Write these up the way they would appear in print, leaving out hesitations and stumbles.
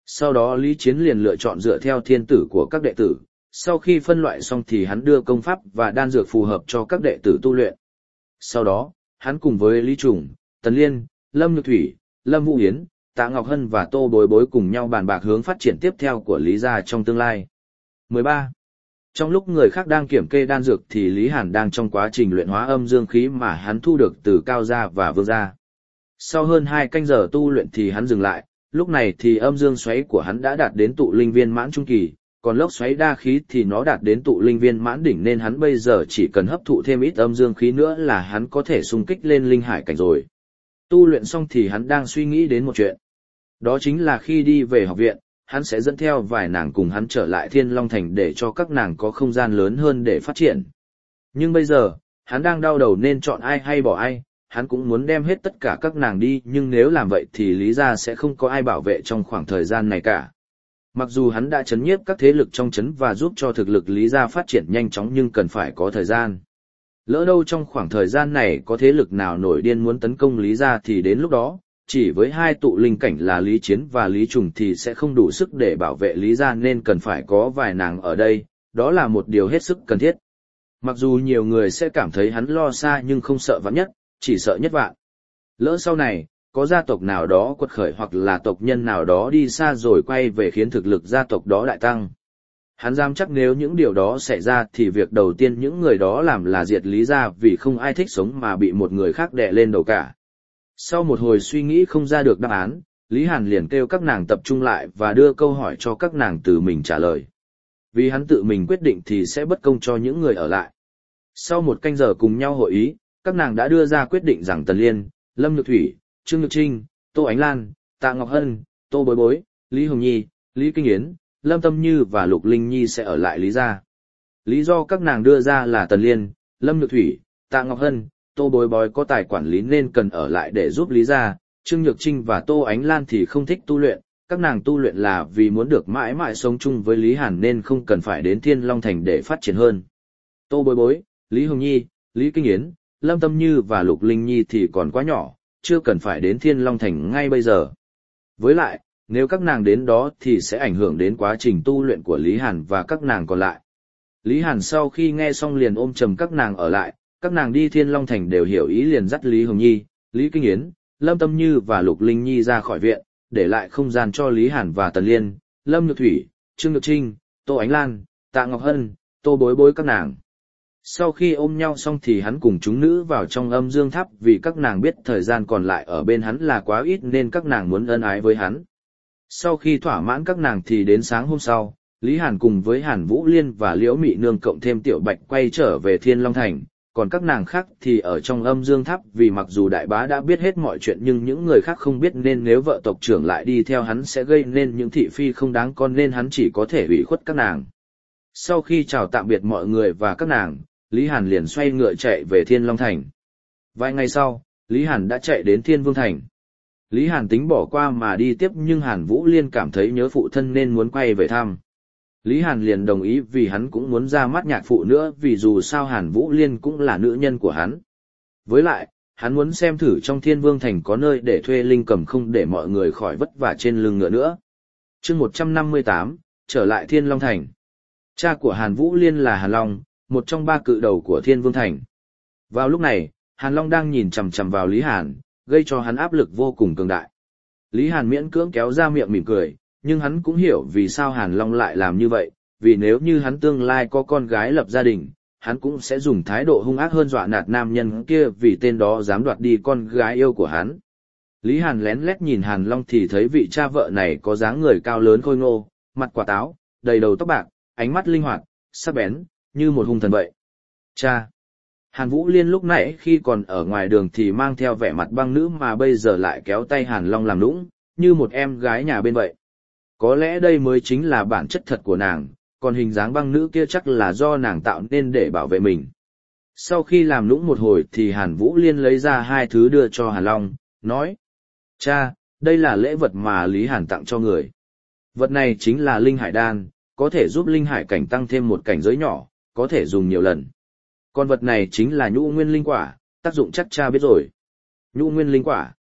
Sau đó Lý Chiến liền lựa chọn dựa theo thiên tử của các đệ tử, sau khi phân loại xong thì hắn đưa công pháp và đan dược phù hợp cho các đệ tử tu luyện. Sau đó, hắn cùng với Lý Trùng, Tần Liên, Lâm Nhược Thủy, Lâm Vũ Yến, Tạ Ngọc Hân và Tô Bối Bối cùng nhau bàn bạc hướng phát triển tiếp theo của Lý gia trong tương lai. 13. Trong lúc người khác đang kiểm kê đan dược thì Lý Hàn đang trong quá trình luyện hóa âm dương khí mà hắn thu được từ Cao gia và Vương gia. Sau hơn 2 canh giờ tu luyện thì hắn dừng lại, lúc này thì âm dương xoáy của hắn đã đạt đến tụ linh viên mãn trung kỳ, còn lốc xoáy đa khí thì nó đạt đến tụ linh viên mãn đỉnh nên hắn bây giờ chỉ cần hấp thụ thêm ít âm dương khí nữa là hắn có thể xung kích lên linh hải cảnh rồi. Tu luyện xong thì hắn đang suy nghĩ đến một chuyện. Đó chính là khi đi về học viện, hắn sẽ dẫn theo vài nàng cùng hắn trở lại Thiên Long Thành để cho các nàng có không gian lớn hơn để phát triển. Nhưng bây giờ, hắn đang đau đầu nên chọn ai hay bỏ ai, hắn cũng muốn đem hết tất cả các nàng đi nhưng nếu làm vậy thì Lý gia sẽ không có ai bảo vệ trong khoảng thời gian này cả. Mặc dù hắn đã trấn nhiếp các thế lực trong trấn và giúp cho thực lực Lý gia phát triển nhanh chóng nhưng cần phải có thời gian. Lỡ đâu trong khoảng thời gian này có thế lực nào nổi điên muốn tấn công Lý gia thì đến lúc đó, chỉ với 2 tụ linh cảnh là Lý Chiến và Lý Trùng thì sẽ không đủ sức để bảo vệ Lý gia nên cần phải có vài nàng ở đây, đó là một điều hết sức cần thiết. Mặc dù nhiều người sẽ cảm thấy hắn lo xa nhưng không sợ vạn nhất, chỉ sợ nhất vạn. Lỡ sau này, có gia tộc nào đó quật khởi hoặc là tộc nhân nào đó đi xa rồi quay về khiến thực lực gia tộc đó đại tăng. Hắn dám chắc nếu những điều đó xảy ra thì việc đầu tiên những người đó làm là diệt Lý gia vì không ai thích sống mà bị một người khác đè lên đầu cả. Sau một hồi suy nghĩ không ra được đáp án, Lý Hàn liền kêu các nàng tập trung lại và đưa câu hỏi cho các nàng tự mình trả lời. Vì hắn tự mình quyết định thì sẽ bất công cho những người ở lại. Sau 1 canh giờ cùng nhau hội ý, các nàng đã đưa ra quyết định rằng Tần Liên, Lâm Nhược Thủy, Trương Nhược Trinh, Tô Ánh Lan, Tạ Ngọc Hân, Tô Bối Bối, Lý Hồng Nhi, Lý Kinh Yến, Lâm Tâm Như và Lục Linh Nhi sẽ ở lại Lý gia. Lý do các nàng đưa ra là Tần Liên, Lâm Nhược Thủy, Tạ Ngọc Hân, Tô Bối Bối có tài quản lý nên cần ở lại để giúp Lý gia, Trương Nhược Trinh và Tô Ánh Lan thì không thích tu luyện, các nàng tu luyện là vì muốn được mãi mãi sống chung với Lý Hàn nên không cần phải đến Thiên Long Thành để phát triển hơn. Tô Bối Bối, Lý Hồng Nhi, Lý Kinh Yến, Lâm Tâm Như và Lục Linh Nhi thì còn quá nhỏ, chưa cần phải đến Thiên Long Thành ngay bây giờ. Với lại, nếu các nàng đến đó thì sẽ ảnh hưởng đến quá trình tu luyện của Lý Hàn và các nàng còn lại. Lý Hàn sau khi nghe xong liền ôm chầm các nàng ở lại, các nàng đi Thiên Long Thành đều hiểu ý liền dắt Lý Hồng Nhi, Lý Kinh Yến, Lâm Tâm Như và Lục Linh Nhi ra khỏi viện, để lại không gian cho Lý Hàn và Tần Liên, Lâm Nhược Thủy, Trương Nhược Trinh, Tô Ánh Lan, Tạ Ngọc Hân, Tô Bối Bối các nàng. Sau khi ôm nhau xong thì hắn cùng chúng nữ vào trong âm dương tháp vì các nàng biết thời gian còn lại ở bên hắn là quá ít nên các nàng muốn ân ái với hắn. Sau khi thỏa mãn các nàng thì đến sáng hôm sau, Lý Hàn cùng với Hàn Vũ Liên và Liễu Mị Nương cộng thêm Tiểu Bạch quay trở về Thiên Long Thành, còn các nàng khác thì ở trong âm dương tháp vì mặc dù đại bá đã biết hết mọi chuyện nhưng những người khác không biết nên nếu vợ tộc trưởng lại đi theo hắn sẽ gây nên những thị phi không đáng con nên hắn chỉ có thể ủy khuất các nàng. Sau khi chào tạm biệt mọi người và các nàng, Lý Hàn liền xoay ngựa chạy về Thiên Long Thành. Vài ngày sau, Lý Hàn đã chạy đến Thiên Vương Thành. Lý Hàn tính bỏ qua mà đi tiếp nhưng Hàn Vũ Liên cảm thấy nhớ phụ thân nên muốn quay về thăm. Lý Hàn liền đồng ý vì hắn cũng muốn ra mắt nhạc phụ nữa vì dù sao Hàn Vũ Liên cũng là nữ nhân của hắn. Với lại, hắn muốn xem thử trong Thiên Vương Thành có nơi để thuê linh cầm không để mọi người khỏi vất vả trên lưng ngựa nữa. Chương 158, trở lại Thiên Long Thành. Cha của Hàn Vũ Liên là Hàn Long, một trong 3 cự đầu của Thiên Vương Thành. Vào lúc này, Hàn Long đang nhìn chằm chằm vào Lý Hàn, gây cho hắn áp lực vô cùng cường đại. Lý Hàn miễn cưỡng kéo ra miệng mỉm cười, nhưng hắn cũng hiểu vì sao Hàn Long lại làm như vậy, vì nếu như hắn tương lai có con gái lập gia đình, hắn cũng sẽ dùng thái độ hung ác hơn dọa nạt nam nhân kia vì tên đó dám đoạt đi con gái yêu của hắn. Lý Hàn lén lét nhìn Hàn Long thì thấy vị cha vợ này có dáng người cao lớn khôi ngô, mặt quả táo, đầy đầu tóc bạc, ánh mắt linh hoạt, sắc bén, như một hung thần vậy. Cha! Hàn Vũ Liên lúc nãy khi còn ở ngoài đường thì mang theo vẻ mặt băng nữ mà bây giờ lại kéo tay Hàn Long làm nũng, như một em gái nhà bên vậy. Có lẽ đây mới chính là bản chất thật của nàng, còn hình dáng băng nữ kia chắc là do nàng tạo nên để bảo vệ mình. Sau khi làm nũng một hồi thì Hàn Vũ Liên lấy ra 2 thứ đưa cho Hàn Long, nói: Cha, đây là lễ vật mà Lý Hàn tặng cho người. Vật này chính là linh hải đan, có thể giúp linh hải cảnh tăng thêm một cảnh giới nhỏ, có thể dùng nhiều lần. Còn vật này chính là nhũ nguyên linh quả, tác dụng chắc cha biết rồi. Nhũ nguyên linh quả.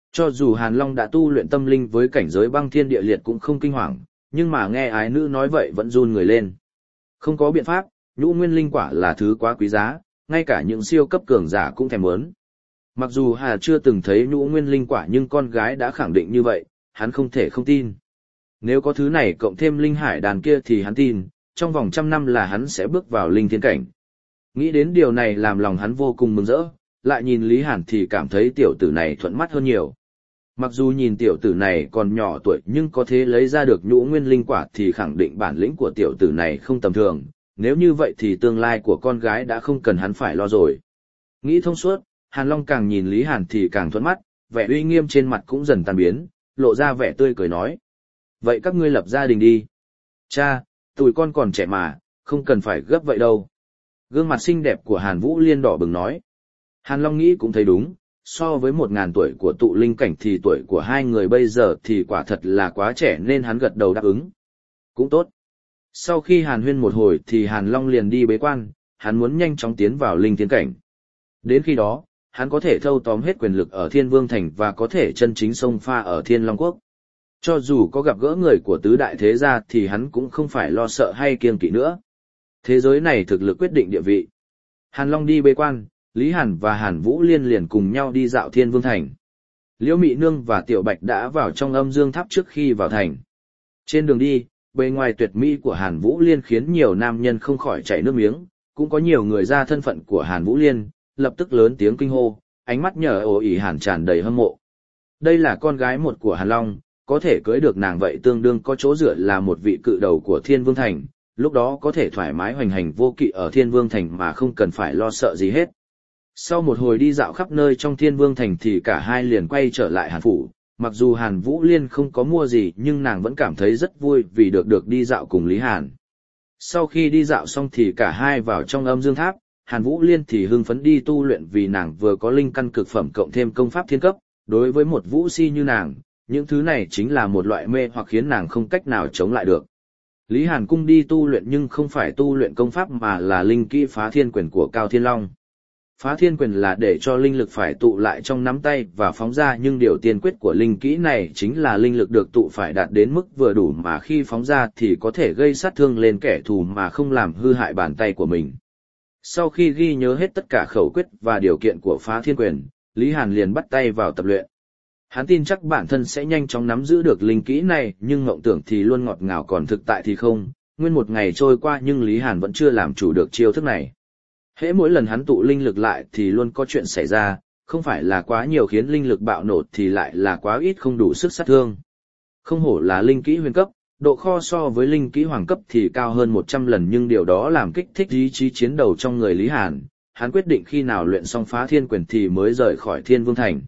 Cho dù Hàn Long đã tu luyện tâm linh với cảnh giới băng thiên địa liệt cũng không kinh hoàng, nhưng mà nghe ái nữ nói vậy vẫn run người lên. Không có biện pháp, nhũ nguyên linh quả là thứ quá quý giá, ngay cả những siêu cấp cường giả cũng thèm muốn. Mặc dù Hà chưa từng thấy nhũ nguyên linh quả nhưng con gái đã khẳng định như vậy, hắn không thể không tin. Nếu có thứ này cộng thêm linh hải đàn kia thì hắn tin, trong vòng 100 năm là hắn sẽ bước vào linh thiên cảnh. Nghĩ đến điều này làm lòng hắn vô cùng mừng rỡ, lại nhìn Lý Hàn thì cảm thấy tiểu tử này thuận mắt hơn nhiều. Mặc dù nhìn tiểu tử này còn nhỏ tuổi nhưng có thể lấy ra được nhũ nguyên linh quả thì khẳng định bản lĩnh của tiểu tử này không tầm thường, nếu như vậy thì tương lai của con gái đã không cần hắn phải lo rồi. Nghĩ thông suốt, Hàn Long càng nhìn Lý Hàn thì càng thuận mắt, vẻ uy nghiêm trên mặt cũng dần tan biến, lộ ra vẻ tươi cười nói. Vậy các ngươi lập gia đình đi. Cha, tụi con còn trẻ mà, không cần phải gấp vậy đâu. Gương mặt xinh đẹp của Hàn Vũ Liên đỏ bừng nói. Hàn Long nghĩ cũng thấy đúng, so với 1000 tuổi của tụ linh cảnh thì tuổi của hai người bây giờ thì quả thật là quá trẻ nên hắn gật đầu đáp ứng. Cũng tốt. Sau khi Hàn huyên một hồi thì Hàn Long liền đi bế quan, hắn muốn nhanh chóng tiến vào linh thiên cảnh. Đến khi đó, hắn có thể thâu tóm hết quyền lực ở Thiên Vương Thành và có thể chân chính xông pha ở Thiên Long Quốc. Cho dù có gặp gỡ người của tứ đại thế gia thì hắn cũng không phải lo sợ hay kiêng kỵ nữa. Thế giới này thực lực quyết định địa vị. Hàn Long đi bế quan, Lý Hàn và Hàn Vũ Liên liền cùng nhau đi dạo Thiên Vương Thành. Liễu Mị Nương và Tiểu Bạch đã vào trong âm dương tháp trước khi vào thành. Trên đường đi, bề ngoài tuyệt mỹ của Hàn Vũ Liên khiến nhiều nam nhân không khỏi chảy nước miếng, cũng có nhiều người ra thân phận của Hàn Vũ Liên, lập tức lớn tiếng kinh hô, ánh mắt nhờ ồ ỉ Hàn tràn đầy hâm mộ. Đây là con gái một của Hàn Long, có thể cưới được nàng vậy tương đương có chỗ dựa là một vị cự đầu của Thiên Vương Thành, lúc đó có thể thoải mái hoành hành vô kỵ ở Thiên Vương Thành mà không cần phải lo sợ gì hết. Sau một hồi đi dạo khắp nơi trong Thiên Vương Thành thì cả hai liền quay trở lại Hàn Phủ, mặc dù Hàn Vũ Liên không có mua gì nhưng nàng vẫn cảm thấy rất vui vì được đi dạo cùng Lý Hàn. Sau khi đi dạo xong thì cả hai vào trong âm dương tháp, Hàn Vũ Liên thì hưng phấn đi tu luyện vì nàng vừa có linh căn cực phẩm cộng thêm công pháp thiên cấp, đối với một vũ si như nàng, những thứ này chính là một loại mê hoặc khiến nàng không cách nào chống lại được. Lý Hàn cũng đi tu luyện nhưng không phải tu luyện công pháp mà là linh kỹ phá thiên quyền của Cao Thiên Long. Phá thiên quyền là để cho linh lực phải tụ lại trong nắm tay và phóng ra nhưng điều tiên quyết của linh kỹ này chính là linh lực được tụ phải đạt đến mức vừa đủ mà khi phóng ra thì có thể gây sát thương lên kẻ thù mà không làm hư hại bàn tay của mình. Sau khi ghi nhớ hết tất cả khẩu quyết và điều kiện của phá thiên quyền, Lý Hàn liền bắt tay vào tập luyện. Hắn tin chắc bản thân sẽ nhanh chóng nắm giữ được linh kỹ này nhưng mộng tưởng thì luôn ngọt ngào còn thực tại thì không, nguyên một ngày trôi qua nhưng Lý Hàn vẫn chưa làm chủ được chiêu thức này. Hễ mỗi lần hắn tụ linh lực lại thì luôn có chuyện xảy ra, không phải là quá nhiều khiến linh lực bạo nổ thì lại là quá ít không đủ sức sát thương. Không hổ là linh kỹ huyền cấp, độ kho so với linh kỹ hoàng cấp thì cao hơn 100 lần nhưng điều đó làm kích thích ý chí chiến đấu trong người Lý Hàn, hắn quyết định khi nào luyện xong phá thiên quyền thì mới rời khỏi Thiên Vương Thành.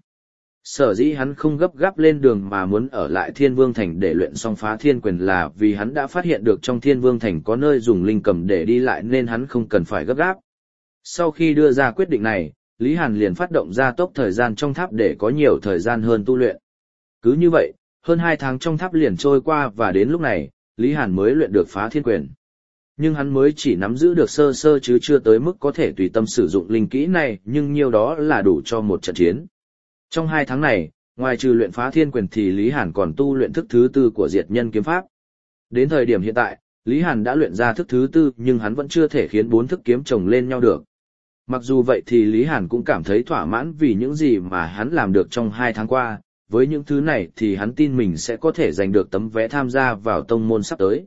Sở dĩ hắn không gấp gáp lên đường mà muốn ở lại Thiên Vương Thành để luyện xong phá thiên quyền là vì hắn đã phát hiện được trong Thiên Vương Thành có nơi dùng linh cầm để đi lại nên hắn không cần phải gấp gáp. Sau khi đưa ra quyết định này, Lý Hàn liền phát động gia tốc thời gian trong tháp để có nhiều thời gian hơn tu luyện. Cứ như vậy, hơn 2 tháng trong tháp liền trôi qua và đến lúc này, Lý Hàn mới luyện được phá thiên quyền. Nhưng hắn mới chỉ nắm giữ được sơ sơ chứ chưa tới mức có thể tùy tâm sử dụng linh kỹ này, nhưng nhiều đó là đủ cho một trận chiến. Trong 2 tháng này, ngoài trừ luyện phá thiên quyền thì Lý Hàn còn tu luyện thức thứ 4 của diệt nhân kiếm pháp. Đến thời điểm hiện tại, Lý Hàn đã luyện ra thức thứ 4 nhưng hắn vẫn chưa thể khiến 4 thức kiếm chồng lên nhau được. Mặc dù vậy thì Lý Hàn cũng cảm thấy thỏa mãn vì những gì mà hắn làm được trong 2 tháng qua, với những thứ này thì hắn tin mình sẽ có thể giành được tấm vé tham gia vào tông môn sắp tới.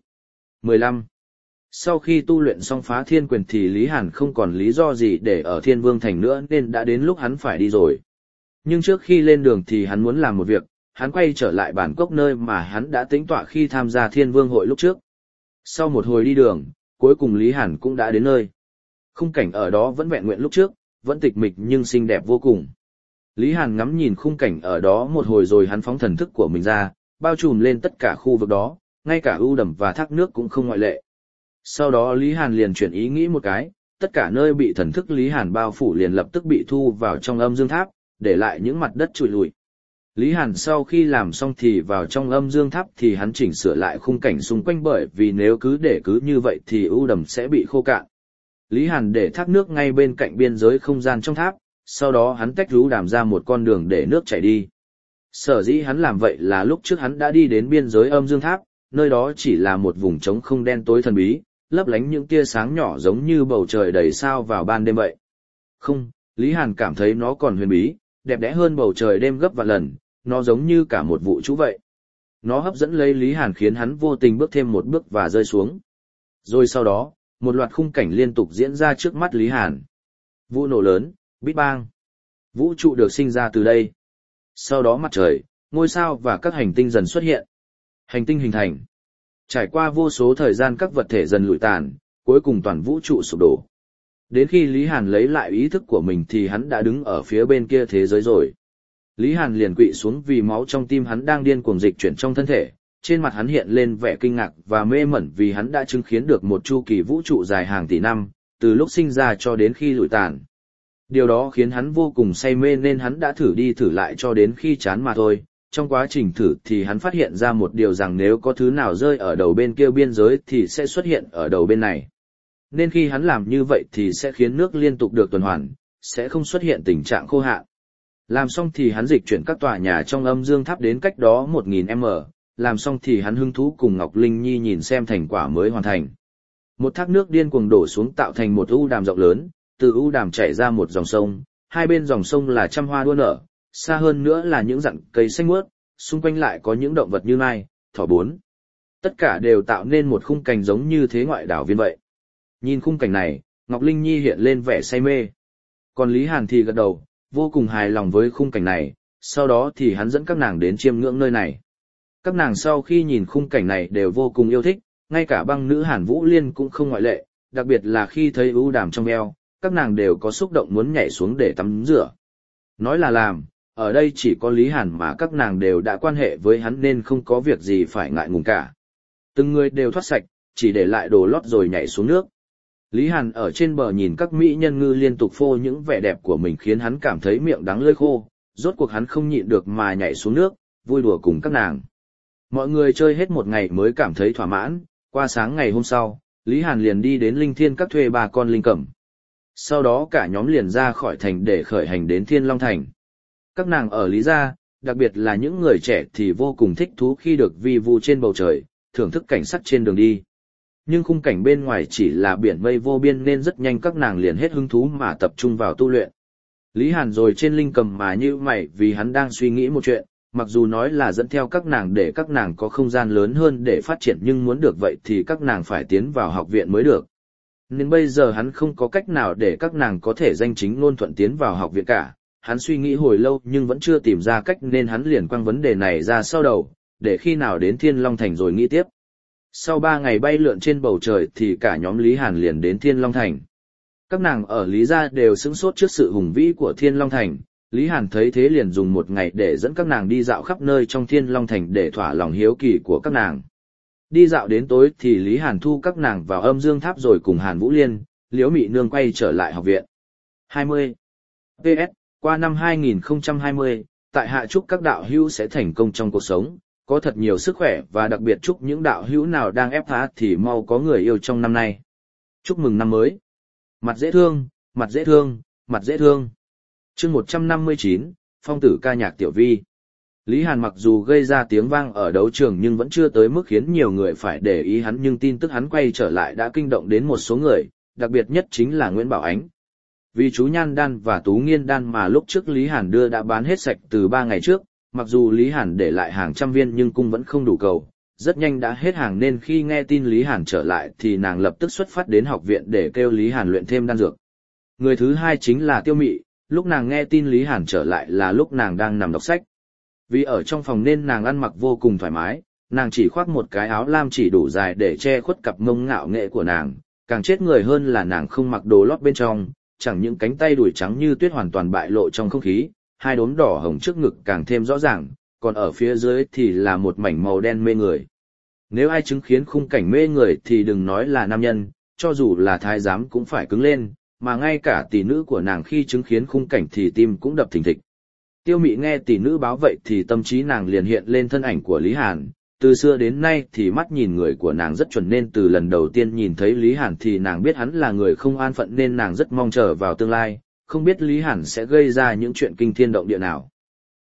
15. Sau khi tu luyện xong phá thiên quyền thì Lý Hàn không còn lý do gì để ở Thiên Vương Thành nữa nên đã đến lúc hắn phải đi rồi. Nhưng trước khi lên đường thì hắn muốn làm một việc, hắn quay trở lại bản cốc nơi mà hắn đã tính tọa khi tham gia Thiên Vương hội lúc trước. Sau một hồi đi đường, cuối cùng Lý Hàn cũng đã đến nơi. Khung cảnh ở đó vẫn vẹn nguyện lúc trước, vẫn tịch mịch nhưng xinh đẹp vô cùng. Lý Hàn ngắm nhìn khung cảnh ở đó một hồi rồi hắn phóng thần thức của mình ra, bao trùm lên tất cả khu vực đó, ngay cả ưu đầm và thác nước cũng không ngoại lệ. Sau đó Lý Hàn liền chuyển ý nghĩ một cái, tất cả nơi bị thần thức Lý Hàn bao phủ liền lập tức bị thu vào trong âm dương tháp, để lại những mặt đất trụi lùi. Lý Hàn sau khi làm xong thì vào trong âm dương tháp thì hắn chỉnh sửa lại khung cảnh xung quanh bởi vì nếu cứ để cứ như vậy thì ưu đầm sẽ bị khô cạn. Lý Hàn để thác nước ngay bên cạnh biên giới không gian trong tháp, sau đó hắn tách rú đàm ra một con đường để nước chảy đi. Sở dĩ hắn làm vậy là lúc trước hắn đã đi đến biên giới âm dương tháp, nơi đó chỉ là một vùng trống không đen tối thần bí, lấp lánh những tia sáng nhỏ giống như bầu trời đầy sao vào ban đêm vậy. Không, Lý Hàn cảm thấy nó còn huyền bí, đẹp đẽ hơn bầu trời đêm gấp vạn lần, nó giống như cả một vũ trụ vậy. Nó hấp dẫn lấy Lý Hàn khiến hắn vô tình bước thêm một bước và rơi xuống. Rồi sau đó, một loạt khung cảnh liên tục diễn ra trước mắt Lý Hàn. Vụ nổ lớn, Big Bang. Vũ trụ được sinh ra từ đây. Sau đó mặt trời, ngôi sao và các hành tinh dần xuất hiện. Hành tinh hình thành. Trải qua vô số thời gian các vật thể dần lụi tàn, cuối cùng toàn vũ trụ sụp đổ. Đến khi Lý Hàn lấy lại ý thức của mình thì hắn đã đứng ở phía bên kia thế giới rồi. Lý Hàn liền quỵ xuống vì máu trong tim hắn đang điên cuồng dịch chuyển trong thân thể, trên mặt hắn hiện lên vẻ kinh ngạc và mê mẩn vì hắn đã chứng kiến được một chu kỳ vũ trụ dài hàng tỷ năm, từ lúc sinh ra cho đến khi lụi tàn. Điều đó khiến hắn vô cùng say mê nên hắn đã thử đi thử lại cho đến khi chán mà thôi. Trong quá trình thử thì hắn phát hiện ra một điều rằng nếu có thứ nào rơi ở đầu bên kia biên giới thì sẽ xuất hiện ở đầu bên này. Nên khi hắn làm như vậy thì sẽ khiến nước liên tục được tuần hoàn, sẽ không xuất hiện tình trạng khô hạn. Làm xong thì hắn dịch chuyển các tòa nhà trong âm dương tháp đến cách đó 1000m, làm xong thì hắn hứng thú cùng Ngọc Linh Nhi nhìn xem thành quả mới hoàn thành. Một thác nước điên cuồng đổ xuống tạo thành một u đàm rộng lớn, từ u đàm chảy ra một dòng sông, hai bên dòng sông là trăm hoa đua nở, xa hơn nữa là những rặng cây xanh mướt, xung quanh lại có những động vật như nai, thỏ bốn. Tất cả đều tạo nên một khung cảnh giống như thế ngoại đảo viên vậy. Nhìn khung cảnh này, Ngọc Linh Nhi hiện lên vẻ say mê. Còn Lý Hàn thì gật đầu, vô cùng hài lòng với khung cảnh này, sau đó thì hắn dẫn các nàng đến chiêm ngưỡng nơi này. Các nàng sau khi nhìn khung cảnh này đều vô cùng yêu thích, ngay cả băng nữ Hàn Vũ Liên cũng không ngoại lệ, đặc biệt là khi thấy ưu đàm trong eo, các nàng đều có xúc động muốn nhảy xuống để tắm rửa. Nói là làm, ở đây chỉ có Lý Hàn mà các nàng đều đã quan hệ với hắn nên không có việc gì phải ngại ngùng cả. Từng người đều thoát sạch, chỉ để lại đồ lót rồi nhảy xuống nước. Lý Hàn ở trên bờ nhìn các mỹ nhân ngư liên tục phô những vẻ đẹp của mình khiến hắn cảm thấy miệng đắng lưỡi khô, rốt cuộc hắn không nhịn được mà nhảy xuống nước, vui đùa cùng các nàng. Mọi người chơi hết một ngày mới cảm thấy thỏa mãn, qua sáng ngày hôm sau, Lý Hàn liền đi đến Linh Thiên Các thuê 3 con linh cẩm. Sau đó cả nhóm liền ra khỏi thành để khởi hành đến Thiên Long Thành. Các nàng ở Lý Gia, đặc biệt là những người trẻ thì vô cùng thích thú khi được vi vu trên bầu trời, thưởng thức cảnh sắc trên đường đi. Nhưng khung cảnh bên ngoài chỉ là biển mây vô biên nên rất nhanh các nàng liền hết hứng thú mà tập trung vào tu luyện. Lý Hàn rồi trên linh cầm mà như mày vì hắn đang suy nghĩ một chuyện, mặc dù nói là dẫn theo các nàng để các nàng có không gian lớn hơn để phát triển nhưng muốn được vậy thì các nàng phải tiến vào học viện mới được. Nên bây giờ hắn không có cách nào để các nàng có thể danh chính ngôn thuận tiến vào học viện cả. Hắn suy nghĩ hồi lâu nhưng vẫn chưa tìm ra cách nên hắn liền quăng vấn đề này ra sau đầu, để khi nào đến Thiên Long Thành rồi nghĩ tiếp. Sau 3 ngày bay lượn trên bầu trời thì cả nhóm Lý Hàn liền đến Thiên Long Thành. Các nàng ở Lý Gia đều sững sốt trước sự hùng vĩ của Thiên Long Thành. Lý Hàn thấy thế liền dùng 1 ngày để dẫn các nàng đi dạo khắp nơi trong Thiên Long Thành để thỏa lòng hiếu kỳ của các nàng. Đi dạo đến tối thì Lý Hàn thu các nàng vào âm dương tháp rồi cùng Hàn Vũ Liên, Liễu Mị Nương quay trở lại học viện. 20. PS, qua năm 2020, tại hạ chúc các đạo hữu sẽ thành công trong cuộc sống, có thật nhiều sức khỏe và đặc biệt chúc những đạo hữu nào đang ép phá thì mau có người yêu trong năm nay. Chúc mừng năm mới. Mặt dễ thương, mặt dễ thương, mặt dễ thương. Chương 159, Phong tử ca nhạc tiểu vi. Lý Hàn mặc dù gây ra tiếng vang ở đấu trường nhưng vẫn chưa tới mức khiến nhiều người phải để ý hắn, nhưng tin tức hắn quay trở lại đã kinh động đến một số người, đặc biệt nhất chính là Nguyễn Bảo Ánh. Vì chú Nhan Đan và Tú Nghiên Đan mà lúc trước Lý Hàn đưa đã bán hết sạch từ 3 ngày trước, mặc dù Lý Hàn để lại hàng trăm viên nhưng cung vẫn không đủ cầu, rất nhanh đã hết hàng nên khi nghe tin Lý Hàn trở lại thì nàng lập tức xuất phát đến học viện để kêu Lý Hàn luyện thêm đan dược. Người thứ hai chính là Tiêu Mị, lúc nàng nghe tin Lý Hàn trở lại là lúc nàng đang nằm đọc sách. Vì ở trong phòng nên nàng ăn mặc vô cùng thoải mái, nàng chỉ khoác một cái áo lam chỉ đủ dài để che khuất cặp mông ngạo nghệ của nàng, càng chết người hơn là nàng không mặc đồ lót bên trong, chẳng những cánh tay đùi trắng như tuyết hoàn toàn bại lộ trong không khí, hai đốm đỏ hồng trước ngực càng thêm rõ ràng, còn ở phía dưới thì là một mảnh màu đen mê người. Nếu ai chứng kiến khung cảnh mê người thì đừng nói là nam nhân, cho dù là thái giám cũng phải cứng lên, mà ngay cả tỷ nữ của nàng khi chứng kiến khung cảnh thì tim cũng đập thình thịch. Tiêu Mị nghe tỷ nữ báo vậy thì tâm trí nàng liền hiện lên thân ảnh của Lý Hàn, từ xưa đến nay thì mắt nhìn người của nàng rất chuẩn nên từ lần đầu tiên nhìn thấy Lý Hàn thì nàng biết hắn là người không an phận nên nàng rất mong chờ vào tương lai, không biết Lý Hàn sẽ gây ra những chuyện kinh thiên động địa nào.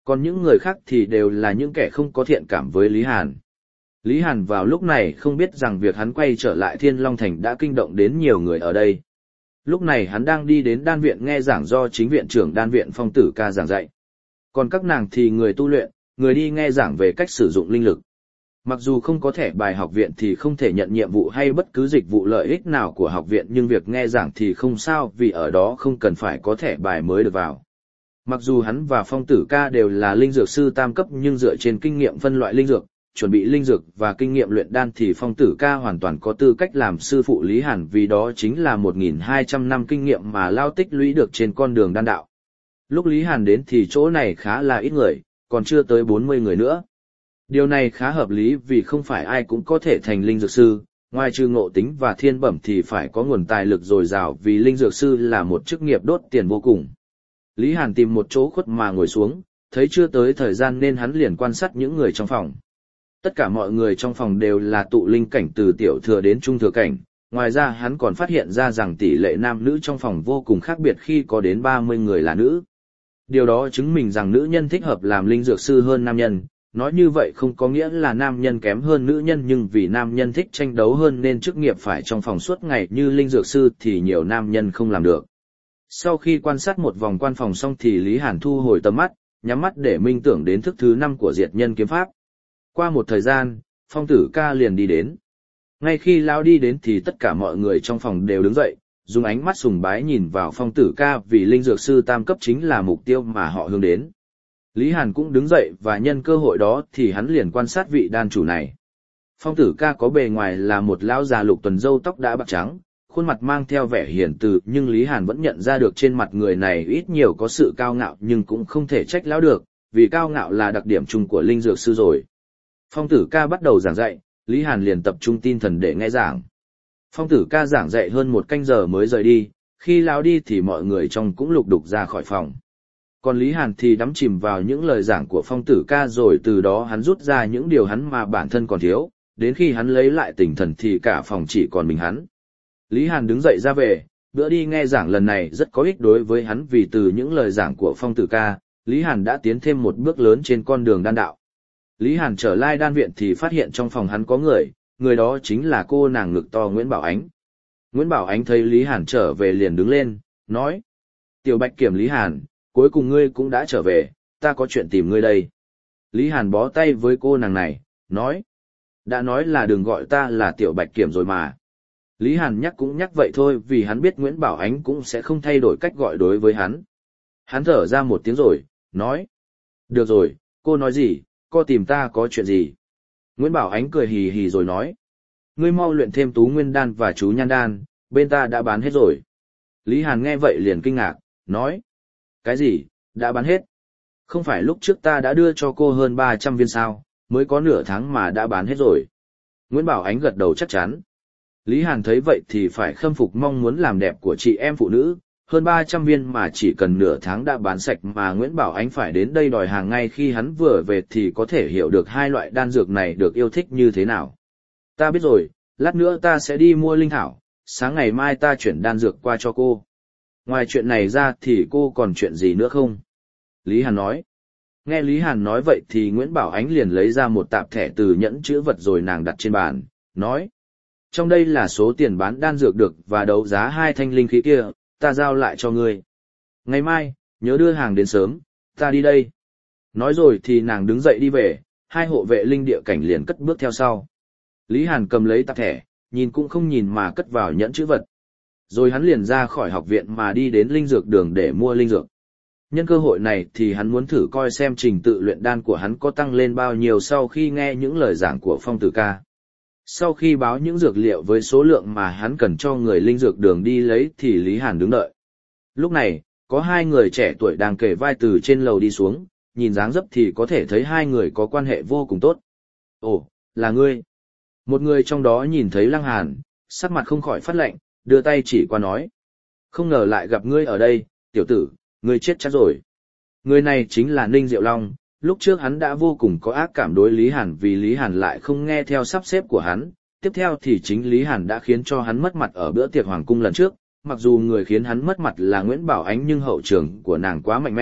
Còn những người khác thì đều là những kẻ không có thiện cảm với Lý Hàn. Lý Hàn vào lúc này không biết rằng việc hắn quay trở lại Thiên Long Thành đã kinh động đến nhiều người ở đây. Lúc này hắn đang đi đến đan viện nghe giảng do chính viện trưởng đan viện Phong Tử Ca giảng dạy. Còn các nàng thì người tu luyện, người đi nghe giảng về cách sử dụng linh lực. Mặc dù không có thẻ bài học viện thì không thể nhận nhiệm vụ hay bất cứ dịch vụ lợi ích nào của học viện, nhưng việc nghe giảng thì không sao, vì ở đó không cần phải có thẻ bài mới được vào. Mặc dù hắn và Phong Tử Ca đều là linh dược sư tam cấp, nhưng dựa trên kinh nghiệm phân loại linh dược, chuẩn bị linh dược và kinh nghiệm luyện đan thì Phong Tử Ca hoàn toàn có tư cách làm sư phụ Lý Hàn, vì đó chính là 1.200 năm kinh nghiệm mà lao tích lũy được trên con đường đan đạo. Lúc Lý Hàn đến thì chỗ này khá là ít người, còn chưa tới 40 người nữa. Điều này khá hợp lý vì không phải ai cũng có thể thành linh dược sư, ngoài trừ ngộ tính và thiên bẩm thì phải có nguồn tài lực dồi dào, vì linh dược sư là một chức nghiệp đốt tiền vô cùng. Lý Hàn tìm một chỗ khuất mà ngồi xuống, thấy chưa tới thời gian nên hắn liền quan sát những người trong phòng. Tất cả mọi người trong phòng đều là tụ linh cảnh từ tiểu thừa đến trung thừa cảnh, ngoài ra hắn còn phát hiện ra rằng tỷ lệ nam nữ trong phòng vô cùng khác biệt khi có đến 30 người là nữ. Điều đó chứng minh rằng nữ nhân thích hợp làm linh dược sư hơn nam nhân. Nói như vậy không có nghĩa là nam nhân kém hơn nữ nhân, nhưng vì nam nhân thích tranh đấu hơn nên chức nghiệp phải trong phòng suốt ngày như linh dược sư thì nhiều nam nhân không làm được. Sau khi quan sát một vòng quan phòng xong thì Lý Hàn thu hồi tầm mắt, nhắm mắt để minh tưởng đến thức thứ 5 của diệt nhân kiếm pháp. Qua một thời gian, Phong Tử Ca liền đi đến. Ngay khi lão đi đến thì tất cả mọi người trong phòng đều đứng dậy, dùng ánh mắt sùng bái nhìn vào Phong Tử Ca, vì linh dược sư tam cấp chính là mục tiêu mà họ hướng đến. Lý Hàn cũng đứng dậy và nhân cơ hội đó thì hắn liền quan sát vị đan chủ này. Phong Tử Ca có bề ngoài là một lão già lục tuần, râu tóc đã bạc trắng, khuôn mặt mang theo vẻ hiền từ, nhưng Lý Hàn vẫn nhận ra được trên mặt người này ít nhiều có sự cao ngạo, nhưng cũng không thể trách lão được, vì cao ngạo là đặc điểm chung của linh dược sư rồi. Phong Tử Ca bắt đầu giảng dạy, Lý Hàn liền tập trung tinh thần để nghe giảng. Phong Tử Ca giảng dạy hơn 1 canh giờ mới rời đi, khi lão đi thì mọi người trong cũng lục đục ra khỏi phòng. Còn Lý Hàn thì đắm chìm vào những lời giảng của Phong Tử Ca, rồi từ đó hắn rút ra những điều hắn mà bản thân còn thiếu, đến khi hắn lấy lại tinh thần thì cả phòng chỉ còn mình hắn. Lý Hàn đứng dậy ra về, bữa đi nghe giảng lần này rất có ích đối với hắn, vì từ những lời giảng của Phong Tử Ca, Lý Hàn đã tiến thêm một bước lớn trên con đường đan đạo. Lý Hàn trở lại đan viện thì phát hiện trong phòng hắn có người đó chính là cô nàng ngực to Nguyễn Bảo Ánh. Nguyễn Bảo Ánh thấy Lý Hàn trở về liền đứng lên, nói: "Tiểu Bạch Kiểm Lý Hàn, cuối cùng ngươi cũng đã trở về, ta có chuyện tìm ngươi đây." Lý Hàn bó tay với cô nàng này, nói: "Đã nói là đừng gọi ta là Tiểu Bạch Kiểm rồi mà." Lý Hàn nhắc cũng nhắc vậy thôi, vì hắn biết Nguyễn Bảo Ánh cũng sẽ không thay đổi cách gọi đối với hắn. Hắn thở ra một tiếng rồi, nói: "Được rồi, cô nói gì, cô tìm ta có chuyện gì?" Nguyễn Bảo Ánh cười hì hì rồi nói: "Ngươi mau luyện thêm Tú Nguyên Đan và Chú Nhan Đan, bên ta đã bán hết rồi." Lý Hàn nghe vậy liền kinh ngạc, nói: "Cái gì, đã bán hết? Không phải lúc trước ta đã đưa cho cô hơn 300 viên sao, mới có nửa tháng mà đã bán hết rồi?" Nguyễn Bảo Ánh gật đầu chắc chắn. Lý Hàn thấy vậy thì phải khâm phục mong muốn làm đẹp của chị em phụ nữ, hơn 300 viên mà chỉ cần nửa tháng đã bán sạch, mà Nguyễn Bảo Ánh phải đến đây đòi hàng ngay khi hắn vừa về thì có thể hiểu được hai loại đan dược này được yêu thích như thế nào. "Ta biết rồi, lát nữa ta sẽ đi mua linh thảo, sáng ngày mai ta chuyển đan dược qua cho cô. Ngoài chuyện này ra thì cô còn chuyện gì nữa không?" Lý Hàn nói. Nghe Lý Hàn nói vậy thì Nguyễn Bảo Ánh liền lấy ra một tạp thẻ từ nhẫn chữ vật rồi nàng đặt trên bàn, nói: "Trong đây là số tiền bán đan dược được và đấu giá 2 thanh linh khí kia, ta giao lại cho ngươi. Ngày mai, nhớ đưa hàng đến sớm, ta đi đây." Nói rồi thì nàng đứng dậy đi về, 2 hộ vệ linh địa cảnh liền cất bước theo sau. Lý Hàn cầm lấy tạp thẻ, nhìn cũng không nhìn mà cất vào nhẫn chữ vật. Rồi hắn liền ra khỏi học viện mà đi đến linh dược đường để mua linh dược. Nhân cơ hội này thì hắn muốn thử coi xem trình tự luyện đan của hắn có tăng lên bao nhiêu sau khi nghe những lời giảng của Phong Tử Ca. Sau khi báo những dược liệu với số lượng mà hắn cần cho người linh dược đường đi lấy thì Lý Hàn đứng đợi. Lúc này, có 2 người trẻ tuổi đang kề vai từ trên lầu đi xuống, nhìn dáng dấp thì có thể thấy 2 người có quan hệ vô cùng tốt. "Ồ, là ngươi." Một người trong đó nhìn thấy Lăng Hàn, sắc mặt không khỏi phát lạnh, đưa tay chỉ qua nói: "Không ngờ lại gặp ngươi ở đây, tiểu tử, ngươi chết chắc rồi." Người này chính là Ninh Diệu Long. Lúc trước hắn đã vô cùng có ác cảm đối Lý Hàn vì Lý Hàn lại không nghe theo sắp xếp của hắn. Tiếp theo thì chính Lý Hàn đã khiến cho hắn mất mặt ở bữa tiệc hoàng cung lần trước. Mặc dù người khiến hắn mất mặt là Nguyễn Bảo Ánh nhưng hậu trường của nàng quá mạnh mẽ,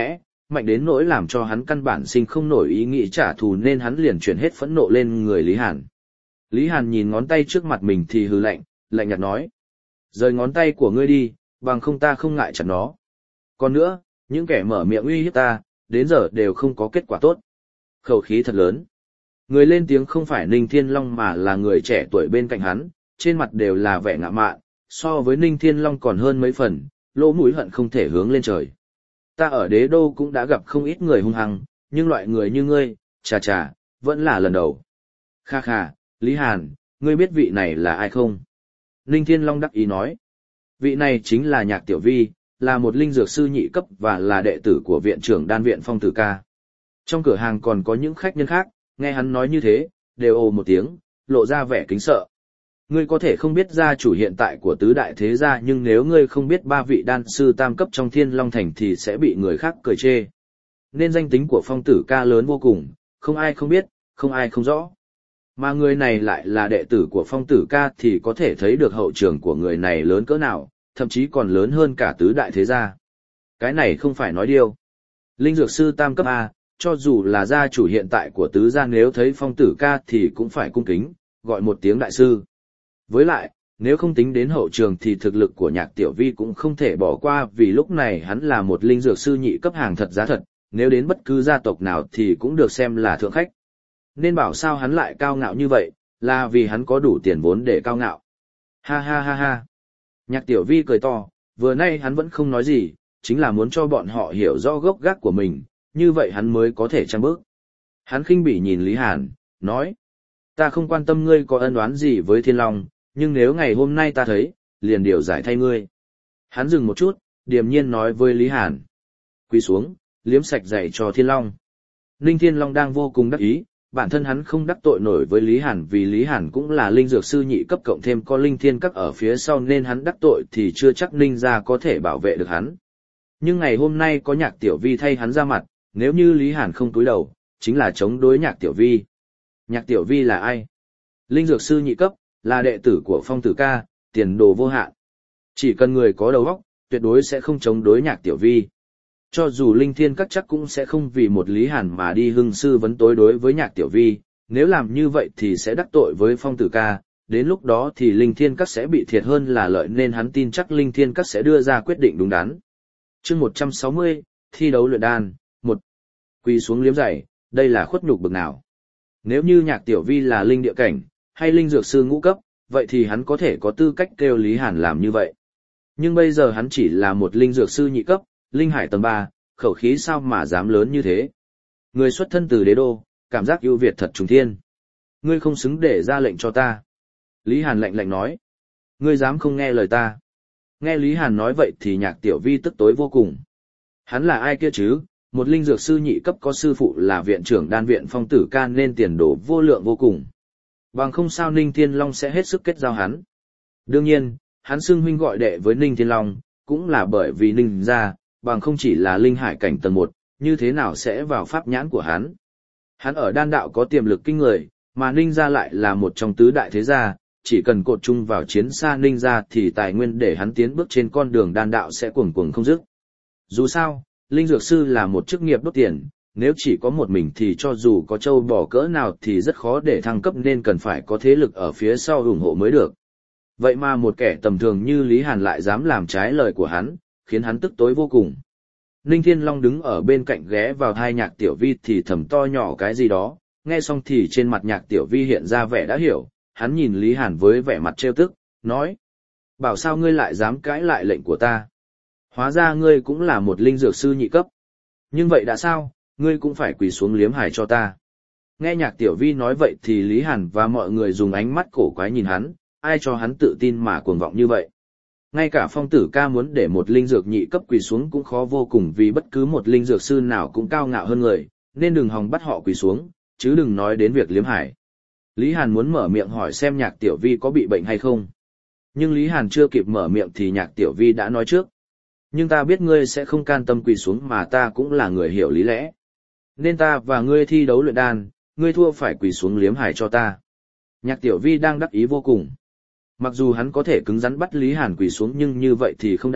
mạnh đến nỗi làm cho hắn căn bản sinh không nổi ý nghĩ trả thù nên hắn liền chuyển hết phẫn nộ lên người Lý Hàn. Lý Hàn nhìn ngón tay trước mặt mình thì hừ lạnh, lạnh nhạt nói. Rời ngón tay của ngươi đi, bằng không ta không ngại chặt nó. Còn nữa, những kẻ mở miệng uy hiếp ta, đến giờ đều không có kết quả tốt. Khẩu khí thật lớn. Người lên tiếng không phải Ninh Thiên Long mà là người trẻ tuổi bên cạnh hắn, trên mặt đều là vẻ ngạo mạn, so với Ninh Thiên Long còn hơn mấy phần, lỗ mũi hận không thể hướng lên trời. Ta ở đế đô cũng đã gặp không ít người hung hăng, nhưng loại người như ngươi, chà, vẫn là lần đầu. Kha kha, Lý Hàn, ngươi biết vị này là ai không? Ninh Thiên Long đắc ý nói. Vị này chính là Nhạc Tiểu Vi, là một linh dược sư nhị cấp và là đệ tử của viện trưởng đan viện Phong Tử Ca. Trong cửa hàng còn có những khách nhân khác, nghe hắn nói như thế, đều ồ một tiếng, lộ ra vẻ kính sợ. Ngươi có thể không biết gia chủ hiện tại của tứ đại thế gia, nhưng nếu ngươi không biết ba vị đan sư tam cấp trong Thiên Long Thành thì sẽ bị người khác cười chê. Nên danh tính của Phong Tử Ca lớn vô cùng, không ai không biết, không ai không rõ. Mà người này lại là đệ tử của Phong Tử Ca thì có thể thấy được hậu trường của người này lớn cỡ nào, thậm chí còn lớn hơn cả tứ đại thế gia. Cái này không phải nói điêu. Linh dược sư tam cấp A, cho dù là gia chủ hiện tại của tứ gia nếu thấy Phong Tử Ca thì cũng phải cung kính, gọi một tiếng đại sư. Với lại, nếu không tính đến hậu trường thì thực lực của Nhạc Tiểu Vi cũng không thể bỏ qua, vì lúc này hắn là một linh dược sư nhị cấp hàng thật giá thật, nếu đến bất cứ gia tộc nào thì cũng được xem là thượng khách. Nên bảo sao hắn lại cao ngạo như vậy, là vì hắn có đủ tiền vốn để cao ngạo. Ha ha ha ha. Nhạc Tiểu Vi cười to, vừa nay hắn vẫn không nói gì, chính là muốn cho bọn họ hiểu rõ gốc gác của mình, như vậy hắn mới có thể trang bước. Hắn khinh bỉ nhìn Lý Hàn, nói. Ta không quan tâm ngươi có ân oán gì với Thiên Long, nhưng nếu ngày hôm nay ta thấy, liền điều giải thay ngươi. Hắn dừng một chút, điềm nhiên nói với Lý Hàn. Quỳ xuống, liếm sạch giày cho Thiên Long. Ninh Thiên Long đang vô cùng đắc ý, bản thân hắn không đắc tội nổi với Lý Hàn vì Lý Hàn cũng là linh dược sư nhị cấp cộng thêm có linh thiên các ở phía sau nên hắn đắc tội thì chưa chắc Ninh gia có thể bảo vệ được hắn. Nhưng ngày hôm nay có Nhạc Tiểu Vi thay hắn ra mặt, nếu như Lý Hàn không cúi đầu, chính là chống đối Nhạc Tiểu Vi. Nhạc Tiểu Vi là ai? Linh dược sư nhị cấp, là đệ tử của Phong Tử Ca, tiền đồ vô hạn. Chỉ cần người có đầu óc, tuyệt đối sẽ không chống đối Nhạc Tiểu Vi. Cho dù linh thiên các chắc cũng sẽ không vì một Lý Hàn mà đi hưng sư vấn tối đối với Nhạc Tiểu Vi, nếu làm như vậy thì sẽ đắc tội với Phong Tử Ca, đến lúc đó thì linh thiên các sẽ bị thiệt hơn là lợi nên hắn tin chắc linh thiên các sẽ đưa ra quyết định đúng đắn. Chương 160, thi đấu luyện đan, 1. Quỳ xuống liếm giày, đây là khuất nhục bực nào? Nếu như Nhạc Tiểu Vi là linh địa cảnh, hay linh dược sư ngũ cấp, vậy thì hắn có thể có tư cách kêu Lý Hàn làm như vậy. Nhưng bây giờ hắn chỉ là một linh dược sư nhị cấp, linh hải tầng 3, khẩu khí sao mà dám lớn như thế. Người xuất thân từ đế đô, cảm giác ưu việt thật trùng thiên. Ngươi không xứng để ra lệnh cho ta. Lý Hàn lạnh lạnh nói. Ngươi dám không nghe lời ta. Nghe Lý Hàn nói vậy thì Nhạc Tiểu Vi tức tối vô cùng. Hắn là ai kia chứ? Một linh dược sư nhị cấp có sư phụ là viện trưởng đan viện Phong Tử Ca nên tiền đồ vô lượng vô cùng. Bằng không sao Ninh Thiên Long sẽ hết sức kết giao hắn. Đương nhiên, hắn xưng huynh gọi đệ với Ninh Thiên Long, cũng là bởi vì Ninh gia, bằng không chỉ là linh hải cảnh tầng 1, như thế nào sẽ vào pháp nhãn của hắn. Hắn ở đan đạo có tiềm lực kinh người, mà Ninh gia lại là một trong tứ đại thế gia, chỉ cần cột chung vào chiến xa Ninh gia thì tài nguyên để hắn tiến bước trên con đường đan đạo sẽ cuồng cuồng không dứt. Dù sao, linh dược sư là một chức nghiệp đốt tiền, nếu chỉ có một mình thì cho dù có trâu bò cỡ nào thì rất khó để thăng cấp nên cần phải có thế lực ở phía sau ủng hộ mới được. Vậy mà một kẻ tầm thường như Lý Hàn lại dám làm trái lời của hắn, khiến hắn tức tối vô cùng. Ninh Thiên Long đứng ở bên cạnh ghé vào tai Nhạc Tiểu Vi thì thầm to nhỏ cái gì đó, nghe xong thì trên mặt Nhạc Tiểu Vi hiện ra vẻ đã hiểu, hắn nhìn Lý Hàn với vẻ mặt trêu tức, nói. Bảo sao ngươi lại dám cãi lại lệnh của ta? Hóa ra ngươi cũng là một linh dược sư nhị cấp. Nhưng vậy đã sao, ngươi cũng phải quỳ xuống liếm hài cho ta. Nghe Nhạc Tiểu Vi nói vậy thì Lý Hàn và mọi người dùng ánh mắt cổ quái nhìn hắn, ai cho hắn tự tin mà cuồng vọng như vậy. Ngay cả Phong Tử Ca muốn để một linh dược nhị cấp quỳ xuống cũng khó vô cùng vì bất cứ một linh dược sư nào cũng cao ngạo hơn người, nên đừng hòng bắt họ quỳ xuống, chứ đừng nói đến việc liếm hải. Lý Hàn muốn mở miệng hỏi xem Nhạc Tiểu Vi có bị bệnh hay không. Nhưng Lý Hàn chưa kịp mở miệng thì Nhạc Tiểu Vi đã nói trước. Nhưng ta biết ngươi sẽ không can tâm quỳ xuống mà ta cũng là người hiểu lý lẽ. Nên ta và ngươi thi đấu luyện đan, ngươi thua phải quỳ xuống liếm hải cho ta. Nhạc Tiểu Vi đang đắc ý vô cùng. Mặc dù hắn có thể cứng rắn bắt Lý Hàn quỳ xuống nhưng như vậy thì không đã,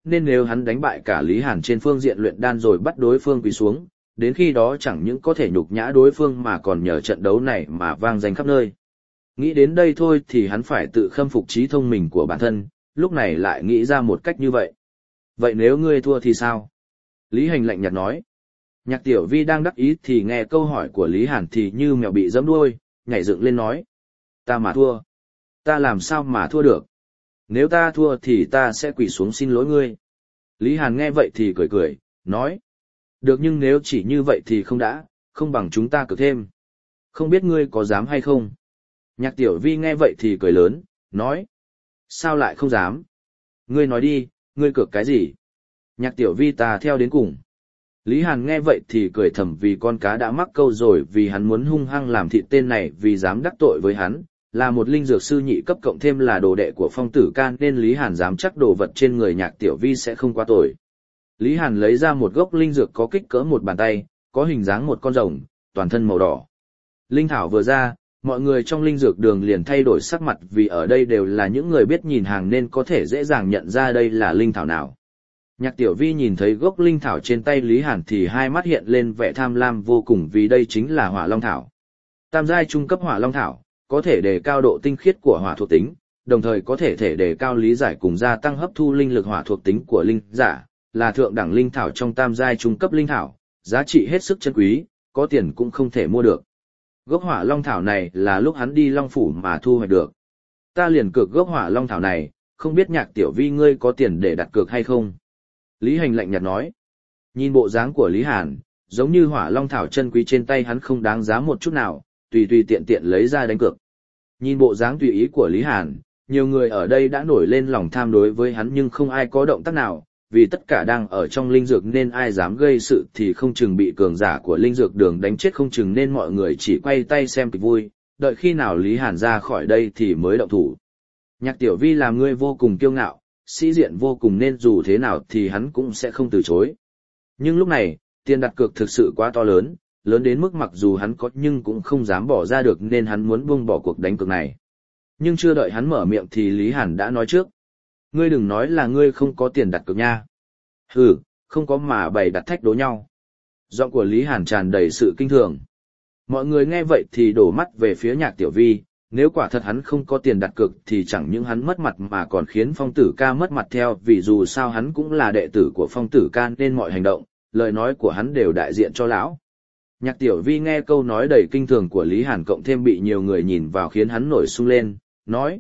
nên nếu hắn đánh bại cả Lý Hàn trên phương diện luyện đan rồi bắt đối phương quỳ xuống, đến khi đó chẳng những có thể nhục nhã đối phương mà còn nhờ trận đấu này mà vang danh khắp nơi. Nghĩ đến đây thôi thì hắn phải tự khâm phục trí thông minh của bản thân, lúc này lại nghĩ ra một cách như vậy. Vậy nếu ngươi thua thì sao? Lý Hành lạnh nhạt nói. Nhạc Tiểu Vi đang đắc ý thì nghe câu hỏi của Lý Hàn thì như mèo bị giẫm đuôi, nhảy dựng lên nói. Ta mà thua. Ta làm sao mà thua được? Nếu ta thua thì ta sẽ quỳ xuống xin lỗi ngươi. Lý Hàn nghe vậy thì cười cười, nói. Được, nhưng nếu chỉ như vậy thì không bằng chúng ta cược thêm. Không biết ngươi có dám hay không? Nhạc Tiểu Vi nghe vậy thì cười lớn, nói. Sao lại không dám? Ngươi nói đi, ngươi cược cái gì? Nhạc Tiểu Vi ta theo đến cùng. Lý Hàn nghe vậy thì cười thầm vì con cá đã mắc câu rồi, vì hắn muốn hung hăng làm thịt tên này vì dám đắc tội với hắn, là một linh dược sư nhị cấp cộng thêm là đồ đệ của Phong Tử Can nên Lý Hàn dám chắc đồ vật trên người Nhạc Tiểu Vi sẽ không qua tội. Lý Hàn lấy ra một gốc linh dược có kích cỡ một bàn tay, có hình dáng một con rồng, toàn thân màu đỏ. Linh thảo vừa ra, mọi người trong linh dược đường liền thay đổi sắc mặt vì ở đây đều là những người biết nhìn hàng nên có thể dễ dàng nhận ra đây là linh thảo nào. Nhạc Tiểu Vi nhìn thấy gốc linh thảo trên tay Lý Hàn thì hai mắt hiện lên vẻ tham lam vô cùng vì đây chính là Hỏa Long thảo. Tam giai trung cấp Hỏa Long thảo, có thể đề cao độ tinh khiết của hỏa thuộc tính, đồng thời có thể đề cao lý giải cùng gia tăng hấp thu linh lực hỏa thuộc tính của linh giả, là thượng đẳng linh thảo trong tam giai trung cấp linh thảo, giá trị hết sức chân quý, có tiền cũng không thể mua được. Gốc Hỏa Long thảo này là lúc hắn đi Long phủ mà thu hoạch được. Ta liền cược gốc Hỏa Long thảo này, không biết Nhạc Tiểu Vi ngươi có tiền để đặt cược hay không? Lý Hành lạnh nhạt nói. Nhìn bộ dáng của Lý Hàn, giống như Hỏa Long thảo chân quý trên tay hắn không đáng giá một chút nào, tùy tiện tiện lấy ra đánh cược. Nhìn bộ dáng tùy ý của Lý Hàn, nhiều người ở đây đã nổi lên lòng tham đối với hắn nhưng không ai có động tác nào, vì tất cả đang ở trong linh dược nên ai dám gây sự thì không chừng bị cường giả của linh dược đường đánh chết không chừng nên mọi người chỉ quay tay xem kịch vui, đợi khi nào Lý Hàn ra khỏi đây thì mới động thủ. Nhạc Tiểu Vi làm người vô cùng kiêu ngạo, sĩ diện vô cùng nên dù thế nào thì hắn cũng sẽ không từ chối. Nhưng lúc này, tiền đặt cược thực sự quá to lớn, lớn đến mức mặc dù hắn có nhưng cũng không dám bỏ ra được nên hắn muốn buông bỏ cuộc đánh cược này. Nhưng chưa đợi hắn mở miệng thì Lý Hàn đã nói trước. Ngươi đừng nói là ngươi không có tiền đặt cược nha. Hừ, không có mà bày đặt thách đố nhau. Giọng của Lý Hàn tràn đầy sự kinh thường. Mọi người nghe vậy thì đổ mắt về phía Nhạc Tiểu Vi, nếu quả thật hắn không có tiền đặt cược thì chẳng những hắn mất mặt mà còn khiến Phong Tử Ca mất mặt theo vì dù sao hắn cũng là đệ tử của Phong Tử Ca nên mọi hành động, lời nói của hắn đều đại diện cho lão. Nhạc Tiểu Vi nghe câu nói đầy kinh thường của Lý Hàn cộng thêm bị nhiều người nhìn vào khiến hắn nổi sung lên, nói.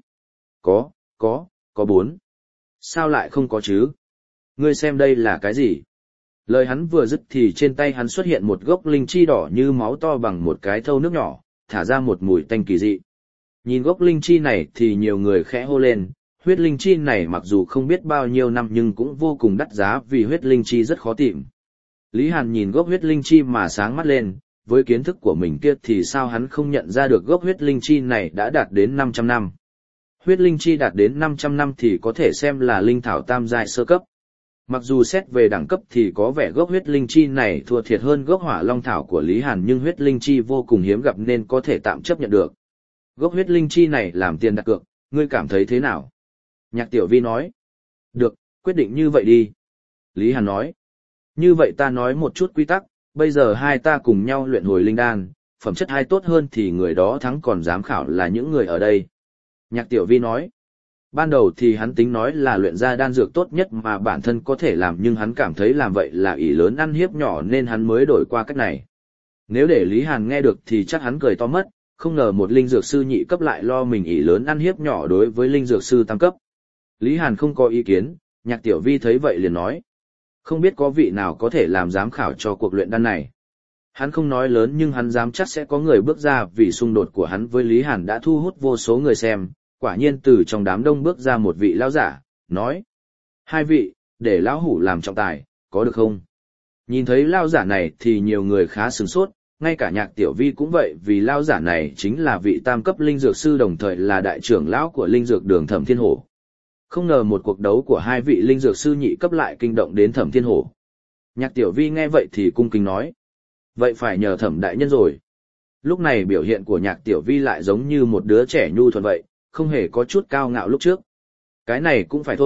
Có 4. Sao lại không có chứ? Ngươi xem đây là cái gì? Lời hắn vừa dứt thì trên tay hắn xuất hiện một gốc linh chi đỏ như máu to bằng một cái thau nước nhỏ, thả ra một mùi tanh kỳ dị. Nhìn gốc linh chi này thì nhiều người khẽ hô lên, huyết linh chi này mặc dù không biết bao nhiêu năm nhưng cũng vô cùng đắt giá vì huyết linh chi rất khó tìm. Lý Hàn nhìn gốc huyết linh chi mà sáng mắt lên, với kiến thức của mình kia thì sao hắn không nhận ra được gốc huyết linh chi này đã đạt đến 500 năm. Huyết linh chi đạt đến 500 năm thì có thể xem là linh thảo tam giai sơ cấp. Mặc dù xét về đẳng cấp thì có vẻ gốc huyết linh chi này thua thiệt hơn gốc Hỏa Long thảo của Lý Hàn nhưng huyết linh chi vô cùng hiếm gặp nên có thể tạm chấp nhận được. Gốc huyết linh chi này làm tiền đặt cược, ngươi cảm thấy thế nào? Nhạc Tiểu Vi nói. Được, quyết định như vậy đi. Lý Hàn nói. Như vậy ta nói một chút quy tắc, bây giờ hai ta cùng nhau luyện hồi linh đan, phẩm chất hai tốt hơn thì người đó thắng còn giám khảo là những người ở đây. Nhạc Tiểu Vi nói. Ban đầu thì hắn tính nói là luyện ra đan dược tốt nhất mà bản thân có thể làm nhưng hắn cảm thấy làm vậy là ỷ lớn ăn hiếp nhỏ nên hắn mới đổi qua cách này. Nếu để Lý Hàn nghe được thì chắc hắn cười to mất, không ngờ một linh dược sư nhị cấp lại lo mình ỷ lớn ăn hiếp nhỏ đối với linh dược sư tam cấp. Lý Hàn không có ý kiến, Nhạc Tiểu Vi thấy vậy liền nói. Không biết có vị nào có thể làm giám khảo cho cuộc luyện đan này. Hắn không nói lớn nhưng hắn dám chắc sẽ có người bước ra vì xung đột của hắn với Lý Hàn đã thu hút vô số người xem. Quả nhiên từ trong đám đông bước ra một vị lão giả, nói. Hai vị, để lão hủ làm trọng tài, có được không? Nhìn thấy lão giả này thì nhiều người khá sửng sốt, ngay cả Nhạc Tiểu Vi cũng vậy vì lão giả này chính là vị tam cấp linh dược sư đồng thời là đại trưởng lão của linh dược đường Thẩm Thiên Hổ. Không ngờ một cuộc đấu của hai vị linh dược sư nhị cấp lại kinh động đến Thẩm Thiên Hổ. Nhạc Tiểu Vi nghe vậy thì cung kính nói. Vậy phải nhờ Thẩm đại nhân rồi. Lúc này biểu hiện của Nhạc Tiểu Vi lại giống như một đứa trẻ nhu thuần vậy, không hề có chút cao ngạo lúc trước. Cái này cũng phải thôi,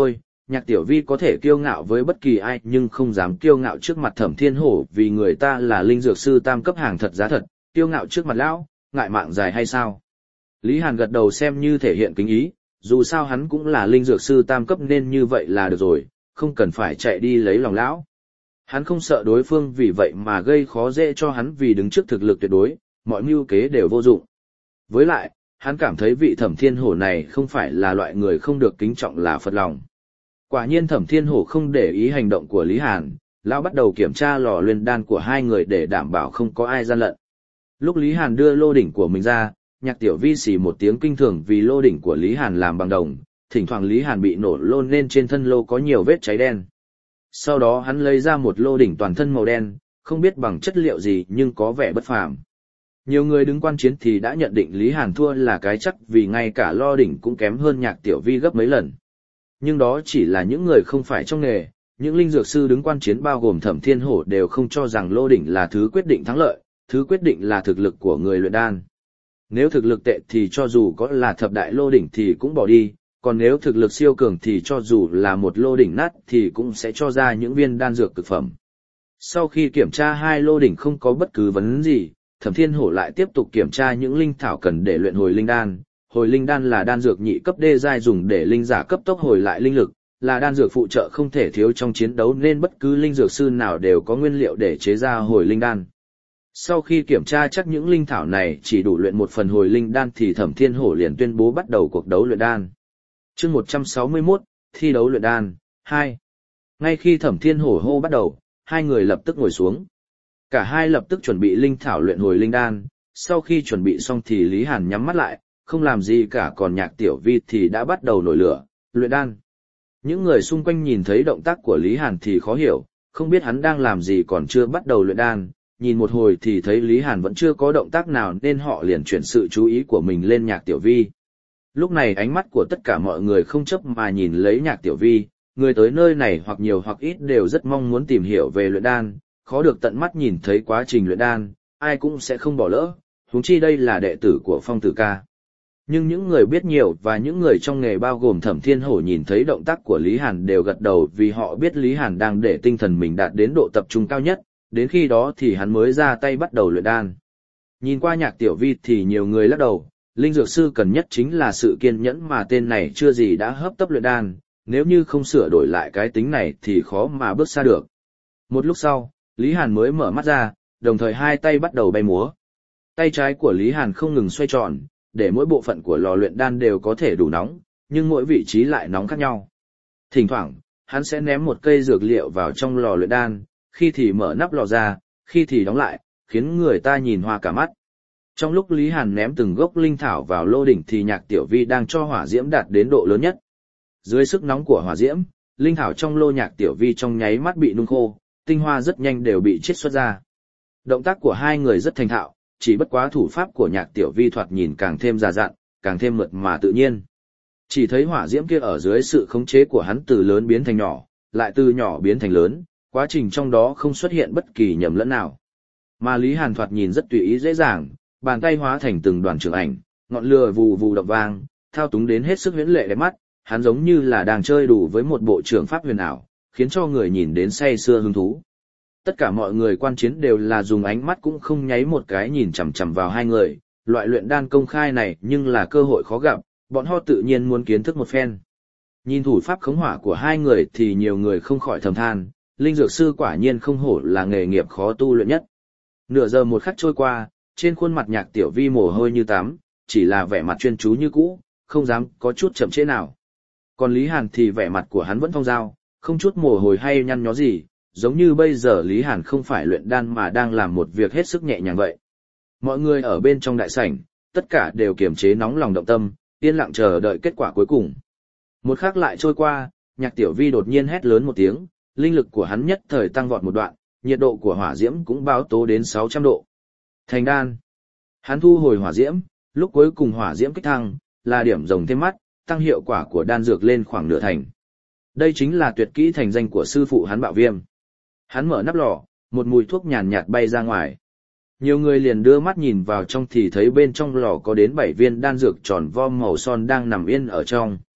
Nhạc Tiểu Vi có thể kiêu ngạo với bất kỳ ai nhưng không dám kiêu ngạo trước mặt Thẩm Thiên Hổ vì người ta là linh dược sư tam cấp hàng thật giá thật, kiêu ngạo trước mặt lão, ngại mạng dài hay sao? Lý Hàn gật đầu xem như thể hiện kính ý, dù sao hắn cũng là linh dược sư tam cấp nên như vậy là được rồi, không cần phải chạy đi lấy lòng lão. Hắn không sợ đối phương vì vậy mà gây khó dễ cho hắn vì đứng trước thực lực tuyệt đối, mọi mưu kế đều vô dụng. Với lại, hắn cảm thấy vị Thẩm Thiên Hổ này không phải là loại người không được kính trọng là phật lòng. Quả nhiên Thẩm Thiên Hổ không để ý hành động của Lý Hàn, lão bắt đầu kiểm tra lò luyện đan của hai người để đảm bảo không có ai gian lận. Lúc Lý Hàn đưa lô đỉnh của mình ra, Nhạc Tiểu Vi xì một tiếng kinh thường vì lô đỉnh của Lý Hàn làm bằng đồng, thỉnh thoảng Lý Hàn bị nổ lô nên trên thân lô có nhiều vết cháy đen. Sau đó hắn lấy ra một lô đỉnh toàn thân màu đen, không biết bằng chất liệu gì nhưng có vẻ bất phàm. Nhiều người đứng quan chiến thì đã nhận định Lý Hàn thua là cái chắc vì ngay cả lô đỉnh cũng kém hơn Nhạc Tiểu Vi gấp mấy lần. Nhưng đó chỉ là những người không phải trong nghề, những linh dược sư đứng quan chiến bao gồm Thẩm Thiên Hổ đều không cho rằng lô đỉnh là thứ quyết định thắng lợi, thứ quyết định là thực lực của người luyện đan. Nếu thực lực tệ thì cho dù có là thập đại lô đỉnh thì cũng bỏ đi, còn nếu thực lực siêu cường thì cho dù là một lô đỉnh nát thì cũng sẽ cho ra những viên đan dược cực phẩm. Sau khi kiểm tra hai lô đỉnh không có bất cứ vấn gì, Thẩm Thiên Hổ lại tiếp tục kiểm tra những linh thảo cần để luyện hồi linh đan. Hồi linh đan là đan dược nhị cấp đê giai dùng để linh giả cấp tốc hồi lại linh lực, là đan dược phụ trợ không thể thiếu trong chiến đấu nên bất cứ linh dược sư nào đều có nguyên liệu để chế ra hồi linh đan. Sau khi kiểm tra chắc những linh thảo này chỉ đủ luyện một phần hồi linh đan thì Thẩm Thiên Hổ liền tuyên bố bắt đầu cuộc đấu luyện đan. Chương 161, thi đấu luyện đan 2. Ngay khi Thẩm Thiên Hổ hô bắt đầu, hai người lập tức ngồi xuống. Cả hai lập tức chuẩn bị linh thảo luyện hồi linh đan, sau khi chuẩn bị xong thì Lý Hàn nhắm mắt lại, không làm gì cả còn Nhạc Tiểu Vi thì đã bắt đầu nổi lửa, luyện đan. Những người xung quanh nhìn thấy động tác của Lý Hàn thì khó hiểu, không biết hắn đang làm gì còn chưa bắt đầu luyện đan, nhìn một hồi thì thấy Lý Hàn vẫn chưa có động tác nào nên họ liền chuyển sự chú ý của mình lên Nhạc Tiểu Vi. Lúc này ánh mắt của tất cả mọi người không chấp mà nhìn lấy Nhạc Tiểu Vi, người tới nơi này hoặc nhiều hoặc ít đều rất mong muốn tìm hiểu về luyện đan, khó được tận mắt nhìn thấy quá trình luyện đan, ai cũng sẽ không bỏ lỡ, huống chi đây là đệ tử của Phong Tử Ca. Nhưng những người biết nhiều và những người trong nghề bao gồm Thẩm Thiên Hổ nhìn thấy động tác của Lý Hàn đều gật đầu vì họ biết Lý Hàn đang để tinh thần mình đạt đến độ tập trung cao nhất, đến khi đó thì hắn mới ra tay bắt đầu luyện đan. Nhìn qua Nhạc Tiểu Vi thì nhiều người lắc đầu, linh dược sư cần nhất chính là sự kiên nhẫn mà tên này chưa gì đã hấp tấp luyện đan, nếu như không sửa đổi lại cái tính này thì khó mà bước xa được. Một lúc sau, Lý Hàn mới mở mắt ra, đồng thời hai tay bắt đầu bay múa. Tay trái của Lý Hàn không ngừng xoay tròn, để mỗi bộ phận của lò luyện đan đều có thể đủ nóng, nhưng mỗi vị trí lại nóng khác nhau. Thỉnh thoảng, hắn sẽ ném một cây dược liệu vào trong lò luyện đan, khi thì mở nắp lò ra, khi thì đóng lại, khiến người ta nhìn hoa cả mắt. Trong lúc Lý Hàn ném từng gốc linh thảo vào lô đỉnh thì Nhạc Tiểu Vi đang cho hỏa diễm đạt đến độ lớn nhất. Dưới sức nóng của hỏa diễm, linh thảo trong lô Nhạc Tiểu Vi trong nháy mắt bị nung khô, tinh hoa rất nhanh đều bị chiết xuất ra. Động tác của hai người rất thành thạo, chỉ bất quá thủ pháp của Nhạc Tiểu Vi thoạt nhìn càng thêm già dặn, càng thêm mượt mà tự nhiên. Chỉ thấy hỏa diễm kia ở dưới sự khống chế của hắn từ lớn biến thành nhỏ, lại từ nhỏ biến thành lớn, quá trình trong đó không xuất hiện bất kỳ nhầm lẫn nào. Mà Lý Hàn thoạt nhìn rất tùy ý dễ dàng, bàn tay hóa thành từng đoàn trường ảnh, ngọn lửa vù vù động vang, thao túng đến hết sức huyễn lệ đẹp mắt, hắn giống như là đang chơi đủ với một bộ trưởng pháp huyền ảo, khiến cho người nhìn đến say sưa hứng thú. Tất cả mọi người quan chiến đều là dùng ánh mắt cũng không nháy một cái nhìn chằm chằm vào hai người, loại luyện đan công khai này nhưng là cơ hội khó gặp, bọn họ tự nhiên muốn kiến thức một phen. Nhìn thủ pháp khống hỏa của hai người thì nhiều người không khỏi thầm than, linh dược sư quả nhiên không hổ là nghề nghiệp khó tu luyện nhất. Nửa giờ một khắc trôi qua, trên khuôn mặt Nhạc Tiểu Vi mồ hôi như tắm, chỉ là vẻ mặt chuyên chú như cũ, không dám có chút chậm trễ nào. Còn Lý Hàn thì vẻ mặt của hắn vẫn thong dong, không chút mồ hôi hay nhăn nhó gì, giống như bây giờ Lý Hàn không phải luyện đan mà đang làm một việc hết sức nhẹ nhàng vậy. Mọi người ở bên trong đại sảnh, tất cả đều kiềm chế nóng lòng động tâm, yên lặng chờ đợi kết quả cuối cùng. Một khắc lại trôi qua, Nhạc Tiểu Vi đột nhiên hét lớn một tiếng, linh lực của hắn nhất thời tăng vọt một đoạn, nhiệt độ của hỏa diễm cũng báo tố đến 600 độ. Thành đan. Hắn thu hồi hỏa diễm, lúc cuối cùng hỏa diễm kích thăng, là điểm rồng thêm mắt, tăng hiệu quả của đan dược lên khoảng nửa thành. Đây chính là tuyệt kỹ thành danh của sư phụ hắn Bạo Viêm. Hắn mở nắp lò, một mùi thuốc nhàn nhạt bay ra ngoài. Nhiều người liền đưa mắt nhìn vào trong thì thấy bên trong lò có đến 7 viên đan dược tròn vo màu son đang nằm yên ở trong.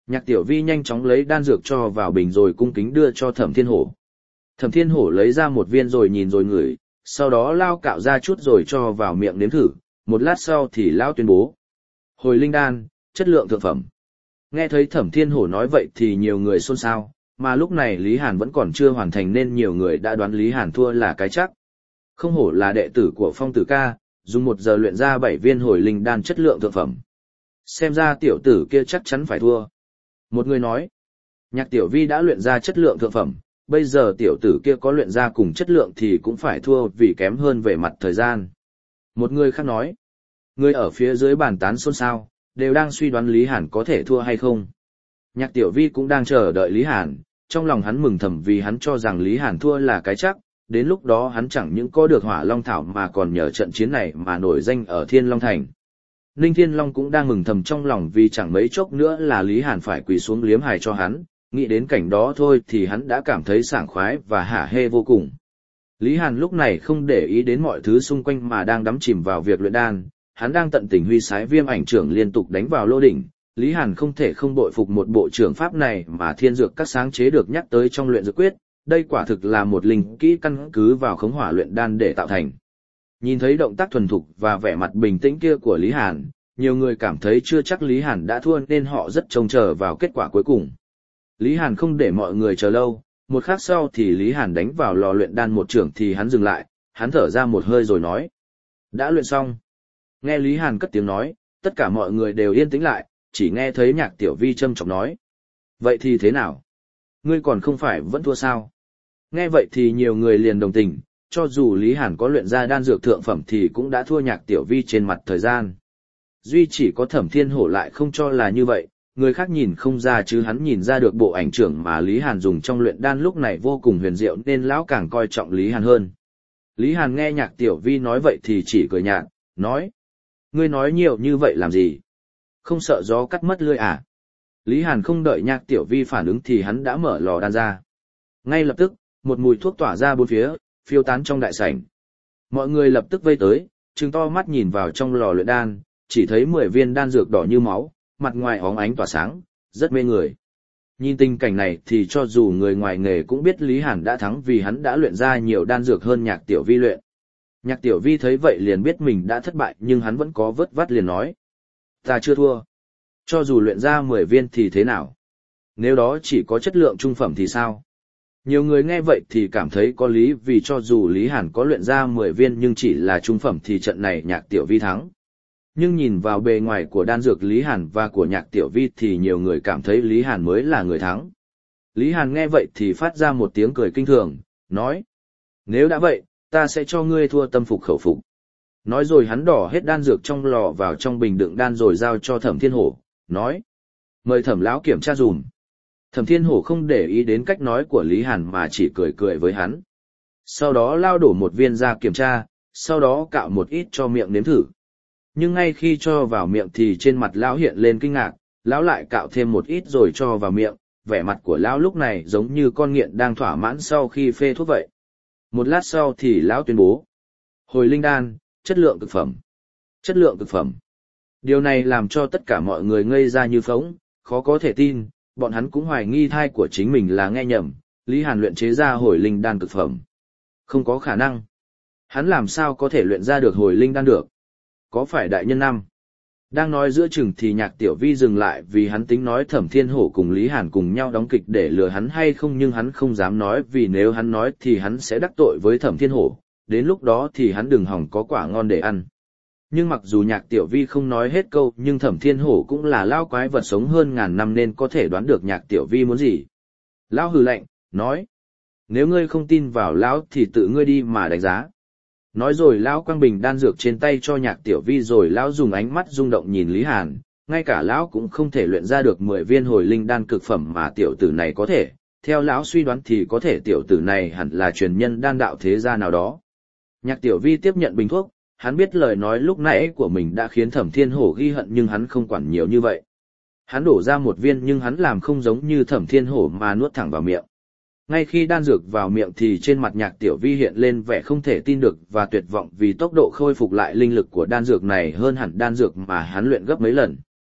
Nhạc Tiểu Vi nhanh chóng lấy đan dược cho vào bình rồi cung kính đưa cho Thẩm Thiên Hổ. Thẩm Thiên Hổ lấy ra một viên rồi nhìn rồi ngửi, sau đó lao cạo ra chút rồi cho vào miệng nếm thử, một lát sau thì lao tuyên bố. Hồi linh đan, chất lượng thượng phẩm. Nghe thấy Thẩm Thiên Hổ nói vậy thì nhiều người xôn xao, mà lúc này Lý Hàn vẫn còn chưa hoàn thành nên nhiều người đã đoán Lý Hàn thua là cái chắc. Không hổ là đệ tử của Phong Tử Ca, dùng 1 giờ luyện ra 7 viên hồi linh đan chất lượng thượng phẩm. Xem ra tiểu tử kia chắc chắn phải thua. Một người nói, Nhạc Tiểu Vi đã luyện ra chất lượng thượng phẩm, bây giờ tiểu tử kia có luyện ra cùng chất lượng thì cũng phải thua vì kém hơn về mặt thời gian. Một người khác nói, người ở phía dưới bàn tán xôn xao, đều đang suy đoán Lý Hàn có thể thua hay không. Nhạc Tiểu Vi cũng đang chờ đợi Lý Hàn, trong lòng hắn mừng thầm vì hắn cho rằng Lý Hàn thua là cái chắc, đến lúc đó hắn chẳng những có được Hỏa Long Thảo mà còn nhờ trận chiến này mà nổi danh ở Thiên Long Thành. Ninh Thiên Long cũng đang mừng thầm trong lòng vì chẳng mấy chốc nữa là Lý Hàn phải quỳ xuống liếm hài cho hắn, nghĩ đến cảnh đó thôi thì hắn đã cảm thấy sảng khoái và hả hê vô cùng. Lý Hàn lúc này không để ý đến mọi thứ xung quanh mà đang đắm chìm vào việc luyện đan, hắn đang tận tình huy sái Viêm Ảnh trưởng liên tục đánh vào lô đỉnh. Lý Hàn không thể không bội phục một bộ trưởng pháp này mà thiên dược các sáng chế được nhắc tới trong luyện dược quyết, đây quả thực là một linh kỹ căn cứ vào khống hỏa luyện đan để tạo thành. Nhìn thấy động tác thuần thục và vẻ mặt bình tĩnh kia của Lý Hàn, nhiều người cảm thấy chưa chắc Lý Hàn đã thua nên họ rất trông chờ vào kết quả cuối cùng. Lý Hàn không để mọi người chờ lâu, một khắc sau thì Lý Hàn đánh vào lò luyện đan một chưởng thì hắn dừng lại, hắn thở ra một hơi rồi nói. Đã luyện xong. Nghe Lý Hàn cất tiếng nói, tất cả mọi người đều yên tĩnh lại, chỉ nghe thấy Nhạc Tiểu Vi trầm trọng nói. Vậy thì thế nào? Ngươi còn không phải vẫn thua sao? Nghe vậy thì nhiều người liền đồng tình, cho dù Lý Hàn có luyện ra đan dược thượng phẩm thì cũng đã thua Nhạc Tiểu Vi trên mặt thời gian. Duy chỉ có Thẩm Thiên Hổ lại không cho là như vậy, người khác nhìn không ra chứ hắn nhìn ra được bộ ảnh trưởng mà Lý Hàn dùng trong luyện đan lúc này vô cùng huyền diệu nên lão càng coi trọng Lý Hàn hơn. Lý Hàn nghe Nhạc Tiểu Vi nói vậy thì chỉ cười nhạt, nói. Ngươi nói nhiều như vậy làm gì? Không sợ gió cắt mất lưỡi à? Lý Hàn không đợi Nhạc Tiểu Vi phản ứng thì hắn đã mở lò đan ra. Ngay lập tức, một mùi thuốc tỏa ra bốn phía, phiêu tán trong đại sảnh. Mọi người lập tức vây tới, trừng to mắt nhìn vào trong lò luyện đan, chỉ thấy 10 viên đan dược đỏ như máu, mặt ngoài óng ánh tỏa sáng, rất mê người. Nhìn tình cảnh này thì cho dù người ngoài nghề cũng biết Lý Hàn đã thắng vì hắn đã luyện ra nhiều đan dược hơn Nhạc Tiểu Vi luyện. Nhạc Tiểu Vi thấy vậy liền biết mình đã thất bại nhưng hắn vẫn có vớt vát liền nói. Ta chưa thua. Cho dù luyện ra 10 viên thì thế nào? Nếu đó chỉ có chất lượng trung phẩm thì sao? Nhiều người nghe vậy thì cảm thấy có lý vì cho dù Lý Hàn có luyện ra 10 viên nhưng chỉ là trung phẩm thì trận này Nhạc Tiểu Vi thắng. Nhưng nhìn vào bề ngoài của đan dược Lý Hàn và của Nhạc Tiểu Vi thì nhiều người cảm thấy Lý Hàn mới là người thắng. Lý Hàn nghe vậy thì phát ra một tiếng cười kinh thường, nói. Nếu đã vậy, ta sẽ cho ngươi thua tâm phục khẩu phục. Nói rồi hắn đổ hết đan dược trong lò vào trong bình đựng đan rồi giao cho Thẩm Thiên Hổ, nói. Mời Thẩm lão kiểm tra dùm. Thẩm Thiên Hổ không để ý đến cách nói của Lý Hàn mà chỉ cười cười với hắn. Sau đó lao đổ một viên ra kiểm tra, sau đó cạo một ít cho miệng nếm thử. Nhưng ngay khi cho vào miệng thì trên mặt lão hiện lên kinh ngạc, lão lại cạo thêm một ít rồi cho vào miệng, vẻ mặt của lão lúc này giống như con nghiện đang thỏa mãn sau khi phê thuốc vậy. Một lát sau thì lão tuyên bố. Hồi linh đan, chất lượng cực phẩm. Chất lượng cực phẩm. Điều này làm cho tất cả mọi người ngây ra như phỗng, khó có thể tin, bọn hắn cũng hoài nghi thai của chính mình là nghe nhầm, Lý Hàn luyện chế ra hồi linh đan cực phẩm. Không có khả năng. Hắn làm sao có thể luyện ra được hồi linh đan được? Có phải đại nhân năm? Đang nói giữa chừng thì Nhạc Tiểu Vi dừng lại vì hắn tính nói Thẩm Thiên Hổ cùng Lý Hàn cùng nhau đóng kịch để lừa hắn hay không nhưng hắn không dám nói vì nếu hắn nói thì hắn sẽ đắc tội với Thẩm Thiên Hổ, đến lúc đó thì hắn đừng hòng có quả ngon để ăn. Nhưng mặc dù Nhạc Tiểu Vi không nói hết câu nhưng Thẩm Thiên Hổ cũng là lao quái vật sống hơn ngàn năm nên có thể đoán được Nhạc Tiểu Vi muốn gì. Lão hừ lạnh, nói. Nếu ngươi không tin vào lão thì tự ngươi đi mà đánh giá. Nói rồi lão quăng bình đan dược trên tay cho Nhạc Tiểu Vi rồi lão dùng ánh mắt rung động nhìn Lý Hàn, ngay cả lão cũng không thể luyện ra được 10 viên hồi linh đan cực phẩm mà tiểu tử này có thể, theo lão suy đoán thì có thể tiểu tử này hẳn là truyền nhân đan đạo thế gia nào đó. Nhạc Tiểu Vi tiếp nhận bình thuốc, hắn biết lời nói lúc nãy của mình đã khiến Thẩm Thiên Hổ ghi hận nhưng hắn không quản nhiều như vậy. Hắn đổ ra một viên nhưng hắn làm không giống như Thẩm Thiên Hổ mà nuốt thẳng vào miệng. Ngay khi đan dược vào miệng thì trên mặt Nhạc Tiểu Vi hiện lên vẻ không thể tin được và tuyệt vọng vì tốc độ khôi phục lại linh lực của đan dược này hơn hẳn đan dược mà hắn luyện gấp mấy lần.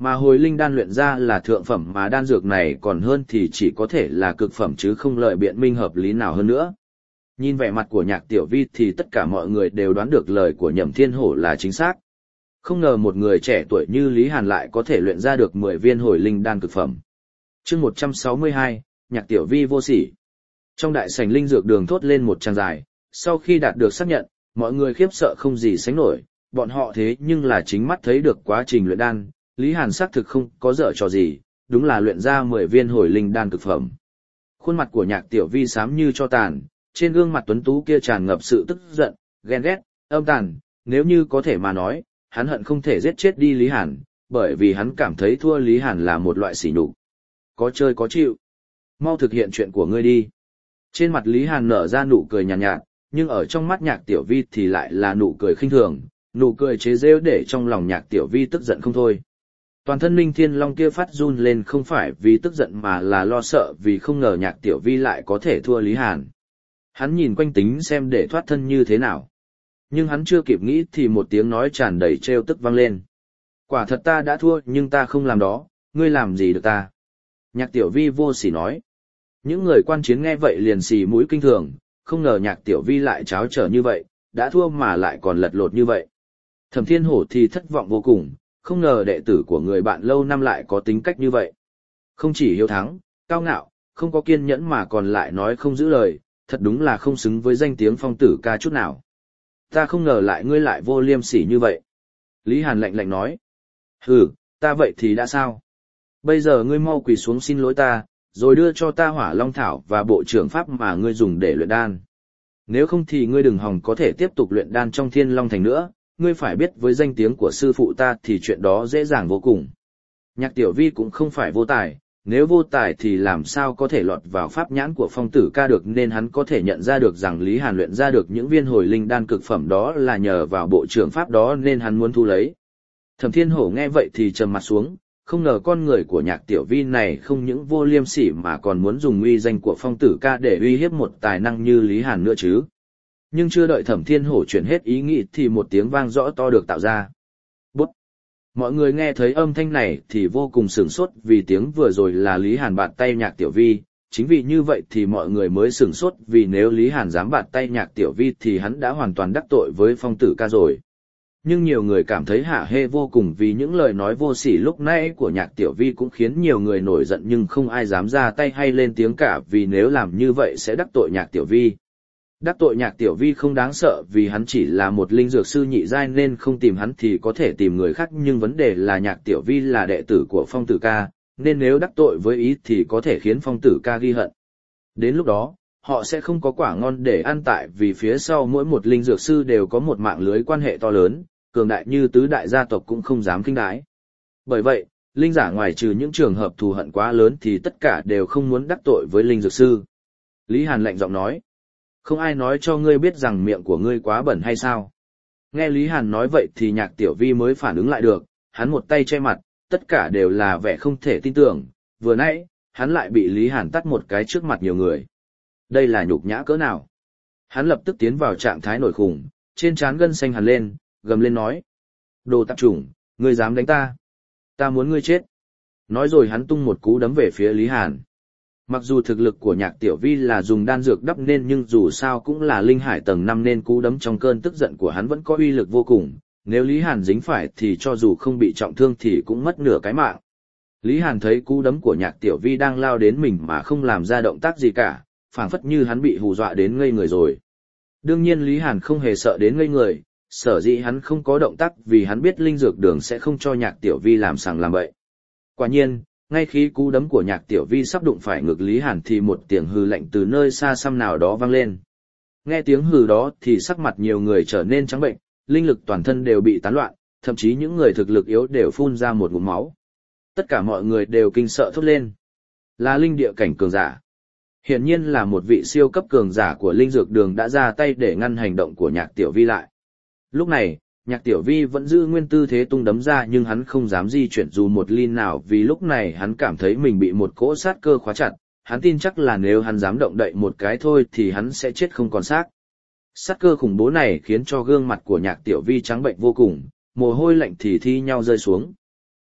Mà hồi linh đan luyện ra là thượng phẩm mà đan dược này còn hơn thì chỉ có thể là cực phẩm chứ không lợi biện minh hợp lý nào hơn nữa. Nhìn vẻ mặt của Nhạc Tiểu Vi thì tất cả mọi người đều đoán được lời của Nhậm Thiên Hổ là chính xác. Không ngờ một người trẻ tuổi như Lý Hàn lại có thể luyện ra được 10 viên hồi linh đan cực phẩm. Chương 162, Nhạc Tiểu Vi vô sỉ. Trong đại sảnh linh dược đường thốt lên một tràng dài, sau khi đạt được xác nhận, mọi người khiếp sợ không gì sánh nổi, bọn họ thế nhưng là chính mắt thấy được quá trình luyện đan, Lý Hàn xác thực không có dở trò gì, đúng là luyện ra 10 viên hồi linh đan cực phẩm. Khuôn mặt của Nhạc Tiểu Vi xám như tro tàn, trên gương mặt tuấn tú kia tràn ngập sự tức giận, ghen ghét, âm tàn, nếu như có thể mà nói, hắn hận không thể giết chết đi Lý Hàn, bởi vì hắn cảm thấy thua Lý Hàn là một loại sỉ nhục. Có chơi có chịu. Mau thực hiện chuyện của ngươi đi. Trên mặt Lý Hàn nở ra nụ cười nhàn nhạt, nhưng ở trong mắt Nhạc Tiểu Vi thì lại là nụ cười khinh thường, nụ cười chế giễu để trong lòng Nhạc Tiểu Vi tức giận không thôi. Toàn thân Linh Thiên Long kia phát run lên không phải vì tức giận mà là lo sợ vì không ngờ Nhạc Tiểu Vi lại có thể thua Lý Hàn. Hắn nhìn quanh tính xem để thoát thân như thế nào. Nhưng hắn chưa kịp nghĩ thì một tiếng nói tràn đầy trêu tức vang lên. Quả thật ta đã thua nhưng ta không làm đó, ngươi làm gì được ta? Nhạc Tiểu Vi vô sỉ nói. Những người quan chiến nghe vậy liền xì mũi kinh thường, không ngờ Nhạc Tiểu Vi lại tráo trở như vậy, đã thua mà lại còn lật lột như vậy. Thẩm Thiên Hổ thì thất vọng vô cùng, không ngờ đệ tử của người bạn lâu năm lại có tính cách như vậy. Không chỉ hiếu thắng, cao ngạo, không có kiên nhẫn mà còn lại nói không giữ lời, thật đúng là không xứng với danh tiếng Phong Tử Ca chút nào. Ta không ngờ lại ngươi lại vô liêm sỉ như vậy. Lý Hàn lạnh lạnh nói. Hừ, ta vậy thì đã sao? Bây giờ ngươi mau quỳ xuống xin lỗi ta, rồi đưa cho ta Hỏa Long Thảo và bộ trưởng pháp mà ngươi dùng để luyện đan. Nếu không thì ngươi đừng hòng có thể tiếp tục luyện đan trong Thiên Long Thành nữa, ngươi phải biết với danh tiếng của sư phụ ta thì chuyện đó dễ dàng vô cùng. Nhạc Tiểu Vi cũng không phải vô tài, nếu vô tài thì làm sao có thể lọt vào pháp nhãn của Phong Tử Ca được, nên hắn có thể nhận ra được rằng Lý Hàn luyện ra được những viên hồi linh đan cực phẩm đó là nhờ vào bộ trưởng pháp đó nên hắn muốn thu lấy. Thẩm Thiên Hổ nghe vậy thì trầm mặt xuống, không ngờ con người của Nhạc Tiểu Vi này không những vô liêm sỉ mà còn muốn dùng uy danh của Phong Tử Ca để uy hiếp một tài năng như Lý Hàn nữa chứ. Nhưng chưa đợi Thẩm Thiên Hổ chuyển hết ý nghĩ thì một tiếng vang rõ to được tạo ra. Bút! Mọi người nghe thấy âm thanh này thì vô cùng sửng sốt vì tiếng vừa rồi là Lý Hàn bạt tay Nhạc Tiểu Vi, chính vì như vậy thì mọi người mới sửng sốt vì nếu Lý Hàn dám bạt tay Nhạc Tiểu Vi thì hắn đã hoàn toàn đắc tội với Phong Tử Ca rồi. Nhưng nhiều người cảm thấy hả hê vô cùng vì những lời nói vô sỉ lúc nãy của Nhạc Tiểu Vi cũng khiến nhiều người nổi giận nhưng không ai dám ra tay hay lên tiếng cả vì nếu làm như vậy sẽ đắc tội Nhạc Tiểu Vi. Đắc tội Nhạc Tiểu Vi không đáng sợ vì hắn chỉ là một linh dược sư nhị giai nên không tìm hắn thì có thể tìm người khác, nhưng vấn đề là Nhạc Tiểu Vi là đệ tử của Phong Tử Ca, nên nếu đắc tội với ý thì có thể khiến Phong Tử Ca ghi hận. Đến lúc đó, họ sẽ không có quả ngon để ăn tại vì phía sau mỗi một linh dược sư đều có một mạng lưới quan hệ to lớn, cường đại như tứ đại gia tộc cũng không dám khinh đái. Bởi vậy, linh giả ngoài trừ những trường hợp thù hận quá lớn thì tất cả đều không muốn đắc tội với linh dược sư. Lý Hàn lạnh giọng nói. Không ai nói cho ngươi biết rằng miệng của ngươi quá bẩn hay sao? Nghe Lý Hàn nói vậy thì Nhạc Tiểu Vi mới phản ứng lại được, hắn một tay che mặt, tất cả đều là vẻ không thể tin tưởng, vừa nãy, hắn lại bị Lý Hàn tát một cái trước mặt nhiều người. Đây là nhục nhã cỡ nào? Hắn lập tức tiến vào trạng thái nổi khủng, trên trán gân xanh hẳn lên, gầm lên nói. Đồ tạp chủng, ngươi dám đánh ta? Ta muốn ngươi chết. Nói rồi hắn tung một cú đấm về phía Lý Hàn. Mặc dù thực lực của Nhạc Tiểu Vi là dùng đan dược đắp nên nhưng dù sao cũng là linh hải tầng 5 nên cú đấm trong cơn tức giận của hắn vẫn có uy lực vô cùng, nếu Lý Hàn dính phải thì cho dù không bị trọng thương thì cũng mất nửa cái mạng. Lý Hàn thấy cú đấm của Nhạc Tiểu Vi đang lao đến mình mà không làm ra động tác gì cả, phảng phất như hắn bị hù dọa đến ngây người rồi. Đương nhiên Lý Hàn không hề sợ đến ngây người, sở dĩ hắn không có động tác vì hắn biết linh dược đường sẽ không cho Nhạc Tiểu Vi làm sằng làm bậy. Quả nhiên, ngay khi cú đấm của Nhạc Tiểu Vi sắp đụng phải ngực Lý Hàn thì một tiếng hừ lạnh từ nơi xa xăm nào đó vang lên. Nghe tiếng hừ đó thì sắc mặt nhiều người trở nên trắng bệnh, linh lực toàn thân đều bị tán loạn, thậm chí những người thực lực yếu đều phun ra một ngụm máu. Tất cả mọi người đều kinh sợ thốt lên. Là linh địa cảnh cường giả. Hiển nhiên là một vị siêu cấp cường giả của linh dược đường đã ra tay để ngăn hành động của Nhạc Tiểu Vi lại. Lúc này, Nhạc Tiểu Vi vẫn giữ nguyên tư thế tung đấm ra nhưng hắn không dám di chuyển dù một ly nào vì lúc này hắn cảm thấy mình bị một cỗ sát cơ khóa chặt, hắn tin chắc là nếu hắn dám động đậy một cái thôi thì hắn sẽ chết không còn xác. Sát cơ khủng bố này khiến cho gương mặt của Nhạc Tiểu Vi trắng bệnh vô cùng, mồ hôi lạnh thì thi nhau rơi xuống.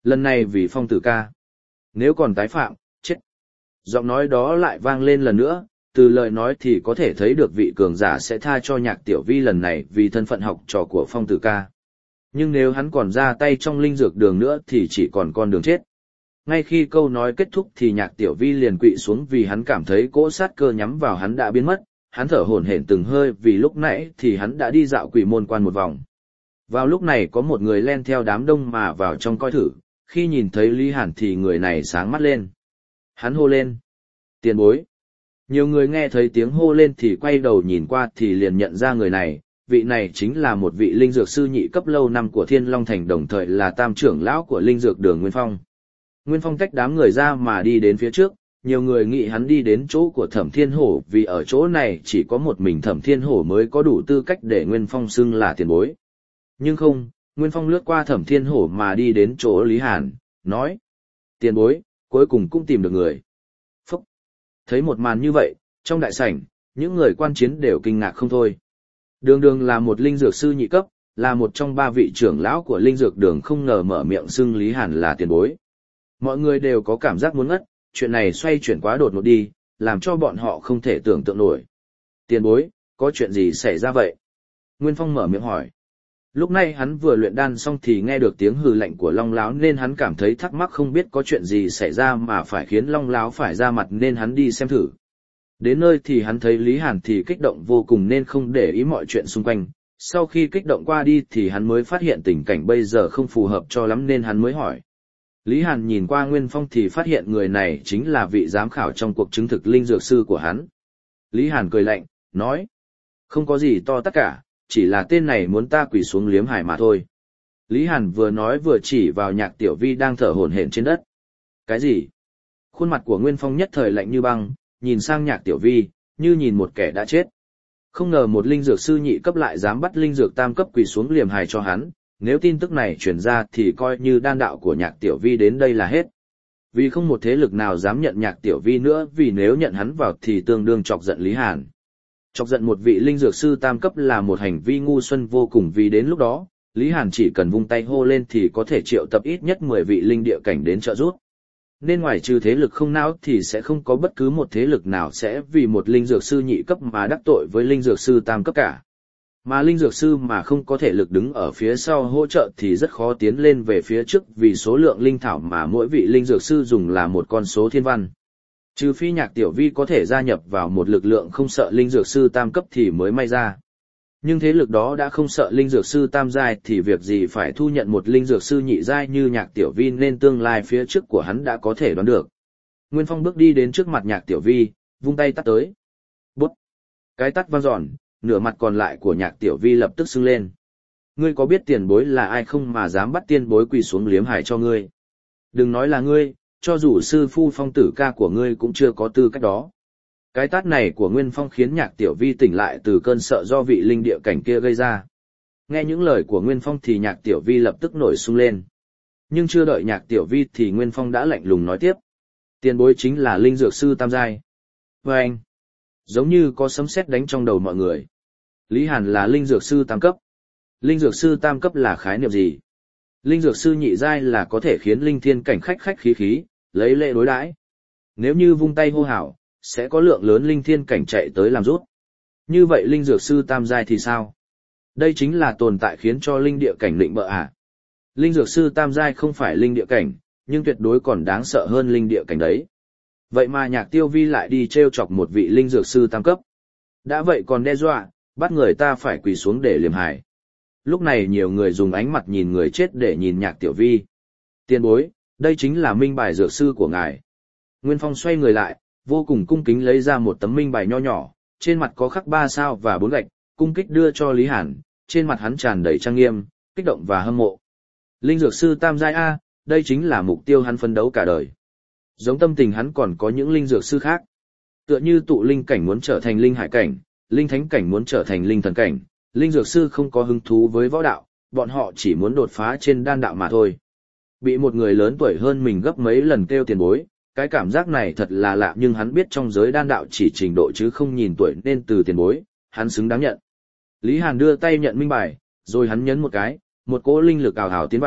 Lần này vì Phong tử ca. Nếu còn tái phạm, chết. Giọng nói đó lại vang lên lần nữa, từ lời nói thì có thể thấy được vị cường giả sẽ tha cho Nhạc Tiểu Vi lần này vì thân phận học trò của Phong tử ca. Nhưng nếu hắn còn ra tay trong linh dược đường nữa thì chỉ còn con đường chết. Ngay khi câu nói kết thúc thì Nhạc Tiểu Vi liền quỵ xuống vì hắn cảm thấy cỗ sát cơ nhắm vào hắn đã biến mất, hắn thở hổn hển từng hơi vì lúc nãy thì hắn đã đi dạo Quỷ Môn Quan một vòng. Vào lúc này có một người len theo đám đông mà vào trong coi thử, khi nhìn thấy Lý Hàn thì người này sáng mắt lên. Hắn hô lên. Tiền bối. Nhiều người nghe thấy tiếng hô lên thì quay đầu nhìn qua thì liền nhận ra người này, vị này chính là một vị linh dược sư nhị cấp lâu năm của Thiên Long Thành đồng thời là tam trưởng lão của linh dược đường Nguyên Phong. Nguyên Phong tách đám người ra mà đi đến phía trước, nhiều người nghĩ hắn đi đến chỗ của Thẩm Thiên Hổ vì ở chỗ này chỉ có một mình Thẩm Thiên Hổ mới có đủ tư cách để Nguyên Phong xưng là tiền bối. Nhưng không, Nguyên Phong lướt qua Thẩm Thiên Hổ mà đi đến chỗ Lý Hàn, nói. Tiền bối, cuối cùng cũng tìm được người. Phúc! Thấy một màn như vậy, trong đại sảnh, những người quan chiến đều kinh ngạc không thôi. Đường Đường là một linh dược sư nhị cấp, là một trong 3 vị trưởng lão của linh dược đường không ngờ mở miệng xưng Lý Hàn là tiền bối. Mọi người đều có cảm giác muốn ngất, chuyện này xoay chuyển quá đột ngột đi, làm cho bọn họ không thể tưởng tượng nổi. Tiền bối, có chuyện gì xảy ra vậy? Nguyên Phong mở miệng hỏi. Lúc này hắn vừa luyện đan xong thì nghe được tiếng hừ lạnh của Long Láo nên hắn cảm thấy thắc mắc không biết có chuyện gì xảy ra mà phải khiến Long Láo phải ra mặt nên hắn đi xem thử. Đến nơi thì hắn thấy Lý Hàn thì kích động vô cùng nên không để ý mọi chuyện xung quanh. Sau khi kích động qua đi thì hắn mới phát hiện tình cảnh bây giờ không phù hợp cho lắm nên hắn mới hỏi. Lý Hàn nhìn qua Nguyên Phong thì phát hiện người này chính là vị giám khảo trong cuộc chứng thực linh dược sư của hắn. Lý Hàn cười lạnh, nói. Không có gì to tất cả, chỉ là tên này muốn ta quỳ xuống liếm hải mà thôi. Lý Hàn vừa nói vừa chỉ vào Nhạc Tiểu Vi đang thở hổn hển trên đất. Cái gì? Khuôn mặt của Nguyên Phong nhất thời lạnh như băng, nhìn sang Nhạc Tiểu Vi, như nhìn một kẻ đã chết. Không ngờ một linh dược sư nhị cấp lại dám bắt linh dược tam cấp quỳ xuống liềm hài cho hắn, nếu tin tức này truyền ra thì coi như đan đạo của Nhạc Tiểu Vi đến đây là hết. Vì không một thế lực nào dám nhận Nhạc Tiểu Vi nữa vì nếu nhận hắn vào thì tương đương chọc giận Lý Hàn. Chọc giận một vị linh dược sư tam cấp là một hành vi ngu xuân vô cùng vì đến lúc đó, Lý Hàn chỉ cần vung tay hô lên thì có thể triệu tập ít nhất 10 vị linh địa cảnh đến trợ giúp. Nên ngoài trừ thế lực không não thì sẽ không có bất cứ một thế lực nào sẽ vì một linh dược sư nhị cấp mà đắc tội với linh dược sư tam cấp cả. Mà linh dược sư mà không có thể lực đứng ở phía sau hỗ trợ thì rất khó tiến lên về phía trước vì số lượng linh thảo mà mỗi vị linh dược sư dùng là một con số thiên văn. Trừ phi Nhạc Tiểu Vi có thể gia nhập vào một lực lượng không sợ linh dược sư tam cấp thì mới may ra. Nhưng thế lực đó đã không sợ linh dược sư tam giai thì việc gì phải thu nhận một linh dược sư nhị giai như Nhạc Tiểu Vi nên tương lai phía trước của hắn đã có thể đoán được. Nguyên Phong bước đi đến trước mặt Nhạc Tiểu Vi, vung tay tát tới. Bút! Cái tát vang dọn, nửa mặt còn lại của Nhạc Tiểu Vi lập tức sưng lên. Ngươi có biết tiền bối là ai không mà dám bắt tiền bối quỳ xuống liếm hải cho ngươi? Đừng nói là ngươi, cho dù sư phu Phong tử ca của ngươi cũng chưa có tư cách đó. Cái tát này của Nguyên Phong khiến Nhạc Tiểu Vi tỉnh lại từ cơn sợ do vị linh địa cảnh kia gây ra. Nghe những lời của Nguyên Phong thì Nhạc Tiểu Vi lập tức nổi sung lên. Nhưng chưa đợi Nhạc Tiểu Vi thì Nguyên Phong đã lạnh lùng nói tiếp. Tiền bối chính là linh dược sư tam giai. Và anh, giống như có sấm sét đánh trong đầu mọi người. Lý Hàn là linh dược sư tam cấp. Linh dược sư tam cấp là khái niệm gì? Linh dược sư nhị giai là có thể khiến linh thiên cảnh khách khách khí khí, lấy lệ đối đãi. Nếu như vung tay hô hào, sẽ có lượng lớn linh thiên cảnh chạy tới làm rút. Như vậy linh dược sư tam giai thì sao? Đây chính là tồn tại khiến cho linh địa cảnh lịnh bợ à? Linh dược sư tam giai không phải linh địa cảnh, nhưng tuyệt đối còn đáng sợ hơn linh địa cảnh đấy. Vậy mà Nhạc Tiêu Vi lại đi trêu chọc một vị linh dược sư tam cấp. Đã vậy còn đe dọa, bắt người ta phải quỳ xuống để liềm hài. Lúc này nhiều người dùng ánh mặt nhìn người chết để nhìn Nhạc Tiểu Vi. Tiền bối, đây chính là minh bài dược sư của ngài. Nguyên Phong xoay người lại, vô cùng cung kính lấy ra một tấm minh bài nho nhỏ, trên mặt có khắc 3 sao và 4 gạch, cung kích đưa cho Lý Hàn, trên mặt hắn tràn đầy trang nghiêm, kích động và hâm mộ. Linh dược sư tam giai A, đây chính là mục tiêu hắn phấn đấu cả đời. Giống tâm tình hắn còn có những linh dược sư khác. Tựa như tụ linh cảnh muốn trở thành linh hải cảnh, linh thánh cảnh muốn trở thành linh thần cảnh, linh dược sư không có hứng thú với võ đạo, bọn họ chỉ muốn đột phá trên đan đạo mà thôi. Bị một người lớn tuổi hơn mình gấp mấy lần kêu tiền bối, cái cảm giác này thật là lạ nhưng hắn biết trong giới đan đạo chỉ trình độ chứ không nhìn tuổi nên từ tiền bối, hắn xứng đáng nhận. Lý Hàn đưa tay nhận minh bài, rồi hắn nhấn một cái, một cỗ linh lực ảo ảo tiến vào,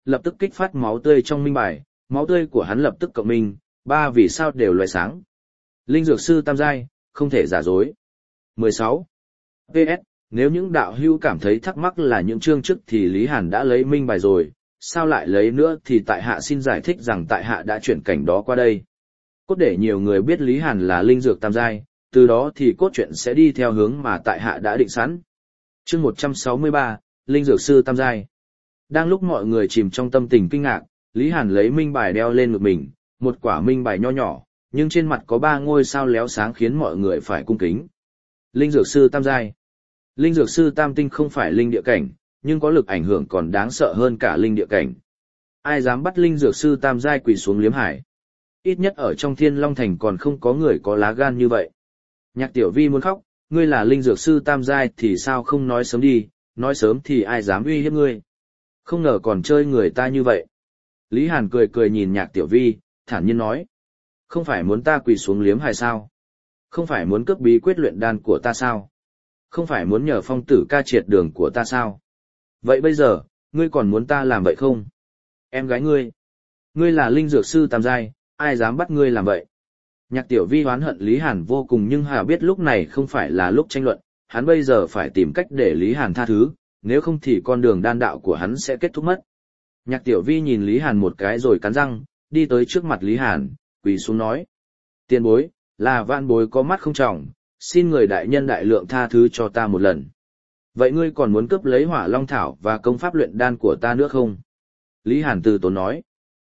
lập tức kích phát máu tươi trong minh bài, máu tươi của hắn lập tức cộng minh, 3 vì sao đều loại sáng. Linh dược sư tam giai, không thể giả dối. 16. PS, nếu những đạo hữu cảm thấy thắc mắc là những chương trước thì Lý Hàn đã lấy minh bài rồi, sao lại lấy nữa thì tại hạ xin giải thích rằng tại hạ đã chuyển cảnh đó qua đây. Cốt để nhiều người biết Lý Hàn là linh dược tam giai, từ đó thì cốt truyện sẽ đi theo hướng mà tại hạ đã định sẵn. Chương 163, Linh dược sư tam giai. Đang lúc mọi người chìm trong tâm tình kinh ngạc, Lý Hàn lấy minh bài đeo lên ngực mình, một quả minh bài nho nhỏ, nhưng trên mặt có 3 ngôi sao lóe sáng khiến mọi người phải cung kính. Linh dược sư tam giai. Linh dược sư tam tinh không phải linh địa cảnh, nhưng có lực ảnh hưởng còn đáng sợ hơn cả linh địa cảnh. Ai dám bắt linh dược sư tam giai quỳ xuống liếm hải? Ít nhất ở trong Thiên Long Thành còn không có người có lá gan như vậy. Nhạc Tiểu Vi muốn khóc, ngươi là linh dược sư tam giai thì sao không nói sớm đi, nói sớm thì ai dám uy hiếp ngươi. Không ngờ còn chơi người ta như vậy. Lý Hàn cười cười nhìn Nhạc Tiểu Vi, thản nhiên nói. Không phải muốn ta quỳ xuống liếm hài sao? Không phải muốn cướp bí quyết luyện đan của ta sao? Không phải muốn nhờ Phong tử ca triệt đường của ta sao? Vậy bây giờ, ngươi còn muốn ta làm vậy không? Em gái ngươi là linh dược sư tam giai, ai dám bắt ngươi làm vậy? Nhạc Tiểu Vi oán hận Lý Hàn vô cùng nhưng Hà biết lúc này không phải là lúc tranh luận, hắn bây giờ phải tìm cách để Lý Hàn tha thứ, nếu không thì con đường đan đạo của hắn sẽ kết thúc mất. Nhạc Tiểu Vi nhìn Lý Hàn một cái rồi cắn răng, đi tới trước mặt Lý Hàn, quỳ xuống nói. Tiền bối, là vạn bối có mắt không tròng, xin người đại nhân đại lượng tha thứ cho ta một lần. Vậy ngươi còn muốn cướp lấy Hỏa Long Thảo và công pháp luyện đan của ta nữa không? Lý Hàn từ tốn nói.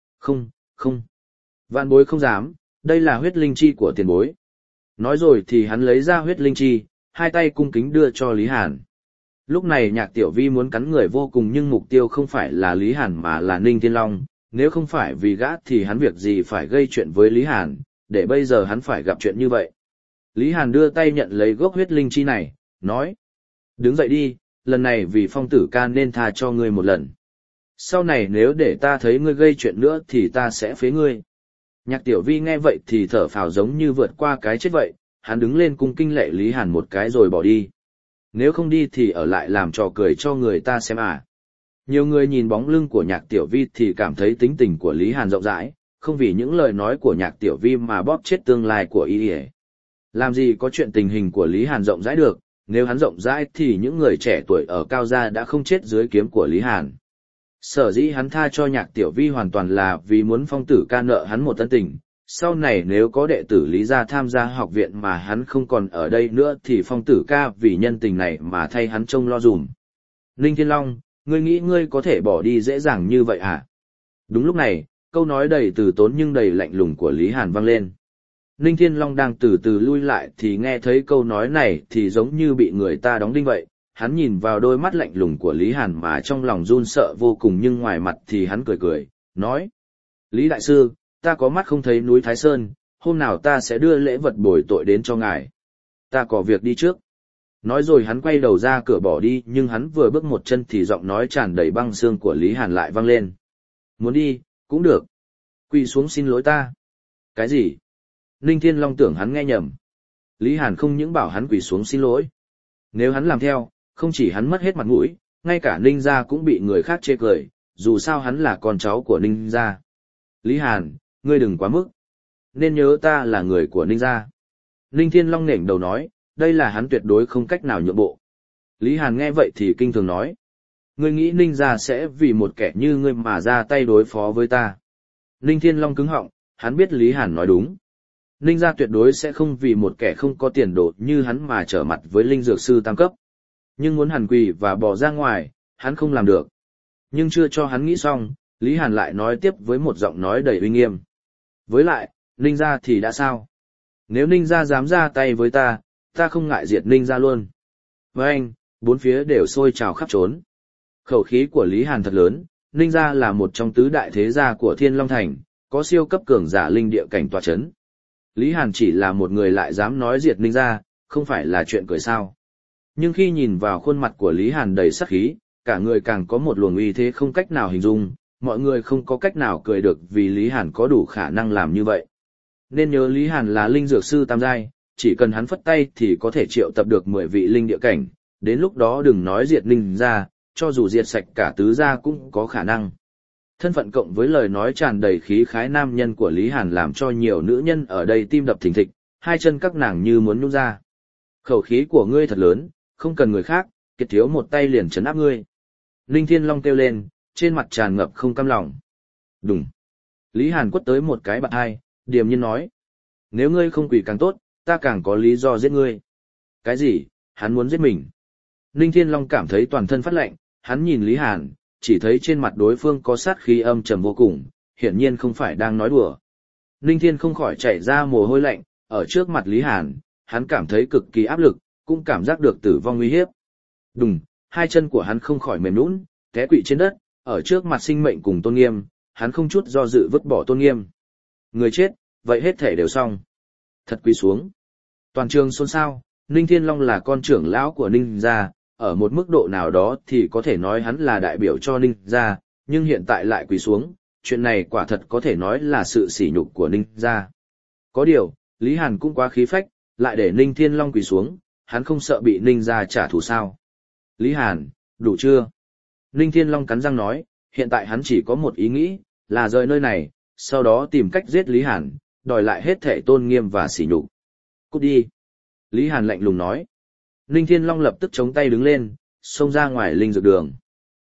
Không. Vạn bối không dám, đây là huyết linh chi của tiền bối. Nói rồi thì hắn lấy ra huyết linh chi, hai tay cung kính đưa cho Lý Hàn. Lúc này Nhạc Tiểu Vi muốn cắn người vô cùng nhưng mục tiêu không phải là Lý Hàn mà là Ninh Thiên Long. Nếu không phải vì gã thì hắn việc gì phải gây chuyện với Lý Hàn, để bây giờ hắn phải gặp chuyện như vậy. Lý Hàn đưa tay nhận lấy gốc huyết linh chi này, nói. Đứng dậy đi, lần này vì Phong tử ca nên tha cho ngươi một lần. Sau này nếu để ta thấy ngươi gây chuyện nữa thì ta sẽ phế ngươi. Nhạc Tiểu Vi nghe vậy thì thở phào giống như vượt qua cái chết vậy, hắn đứng lên cung kinh lệ Lý Hàn một cái rồi bỏ đi. Nếu không đi thì ở lại làm trò cười cho người ta xem à. Nhiều người nhìn bóng lưng của Nhạc Tiểu Vi thì cảm thấy tính tình của Lý Hàn rộng rãi, không vì những lời nói của Nhạc Tiểu Vi mà bóp chết tương lai của y. Làm gì có chuyện tình hình của Lý Hàn rộng rãi được, nếu hắn rộng rãi thì những người trẻ tuổi ở Cao Gia đã không chết dưới kiếm của Lý Hàn. Sở dĩ hắn tha cho Nhạc Tiểu Vi hoàn toàn là vì muốn Phong tử ca nợ hắn một ân tình. Sau này nếu có đệ tử Lý gia tham gia học viện mà hắn không còn ở đây nữa thì Phong tử ca vì nhân tình này mà thay hắn trông lo dùm. Ninh Thiên Long, ngươi nghĩ ngươi có thể bỏ đi dễ dàng như vậy à? Đúng lúc này, câu nói đầy từ tốn nhưng đầy lạnh lùng của Lý Hàn vang lên. Ninh Thiên Long đang từ từ lui lại thì nghe thấy câu nói này thì giống như bị người ta đóng đinh vậy. Hắn nhìn vào đôi mắt lạnh lùng của Lý Hàn mà trong lòng run sợ vô cùng nhưng ngoài mặt thì hắn cười cười, nói. Lý Đại Sư, ta có mắt không thấy núi Thái Sơn, hôm nào ta sẽ đưa lễ vật bồi tội đến cho ngài. Ta có việc đi trước. Nói rồi hắn quay đầu ra cửa bỏ đi nhưng hắn vừa bước một chân thì giọng nói tràn đầy băng xương của Lý Hàn lại vang lên. Muốn đi, cũng được. Quỳ xuống xin lỗi ta. Cái gì? Ninh Thiên Long tưởng hắn nghe nhầm. Lý Hàn không những bảo hắn quỳ xuống xin lỗi. Nếu hắn làm theo, không chỉ hắn mất hết mặt mũi, ngay cả Ninh gia cũng bị người khác chê cười, dù sao hắn là con cháu của Ninh gia. Lý Hàn, ngươi đừng quá mức. Nên nhớ ta là người của Ninh gia. Ninh Thiên Long nghển đầu nói, đây là hắn tuyệt đối không cách nào nhượng bộ. Lý Hàn nghe vậy thì kinh thường nói. Ngươi nghĩ Ninh gia sẽ vì một kẻ như ngươi mà ra tay đối phó với ta. Ninh Thiên Long cứng họng, hắn biết Lý Hàn nói đúng. Ninh gia tuyệt đối sẽ không vì một kẻ không có tiền đồ như hắn mà trở mặt với linh dược sư tam cấp. Nhưng muốn hắn quỳ và bỏ ra ngoài, hắn không làm được. Nhưng chưa cho hắn nghĩ xong, Lý Hàn lại nói tiếp với một giọng nói đầy uy nghiêm. Với lại, Ninh gia thì đã sao? Nếu Ninh gia dám ra tay với ta, ta không ngại diệt Ninh gia luôn. Với anh, bốn phía đều sôi trào khắp trốn. Khẩu khí của Lý Hàn thật lớn, Ninh gia là một trong tứ đại thế gia của Thiên Long Thành, có siêu cấp cường giả linh địa cảnh tọa chấn. Lý Hàn chỉ là một người lại dám nói diệt Ninh gia, không phải là chuyện cười sao. Nhưng khi nhìn vào khuôn mặt của Lý Hàn đầy sắc khí, cả người càng có một luồng uy thế không cách nào hình dung, mọi người không có cách nào cười được vì Lý Hàn có đủ khả năng làm như vậy. Nên nhớ Lý Hàn là linh dược sư tam giai, chỉ cần hắn phất tay thì có thể triệu tập được 10 vị linh địa cảnh, đến lúc đó đừng nói diệt Ninh gia, cho dù diệt sạch cả tứ gia cũng có khả năng. Thân phận cộng với lời nói tràn đầy khí khái nam nhân của Lý Hàn làm cho nhiều nữ nhân ở đây tim đập thình thịch, hai chân các nàng như muốn nhúc ra. Khẩu khí của ngươi thật lớn, không cần người khác, Kiệt thiếu một tay liền trấn áp ngươi. Ninh Thiên Long kêu lên, trên mặt tràn ngập không cam lòng. Đùng. Lý Hàn quất tới một cái bạt hai, điềm nhiên nói. Nếu ngươi không quỳ càng tốt, ta càng có lý do giết ngươi. Cái gì, hắn muốn giết mình? Ninh Thiên Long cảm thấy toàn thân phát lạnh, hắn nhìn Lý Hàn, chỉ thấy trên mặt đối phương có sát khí âm trầm vô cùng, hiển nhiên không phải đang nói đùa. Ninh Thiên không khỏi chảy ra mồ hôi lạnh, ở trước mặt Lý Hàn, hắn cảm thấy cực kỳ áp lực, cũng cảm giác được tử vong nguy hiếp. Đùng, hai chân của hắn không khỏi mềm nhũn, té quỵ trên đất, ở trước mặt sinh mệnh cùng tôn nghiêm, hắn không chút do dự vứt bỏ tôn nghiêm. Người chết, vậy hết thể đều xong. Thật quỳ xuống. Toàn trường xôn xao, Ninh Thiên Long là con trưởng lão của Ninh gia, ở một mức độ nào đó thì có thể nói hắn là đại biểu cho Ninh gia, nhưng hiện tại lại quỳ xuống, chuyện này quả thật có thể nói là sự sỉ nhục của Ninh gia. Có điều, Lý Hàn cũng quá khí phách, lại để Ninh Thiên Long quỳ xuống, hắn không sợ bị Ninh gia trả thù sao. Lý Hàn, đủ chưa? Ninh Thiên Long cắn răng nói, hiện tại hắn chỉ có một ý nghĩ, là rời nơi này, sau đó tìm cách giết Lý Hàn, đòi lại hết thể tôn nghiêm và sỉ nhục. Cút đi. Lý Hàn lạnh lùng nói. Ninh Thiên Long lập tức chống tay đứng lên, xông ra ngoài linh dược đường.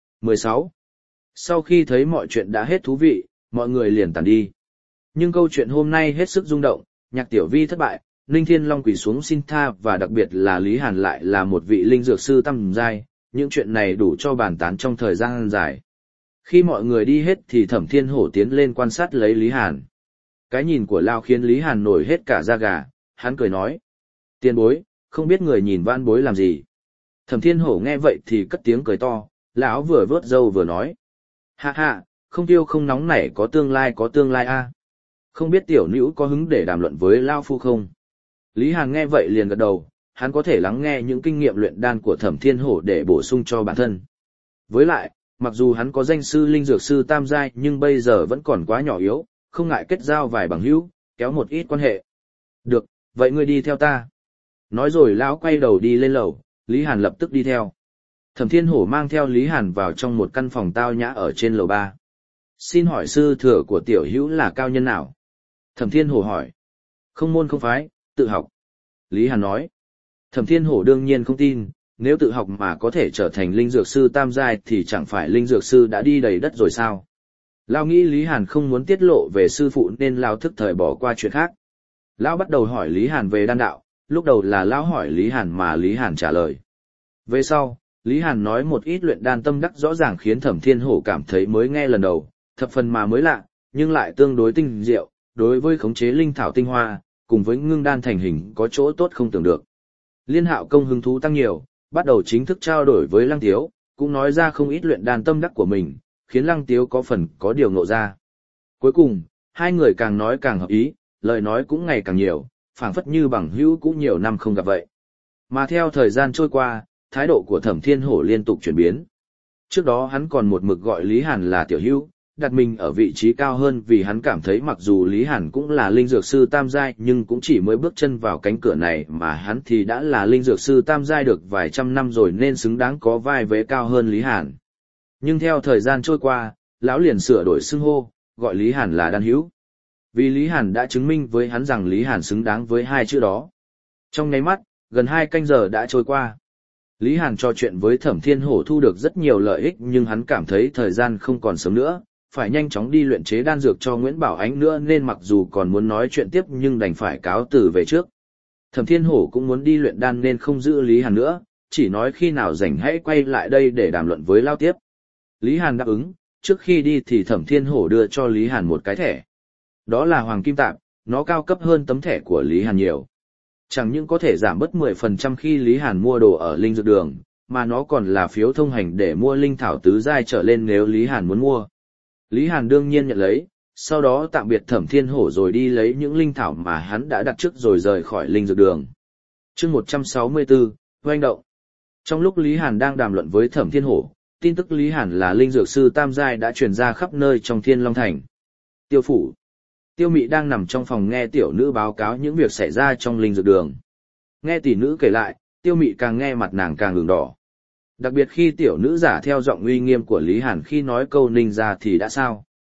16. Sau khi thấy mọi chuyện đã hết thú vị, mọi người liền tản đi. Nhưng câu chuyện hôm nay hết sức rung động, Nhạc Tiểu Vi thất bại, Ninh Thiên Long quỳ xuống xin tha và đặc biệt là Lý Hàn lại là một vị linh dược sư tăm giai, những chuyện này đủ cho bàn tán trong thời gian dài. Khi mọi người đi hết thì Thẩm Thiên Hổ tiến lên quan sát lấy Lý Hàn. Cái nhìn của Lao khiến Lý Hàn nổi hết cả da gà, hắn cười nói. Tiền bối, không biết người nhìn vãn bối làm gì. Thẩm Thiên Hổ nghe vậy thì cất tiếng cười to, lão vừa vớt râu vừa nói. Ha ha, không tiêu không nóng nảy có tương lai a. Không biết tiểu nữ có hứng để đàm luận với Lao Phu không? Lý Hàn nghe vậy liền gật đầu, hắn có thể lắng nghe những kinh nghiệm luyện đan của Thẩm Thiên Hổ để bổ sung cho bản thân. Với lại, mặc dù hắn có danh sư linh dược sư tam giai nhưng bây giờ vẫn còn quá nhỏ yếu, không ngại kết giao vài bằng hữu, kéo một ít quan hệ. Được, vậy ngươi đi theo ta. Nói rồi lão quay đầu đi lên lầu, Lý Hàn lập tức đi theo. Thẩm Thiên Hổ mang theo Lý Hàn vào trong một căn phòng tao nhã ở trên lầu 3. Xin hỏi sư thừa của tiểu hữu là cao nhân nào? Thẩm Thiên Hổ hỏi. Không môn không phái, tự học. Lý Hàn nói. Thẩm Thiên Hổ đương nhiên không tin, nếu tự học mà có thể trở thành linh dược sư tam giai thì chẳng phải linh dược sư đã đi đầy đất rồi sao? Lão nghĩ Lý Hàn không muốn tiết lộ về sư phụ nên lão thức thời bỏ qua chuyện khác. Lão bắt đầu hỏi Lý Hàn về đan đạo, lúc đầu là lão hỏi Lý Hàn mà Lý Hàn trả lời. Về sau, Lý Hàn nói một ít luyện đan tâm đắc rõ ràng khiến Thẩm Thiên Hổ cảm thấy mới nghe lần đầu, thập phần mà mới lạ, nhưng lại tương đối tinh diệu, đối với khống chế linh thảo tinh hoa, cùng với ngưng đan thành hình có chỗ tốt không tưởng được. Liên Hạo công hứng thú tăng nhiều, bắt đầu chính thức trao đổi với Lăng Tiếu, cũng nói ra không ít luyện đan tâm đắc của mình, khiến Lăng Tiếu có phần có điều ngộ ra. Cuối cùng, hai người càng nói càng hợp ý, lời nói cũng ngày càng nhiều, phảng phất như bằng hữu cũng nhiều năm không gặp vậy. Mà theo thời gian trôi qua, thái độ của Thẩm Thiên Hổ liên tục chuyển biến. Trước đó hắn còn một mực gọi Lý Hàn là tiểu hữu, đặt mình ở vị trí cao hơn vì hắn cảm thấy mặc dù Lý Hàn cũng là linh dược sư tam giai nhưng cũng chỉ mới bước chân vào cánh cửa này mà hắn thì đã là linh dược sư tam giai được vài trăm năm rồi nên xứng đáng có vai vế cao hơn Lý Hàn. Nhưng theo thời gian trôi qua, lão liền sửa đổi xưng hô, gọi Lý Hàn là đan hữu. Vì Lý Hàn đã chứng minh với hắn rằng Lý Hàn xứng đáng với hai chữ đó. Trong nháy mắt, gần 2 canh giờ đã trôi qua. Lý Hàn trò chuyện với Thẩm Thiên Hổ thu được rất nhiều lợi ích nhưng hắn cảm thấy thời gian không còn sớm nữa, phải nhanh chóng đi luyện chế đan dược cho Nguyễn Bảo Ánh nữa nên mặc dù còn muốn nói chuyện tiếp nhưng đành phải cáo từ về trước. Thẩm Thiên Hổ cũng muốn đi luyện đan nên không giữ Lý Hàn nữa, chỉ nói khi nào rảnh hãy quay lại đây để đàm luận với Lao tiếp. Lý Hàn đáp ứng, trước khi đi thì Thẩm Thiên Hổ đưa cho Lý Hàn một cái thẻ. Đó là hoàng kim tạp, nó cao cấp hơn tấm thẻ của Lý Hàn nhiều. Chẳng những có thể giảm bớt 10% khi Lý Hàn mua đồ ở linh dược đường, mà nó còn là phiếu thông hành để mua linh thảo tứ giai trở lên nếu Lý Hàn muốn mua. Lý Hàn đương nhiên nhận lấy, sau đó tạm biệt Thẩm Thiên Hổ rồi đi lấy những linh thảo mà hắn đã đặt trước rồi rời khỏi linh dược đường. Chương 164, hoành động. Trong lúc Lý Hàn đang đàm luận với Thẩm Thiên Hổ, tin tức Lý Hàn là linh dược sư tam giai đã truyền ra khắp nơi trong Thiên Long Thành. Tiêu phủ. Tiêu Mị đang nằm trong phòng nghe tiểu nữ báo cáo những việc xảy ra trong linh dược đường. Nghe tỷ nữ kể lại, Tiêu Mị càng nghe mặt nàng càng ửng đỏ. Đặc biệt khi tiểu nữ giả theo giọng uy nghiêm của Lý Hàn khi nói câu ninh ra thì đã sao.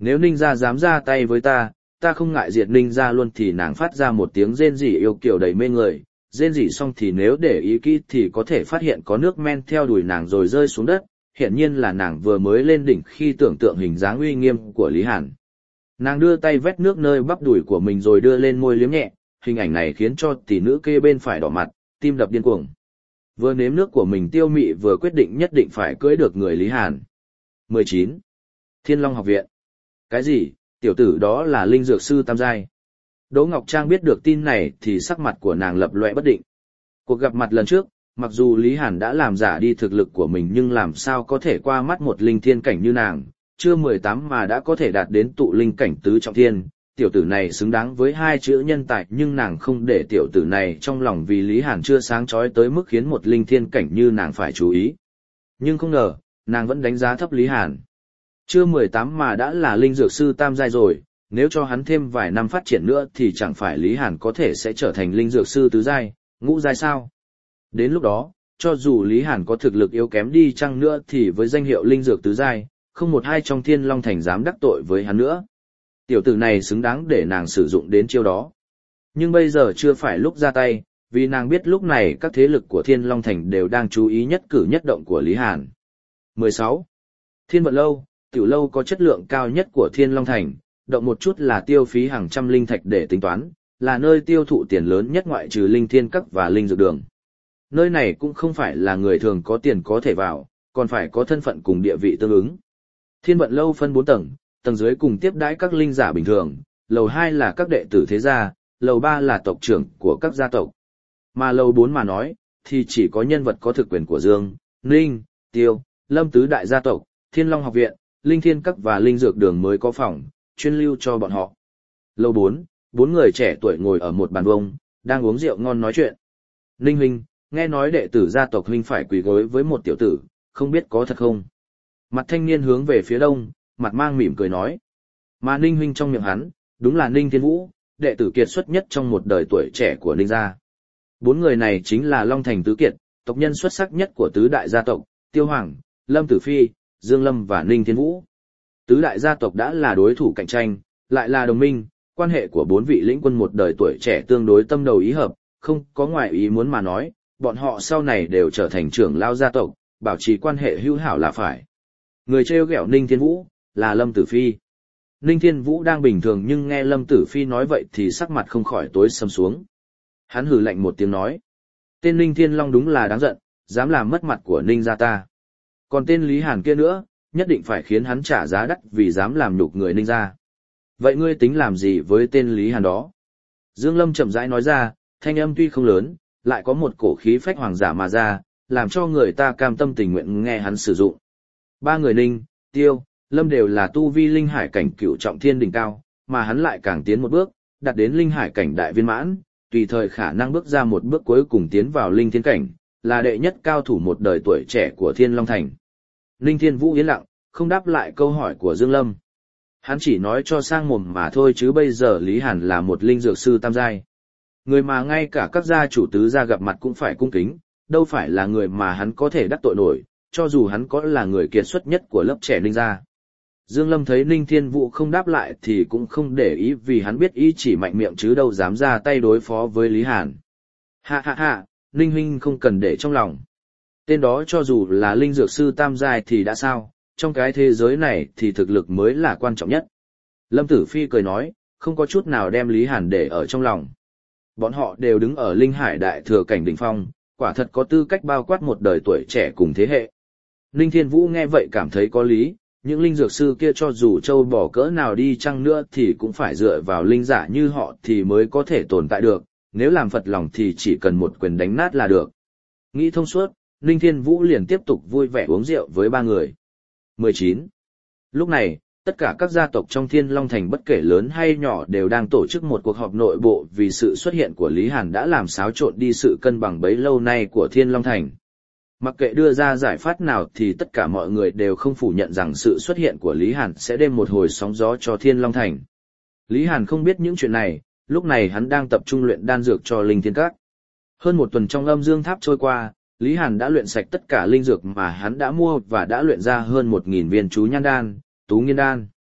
Nếu Ninh gia dám ra tay với ta không ngại diệt Ninh gia luôn. Thì nàng phát ra một tiếng rên rỉ yêu kiều đầy mê người, rên rỉ xong thì nếu để ý kỹ thì có thể phát hiện có nước men theo đuổi nàng rồi rơi xuống đất, hiển nhiên là nàng vừa mới lên đỉnh khi tưởng tượng hình dáng uy nghiêm của Lý Hàn. Nàng đưa tay vét nước nơi bắp đùi của mình rồi đưa lên môi liếm nhẹ, hình ảnh này khiến cho tỷ nữ kê bên phải đỏ mặt, tim đập điên cuồng. Vừa nếm nước của mình tiêu mị vừa quyết định nhất định phải cưới được người Lý Hàn. 19. Thiên Long học viện. Cái gì? Tiểu tử đó là linh dược sư tam giai. Đỗ Ngọc Trang biết được tin này thì sắc mặt của nàng lập loè bất định. Cuộc gặp mặt lần trước, mặc dù Lý Hàn đã làm giả đi thực lực của mình nhưng làm sao có thể qua mắt một linh thiên cảnh như nàng, chưa 18 mà đã có thể đạt đến tụ linh cảnh tứ trọng thiên. Tiểu tử này xứng đáng với hai chữ nhân tài, nhưng nàng không để tiểu tử này trong lòng vì Lý Hàn chưa sáng chói tới mức khiến một linh thiên cảnh như nàng phải chú ý. Nhưng không ngờ, nàng vẫn đánh giá thấp Lý Hàn. Chưa 18 mà đã là linh dược sư tam giai rồi, nếu cho hắn thêm vài năm phát triển nữa thì chẳng phải Lý Hàn có thể sẽ trở thành linh dược sư tứ giai, ngũ giai sao? Đến lúc đó, cho dù Lý Hàn có thực lực yếu kém đi chăng nữa thì với danh hiệu linh dược tứ giai, không một ai trong Thiên Long Thành dám đắc tội với hắn nữa. Tiểu tử này xứng đáng để nàng sử dụng đến chiêu đó. Nhưng bây giờ chưa phải lúc ra tay, vì nàng biết lúc này các thế lực của Thiên Long Thành đều đang chú ý nhất cử nhất động của Lý Hàn. 16. Thiên Vận Lâu, tiểu lâu có chất lượng cao nhất của Thiên Long Thành, động một chút là tiêu phí hàng trăm linh thạch để tính toán, là nơi tiêu thụ tiền lớn nhất ngoại trừ linh thiên các và linh dược đường. Nơi này cũng không phải là người thường có tiền có thể vào, còn phải có thân phận cùng địa vị tương ứng. Thiên Vận Lâu phân 4 tầng, tầng dưới cùng tiếp đãi các linh giả bình thường, lầu 2 là các đệ tử thế gia, lầu 3 là tộc trưởng của các gia tộc. Mà lầu 4 mà nói, thì chỉ có nhân vật có thực quyền của Dương, Ninh, Tiêu, Lâm tứ đại gia tộc, Thiên Long học viện, Linh Thiên các và Linh Dược đường mới có phòng, chuyên lưu cho bọn họ. Lầu 4, 4 người trẻ tuổi ngồi ở một bàn vông, đang uống rượu ngon nói chuyện. Ninh huynh, nghe nói đệ tử gia tộc huynh phải quỳ gối với một tiểu tử, không biết có thật không? Mặt thanh niên hướng về phía đông, mặt mang mỉm cười nói. Mà Ninh huynh trong miệng hắn, đúng là Ninh Thiên Vũ, đệ tử kiệt xuất nhất trong một đời tuổi trẻ của Ninh gia. 4 người này chính là Long Thành tứ kiệt, tộc nhân xuất sắc nhất của tứ đại gia tộc, Tiêu Hoàng, Lâm Tử Phi, Dương Lâm và Ninh Thiên Vũ. Tứ đại gia tộc đã là đối thủ cạnh tranh, lại là đồng minh, quan hệ của 4 vị lĩnh quân một đời tuổi trẻ tương đối tâm đầu ý hợp, không có ngoại ý muốn mà nói, bọn họ sau này đều trở thành trưởng lao gia tộc, bảo trì quan hệ hữu hảo là phải. Người trêu ghẹo Ninh Thiên Vũ là Lâm Tử Phi. Ninh Thiên Vũ đang bình thường nhưng nghe Lâm Tử Phi nói vậy thì sắc mặt không khỏi tối sầm xuống. Hắn hừ lạnh một tiếng nói. Tên Ninh Thiên Long đúng là đáng giận, dám làm mất mặt của Ninh gia ta. Còn tên Lý Hàn kia nữa, nhất định phải khiến hắn trả giá đắt vì dám làm nhục người Ninh gia. Vậy ngươi tính làm gì với tên Lý Hàn đó? Dương Lâm chậm rãi nói ra, thanh âm tuy không lớn, lại có một cổ khí phách hoàng giả mà ra, làm cho người ta cam tâm tình nguyện nghe hắn sử dụng. 3 người Ninh, Tiêu, Lâm đều là tu vi linh hải cảnh cửu trọng thiên đỉnh cao, mà hắn lại càng tiến một bước, đạt đến linh hải cảnh đại viên mãn, tùy thời khả năng bước ra một bước cuối cùng tiến vào linh thiên cảnh, là đệ nhất cao thủ một đời tuổi trẻ của Thiên Long Thành. Ninh Thiên Vũ yên lặng, không đáp lại câu hỏi của Dương Lâm. Hắn chỉ nói cho sang mồm mà thôi chứ bây giờ Lý Hàn là một linh dược sư tam giai. Người mà ngay cả các gia chủ tứ gia gặp mặt cũng phải cung kính, đâu phải là người mà hắn có thể đắc tội nổi, cho dù hắn có là người kiệt xuất nhất của lớp trẻ Ninh gia. Dương Lâm thấy Ninh Thiên Vũ không đáp lại thì cũng không để ý vì hắn biết ý chỉ mạnh miệng chứ đâu dám ra tay đối phó với Lý Hàn. Ha ha ha, Ninh huynh không cần để trong lòng. Tên đó cho dù là linh dược sư tam giai thì đã sao, trong cái thế giới này thì thực lực mới là quan trọng nhất. Lâm Tử Phi cười nói, không có chút nào đem Lý Hàn để ở trong lòng. Bọn họ đều đứng ở linh hải đại thừa cảnh đỉnh phong, quả thật có tư cách bao quát một đời tuổi trẻ cùng thế hệ. Ninh Thiên Vũ nghe vậy cảm thấy có lý, những linh dược sư kia cho dù châu bò cỡ nào đi chăng nữa thì cũng phải dựa vào linh giả như họ thì mới có thể tồn tại được, nếu làm phật lòng thì chỉ cần một quyền đánh nát là được. Nghĩ thông suốt, Ninh Thiên Vũ liền tiếp tục vui vẻ uống rượu với 3 người. 19. Lúc này, tất cả các gia tộc trong Thiên Long Thành bất kể lớn hay nhỏ đều đang tổ chức một cuộc họp nội bộ vì sự xuất hiện của Lý Hàn đã làm xáo trộn đi sự cân bằng bấy lâu nay của Thiên Long Thành. Mặc kệ đưa ra giải pháp nào thì tất cả mọi người đều không phủ nhận rằng sự xuất hiện của Lý Hàn sẽ đem một hồi sóng gió cho Thiên Long Thành. Lý Hàn không biết những chuyện này, lúc này hắn đang tập trung luyện đan dược cho Linh Thiên Các. Hơn một tuần trong âm dương tháp trôi qua, Lý Hàn đã luyện sạch tất cả linh dược mà hắn đã mua và đã luyện ra hơn 1.000 viên chú nhan đan, tú nghiên đan.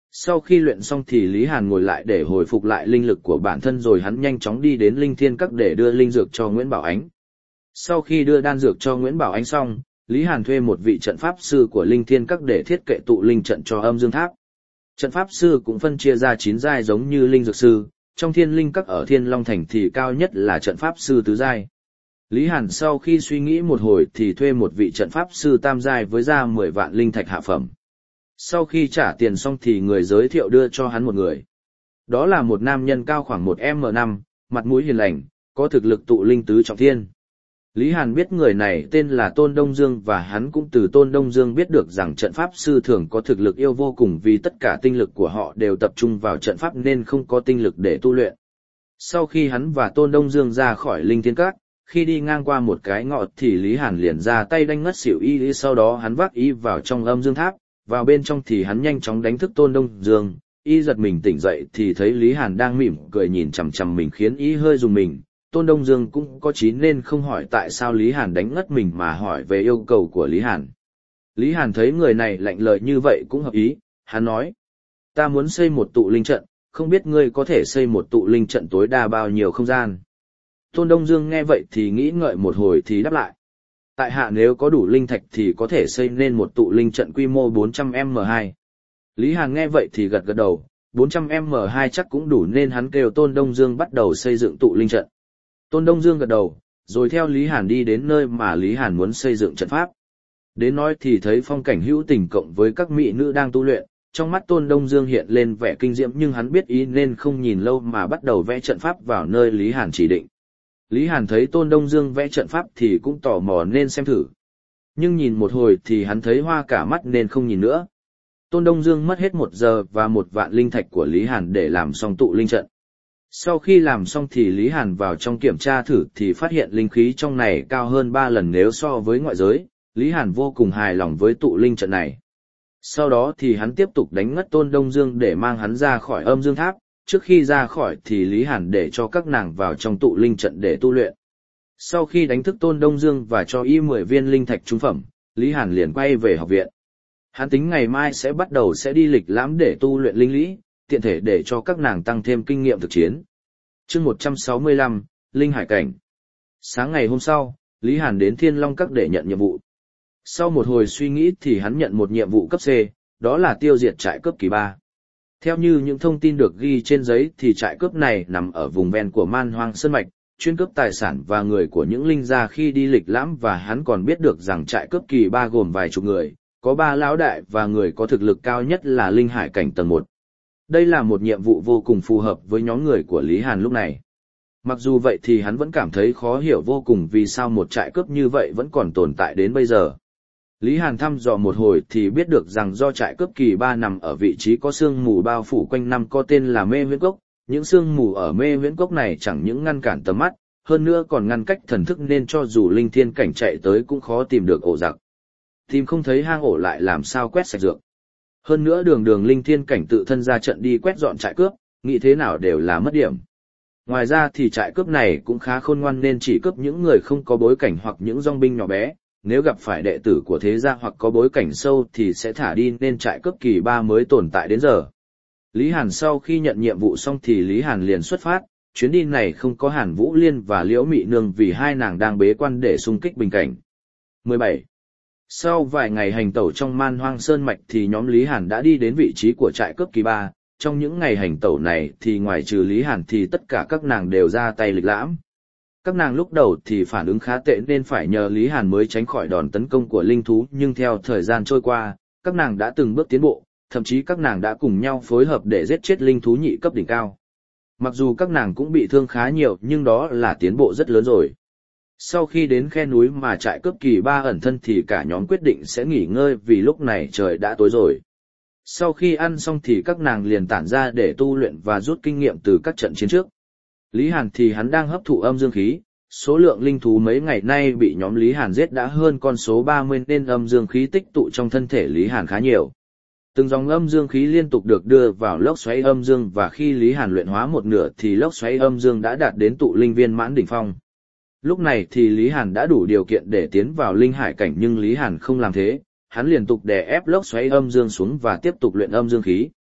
Sau khi luyện xong thì Lý Hàn ngồi lại để hồi phục lại linh lực của bản thân rồi hắn nhanh chóng đi đến Linh Thiên Các để đưa linh dược cho Nguyễn Bảo Ánh. Sau khi đưa đan dược cho Nguyễn Bảo Ánh xong, Lý Hàn thuê một vị trận pháp sư của Linh Thiên Các để thiết kệ tụ linh trận cho Âm Dương Tháp. Trận pháp sư cũng phân chia ra 9 giai giống như linh dược sư, trong Thiên Linh Các ở Thiên Long Thành thì cao nhất là trận pháp sư tứ giai. Lý Hàn sau khi suy nghĩ một hồi thì thuê một vị trận pháp sư tam giai với ra 10 vạn linh thạch hạ phẩm. Sau khi trả tiền xong thì người giới thiệu đưa cho hắn một người. Đó là một nam nhân cao khoảng 1m5, mặt mũi hiền lành, có thực lực tụ linh tứ trọng thiên. Lý Hàn biết người này tên là Tôn Đông Dương và hắn cũng từ Tôn Đông Dương biết được rằng trận pháp sư thường có thực lực yêu vô cùng vì tất cả tinh lực của họ đều tập trung vào trận pháp nên không có tinh lực để tu luyện. Sau khi hắn và Tôn Đông Dương ra khỏi Linh Thiên Các, khi đi ngang qua một cái ngõ thì Lý Hàn liền ra tay đánh ngất xỉu y, sau đó hắn vác y vào trong Âm Dương Tháp, vào bên trong thì hắn nhanh chóng đánh thức Tôn Đông Dương, y giật mình tỉnh dậy thì thấy Lý Hàn đang mỉm cười nhìn chằm chằm mình khiến y hơi rùng mình. Tôn Đông Dương cũng có trí nên không hỏi tại sao Lý Hàn đánh ngất mình mà hỏi về yêu cầu của Lý Hàn. Lý Hàn thấy người này lạnh lời như vậy cũng hợp ý, hắn nói: ta muốn xây một tụ linh trận, không biết ngươi có thể xây một tụ linh trận tối đa bao nhiêu không gian. Tôn Đông Dương nghe vậy thì nghĩ ngợi một hồi thì đáp lại: tại hạ nếu có đủ linh thạch thì có thể xây nên một tụ linh trận quy mô 400m2. Lý Hàn nghe vậy thì gật gật đầu, 400m2 chắc cũng đủ nên hắn kêu Tôn Đông Dương bắt đầu xây dựng tụ linh trận. Tôn Đông Dương gật đầu, rồi theo Lý Hàn đi đến nơi mà Lý Hàn muốn xây dựng trận pháp. Đến nói thì thấy phong cảnh hữu tình cộng với các mỹ nữ đang tu luyện, trong mắt Tôn Đông Dương hiện lên vẻ kinh diễm nhưng hắn biết ý nên không nhìn lâu mà bắt đầu vẽ trận pháp vào nơi Lý Hàn chỉ định. Lý Hàn thấy Tôn Đông Dương vẽ trận pháp thì cũng tò mò nên xem thử. Nhưng nhìn một hồi thì hắn thấy hoa cả mắt nên không nhìn nữa. Tôn Đông Dương mất hết 1 giờ và 1 vạn linh thạch của Lý Hàn để làm xong tụ linh trận. Sau khi làm xong thì Lý Hàn vào trong kiểm tra thử thì phát hiện linh khí trong này cao hơn 3 lần nếu so với ngoại giới, Lý Hàn vô cùng hài lòng với tụ linh trận này. Sau đó thì hắn tiếp tục đánh ngất Tôn Đông Dương để mang hắn ra khỏi Âm Dương Tháp, trước khi ra khỏi thì Lý Hàn để cho các nàng vào trong tụ linh trận để tu luyện. Sau khi đánh thức Tôn Đông Dương và cho y 10 viên linh thạch trung phẩm, Lý Hàn liền quay về học viện. Hắn tính ngày mai sẽ bắt đầu đi lịch lãm để tu luyện linh lý, tiện thể để cho các nàng tăng thêm kinh nghiệm thực chiến. Chương 165, Linh Hải Cảnh. Sáng ngày hôm sau, Lý Hàn đến Thiên Long Các để nhận nhiệm vụ. Sau một hồi suy nghĩ thì hắn nhận một nhiệm vụ cấp C, đó là tiêu diệt trại cướp kỳ 3. Theo như những thông tin được ghi trên giấy thì trại cướp này nằm ở vùng ven của Man Hoang Sơn Mạch, chuyên cướp tài sản và người của những linh gia khi đi lịch lãm và hắn còn biết được rằng trại cướp kỳ 3 gồm vài chục người, có 3 lão đại và người có thực lực cao nhất là Linh Hải Cảnh tầng 1. Đây là một nhiệm vụ vô cùng phù hợp với nhóm người của Lý Hàn lúc này. Mặc dù vậy thì hắn vẫn cảm thấy khó hiểu vô cùng vì sao một trại cướp như vậy vẫn còn tồn tại đến bây giờ. Lý Hàn thăm dò một hồi thì biết được rằng do trại cướp kỳ 3 nằm ở vị trí có sương mù bao phủ quanh năm có tên là Mê Huyễn Cốc, những sương mù ở Mê Huyễn Cốc này chẳng những ngăn cản tầm mắt, hơn nữa còn ngăn cách thần thức nên cho dù linh thiên cảnh chạy tới cũng khó tìm được ổ giặc. Tìm không thấy hang ổ lại làm sao quét sạch dược. Hơn nữa đường linh thiên cảnh tự thân ra trận đi quét dọn trại cướp, nghĩ thế nào đều là mất điểm. Ngoài ra thì trại cướp này cũng khá khôn ngoan nên chỉ cướp những người không có bối cảnh hoặc những dòng binh nhỏ bé, nếu gặp phải đệ tử của thế gia hoặc có bối cảnh sâu thì sẽ thả đi nên trại cướp kỳ 3 mới tồn tại đến giờ. Lý Hàn sau khi nhận nhiệm vụ xong thì Lý Hàn liền xuất phát, chuyến đi này không có Hàn Vũ Liên và Liễu Mị Nương vì hai nàng đang bế quan để xung kích bình cảnh. 17. Sau vài ngày hành tẩu trong Man Hoang Sơn Mạch thì nhóm Lý Hàn đã đi đến vị trí của trại cướp kỳ 3. Trong những ngày hành tẩu này thì ngoài trừ Lý Hàn thì tất cả các nàng đều ra tay lịch lãm. Các nàng lúc đầu thì phản ứng khá tệ nên phải nhờ Lý Hàn mới tránh khỏi đòn tấn công của linh thú, nhưng theo thời gian trôi qua, các nàng đã từng bước tiến bộ, thậm chí các nàng đã cùng nhau phối hợp để giết chết linh thú nhị cấp đỉnh cao. Mặc dù các nàng cũng bị thương khá nhiều nhưng đó là tiến bộ rất lớn rồi. Sau khi đến khe núi mà trại cướp kỳ 3 ẩn thân thì cả nhóm quyết định sẽ nghỉ ngơi vì lúc này trời đã tối rồi. Sau khi ăn xong thì các nàng liền tản ra để tu luyện và rút kinh nghiệm từ các trận chiến trước. Lý Hàn thì hắn đang hấp thụ âm dương khí, số lượng linh thú mấy ngày nay bị nhóm Lý Hàn giết đã hơn con số 30 nên âm dương khí tích tụ trong thân thể Lý Hàn khá nhiều. Từng dòng âm dương khí liên tục được đưa vào lốc xoáy âm dương và khi Lý Hàn luyện hóa một nửa thì lốc xoáy âm dương đã đạt đến tụ linh viên mãn đỉnh phong. Lúc này thì Lý Hàn đã đủ điều kiện để tiến vào linh hải cảnh nhưng Lý Hàn không làm thế, hắn liên tục đè ép lốc xoáy âm dương xuống và tiếp tục luyện âm dương khí.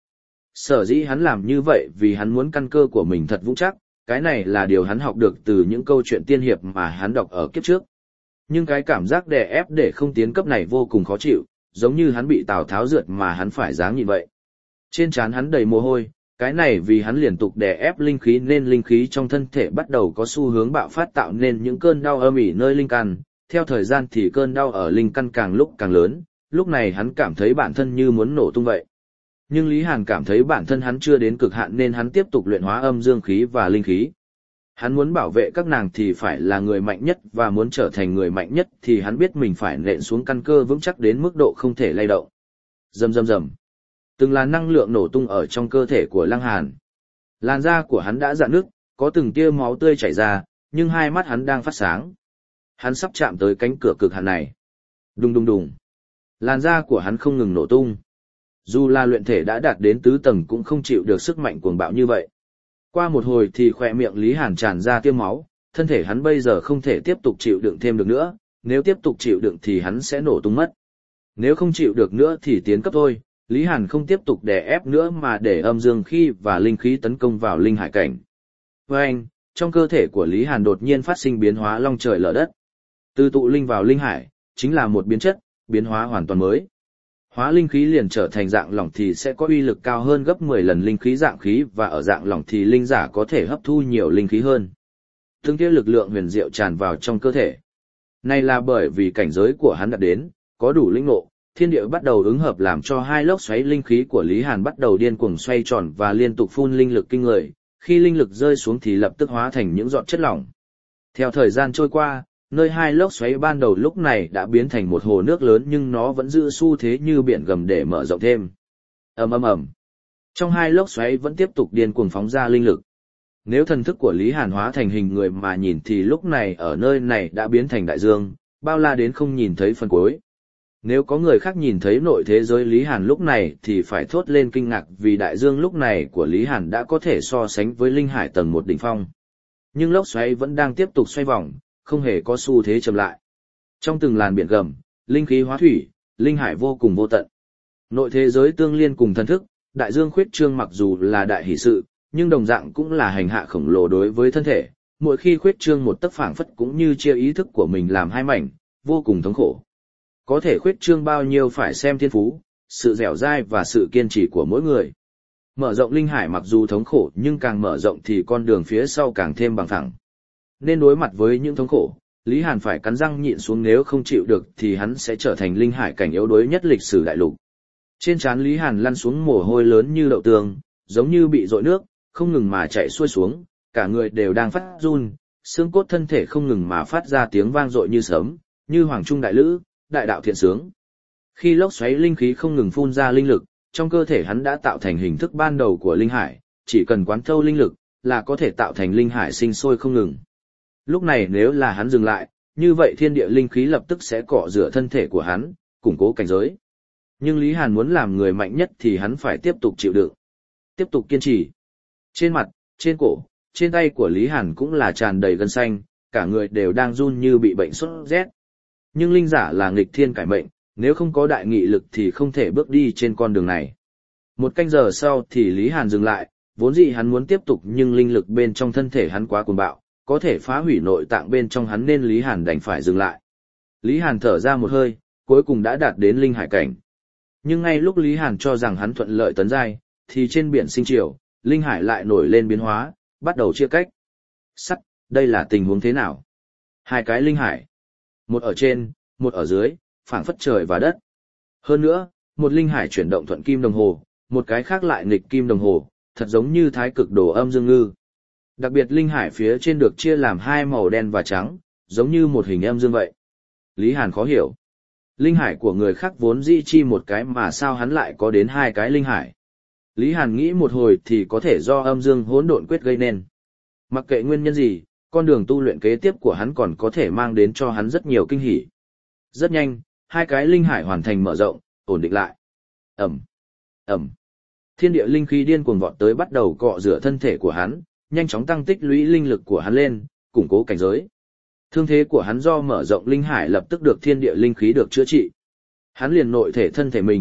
Sở dĩ hắn làm như vậy vì hắn muốn căn cơ của mình thật vững chắc, cái này là điều hắn học được từ những câu chuyện tiên hiệp mà hắn đọc ở kiếp trước. Nhưng cái cảm giác đè ép để không tiến cấp này vô cùng khó chịu, giống như hắn bị Tào Tháo rượt mà hắn phải dáng nhịn vậy. Trên trán hắn đầy mồ hôi, cái này vì hắn liên tục đè ép linh khí nên linh khí trong thân thể bắt đầu có xu hướng bạo phát tạo nên những cơn đau âm ỉ nơi linh căn. Theo thời gian thì cơn đau ở linh căn càng lúc càng lớn, lúc này hắn cảm thấy bản thân như muốn nổ tung vậy. Nhưng Lý Hàn cảm thấy bản thân hắn chưa đến cực hạn nên hắn tiếp tục luyện hóa âm dương khí và linh khí. Hắn muốn bảo vệ các nàng thì phải là người mạnh nhất và muốn trở thành người mạnh nhất thì hắn biết mình phải nện xuống căn cơ vững chắc đến mức độ không thể lay động. Rầm rầm rầm. Từng là năng lượng nổ tung ở trong cơ thể của Lăng Hàn. Làn da của hắn đã rạn nứt, có từng tia máu tươi chảy ra, nhưng hai mắt hắn đang phát sáng. Hắn sắp chạm tới cánh cửa cực hạn này. Đùng đùng đùng. Làn da của hắn không ngừng nổ tung. Dù là luyện thể đã đạt đến tứ tầng cũng không chịu được sức mạnh cuồng bạo như vậy. Qua một hồi thì khỏe miệng Lý Hàn tràn ra tia máu, thân thể hắn bây giờ không thể tiếp tục chịu đựng thêm được nữa, nếu tiếp tục chịu đựng thì hắn sẽ nổ tung mất. Nếu không chịu được nữa thì tiến cấp thôi, Lý Hàn không tiếp tục đè ép nữa mà để âm dương khí và linh khí tấn công vào linh hải cảnh. Với anh, trong cơ thể của Lý Hàn đột nhiên phát sinh biến hóa long trời lở đất. Từ tụ linh vào linh hải, chính là một biến chất, biến hóa hoàn toàn mới. Hóa linh khí liền trở thành dạng lỏng thì sẽ có uy lực cao hơn gấp 10 lần linh khí dạng khí và ở dạng lỏng thì linh giả có thể hấp thu nhiều linh khí hơn. Từng kia lực lượng huyền diệu tràn vào trong cơ thể. Này là bởi vì cảnh giới của hắn đạt đến, có đủ linh ngộ, thiên địa bắt đầu ứng hợp làm cho hai lốc xoáy linh khí của Lý Hàn bắt đầu điên cuồng xoay tròn và liên tục phun linh lực kinh người, khi linh lực rơi xuống thì lập tức hóa thành những giọt chất lỏng. Theo thời gian trôi qua, nơi hai lốc xoáy ban đầu lúc này đã biến thành một hồ nước lớn nhưng nó vẫn giữ xu thế như biển gầm để mở rộng thêm. Ầm ầm ầm. Trong hai lốc xoáy vẫn tiếp tục điên cuồng phóng ra linh lực. Nếu thần thức của Lý Hàn hóa thành hình người mà nhìn thì lúc này ở nơi này đã biến thành đại dương, bao la đến không nhìn thấy phần cuối. Nếu có người khác nhìn thấy nội thế giới Lý Hàn lúc này thì phải thốt lên kinh ngạc vì đại dương lúc này của Lý Hàn đã có thể so sánh với linh hải tầng 1 đỉnh phong. Nhưng lốc xoáy vẫn đang tiếp tục xoay vòng, không hề có xu thế chậm lại. Trong từng làn biển gầm, linh khí hóa thủy, linh hải vô cùng vô tận. Nội thế giới tương liên cùng thần thức, đại dương khuyết trương mặc dù là đại hỷ sự, nhưng đồng dạng cũng là hành hạ khổng lồ đối với thân thể. Mỗi khi khuyết trương một tấc phảng phất cũng như chia ý thức của mình làm hai mảnh, vô cùng thống khổ. Có thể khuyết trương bao nhiêu phải xem thiên phú, sự dẻo dai và sự kiên trì của mỗi người. Mở rộng linh hải mặc dù thống khổ nhưng càng mở rộng thì con đường phía sau càng thêm bằng phẳng. Nên đối mặt với những thống khổ, Lý Hàn phải cắn răng nhịn xuống nếu không chịu được thì hắn sẽ trở thành linh hải cảnh yếu đuối nhất lịch sử đại lục. Trên trán Lý Hàn lăn xuống mồ hôi lớn như đậu tương, giống như bị dội nước, không ngừng mà chạy xuôi xuống, cả người đều đang phát run, xương cốt thân thể không ngừng mà phát ra tiếng vang dội như sấm, như hoàng trung đại lữ, đại đạo thiện sướng. Khi lốc xoáy linh khí không ngừng phun ra linh lực, trong cơ thể hắn đã tạo thành hình thức ban đầu của linh hải, chỉ cần quán thâu linh lực là có thể tạo thành linh hải sinh sôi không ngừng. Lúc này nếu là hắn dừng lại, như vậy thiên địa linh khí lập tức sẽ cọ rửa thân thể của hắn, củng cố cảnh giới. Nhưng Lý Hàn muốn làm người mạnh nhất thì hắn phải tiếp tục chịu đựng, tiếp tục kiên trì. Trên mặt, trên cổ, trên tay của Lý Hàn cũng là tràn đầy gân xanh, cả người đều đang run như bị bệnh sốt rét. Nhưng linh giả là nghịch thiên cải mệnh, nếu không có đại nghị lực thì không thể bước đi trên con đường này. Một canh giờ sau thì Lý Hàn dừng lại, vốn dĩ hắn muốn tiếp tục nhưng linh lực bên trong thân thể hắn quá cuồng bạo, có thể phá hủy nội tạng bên trong hắn nên Lý Hàn đành phải dừng lại. Lý Hàn thở ra một hơi, cuối cùng đã đạt đến linh hải cảnh. Nhưng ngay lúc Lý Hàn cho rằng hắn thuận lợi tấn giai, thì trên biển sinh triều, linh hải lại nổi lên biến hóa, bắt đầu chia cách. Sắt, đây là tình huống thế nào? Hai cái linh hải, một ở trên, một ở dưới, phảng phất trời và đất. Hơn nữa, một linh hải chuyển động thuận kim đồng hồ, một cái khác lại nghịch kim đồng hồ, thật giống như thái cực đồ âm dương ngư. Đặc biệt linh hải phía trên được chia làm hai màu đen và trắng, giống như một hình âm dương vậy. Lý Hàn khó hiểu. Linh hải của người khác vốn dĩ chi một cái mà sao hắn lại có đến hai cái linh hải. Lý Hàn nghĩ một hồi thì có thể do âm dương hỗn độn quyết gây nên. Mặc kệ nguyên nhân gì, con đường tu luyện kế tiếp của hắn còn có thể mang đến cho hắn rất nhiều kinh hỉ. Rất nhanh, hai cái linh hải hoàn thành mở rộng, ổn định lại. Ầm, ầm. Thiên địa linh khí điên cuồng vọt tới bắt đầu cọ rửa thân thể của hắn, nhanh chóng tăng tích lũy linh lực của hắn lên, củng cố cảnh giới. Thương thế của hắn do mở rộng linh hải lập tức được thiên địa linh khí được chữa trị. Hắn liền nội thể thân thể mình,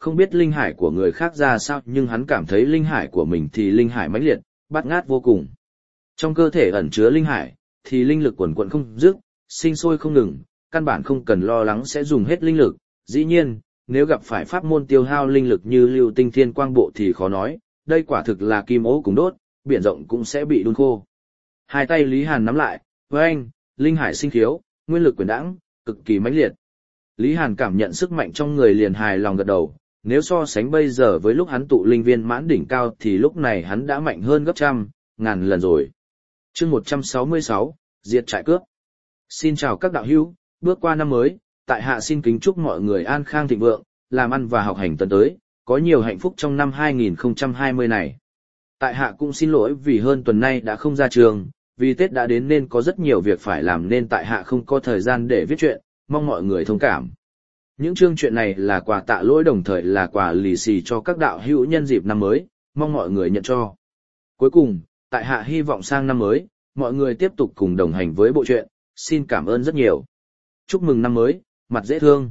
Không biết linh hải của người khác ra sao nhưng hắn cảm thấy linh hải của mình thì linh hải mãnh liệt, bát ngát vô cùng. Trong cơ thể ẩn chứa linh hải, thì linh lực quần quận không dứt, sinh sôi không ngừng, căn bản không cần lo lắng sẽ dùng hết linh lực. Dĩ nhiên, nếu gặp phải pháp môn tiêu hao linh lực như Lưu Tinh Thiên Quang Bộ thì khó nói, đây quả thực là kim ố cùng đốt, biển rộng cũng sẽ bị đun khô. Hai tay Lý Hàn nắm lại, với anh, linh hải sinh khiếu, nguyên lực quyền đãng, cực kỳ mãnh liệt. Lý Hàn cảm nhận sức mạnh trong người liền hài lòng gật đầu, nếu so sánh bây giờ với lúc hắn tụ linh viên mãn đỉnh cao thì lúc này hắn đã mạnh hơn gấp trăm, ngàn lần rồi. Chương 166, diệt trại cướp. Xin chào các đạo hữu, bước qua năm mới, tại hạ xin kính chúc mọi người an khang thịnh vượng, làm ăn và học hành tấn tới, có nhiều hạnh phúc trong năm 2020 này. Tại hạ cũng xin lỗi vì hơn tuần nay đã không ra trường, vì Tết đã đến nên có rất nhiều việc phải làm nên tại hạ không có thời gian để viết truyện, mong mọi người thông cảm. Những chương truyện này là quà tạ lỗi đồng thời là quà lì xì cho các đạo hữu nhân dịp năm mới, mong mọi người nhận cho. Cuối cùng, tại hạ hy vọng sang năm mới, mọi người tiếp tục cùng đồng hành với bộ truyện, xin cảm ơn rất nhiều. Chúc mừng năm mới, mặt dễ thương.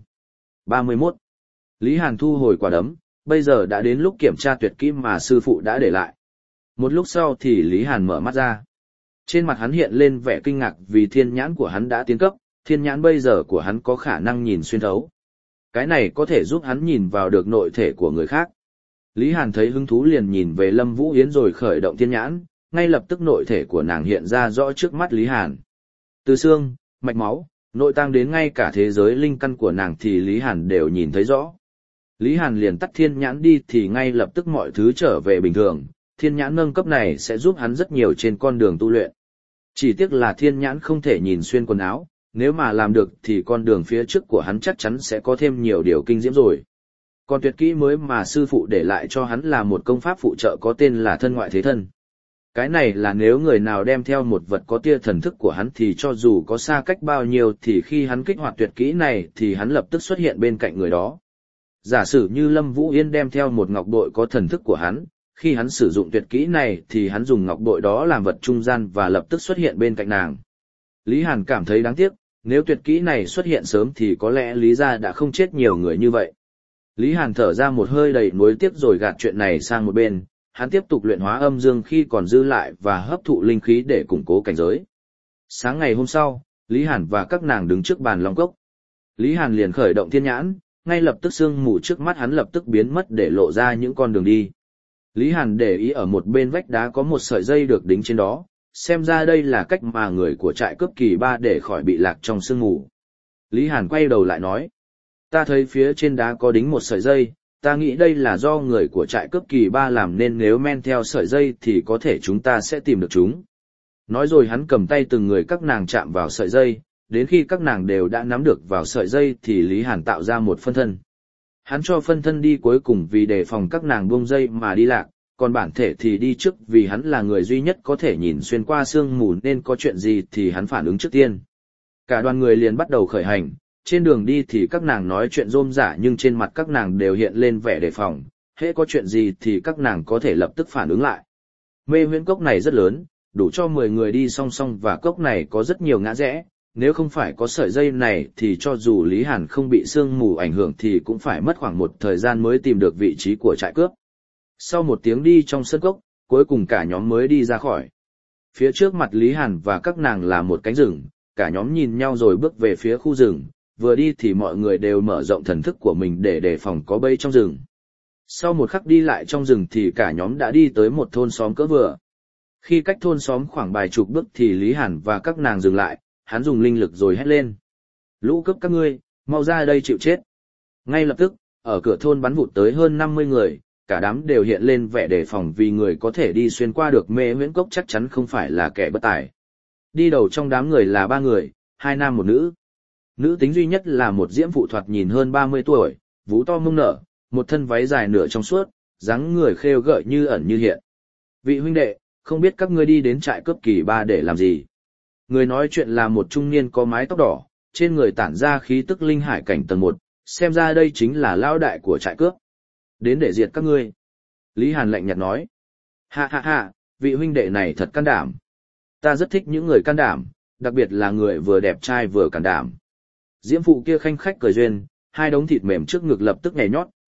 31. Lý Hàn thu hồi quả đấm, bây giờ đã đến lúc kiểm tra tuyệt kỹ mà sư phụ đã để lại. Một lúc sau thì Lý Hàn mở mắt ra. Trên mặt hắn hiện lên vẻ kinh ngạc vì thiên nhãn của hắn đã tiến cấp, thiên nhãn bây giờ của hắn có khả năng nhìn xuyên thấu. Cái này có thể giúp hắn nhìn vào được nội thể của người khác. Lý Hàn thấy hứng thú liền nhìn về Lâm Vũ Yến rồi khởi động thiên nhãn, ngay lập tức nội thể của nàng hiện ra rõ trước mắt Lý Hàn. Từ xương, mạch máu, nội tạng đến ngay cả thế giới linh căn của nàng thì Lý Hàn đều nhìn thấy rõ. Lý Hàn liền tắt thiên nhãn đi thì ngay lập tức mọi thứ trở về bình thường, thiên nhãn nâng cấp này sẽ giúp hắn rất nhiều trên con đường tu luyện. Chỉ tiếc là thiên nhãn không thể nhìn xuyên quần áo, nếu mà làm được thì con đường phía trước của hắn chắc chắn sẽ có thêm nhiều điều kinh diễm rồi. Còn tuyệt kỹ mới mà sư phụ để lại cho hắn là một công pháp phụ trợ có tên là thân ngoại thế thân. Cái này là nếu người nào đem theo một vật có tia thần thức của hắn thì cho dù có xa cách bao nhiêu thì khi hắn kích hoạt tuyệt kỹ này thì hắn lập tức xuất hiện bên cạnh người đó. Giả sử như Lâm Vũ Yên đem theo một ngọc bội có thần thức của hắn, khi hắn sử dụng tuyệt kỹ này thì hắn dùng ngọc bội đó làm vật trung gian và lập tức xuất hiện bên cạnh nàng. Lý Hàn cảm thấy đáng tiếc, nếu tuyệt kỹ này xuất hiện sớm thì có lẽ Lý gia đã không chết nhiều người như vậy. Lý Hàn thở ra một hơi đầy nuối tiếc rồi gạt chuyện này sang một bên, hắn tiếp tục luyện hóa âm dương khi còn dư lại và hấp thụ linh khí để củng cố cảnh giới. Sáng ngày hôm sau, Lý Hàn và các nàng đứng trước bàn long cốc. Lý Hàn liền khởi động thiên nhãn, ngay lập tức sương mù trước mắt hắn lập tức biến mất để lộ ra những con đường đi. Lý Hàn để ý ở một bên vách đá có một sợi dây được đính trên đó, xem ra đây là cách mà người của trại cướp kỳ ba để khỏi bị lạc trong sương mù. Lý Hàn quay đầu lại nói, ta thấy phía trên đá có đính một sợi dây, ta nghĩ đây là do người của trại cướp kỳ ba làm nên nếu men theo sợi dây thì có thể chúng ta sẽ tìm được chúng. Nói rồi hắn cầm tay từng người các nàng chạm vào sợi dây, đến khi các nàng đều đã nắm được vào sợi dây thì Lý Hàn tạo ra một phân thân. Hắn cho phân thân đi cuối cùng vì đề phòng các nàng buông dây mà đi lạc, còn bản thể thì đi trước vì hắn là người duy nhất có thể nhìn xuyên qua sương mù nên có chuyện gì thì hắn phản ứng trước tiên. Cả đoàn người liền bắt đầu khởi hành, trên đường đi thì các nàng nói chuyện rôm rả nhưng trên mặt các nàng đều hiện lên vẻ đề phòng, hễ có chuyện gì thì các nàng có thể lập tức phản ứng lại. Mê huyễn cốc này rất lớn, đủ cho 10 người đi song song và cốc này có rất nhiều ngã rẽ, nếu không phải có sợi dây này thì cho dù Lý Hàn không bị sương mù ảnh hưởng thì cũng phải mất khoảng một thời gian mới tìm được vị trí của trại cướp. Sau một tiếng đi trong sân cốc, cuối cùng cả nhóm mới đi ra khỏi. Phía trước mặt Lý Hàn và các nàng là một cánh rừng, cả nhóm nhìn nhau rồi bước về phía khu rừng, vừa đi thì mọi người đều mở rộng thần thức của mình để đề phòng có bẫy trong rừng. Sau một khắc đi lại trong rừng thì cả nhóm đã đi tới một thôn xóm cỡ vừa. Khi cách thôn xóm khoảng vài chục bước thì Lý Hàn và các nàng dừng lại, hắn dùng linh lực rồi hét lên. Lũ cướp các ngươi, mau ra đây chịu chết. Ngay lập tức, ở cửa thôn bắn vụt tới hơn 50 người, cả đám đều hiện lên vẻ đề phòng vì người có thể đi xuyên qua được mê huyễn cốc chắc chắn không phải là kẻ bất tài. Đi đầu trong đám người là 3 người, 2 nam 1 nữ. Nữ tính duy nhất là một diễm phụ thoạt nhìn hơn 30 tuổi, vú to mông nở, một thân váy dài nửa trong suốt, dáng người khêu gợi như ẩn như hiện. Vị huynh đệ, không biết các ngươi đi đến trại cướp kỳ ba để làm gì? Người nói chuyện là một trung niên có mái tóc đỏ, trên người tản ra khí tức linh hải cảnh tầng 1, xem ra đây chính là lão đại của trại cướp. Đến để diệt các ngươi. Lý Hàn lạnh nhạt nói. Ha ha ha, vị huynh đệ này thật can đảm. Ta rất thích những người can đảm, đặc biệt là người vừa đẹp trai vừa can đảm. Diễm phụ kia khanh khách cười duyên, hai đống thịt mềm trước ngực lập tức nhảy nhót,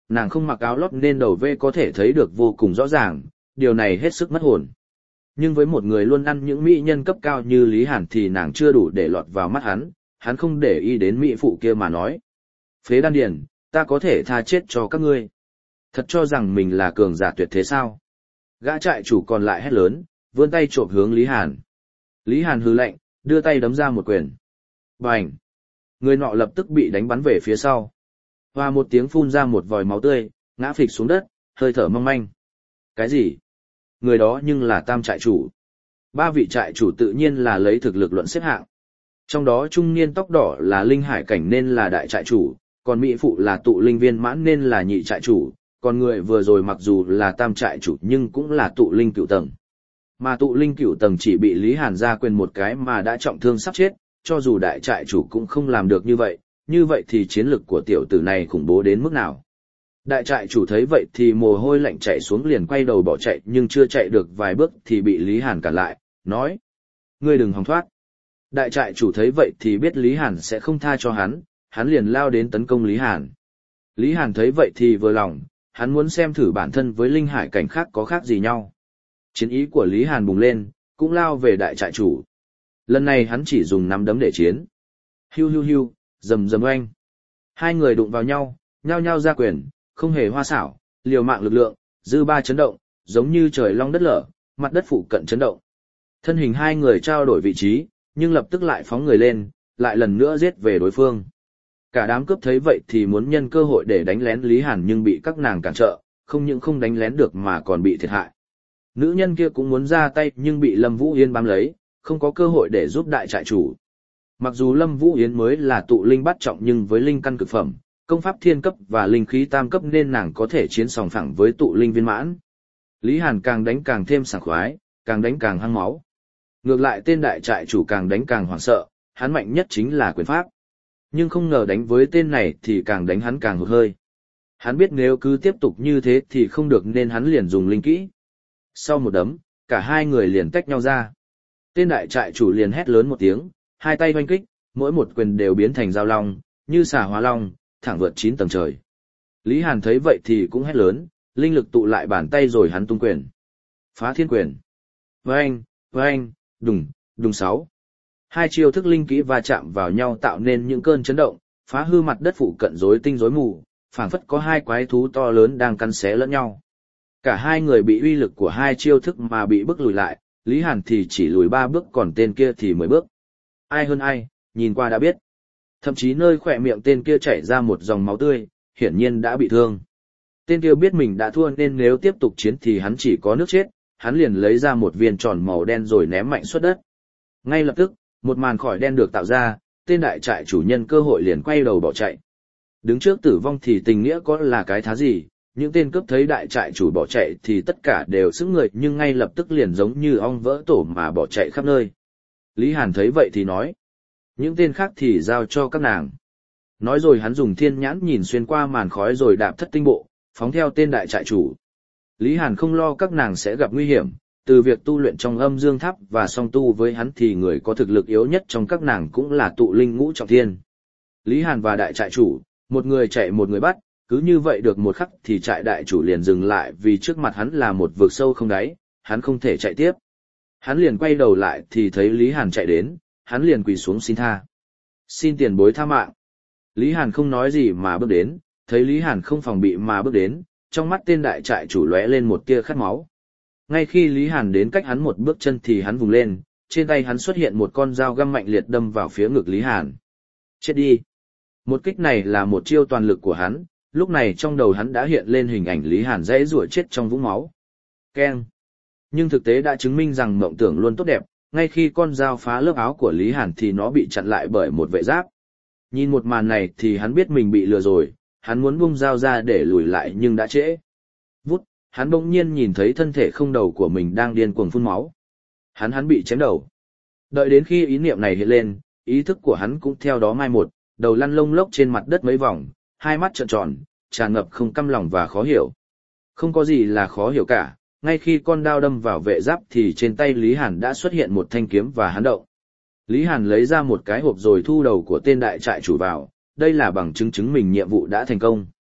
nàng không mặc áo lót nên đầu vê có thể thấy được vô cùng rõ ràng, điều này hết sức mất hồn. Nhưng với một người luôn ăn những mỹ nhân cấp cao như Lý Hàn thì nàng chưa đủ để lọt vào mắt hắn không để ý đến mỹ phụ kia mà nói. Phế đan điền, ta có thể tha chết cho các ngươi. Thật cho rằng mình là cường giả tuyệt thế sao? Gã trại chủ còn lại hét lớn, vươn tay chộp hướng Lý Hàn. Lý Hàn hừ lạnh, đưa tay đấm ra một quyền. Bành! Người nọ lập tức bị đánh bắn về phía sau. Và một tiếng phun ra một vòi máu tươi, ngã phịch xuống đất, hơi thở mong manh. Cái gì? Người đó nhưng là tam trại chủ. Ba vị trại chủ tự nhiên là lấy thực lực luận xếp hạng. Trong đó trung niên tóc đỏ là linh hải cảnh nên là đại trại chủ, còn mỹ phụ là tụ linh viên mãn nên là nhị trại chủ, còn người vừa rồi mặc dù là tam trại chủ nhưng cũng là tụ linh cửu tầng. Mà tụ linh cửu tầng chỉ bị Lý Hàn ra quyền một cái mà đã trọng thương sắp chết, cho dù đại trại chủ cũng không làm được như vậy thì chiến lực của tiểu tử này khủng bố đến mức nào. Đại trại chủ thấy vậy thì mồ hôi lạnh chảy xuống liền quay đầu bỏ chạy nhưng chưa chạy được vài bước thì bị Lý Hàn cản lại, nói: Ngươi đừng hòng thoát. Đại trại chủ thấy vậy thì biết Lý Hàn sẽ không tha cho hắn liền lao đến tấn công Lý Hàn. Lý Hàn thấy vậy thì vừa lòng, hắn muốn xem thử bản thân với linh hải cảnh khác có khác gì nhau. Chiến ý của Lý Hàn bùng lên, cũng lao về đại trại chủ. Lần này hắn chỉ dùng nắm đấm để chiến. Hiu hiu hiu, rầm rầm oanh. Hai người đụng vào nhau, nhao nhao ra quyền, không hề hoa xảo, liều mạng lực lượng, dư ba chấn động, giống như trời long đất lở, mặt đất phụ cận chấn động. Thân hình hai người trao đổi vị trí, nhưng lập tức lại phóng người lên, lại lần nữa giết về đối phương. Cả đám cướp thấy vậy thì muốn nhân cơ hội để đánh lén Lý Hàn nhưng bị các nàng cản trở, không những không đánh lén được mà còn bị thiệt hại. Nữ nhân kia cũng muốn ra tay nhưng bị Lâm Vũ Yên bám lấy, không có cơ hội để giúp đại trại chủ. Mặc dù Lâm Vũ Yến mới là tụ linh bát trọng nhưng với linh căn cực phẩm, công pháp thiên cấp và linh khí tam cấp nên nàng có thể chiến sòng phẳng với tụ linh viên mãn. Lý Hàn càng đánh càng thêm sảng khoái, càng đánh càng hăng máu. Ngược lại tên đại trại chủ càng đánh càng hoảng sợ, hắn mạnh nhất chính là quyền pháp. Nhưng không ngờ đánh với tên này thì càng đánh hắn càng hụt hơi. Hắn biết nếu cứ tiếp tục như thế thì không được nên hắn liền dùng linh kỹ. Sau một đấm, cả hai người liền tách nhau ra. Tên đại trại chủ liền hét lớn một tiếng, hai tay hoanh kích, mỗi một quyền đều biến thành dao long, như xà hóa long, thẳng vượt 9 tầng trời. Lý Hàn thấy vậy thì cũng hét lớn, linh lực tụ lại bàn tay rồi hắn tung quyền. Phá thiên quyền. Vâng, vâng, đùng, đùng 6. Hai chiêu thức linh kỹ va chạm vào nhau tạo nên những cơn chấn động, phá hư mặt đất phụ cận rối tinh rối mù, phảng phất có hai quái thú to lớn đang cắn xé lẫn nhau. Cả hai người bị uy lực của hai chiêu thức mà bị bức lùi lại, Lý Hàn thì chỉ lùi 3 bước còn tên kia thì 10 bước. Ai hơn ai, nhìn qua đã biết. Thậm chí nơi khỏe miệng tên kia chảy ra một dòng máu tươi, hiển nhiên đã bị thương. Tên kia biết mình đã thua nên nếu tiếp tục chiến thì hắn chỉ có nước chết, hắn liền lấy ra một viên tròn màu đen rồi ném mạnh xuống đất. Ngay lập tức, một màn khói đen được tạo ra, tên đại trại chủ nhân cơ hội liền quay đầu bỏ chạy. Đứng trước tử vong thì tình nghĩa có là cái thá gì, những tên cướp thấy đại trại chủ bỏ chạy thì tất cả đều sững người nhưng ngay lập tức liền giống như ong vỡ tổ mà bỏ chạy khắp nơi. Lý Hàn thấy vậy thì nói, những tên khác thì giao cho các nàng. Nói rồi hắn dùng thiên nhãn nhìn xuyên qua màn khói rồi đạp thất tinh bộ, phóng theo tên đại trại chủ. Lý Hàn không lo các nàng sẽ gặp nguy hiểm, từ việc tu luyện trong âm dương tháp và song tu với hắn thì người có thực lực yếu nhất trong các nàng cũng là tụ linh ngũ trọng thiên. Lý Hàn và đại trại chủ, một người chạy một người bắt, cứ như vậy được một khắc thì trại đại chủ liền dừng lại vì trước mặt hắn là một vực sâu không đáy, hắn không thể chạy tiếp. Hắn liền quay đầu lại thì thấy Lý Hàn chạy đến, hắn liền quỳ xuống xin tha. Xin tiền bối tha mạng. Lý Hàn không nói gì mà bước đến, thấy Lý Hàn không phòng bị mà bước đến, trong mắt tên đại trại chủ lóe lên một tia khát máu. Ngay khi Lý Hàn đến cách hắn một bước chân thì hắn vùng lên, trên tay hắn xuất hiện một con dao găm mạnh liệt đâm vào phía ngực Lý Hàn. Chết đi. Một kích này là một chiêu toàn lực của hắn, lúc này trong đầu hắn đã hiện lên hình ảnh Lý Hàn giãy giụa chết trong vũng máu. Keng. Nhưng thực tế đã chứng minh rằng mộng tưởng luôn tốt đẹp, ngay khi con dao phá lớp áo của Lý Hàn thì nó bị chặn lại bởi một vệ giáp. Nhìn một màn này thì hắn biết mình bị lừa rồi, hắn muốn buông dao ra để lùi lại nhưng đã trễ. Vút, hắn bỗng nhiên nhìn thấy thân thể không đầu của mình đang điên cuồng phun máu. Hắn bị chém đầu. Đợi đến khi ý niệm này hiện lên, ý thức của hắn cũng theo đó mai một, đầu lăn lông lốc trên mặt đất mấy vòng, hai mắt trợn tròn, tràn ngập không căm lòng và khó hiểu. Không có gì là khó hiểu cả, ngay khi con đao đâm vào vệ giáp thì trên tay Lý Hàn đã xuất hiện một thanh kiếm và hắn động. Lý Hàn lấy ra một cái hộp rồi thu đầu của tên đại trại chủ vào, đây là bằng chứng chứng mình nhiệm vụ đã thành công.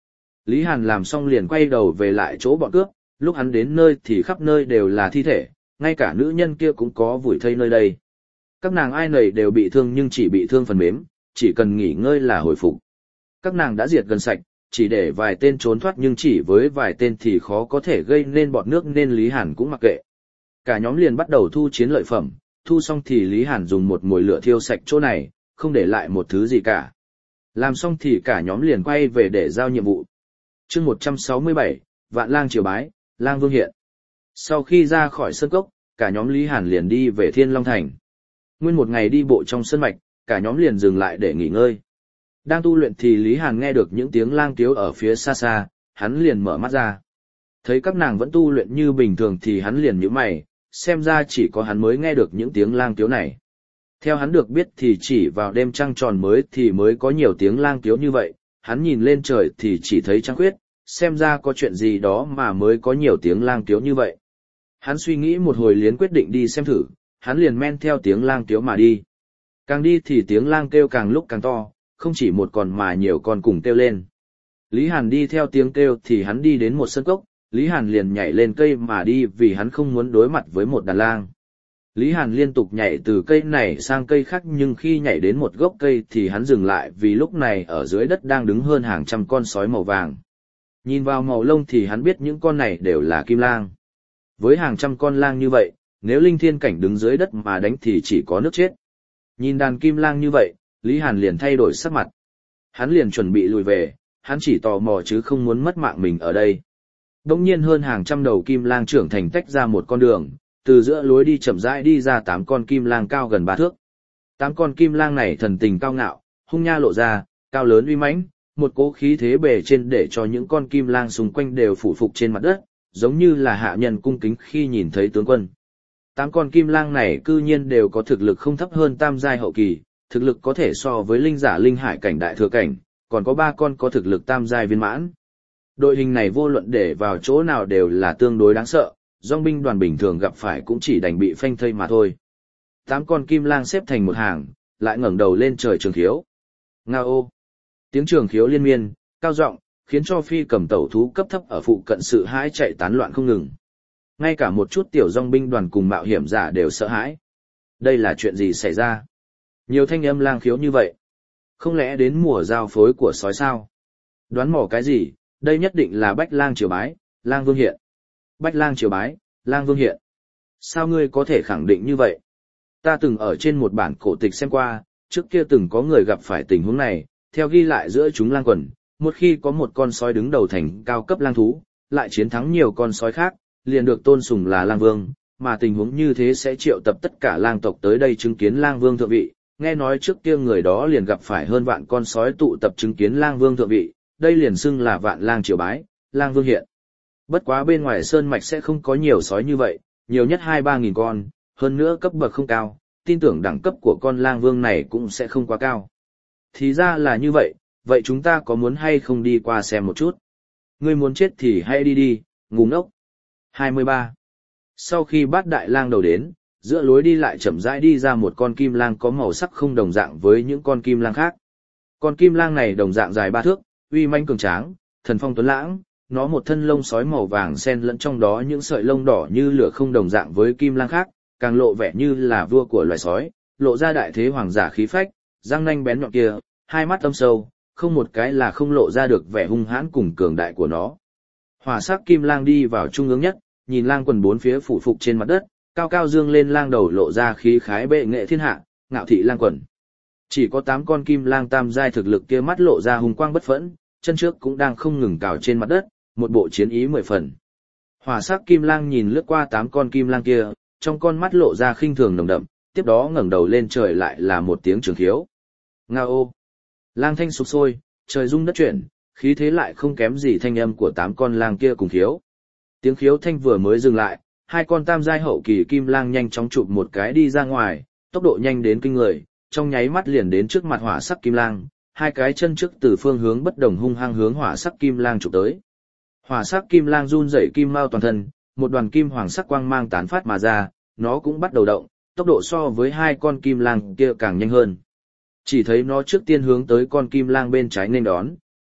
Lý Hàn làm xong liền quay đầu về lại chỗ bọn cướp, lúc hắn đến nơi thì khắp nơi đều là thi thể, ngay cả nữ nhân kia cũng có vùi thây nơi đây. Các nàng ai nấy đều bị thương nhưng chỉ bị thương phần mềm, chỉ cần nghỉ ngơi là hồi phục. Các nàng đã diệt gần sạch, chỉ để vài tên trốn thoát nhưng chỉ với vài tên thì khó có thể gây nên bọt nước nên Lý Hàn cũng mặc kệ. Cả nhóm liền bắt đầu thu chiến lợi phẩm, thu xong thì Lý Hàn dùng một mồi lửa thiêu sạch chỗ này, không để lại một thứ gì cả. Làm xong thì cả nhóm liền quay về để giao nhiệm vụ. Chương 167, Vạn Lang triều bái, Lang Vương hiện. Sau khi ra khỏi sơn cốc, cả nhóm Lý Hàn liền đi về Thiên Long Thành. Nguyên một ngày đi bộ trong sơn mạch, cả nhóm liền dừng lại để nghỉ ngơi. Đang tu luyện thì Lý Hàn nghe được những tiếng lang tiếu ở phía xa xa, hắn liền mở mắt ra. Thấy các nàng vẫn tu luyện như bình thường thì hắn liền nhíu mày, xem ra chỉ có hắn mới nghe được những tiếng lang tiếu này. Theo hắn được biết thì chỉ vào đêm trăng tròn mới có nhiều tiếng lang tiếu như vậy, hắn nhìn lên trời thì chỉ thấy trăng khuyết, xem ra có chuyện gì đó mà mới có nhiều tiếng lang tiếu như vậy. Hắn suy nghĩ một hồi liền quyết định đi xem thử, hắn liền men theo tiếng lang tiếu mà đi. Càng đi thì tiếng lang kêu càng lúc càng to, không chỉ một con mà nhiều con cùng kêu lên. Lý Hàn đi theo tiếng kêu thì hắn đi đến một sân cốc, Lý Hàn liền nhảy lên cây mà đi vì hắn không muốn đối mặt với một đàn lang. Lý Hàn liên tục nhảy từ cây này sang cây khác nhưng khi nhảy đến một gốc cây thì hắn dừng lại vì lúc này ở dưới đất đang đứng hơn hàng trăm con sói màu vàng. Nhìn vào màu lông thì hắn biết những con này đều là kim lang. Với hàng trăm con lang như vậy, nếu linh thiên cảnh đứng dưới đất mà đánh thì chỉ có nước chết. Nhìn đàn kim lang như vậy, Lý Hàn liền thay đổi sắc mặt. Hắn liền chuẩn bị lùi về, hắn chỉ tò mò chứ không muốn mất mạng mình ở đây. Đột nhiên hơn hàng trăm đầu kim lang trưởng thành tách ra một con đường, từ giữa lối đi chậm rãi đi ra 8 con kim lang cao gần 3 thước. 8 con kim lang này thần tình cao ngạo, hung nha lộ ra, cao lớn uy mãnh, một cỗ khí thế bề trên để cho những con kim lang xung quanh đều phủ phục trên mặt đất, giống như là hạ nhân cung kính khi nhìn thấy tướng quân. 8 con kim lang này cư nhiên đều có thực lực không thấp hơn tam giai hậu kỳ, thực lực có thể so với linh giả linh hải cảnh đại thừa cảnh, còn có 3 con có thực lực tam giai viên mãn. Đội hình này vô luận để vào chỗ nào đều là tương đối đáng sợ, dòng binh đoàn bình thường gặp phải cũng chỉ đành bị phanh thây mà thôi. 8 con kim lang xếp thành một hàng, lại ngẩng đầu lên trời trường khiếu. Ngao ô! Tiếng trường khiếu liên miên, cao giọng, khiến cho phi cầm tẩu thú cấp thấp ở phụ cận sự hãi chạy tán loạn không ngừng. Ngay cả một chút tiểu dòng binh đoàn cùng mạo hiểm giả đều sợ hãi. Đây là chuyện gì xảy ra? Nhiều thanh âm lang khiếu như vậy. Không lẽ đến mùa giao phối của sói sao? Đoán mò cái gì, đây nhất định là Bách Lang triều bái, Lang Vương hiện. Bách Lang triều bái, Lang Vương hiện. Sao ngươi có thể khẳng định như vậy? Ta từng ở trên một bản cổ tịch xem qua, trước kia từng có người gặp phải tình huống này, theo ghi lại giữa chúng lang quần, một khi có một con sói đứng đầu thành cao cấp lang thú, lại chiến thắng nhiều con sói khác, liền được tôn sùng là Lang Vương, mà tình huống như thế sẽ triệu tập tất cả lang tộc tới đây chứng kiến Lang Vương thượng vị. Nghe nói trước kia người đó liền gặp phải hơn vạn con sói tụ tập chứng kiến Lang Vương thượng vị, đây liền xưng là Vạn Lang triều bái, Lang Vương hiện. Bất quá bên ngoài sơn mạch sẽ không có nhiều sói như vậy, nhiều nhất 2-3 nghìn con, hơn nữa cấp bậc không cao, tin tưởng đẳng cấp của con Lang Vương này cũng sẽ không quá cao. Thì ra là như vậy, vậy chúng ta có muốn hay không đi qua xem một chút? Ngươi muốn chết thì hãy đi đi, ngu ngốc. 23. Sau khi Bát Đại Lang đầu đến, giữa lối đi lại chậm rãi đi ra một con kim lang có màu sắc không đồng dạng với những con kim lang khác. Con kim lang này đồng dạng dài 3 thước, uy manh cường tráng, thần phong tuấn lãng, nó một thân lông sói màu vàng xen lẫn trong đó những sợi lông đỏ như lửa không đồng dạng với kim lang khác, càng lộ vẻ như là vua của loài sói, lộ ra đại thế hoàng giả khí phách, răng nanh bén nhọn kia, hai mắt âm sâu, không một cái là không lộ ra được vẻ hung hãn cùng cường đại của nó. Hỏa sắc kim lang đi vào trung ương nhất, nhìn lang quần bốn phía phủ phục trên mặt đất, cao cao dương lên lang đầu lộ ra khí khái bệ nghệ thiên hạ, ngạo thị lang quần. Chỉ có 8 con kim lang tam giai thực lực kia mắt lộ ra hùng quang bất phẫn, chân trước cũng đang không ngừng cào trên mặt đất, một bộ chiến ý 10 phần. Hỏa sắc kim lang nhìn lướt qua 8 con kim lang kia, trong con mắt lộ ra khinh thường nồng đậm, tiếp đó ngẩng đầu lên trời lại là một tiếng trường khiếu. Ngao ô! Lang thanh sục sôi, trời rung đất chuyển, khí thế lại không kém gì thanh âm của 8 con lang kia cùng khiếu. Tiếng khiếu thanh vừa mới dừng lại, 2 con tam giai hậu kỳ kim lang nhanh chóng chụp một cái đi ra ngoài, tốc độ nhanh đến kinh người, trong nháy mắt liền đến trước mặt hỏa sắc kim lang, 2 cái chân trước từ phương hướng bất đồng hung hăng hướng hỏa sắc kim lang chụp tới. Hỏa sắc kim lang run rẩy kim mao toàn thân, một đoàn kim hoàng sắc quang mang tán phát mà ra, nó cũng bắt đầu động, tốc độ so với 2 con kim lang kia càng nhanh hơn. Chỉ thấy nó trước tiên hướng tới con kim lang bên trái nên đón,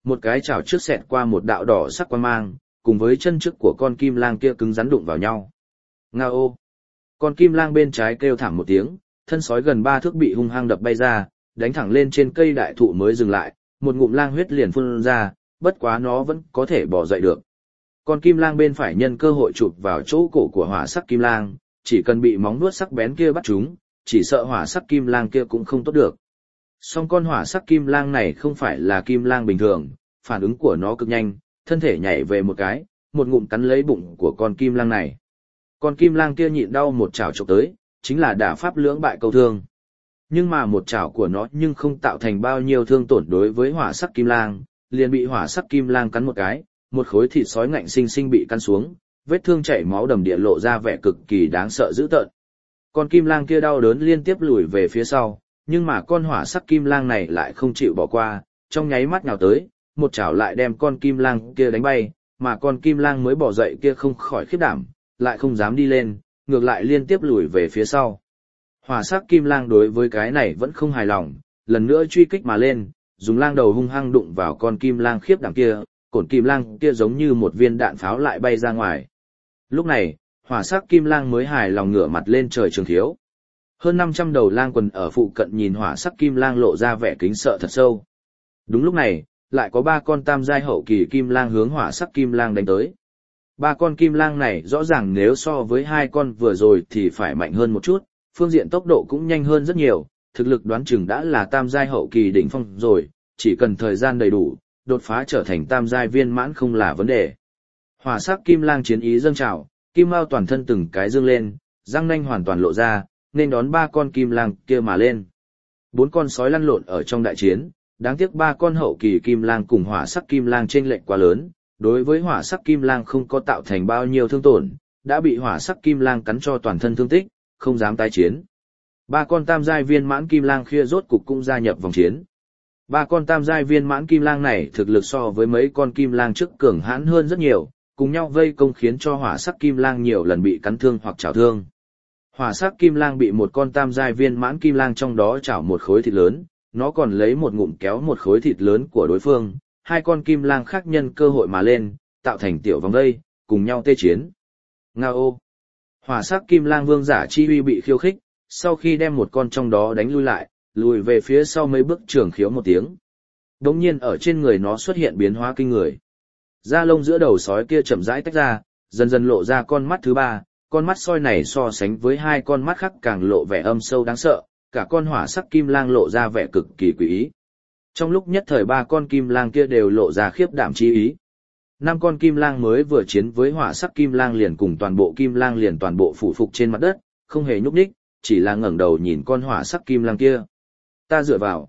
một cái chảo trước xẹt qua một đạo đỏ sắc quang mang, cùng với chân trước của con kim lang kia cứng rắn đụng vào nhau. Ngao! Con kim lang bên trái kêu thảm một tiếng, thân sói gần 3 thước bị hung hăng đập bay ra, đánh thẳng lên trên cây đại thụ mới dừng lại, một ngụm lang huyết liền phun ra, bất quá nó vẫn có thể bò dậy được. Con kim lang bên phải nhân cơ hội chụp vào chỗ cổ của hỏa sắc kim lang, chỉ cần bị móng vuốt sắc bén kia bắt chúng, chỉ sợ hỏa sắc kim lang kia cũng không tốt được. Song con hỏa sắc kim lang này không phải là kim lang bình thường, phản ứng của nó cực nhanh, thân thể nhảy về một cái, một ngụm cắn lấy bụng của con kim lang này. Con kim lang kia nhịn đau một chảo chụp tới, chính là đả pháp lưỡng bại câu thương. Nhưng mà một chảo của nó nhưng không tạo thành bao nhiêu thương tổn đối với hỏa sắc kim lang, liền bị hỏa sắc kim lang cắn một cái, một khối thịt sói ngạnh xinh xinh bị cắn xuống, vết thương chảy máu đầm địa lộ ra vẻ cực kỳ đáng sợ dữ tợn. Con kim lang kia đau đớn liên tiếp lùi về phía sau, nhưng mà con hỏa sắc kim lang này lại không chịu bỏ qua, trong nháy mắt nhào tới, một chảo lại đem con kim lang kia đánh bay, mà con kim lang mới bỏ dậy kia không khỏi khiếp đảm, lại không dám đi lên, ngược lại liên tiếp lùi về phía sau. Hỏa sắc kim lang đối với cái này vẫn không hài lòng, lần nữa truy kích mà lên, dùng lang đầu hung hăng đụng vào con kim lang khiếp đảm kia, cổn kim lang kia giống như một viên đạn pháo lại bay ra ngoài. Lúc này, hỏa sắc kim lang mới hài lòng ngửa mặt lên trời trường thiếu. Hơn 500 đầu lang quần ở phụ cận nhìn hỏa sắc kim lang lộ ra vẻ kính sợ thật sâu. Đúng lúc này, lại có 3 con tam giai hậu kỳ kim lang hướng hỏa sắc kim lang đánh tới. 3 con kim lang này rõ ràng nếu so với 2 con vừa rồi thì phải mạnh hơn một chút, phương diện tốc độ cũng nhanh hơn rất nhiều, thực lực đoán chừng đã là tam giai hậu kỳ đỉnh phong rồi, chỉ cần thời gian đầy đủ, đột phá trở thành tam giai viên mãn không là vấn đề. Hỏa sắc kim lang chiến ý dâng trào, kim mao toàn thân từng cái dương lên, răng nanh hoàn toàn lộ ra, nên đón 3 con kim lang kia mà lên. 4 con sói lăn lộn ở trong đại chiến, đáng tiếc 3 con hậu kỳ kim lang cùng hỏa sắc kim lang chênh lệch quá lớn, đối với hỏa sắc kim lang không có tạo thành bao nhiêu thương tổn, đã bị hỏa sắc kim lang cắn cho toàn thân thương tích, không dám tái chiến. 3 con tam giai viên mãn kim lang kia rốt cục cũng gia nhập vòng chiến. 3 con tam giai viên mãn kim lang này thực lực so với mấy con kim lang trước cường hãn hơn rất nhiều, cùng nhau vây công khiến cho hỏa sắc kim lang nhiều lần bị cắn thương hoặc chảo thương. Hỏa sắc kim lang bị một con tam giai viên mãn kim lang trong đó chảo một khối thịt lớn, nó còn lấy một ngụm kéo một khối thịt lớn của đối phương, 2 con kim lang khác nhân cơ hội mà lên, tạo thành tiểu vòng vây, cùng nhau tê chiến. Ngao! Hỏa sắc kim lang vương giả chi uy bị khiêu khích, sau khi đem một con trong đó đánh lui lại, lùi về phía sau mấy bước trường khiếu một tiếng. Đống nhiên ở trên người nó xuất hiện biến hóa kinh người. Da lông giữa đầu sói kia chậm rãi tách ra, dần dần lộ ra con mắt thứ 3, con mắt soi này so sánh với 2 con mắt khác càng lộ vẻ âm sâu đáng sợ, cả con hỏa sắc kim lang lộ ra vẻ cực kỳ quỷ ý. Trong lúc nhất thời 3 con kim lang kia đều lộ ra khiếp đảm chi ý. 5 con kim lang mới vừa chiến với hỏa sắc kim lang liền cùng toàn bộ kim lang liền toàn bộ phủ phục trên mặt đất, không hề nhúc nhích, chỉ là ngẩng đầu nhìn con hỏa sắc kim lang kia. Ta dựa vào,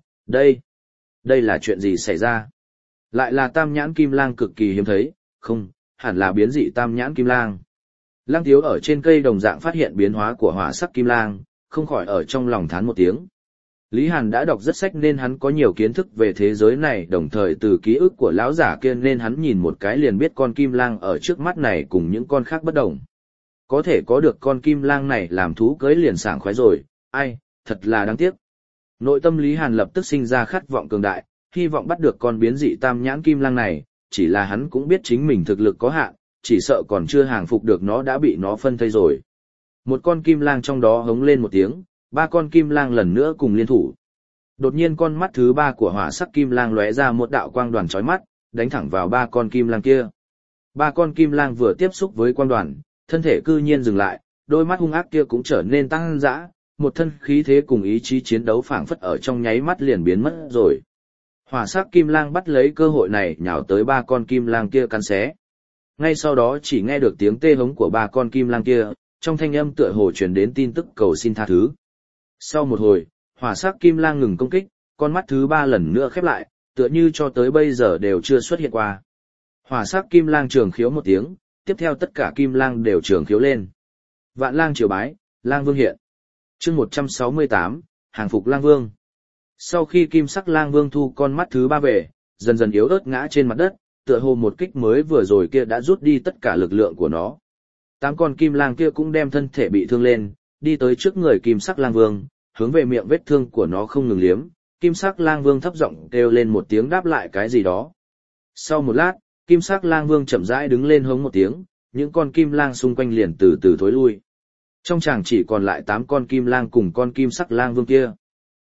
đây là chuyện gì xảy ra? Lại là tam nhãn kim lang cực kỳ hiếm thấy, không, hẳn là biến dị tam nhãn kim lang. Lăng Tiếu ở trên cây đồng dạng phát hiện biến hóa của hỏa sắc kim lang, không khỏi ở trong lòng thán một tiếng. Lý Hàn đã đọc rất sách nên hắn có nhiều kiến thức về thế giới này, đồng thời từ ký ức của lão giả kia nên hắn nhìn một cái liền biết con kim lang ở trước mắt này cùng những con khác bất đồng. Có thể có được con kim lang này làm thú cưới liền sảng khoái rồi, ai, thật là đáng tiếc. Nội tâm Lý Hàn lập tức sinh ra khát vọng cường đại, hy vọng bắt được con biến dị tam nhãn kim lang này, chỉ là hắn cũng biết chính mình thực lực có hạn, chỉ sợ còn chưa hàng phục được nó đã bị nó phân thây rồi. Một con kim lang trong đó hống lên một tiếng, 3 con kim lang lần nữa cùng liên thủ. Đột nhiên con mắt thứ 3 của hỏa sắc kim lang lóe ra một đạo quang đoàn chói mắt, đánh thẳng vào 3 con kim lang kia. 3 con kim lang vừa tiếp xúc với quang đoàn, thân thể cư nhiên dừng lại, đôi mắt hung ác kia cũng trở nên tăng dã, một thân khí thế cùng ý chí chiến đấu phảng phất ở trong nháy mắt liền biến mất rồi. Hỏa sắc kim lang bắt lấy cơ hội này nhào tới 3 con kim lang kia cắn xé. Ngay sau đó chỉ nghe được tiếng tê hống của 3 con kim lang kia, trong thanh âm tựa hồ truyền đến tin tức cầu xin tha thứ. Sau một hồi, hỏa sắc kim lang ngừng công kích, con mắt thứ 3 lần nữa khép lại, tựa như cho tới bây giờ đều chưa xuất hiện qua. Hỏa sắc kim lang trường khiếu một tiếng, tiếp theo tất cả kim lang đều trường khiếu lên. Vạn lang triều bái, lang vương hiện. Chương 168, hàng phục lang vương. Sau khi kim sắc lang vương thu con mắt thứ 3 về, dần dần yếu ớt ngã trên mặt đất, tựa hồ một kích mới vừa rồi kia đã rút đi tất cả lực lượng của nó. 8 con kim lang kia cũng đem thân thể bị thương lên, đi tới trước người kim sắc lang vương, hướng về miệng vết thương của nó không ngừng liếm. Kim sắc lang vương thấp giọng kêu lên một tiếng đáp lại cái gì đó. Sau một lát, kim sắc lang vương chậm rãi đứng lên hống một tiếng, những con kim lang xung quanh liền từ từ thối lui. Trong tràng chỉ còn lại 8 con kim lang cùng con kim sắc lang vương kia.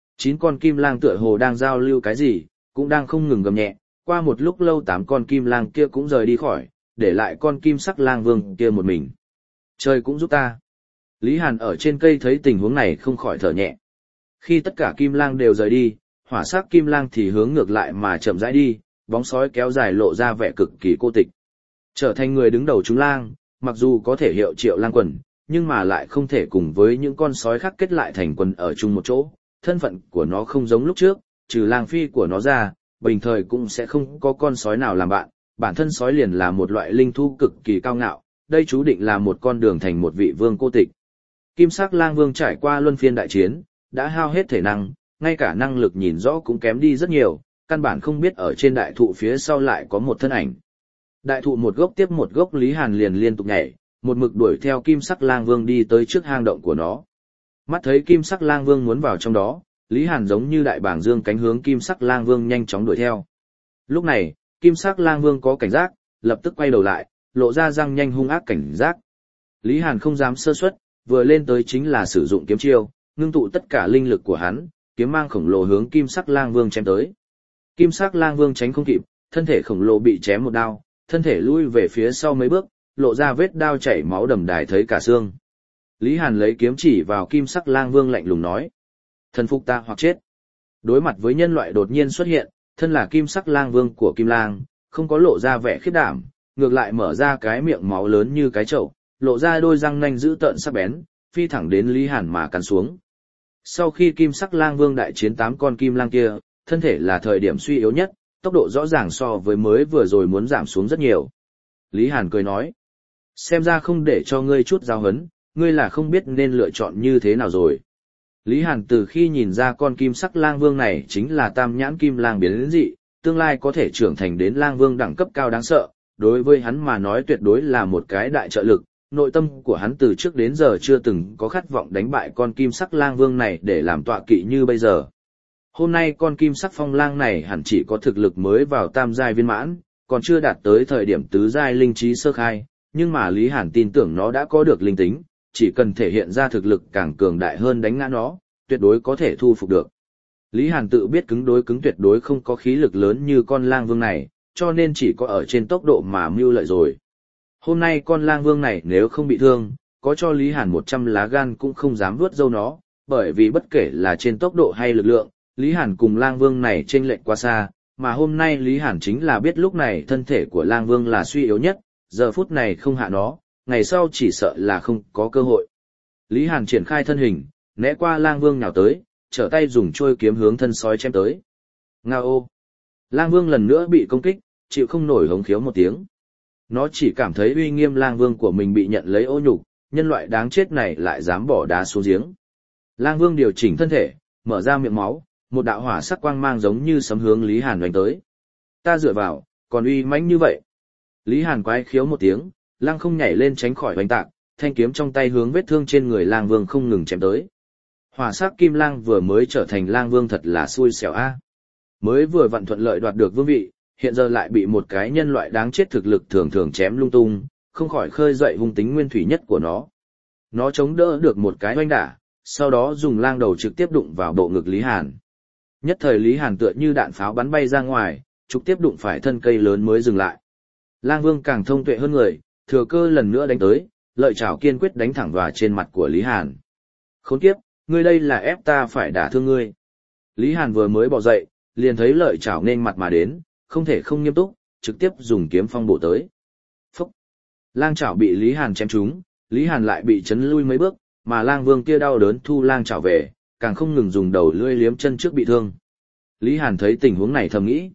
9 con kim lang tựa hồ đang giao lưu cái gì, cũng đang không ngừng gầm nhẹ, qua một lúc lâu 8 con kim lang kia cũng rời đi khỏi, để lại con kim sắc lang vương kia một mình. Trời cũng giúp ta. Lý Hàn ở trên cây thấy tình huống này không khỏi thở nhẹ. Khi tất cả kim lang đều rời đi, hỏa sắc kim lang thì hướng ngược lại mà chậm rãi đi, bóng sói kéo dài lộ ra vẻ cực kỳ cô tịch. Trở thành người đứng đầu chúng lang, mặc dù có thể hiệu triệu lang quần, nhưng mà lại không thể cùng với những con sói khác kết lại thành quần ở chung một chỗ. Thân phận của nó không giống lúc trước, trừ lang phi của nó ra, bình thời cũng sẽ không có con sói nào làm bạn. Bản thân sói liền là một loại linh thú cực kỳ cao ngạo, đây chú định là một con đường thành một vị vương cô tịch. Kim sắc lang vương trải qua luân phiên đại chiến, đã hao hết thể năng, ngay cả năng lực nhìn rõ cũng kém đi rất nhiều, căn bản không biết ở trên đại thụ phía sau lại có một thân ảnh. Đại thụ một gốc tiếp một gốc, Lý Hàn liền liên tục nhảy, một mực đuổi theo kim sắc lang vương đi tới trước hang động của nó. Mắt thấy kim sắc lang vương muốn vào trong đó, Lý Hàn giống như đại bàng dương cánh hướng kim sắc lang vương nhanh chóng đuổi theo. Lúc này, kim sắc lang vương có cảnh giác, lập tức quay đầu lại, lộ ra răng nhanh hung ác cảnh giác. Lý Hàn không dám sơ suất, vừa lên tới chính là sử dụng kiếm chiêu, ngưng tụ tất cả linh lực của hắn, kiếm mang khổng lồ hướng kim sắc lang vương chém tới. Kim sắc lang vương tránh không kịp, thân thể khổng lồ bị chém một đao, thân thể lui về phía sau mấy bước, lộ ra vết đao chảy máu đầm đài thấy cả xương. Lý Hàn lấy kiếm chỉ vào kim sắc lang vương lạnh lùng nói: "Thần phục ta hoặc chết." Đối mặt với nhân loại đột nhiên xuất hiện, thân là kim sắc lang vương của kim lang, không có lộ ra vẻ khiếp đảm, ngược lại mở ra cái miệng máu lớn như cái chậu, lộ ra đôi răng nanh dữ tợn sắc bén, phi thẳng đến Lý Hàn mà cắn xuống. Sau khi kim sắc lang vương đại chiến 8 con kim lang kia, thân thể là thời điểm suy yếu nhất, tốc độ rõ ràng so với mới vừa rồi muốn giảm xuống rất nhiều. Lý Hàn cười nói: "Xem ra không để cho ngươi chút giáo huấn, ngươi là không biết nên lựa chọn như thế nào rồi." Lý Hàn từ khi nhìn ra con kim sắc lang vương này chính là tam nhãn kim lang biến dị, tương lai có thể trưởng thành đến lang vương đẳng cấp cao đáng sợ, đối với hắn mà nói tuyệt đối là một cái đại trợ lực. Nội tâm của hắn từ trước đến giờ chưa từng có khát vọng đánh bại con kim sắc lang vương này để làm tọa kỵ như bây giờ. Hôm nay con kim sắc phong lang này hẳn chỉ có thực lực mới vào tam giai viên mãn, còn chưa đạt tới thời điểm tứ giai linh trí sơ khai, nhưng mà Lý Hàn tin tưởng nó đã có được linh tính, chỉ cần thể hiện ra thực lực càng cường đại hơn đánh ngã nó, tuyệt đối có thể thu phục được. Lý Hàn tự biết cứng đối cứng tuyệt đối không có khí lực lớn như con lang vương này, cho nên chỉ có ở trên tốc độ mà mưu lợi rồi. Hôm nay con lang vương này nếu không bị thương, có cho Lý Hàn 100 lá gan cũng không dám vuốt râu nó, bởi vì bất kể là trên tốc độ hay lực lượng, Lý Hàn cùng lang vương này chênh lệch quá xa, mà hôm nay Lý Hàn chính là biết lúc này thân thể của lang vương là suy yếu nhất, giờ phút này không hạ nó, ngày sau chỉ sợ là không có cơ hội. Lý Hàn triển khai thân hình, né qua lang vương nhào tới, trở tay dùng trôi kiếm hướng thân sói chém tới. Ngao ô! Lang vương lần nữa bị công kích, chịu không nổi hống khiếu một tiếng. Nó chỉ cảm thấy uy nghiêm lang vương của mình bị nhận lấy ô nhục, nhân loại đáng chết này lại dám bỏ đá xuống giếng. Lang vương điều chỉnh thân thể, mở ra miệng máu, một đạo hỏa sắc quang mang giống như sấm hướng Lý Hàn đánh tới. Ta dựa vào, còn uy mãnh như vậy. Lý Hàn quái khiếu một tiếng, lang không nhảy lên tránh khỏi oanh tạc, thanh kiếm trong tay hướng vết thương trên người lang vương không ngừng chém tới. Hỏa sắc kim lang vừa mới trở thành lang vương thật là xui xẻo a. Mới vừa vặn thuận lợi đoạt được vương vị, hiện giờ lại bị một cái nhân loại đáng chết thực lực thường thường chém lung tung, không khỏi khơi dậy hung tính nguyên thủy nhất của nó. Nó chống đỡ được một cái oanh đả, sau đó dùng lang đầu trực tiếp đụng vào bộ ngực Lý Hàn. Nhất thời Lý Hàn tựa như đạn pháo bắn bay ra ngoài, trực tiếp đụng phải thân cây lớn mới dừng lại. Lang vương càng thông tuệ hơn người, thừa cơ lần nữa đánh tới, lợi chảo kiên quyết đánh thẳng vào trên mặt của Lý Hàn. Khốn kiếp, ngươi đây là ép ta phải đả thương ngươi. Lý Hàn vừa mới bỏ dậy, liền thấy lợi chảo nên mặt mà đến, không thể không nghiêm túc, trực tiếp dùng kiếm phong bổ tới. Phúc! Lang chảo bị Lý Hàn chém trúng, Lý Hàn lại bị chấn lui mấy bước, mà lang vương kia đau đớn thu lang chảo về, càng không ngừng dùng đầu lưỡi liếm chân trước bị thương. Lý Hàn thấy tình huống này thầm nghĩ,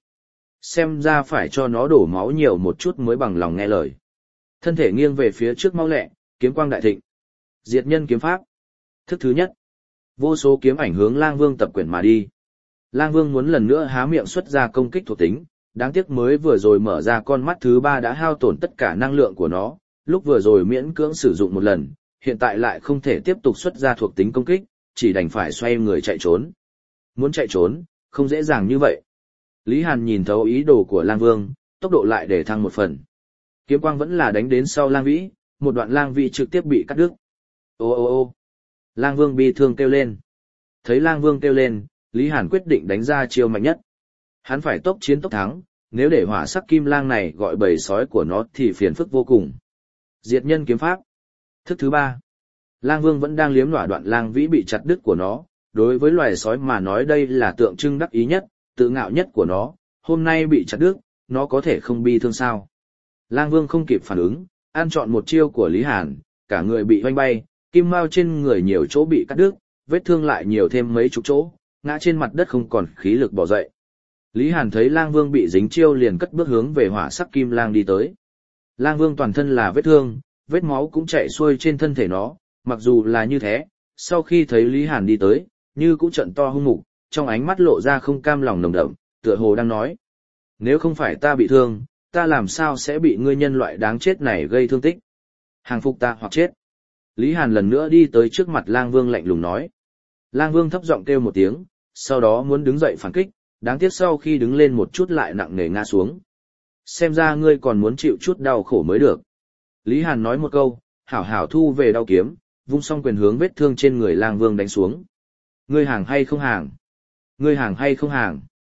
xem ra phải cho nó đổ máu nhiều một chút mới bằng lòng nghe lời. Thân thể nghiêng về phía trước mau lẹ, kiếm quang đại thịnh. Diệt nhân kiếm pháp. Thức thứ nhất. Vô số kiếm ảnh hướng lang vương tập quyển mà đi. Lang vương muốn lần nữa há miệng xuất ra công kích thuộc tính, đáng tiếc mới vừa rồi mở ra con mắt thứ 3 đã hao tổn tất cả năng lượng của nó, lúc vừa rồi miễn cưỡng sử dụng một lần, hiện tại lại không thể tiếp tục xuất ra thuộc tính công kích, chỉ đành phải xoay người chạy trốn. Muốn chạy trốn, không dễ dàng như vậy. Lý Hàn nhìn thấu ý đồ của lang vương, tốc độ lại để thăng một phần. Kiếm quang vẫn là đánh đến sau Lang Vĩ, một đoạn Lang Vĩ trực tiếp bị cắt đứt. Ô ô ô. Lang Vương bi thương kêu lên. Thấy Lang Vương kêu lên, Lý Hàn quyết định đánh ra chiêu mạnh nhất. Hắn phải tốc chiến tốc thắng, nếu để hỏa sắc kim lang này gọi bầy sói của nó thì phiền phức vô cùng. Diệt nhân kiếm pháp. Thức thứ 3. Lang Vương vẫn đang liếm lỏa đoạn Lang Vĩ bị chặt đứt của nó, đối với loài sói mà nói đây là tượng trưng đắc ý nhất, tự ngạo nhất của nó, hôm nay bị chặt đứt, nó có thể không bi thương sao. Lang Vương không kịp phản ứng, ăn trọn một chiêu của Lý Hàn, cả người bị hoanh bay, kim mao trên người nhiều chỗ bị cắt đứt, vết thương lại nhiều thêm mấy chục chỗ, ngã trên mặt đất không còn khí lực bỏ dậy. Lý Hàn thấy Lang Vương bị dính chiêu liền cất bước hướng về hỏa sắc kim lang đi tới. Lang Vương toàn thân là vết thương, vết máu cũng chảy xuôi trên thân thể nó, mặc dù là như thế, sau khi thấy Lý Hàn đi tới, như cũng trận to hung mục, trong ánh mắt lộ ra không cam lòng nồng đậm, tựa hồ đang nói: nếu không phải ta bị thương, ta làm sao sẽ bị ngươi nhân loại đáng chết này gây thương tích? Hàng phục ta hoặc chết. Lý Hàn lần nữa đi tới trước mặt Lang Vương lạnh lùng nói. Lang Vương thấp giọng kêu một tiếng, sau đó muốn đứng dậy phản kích, đáng tiếc sau khi đứng lên một chút lại nặng nề ngã xuống. Xem ra ngươi còn muốn chịu chút đau khổ mới được. Lý Hàn nói một câu, hảo hảo thu về đao kiếm, vung xong quyền hướng vết thương trên người Lang Vương đánh xuống. Ngươi hàng hay không hàng? Ngươi hàng hay không hàng?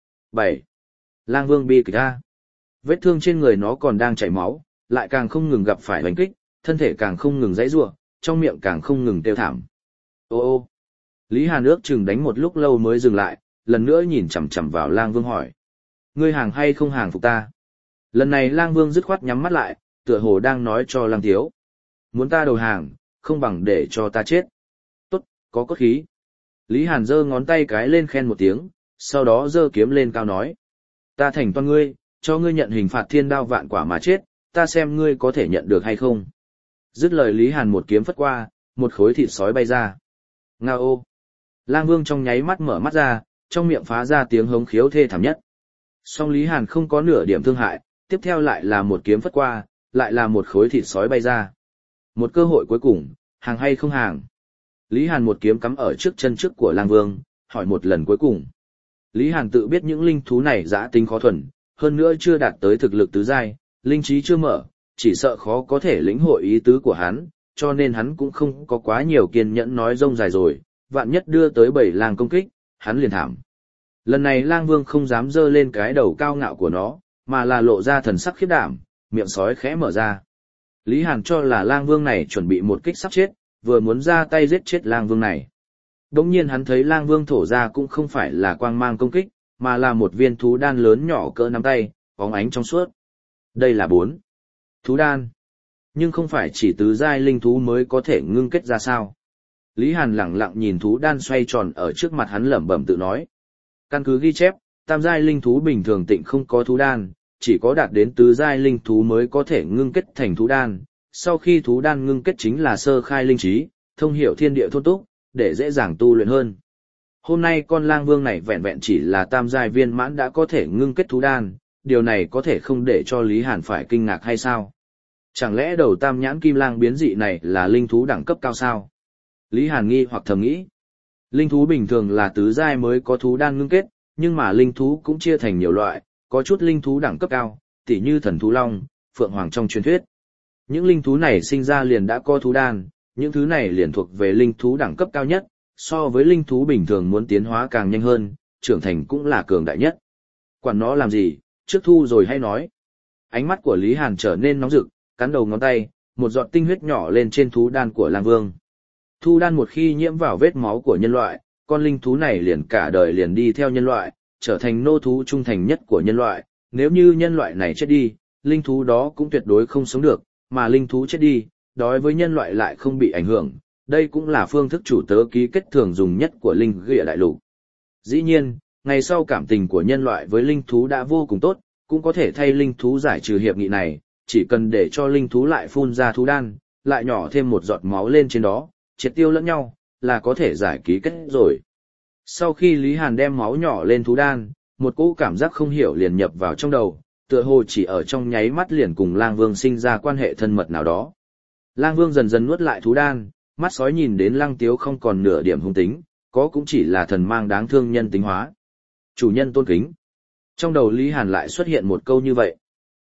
7. Lang Vương bi kịch a. Vết thương trên người nó còn đang chảy máu, lại càng không ngừng gặp phải đánh kích, thân thể càng không ngừng giãy giụa, trong miệng càng không ngừng kêu thảm. Ô ô. Lý Hàn ước chừng đánh một lúc lâu mới dừng lại, lần nữa nhìn chằm chằm vào Lang Vương hỏi: ngươi hàng hay không hàng phục ta? Lần này Lang Vương dứt khoát nhắm mắt lại, tựa hồ đang nói cho Lang Thiếu: muốn ta đầu hàng, không bằng để cho ta chết. Tốt, có cốt khí. Lý Hàn giơ ngón tay cái lên khen một tiếng, sau đó giơ kiếm lên cao nói: ta thành toàn ngươi, cho ngươi nhận hình phạt thiên đao vạn quả mà chết, ta xem ngươi có thể nhận được hay không. Dứt lời Lý Hàn một kiếm phất qua, một khối thịt sói bay ra. Ngao ô. Lang Vương trong nháy mắt mở mắt ra, trong miệng phá ra tiếng hống khiếu thê thảm nhất. Song Lý Hàn không có nửa điểm thương hại, tiếp theo lại là một kiếm phất qua, lại là một khối thịt sói bay ra. Một cơ hội cuối cùng, hàng hay không hàng? Lý Hàn một kiếm cắm ở trước chân trước của Lang Vương, hỏi một lần cuối cùng. Lý Hàn tự biết những linh thú này dã tính khó thuần, hơn nữa chưa đạt tới thực lực tứ giai, linh trí chưa mở, chỉ sợ khó có thể lĩnh hội ý tứ của hắn, cho nên hắn cũng không có quá nhiều kiên nhẫn nói rông dài rồi, vạn nhất đưa tới 7 lang công kích, hắn liền thảm. Lần này Lang Vương không dám dơ lên cái đầu cao ngạo của nó, mà là lộ ra thần sắc khiếp đảm, miệng sói khẽ mở ra. Lý Hàn cho là Lang Vương này chuẩn bị một kích sắp chết, vừa muốn ra tay giết chết Lang Vương này. Đống nhiên hắn thấy Lang Vương thổ ra cũng không phải là quang mang công kích, mà là một viên thú đan lớn nhỏ cỡ nắm tay, bóng ánh trong suốt. Đây là 4 thú đan. Nhưng không phải chỉ tứ giai linh thú mới có thể ngưng kết ra sao. Lý Hàn lẳng lặng nhìn thú đan xoay tròn ở trước mặt hắn lẩm bẩm tự nói. Căn cứ ghi chép, tam giai linh thú bình thường tịnh không có thú đan, chỉ có đạt đến tứ giai linh thú mới có thể ngưng kết thành thú đan. Sau khi thú đan ngưng kết chính là sơ khai linh trí, thông hiểu thiên địa thôn túc, để dễ dàng tu luyện hơn. Hôm nay con Lang Vương này vẹn vẹn chỉ là tam giai viên mãn đã có thể ngưng kết thú đan, điều này có thể không để cho Lý Hàn phải kinh ngạc hay sao? Chẳng lẽ đầu tam nhãn kim lang biến dị này là linh thú đẳng cấp cao sao? Lý Hàn nghi hoặc thầm nghĩ. Linh thú bình thường là tứ giai mới có thú đan ngưng kết, nhưng mà linh thú cũng chia thành nhiều loại, có chút linh thú đẳng cấp cao, tỉ như thần thú long, phượng hoàng trong truyền thuyết. Những linh thú này sinh ra liền đã có thú đan, những thứ này liền thuộc về linh thú đẳng cấp cao nhất, so với linh thú bình thường muốn tiến hóa càng nhanh hơn, trưởng thành cũng là cường đại nhất. Quản nó làm gì, trước thu rồi hay nói. Ánh mắt của Lý Hàn trở nên nóng rực, cắn đầu ngón tay, một giọt tinh huyết nhỏ lên trên thú đan của Lang Vương. Thú đan một khi nhiễm vào vết máu của nhân loại, con linh thú này liền cả đời liền đi theo nhân loại, trở thành nô thú trung thành nhất của nhân loại. Nếu như nhân loại này chết đi, linh thú đó cũng tuyệt đối không sống được, mà linh thú chết đi, đối với nhân loại lại không bị ảnh hưởng. Đây cũng là phương thức chủ tớ ký kết thường dùng nhất của linh ghịa đại lục. Dĩ nhiên, ngày sau cảm tình của nhân loại với linh thú đã vô cùng tốt, cũng có thể thay linh thú giải trừ hiệp nghị này, chỉ cần để cho linh thú lại phun ra thú đan, lại nhỏ thêm một giọt máu lên trên đó, triệt tiêu lẫn nhau, là có thể giải ký kết rồi. Sau khi Lý Hàn đem máu nhỏ lên thú đan, một cỗ cảm giác không hiểu liền nhập vào trong đầu, tựa hồ chỉ ở trong nháy mắt liền cùng Lang Vương sinh ra quan hệ thân mật nào đó. Lang Vương dần dần nuốt lại thú đan, mắt sói nhìn đến Lăng Tiếu không còn nửa điểm hung tính, có cũng chỉ là thần mang đáng thương nhân tính hóa. Chủ nhân tôn kính. Trong đầu Lý Hàn lại xuất hiện một câu như vậy.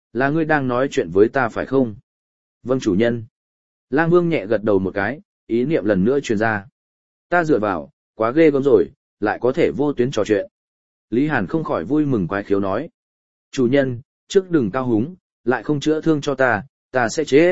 Là ngươi đang nói chuyện với ta phải không? Vâng chủ nhân. Lang Vương nhẹ gật đầu một cái, ý niệm lần nữa truyền ra. Ta dựa vào, quá ghê gớm rồi, lại có thể vô tuyến trò chuyện. Lý Hàn không khỏi vui mừng quái khiếu nói. Chủ nhân, trước đừng cao hứng, lại không chữa thương cho ta sẽ chết.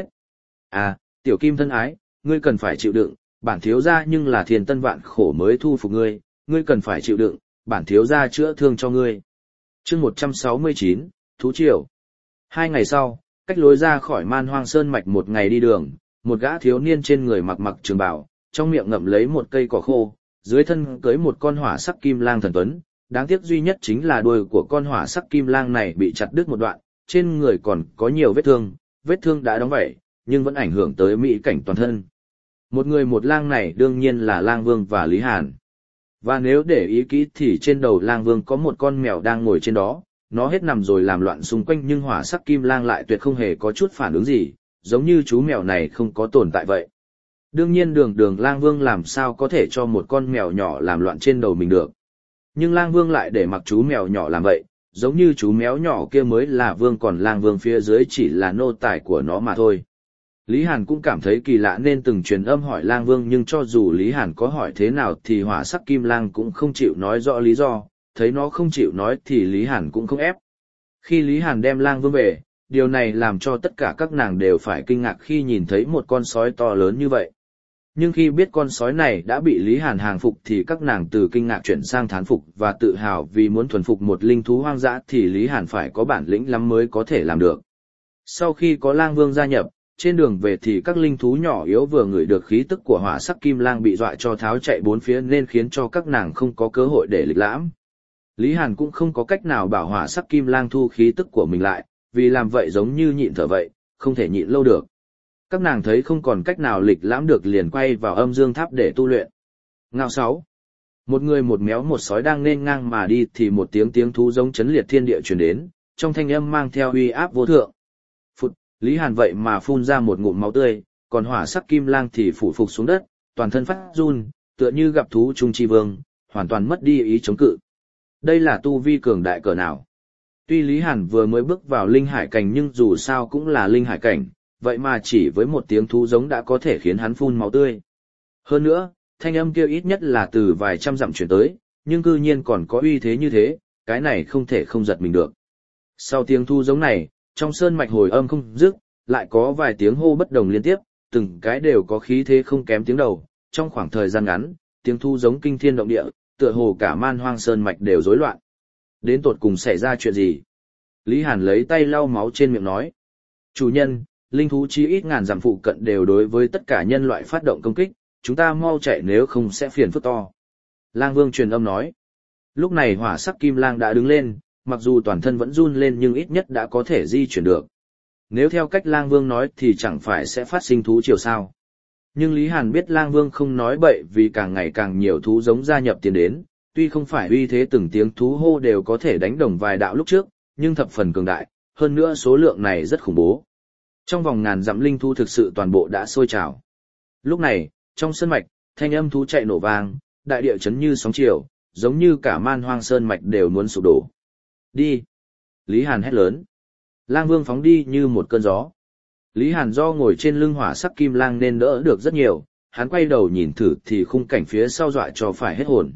À, tiểu kim thân ái, ngươi cần phải chịu đựng, bản thiếu gia nhưng là thiên tân vạn khổ mới thu phục ngươi, ngươi cần phải chịu đựng, bản thiếu gia chữa thương cho ngươi. Chương 169, Thú Triều. 2 ngày sau, cách lối ra khỏi Man Hoang Sơn mạch một ngày đi đường, một gã thiếu niên trên người mặc trường bào, trong miệng ngậm lấy một cây cỏ khô, dưới thân cưới một con hỏa sắc kim lang thần tuấn, đáng tiếc duy nhất chính là đuôi của con hỏa sắc kim lang này bị chặt đứt một đoạn, trên người còn có nhiều vết thương đã đóng vảy, nhưng vẫn ảnh hưởng tới mỹ cảnh toàn thân. Một người một lang này đương nhiên là Lang Vương và Lý Hàn. Và nếu để ý kỹ thì trên đầu Lang Vương có một con mèo đang ngồi trên đó, nó hết nằm rồi làm loạn xung quanh nhưng hỏa sắc kim lang lại tuyệt không hề có chút phản ứng gì, giống như chú mèo này không có tồn tại vậy. Đương nhiên đường Lang Vương làm sao có thể cho một con mèo nhỏ làm loạn trên đầu mình được. Nhưng Lang Vương lại để mặc chú mèo nhỏ làm vậy, giống như chú mèo nhỏ kia mới là vương còn Lang Vương phía dưới chỉ là nô tài của nó mà thôi. Lý Hàn cũng cảm thấy kỳ lạ nên từng truyền âm hỏi Lang Vương nhưng cho dù Lý Hàn có hỏi thế nào thì hỏa sắc kim lang cũng không chịu nói rõ lý do, thấy nó không chịu nói thì Lý Hàn cũng không ép. Khi Lý Hàn đem Lang Vương về, điều này làm cho tất cả các nàng đều phải kinh ngạc khi nhìn thấy một con sói to lớn như vậy. Nhưng khi biết con sói này đã bị Lý Hàn hàng phục thì các nàng từ kinh ngạc chuyển sang thán phục và tự hào vì muốn thuần phục một linh thú hoang dã thì Lý Hàn phải có bản lĩnh lắm mới có thể làm được. Sau khi có Lang Vương gia nhập, trên đường về thì các linh thú nhỏ yếu vừa ngửi được khí tức của hỏa sắc kim lang bị dọa cho tháo chạy bốn phía nên khiến cho các nàng không có cơ hội để lịch lãm. Lý Hàn cũng không có cách nào bảo hỏa sắc kim lang thu khí tức của mình lại, vì làm vậy giống như nhịn thở vậy, không thể nhịn lâu được. Các nàng thấy không còn cách nào lịch lãm được liền quay vào âm dương tháp để tu luyện. Ngao 6. Một người một méo một sói đang nên ngang mà đi thì một tiếng thú giống chấn liệt thiên địa truyền đến, trong thanh âm mang theo uy áp vô thượng. Phụt, Lý Hàn vậy mà phun ra một ngụm máu tươi, còn hỏa sắc kim lang thì phủ phục xuống đất, toàn thân phát run, tựa như gặp thú trung chi vương, hoàn toàn mất đi ý chống cự. Đây là tu vi cường đại cỡ nào? Tuy Lý Hàn vừa mới bước vào linh hải cảnh nhưng dù sao cũng là linh hải cảnh, vậy mà chỉ với một tiếng thú giống đã có thể khiến hắn phun máu tươi. Hơn nữa, thanh âm kia ít nhất là từ vài trăm dặm chuyển tới, nhưng cư nhiên còn có uy thế như thế, cái này không thể không giật mình được. Sau tiếng thú giống này, trong sơn mạch hồi âm không dứt, lại có vài tiếng hô bất đồng liên tiếp, từng cái đều có khí thế không kém tiếng đầu. Trong khoảng thời gian ngắn, tiếng thú giống kinh thiên động địa, tựa hồ cả Man Hoang sơn mạch đều rối loạn. Đến tột cùng xảy ra chuyện gì? Lý Hàn lấy tay lau máu trên miệng nói. Chủ nhân, linh thú chí ít ngàn dặm phụ cận đều đối với tất cả nhân loại phát động công kích, chúng ta mau chạy nếu không sẽ phiền phức to. Lang Vương truyền âm nói. Lúc này hỏa sắc kim lang đã đứng lên, mặc dù toàn thân vẫn run lên nhưng ít nhất đã có thể di chuyển được. Nếu theo cách Lang Vương nói thì chẳng phải sẽ phát sinh thú triều sao. Nhưng Lý Hàn biết Lang Vương không nói bậy vì càng ngày càng nhiều thú giống gia nhập tiến đến, tuy không phải uy thế từng tiếng thú hô đều có thể đánh đồng vài đạo lúc trước, nhưng thập phần cường đại, hơn nữa số lượng này rất khủng bố. Trong vòng ngàn dặm linh thú thực sự toàn bộ đã sôi trào. Lúc này, trong sơn mạch, thanh âm thú chạy nổ vang, đại địa chấn như sóng chiều, giống như cả Man Hoang sơn mạch đều muốn sụp đổ. Đi! Lý Hàn hét lớn. Lang Vương phóng đi như một cơn gió. Lý Hàn do ngồi trên lưng hỏa sắc kim lang nên đỡ được rất nhiều, hắn quay đầu nhìn thử thì khung cảnh phía sau dọa cho phải hết hồn.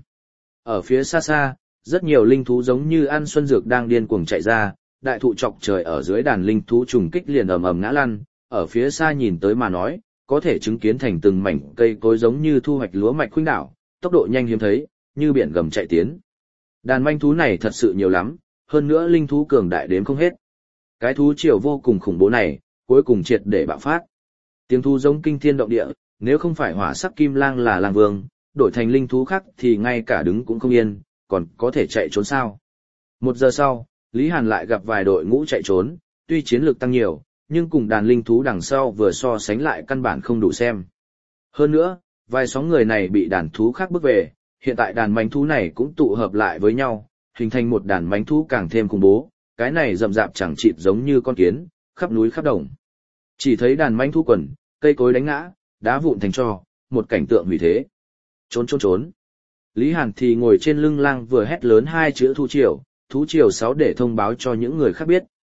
Ở phía xa xa, rất nhiều linh thú giống như ăn xuân dược đang điên cuồng chạy ra, đại thụ chọc trời ở dưới đàn linh thú trùng kích liền ầm ầm ngã lăn, ở phía xa nhìn tới mà nói, có thể chứng kiến thành từng mảnh cây cối giống như thu hoạch lúa mạch khuynh đảo, tốc độ nhanh hiếm thấy, như biển gầm chạy tiến. Đàn manh thú này thật sự nhiều lắm, hơn nữa linh thú cường đại đếm không hết. Cái thú triều vô cùng khủng bố này, cuối cùng triệt để bạo phát. Tiếng thú giống kinh thiên động địa, nếu không phải hỏa sắc kim lang là Lang Vương, đổi thành linh thú khác thì ngay cả đứng cũng không yên, còn có thể chạy trốn sao. 1 giờ sau, Lý Hàn lại gặp vài đội ngũ chạy trốn, tuy chiến lược tăng nhiều, nhưng cùng đàn linh thú đằng sau vừa so sánh lại căn bản không đủ xem. Hơn nữa, vài sóng người này bị đàn thú khác bước về, hiện tại đàn mánh thú này cũng tụ hợp lại với nhau, hình thành một đàn mánh thú càng thêm khủng bố, cái này rậm rạp chẳng chịt giống như con kiến, khắp núi khắp đồng. Chỉ thấy đàn mánh thú quần, cây cối đánh ngã, đá vụn thành tro, một cảnh tượng hủy thế. Trốn trốn trốn. Lý Hàn thì ngồi trên lưng lang vừa hét lớn 2 chữ thú triều 6 để thông báo cho những người khác biết.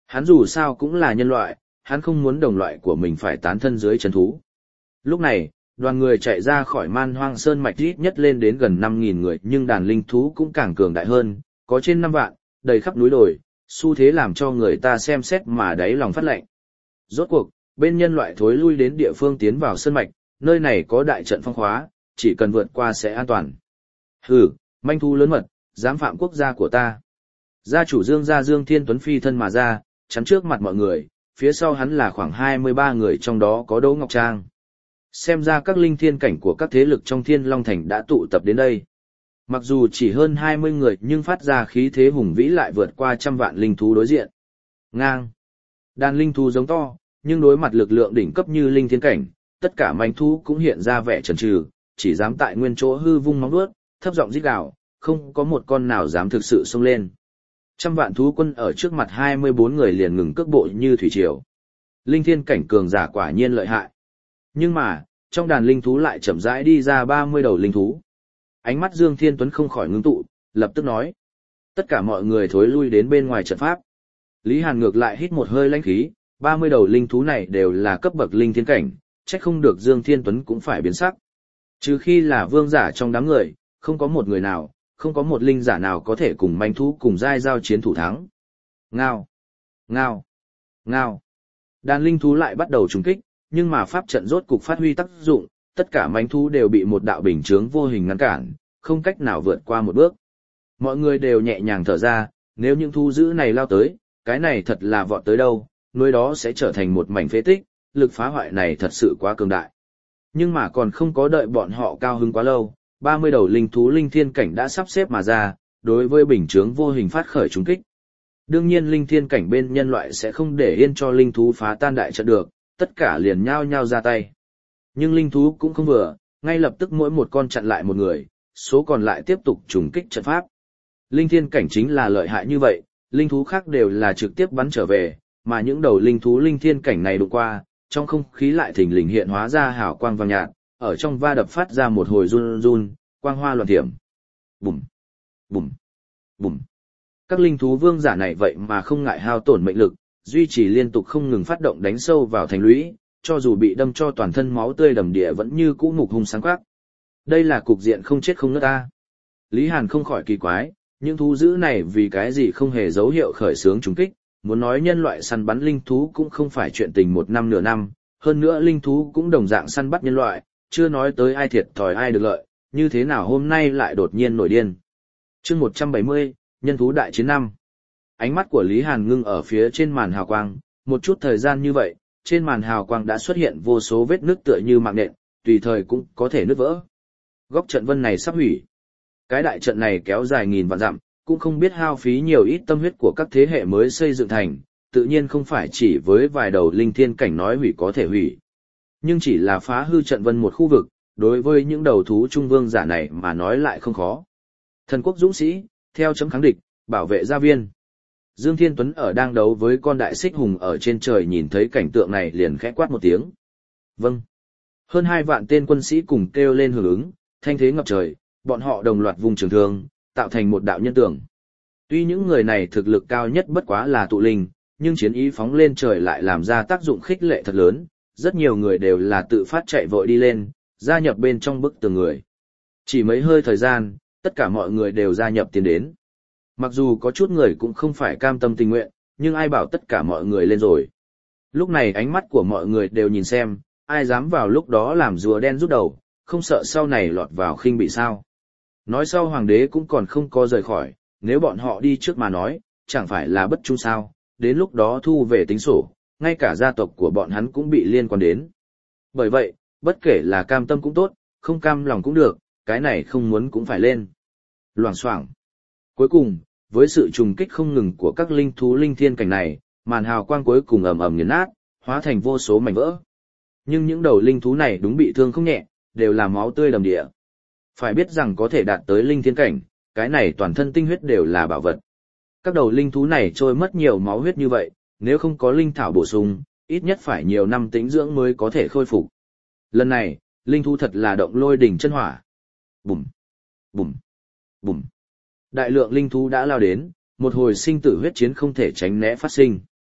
Hắn dù sao cũng là nhân loại, hắn không muốn đồng loại của mình phải tán thân dưới chân thú. Lúc này, đoàn người chạy ra khỏi Man Hoang Sơn mạch ít nhất lên đến gần 5.000 người, nhưng đàn linh thú cũng càng cường đại hơn, có trên 5 vạn, đầy khắp núi đồi, xu thế làm cho người ta xem xét mà đáy lòng phát lạnh. Rốt cuộc, bên nhân loại thối lui đến địa phương tiến vào sơn mạch, nơi này có đại trận phong khóa, chỉ cần vượt qua sẽ an toàn. Hừ, manh thú lớn mật, dám phạm quốc gia của ta. Gia chủ Dương Thiên Tuấn phi thân mà ra, chắn trước mặt mọi người, phía sau hắn là khoảng 23 người, trong đó có Đỗ Ngọc Trang. Xem ra các linh thiên cảnh của các thế lực trong Thiên Long Thành đã tụ tập đến đây. Mặc dù chỉ hơn 20 người nhưng phát ra khí thế hùng vĩ lại vượt qua trăm vạn linh thú đối diện. Ngang. Đàn linh thú giống to, nhưng đối mặt lực lượng đỉnh cấp như linh thiên cảnh, tất cả manh thú cũng hiện ra vẻ chần chừ, chỉ dám tại nguyên chỗ hư vung móng vuốt, thấp giọng rít gào, không có một con nào dám thực sự xông lên. Trăm vạn thú quân ở trước mặt 24 người liền ngừng cước bộ như thủy triều. Linh thiên cảnh cường giả quả nhiên lợi hại. Nhưng mà, trong đàn linh thú lại chậm rãi đi ra 30 đầu linh thú. Ánh mắt Dương Thiên Tuấn không khỏi ngưng tụ, lập tức nói: tất cả mọi người thối lui đến bên ngoài trận pháp. Lý Hàn ngược lại hít một hơi lãnh khí, 30 đầu linh thú này đều là cấp bậc linh thiên cảnh, chắc không được Dương Thiên Tuấn cũng phải biến sắc. Trừ khi là vương giả trong đám người, không có một người nào, không có một linh giả nào có thể cùng manh thú cùng giai giao chiến thủ thắng. Ngao, ngao, ngao. Đàn linh thú lại bắt đầu trùng kích, nhưng mà pháp trận rốt cục phát huy tác dụng, tất cả manh thú đều bị một đạo bình chướng vô hình ngăn cản, không cách nào vượt qua một bước. Mọi người đều nhẹ nhàng thở ra, nếu những thú dữ này lao tới, cái này thật là vọt tới đâu, nơi đó sẽ trở thành một mảnh phế tích, lực phá hoại này thật sự quá cường đại. Nhưng mà còn không có đợi bọn họ cao hứng quá lâu, 30 đầu linh thú linh thiên cảnh đã sắp xếp mà ra, đối với bình chướng vô hình phát khởi trúng kích. Đương nhiên linh thiên cảnh bên nhân loại sẽ không để yên cho linh thú phá tan đại trận được, tất cả liền nhao nhao ra tay. Nhưng linh thú cũng không vừa, ngay lập tức mỗi một con chặn lại một người, số còn lại tiếp tục trùng kích trận pháp. Linh thiên cảnh chính là lợi hại như vậy, linh thú khác đều là trực tiếp bắn trở về, mà những đầu linh thú linh thiên cảnh này đụng qua, trong không khí lại thình lình hiện hóa ra hào quang vàng nhạt, ở trong va đập phát ra một hồi run run, quang hoa loạn thiểm. Bùm, bùm, bùm. Các linh thú vương giả này vậy mà không ngại hao tổn mệnh lực, duy trì liên tục không ngừng phát động đánh sâu vào thành lũy, cho dù bị đâm cho toàn thân máu tươi đầm địa vẫn như cũ mục hung sáng quắc. Đây là cục diện không chết không ngất ta. Lý Hàn không khỏi kỳ quái, những thú dữ này vì cái gì không hề dấu hiệu khởi xướng trúng kích, muốn nói nhân loại săn bắn linh thú cũng không phải chuyện tình một năm nửa năm, hơn nữa linh thú cũng đồng dạng săn bắt nhân loại, chưa nói tới ai thiệt thòi ai được lợi, như thế nào hôm nay lại đột nhiên nổi điên. Chương 170, nhân thú đại chiến năm. Ánh mắt của Lý Hàn ngưng ở phía trên màn hào quang, một chút thời gian như vậy, trên màn hào quang đã xuất hiện vô số vết nứt tựa như mạng nện, tùy thời cũng có thể nứt vỡ. Góc trận vân này sắp hủy. Cái đại trận này kéo dài nghìn vạn dặm, cũng không biết hao phí nhiều ít tâm huyết của các thế hệ mới xây dựng thành, tự nhiên không phải chỉ với vài đầu linh thiên cảnh nói hủy có thể hủy. Nhưng chỉ là phá hư trận vân một khu vực, đối với những đầu thú trung vương giả này mà nói lại không khó. Thần quốc dũng sĩ, theo chấm kháng địch, bảo vệ gia viên. Dương Thiên Tuấn ở đang đấu với con đại xích hùng ở trên trời nhìn thấy cảnh tượng này liền khẽ quát một tiếng. Vâng. Hơn 2 vạn tên quân sĩ cùng kêu lên hưởng ứng, thanh thế ngập trời, bọn họ đồng loạt vùng trường thương, tạo thành một đạo nhân tường. Tuy những người này thực lực cao nhất bất quá là tụ linh, nhưng chiến ý phóng lên trời lại làm ra tác dụng khích lệ thật lớn, rất nhiều người đều là tự phát chạy vội đi lên, gia nhập bên trong bức tường người. Chỉ mấy hơi thời gian, tất cả mọi người đều gia nhập tiến đến. Mặc dù có chút người cũng không phải cam tâm tình nguyện, nhưng ai bảo tất cả mọi người lên rồi. Lúc này ánh mắt của mọi người đều nhìn xem, ai dám vào lúc đó làm rùa đen rút đầu, không sợ sau này lọt vào khinh bị sao. Nói sau hoàng đế cũng còn không có rời khỏi, nếu bọn họ đi trước mà nói, chẳng phải là bất trung sao, đến lúc đó thu về tính sổ, ngay cả gia tộc của bọn hắn cũng bị liên quan đến. Bởi vậy, bất kể là cam tâm cũng tốt, không cam lòng cũng được, cái này không muốn cũng phải lên. Loảng xoảng. Cuối cùng, với sự trùng kích không ngừng của các linh thú linh thiên cảnh này, màn hào quang cuối cùng ầm ầm nghiền nát, hóa thành vô số mảnh vỡ. Nhưng những đầu linh thú này đúng bị thương không nhẹ, đều là máu tươi đầm địa. Phải biết rằng có thể đạt tới linh thiên cảnh, cái này toàn thân tinh huyết đều là bảo vật. Các đầu linh thú này trôi mất nhiều máu huyết như vậy, nếu không có linh thảo bổ sung, ít nhất phải nhiều năm tĩnh dưỡng mới có thể khôi phục. Lần này, linh thú thật là động lôi đỉnh chân hỏa. Bùm, bùm, bùm. Đại lượng linh thú đã lao đến, một hồi sinh tử huyết chiến không thể tránh né phát sinh.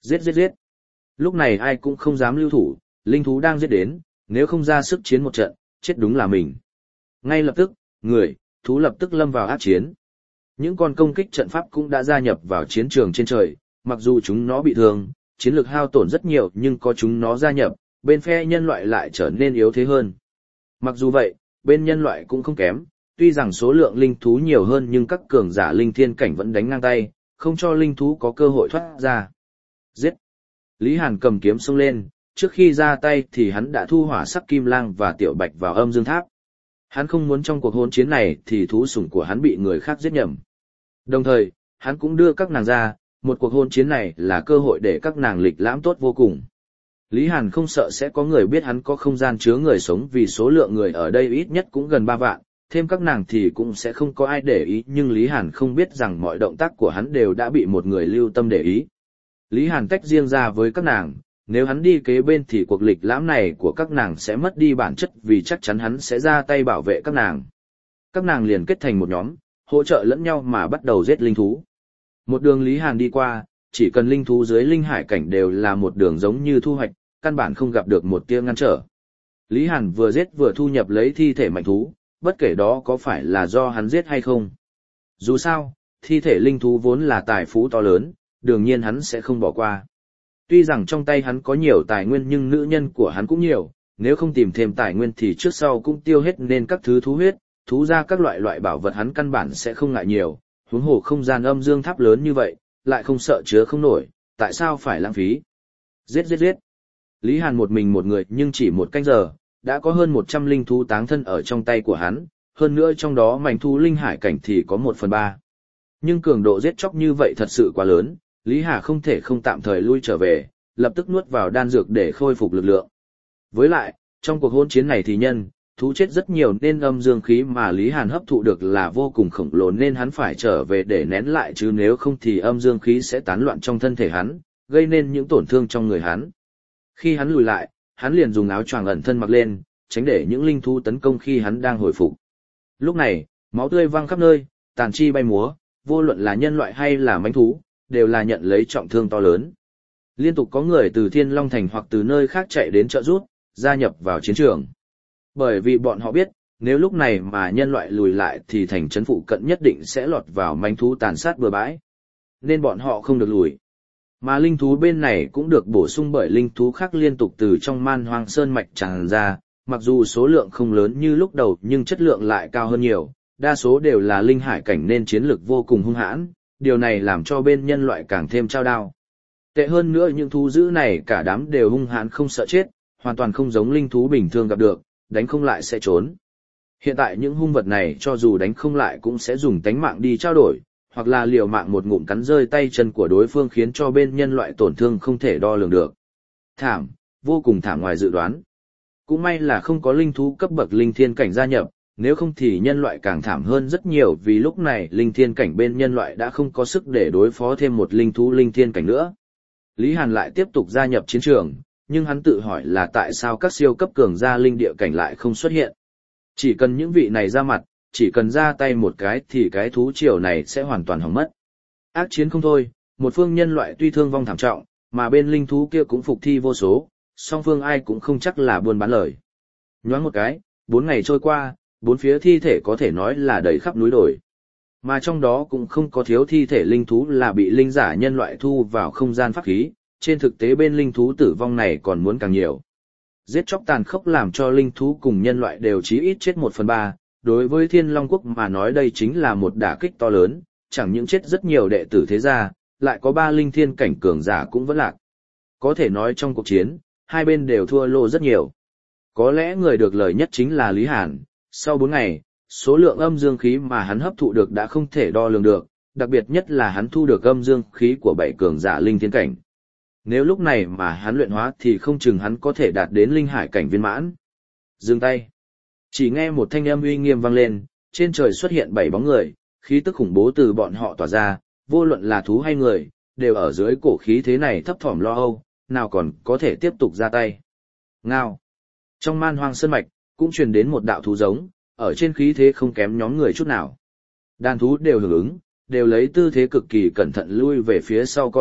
Giết giết giết. Lúc này ai cũng không dám lưu thủ, linh thú đang giết đến, nếu không ra sức chiến một trận, chết đúng là mình. Ngay lập tức, người, thú lập tức lâm vào ác chiến. Những con công kích trận pháp cũng đã gia nhập vào chiến trường trên trời, mặc dù chúng nó bị thương, chiến lược hao tổn rất nhiều nhưng có chúng nó gia nhập, bên phe nhân loại lại trở nên yếu thế hơn. Mặc dù vậy, bên nhân loại cũng không kém, tuy rằng số lượng linh thú nhiều hơn nhưng các cường giả linh thiên cảnh vẫn đánh ngang tay, không cho linh thú có cơ hội thoát ra. Giết! Lý Hàn cầm kiếm xông lên, trước khi ra tay thì hắn đã thu hỏa sắc kim lang và tiểu bạch vào âm dương tháp. Hắn không muốn trong cuộc hỗn chiến này thì thú sủng của hắn bị người khác giết nhầm. Đồng thời, hắn cũng đưa các nàng ra, một cuộc hôn chiến này là cơ hội để các nàng lịch lãm tốt vô cùng. Lý Hàn không sợ sẽ có người biết hắn có không gian chứa người sống vì số lượng người ở đây ít nhất cũng gần 3 vạn, thêm các nàng thì cũng sẽ không có ai để ý, nhưng Lý Hàn không biết rằng mọi động tác của hắn đều đã bị một người lưu tâm để ý. Lý Hàn tách riêng ra với các nàng, nếu hắn đi kế bên thì cuộc lịch lãm này của các nàng sẽ mất đi bản chất vì chắc chắn hắn sẽ ra tay bảo vệ các nàng. Các nàng liền kết thành một nhóm, hỗ trợ lẫn nhau mà bắt đầu giết linh thú. Một đường Lý Hàn đi qua, chỉ cần linh thú dưới linh hải cảnh đều là một đường giống như thu hoạch, căn bản không gặp được một tia ngăn trở. Lý Hàn vừa giết vừa thu nhập lấy thi thể mạnh thú, bất kể đó có phải là do hắn giết hay không. Dù sao, thi thể linh thú vốn là tài phú to lớn, đương nhiên hắn sẽ không bỏ qua. Tuy rằng trong tay hắn có nhiều tài nguyên nhưng nữ nhân của hắn cũng nhiều, nếu không tìm thêm tài nguyên thì trước sau cũng tiêu hết nên các thứ thú huyết, thú ra các loại bảo vật hắn căn bản sẽ không ngại nhiều, huống hồ không gian âm dương tháp lớn như vậy, lại không sợ chứa không nổi, tại sao phải lãng phí. Giết giết giết. Lý Hàn một mình một người nhưng chỉ một canh giờ, đã có hơn 100 linh thú táng thân ở trong tay của hắn, hơn nữa trong đó mảnh thú linh hải cảnh thì có 1/3. Nhưng cường độ giết chóc như vậy thật sự quá lớn, Lý Hà không thể không tạm thời lui trở về, lập tức nuốt vào đan dược để khôi phục lực lượng. Với lại, trong cuộc hôn chiến này thì thú chết rất nhiều nên âm dương khí mà Lý Hàn hấp thụ được là vô cùng khổng lồ nên hắn phải trở về để nén lại chứ nếu không thì âm dương khí sẽ tán loạn trong thân thể hắn, gây nên những tổn thương trong người hắn. Khi hắn lùi lại, hắn liền dùng áo choàng ẩn thân mặc lên, tránh để những linh thú tấn công khi hắn đang hồi phục. Lúc này, máu tươi văng khắp nơi, tàn chi bay múa, vô luận là nhân loại hay là mãnh thú, đều là nhận lấy trọng thương to lớn. Liên tục có người từ Thiên Long Thành hoặc từ nơi khác chạy đến trợ giúp, gia nhập vào chiến trường. Bởi vì bọn họ biết, nếu lúc này mà nhân loại lùi lại thì thành trấn phụ cận nhất định sẽ lọt vào manh thú tàn sát bừa bãi. Nên bọn họ không được lùi. Mà linh thú bên này cũng được bổ sung bởi linh thú khác liên tục từ trong Man Hoang Sơn mạch tràn ra, mặc dù số lượng không lớn như lúc đầu nhưng chất lượng lại cao hơn nhiều, đa số đều là linh hải cảnh nên chiến lực vô cùng hung hãn, điều này làm cho bên nhân loại càng thêm trao đao. Tệ hơn nữa những thú dữ này cả đám đều hung hãn không sợ chết, hoàn toàn không giống linh thú bình thường gặp được, đánh không lại sẽ trốn. Hiện tại những hung vật này cho dù đánh không lại cũng sẽ dùng tánh mạng đi trao đổi, hoặc là liều mạng một ngụm cắn rơi tay chân của đối phương khiến cho bên nhân loại tổn thương không thể đo lường được. Thảm, vô cùng thảm ngoài dự đoán. Cũng may là không có linh thú cấp bậc linh thiên cảnh gia nhập, nếu không thì nhân loại càng thảm hơn rất nhiều vì lúc này linh thiên cảnh bên nhân loại đã không có sức để đối phó thêm một linh thú linh thiên cảnh nữa. Lý Hàn lại tiếp tục gia nhập chiến trường, nhưng hắn tự hỏi là tại sao các siêu cấp cường gia linh địa cảnh lại không xuất hiện. Chỉ cần những vị này ra mặt, chỉ cần ra tay một cái thì cái thú triều này sẽ hoàn toàn hỏng mất. Ác chiến không thôi, một phương nhân loại tuy thương vong thảm trọng, mà bên linh thú kia cũng phục thi vô số, song phương ai cũng không chắc là buôn bán lời. Nhoáng một cái, 4 ngày trôi qua, 4 phía thi thể có thể nói là đầy khắp núi đồi. Mà trong đó cũng không có thiếu thi thể linh thú là bị linh giả nhân loại thu vào không gian pháp khí, trên thực tế bên linh thú tử vong này còn muốn càng nhiều. Giết chóc tàn khốc làm cho linh thú cùng nhân loại đều chí ít chết 1/3, đối với Thiên Long Quốc mà nói đây chính là một đả kích to lớn, chẳng những chết rất nhiều đệ tử thế gia, lại có 3 linh thiên cảnh cường giả cũng vẫn lạc. Có thể nói trong cuộc chiến, hai bên đều thua lô rất nhiều. Có lẽ người được lợi nhất chính là Lý Hàn, sau 4 ngày, số lượng âm dương khí mà hắn hấp thụ được đã không thể đo lường được, đặc biệt nhất là hắn thu được âm dương khí của 7 cường giả linh thiên cảnh. Nếu lúc này mà hắn luyện hóa thì không chừng hắn có thể đạt đến linh hải cảnh viên mãn. Dừng tay. Chỉ nghe một thanh âm uy nghiêm vang lên, trên trời xuất hiện 7 bóng người, khí tức khủng bố từ bọn họ tỏa ra, vô luận là thú hay người, đều ở dưới cổ khí thế này thấp thỏm lo âu, nào còn có thể tiếp tục ra tay. Ngao. Trong Man Hoang Sơn mạch, cũng truyền đến một đạo thú giống, ở trên khí thế không kém nhóm người chút nào. Đàn thú đều hưởng ứng, đều lấy tư thế cực kỳ cẩn thận lui về phía sau co lại,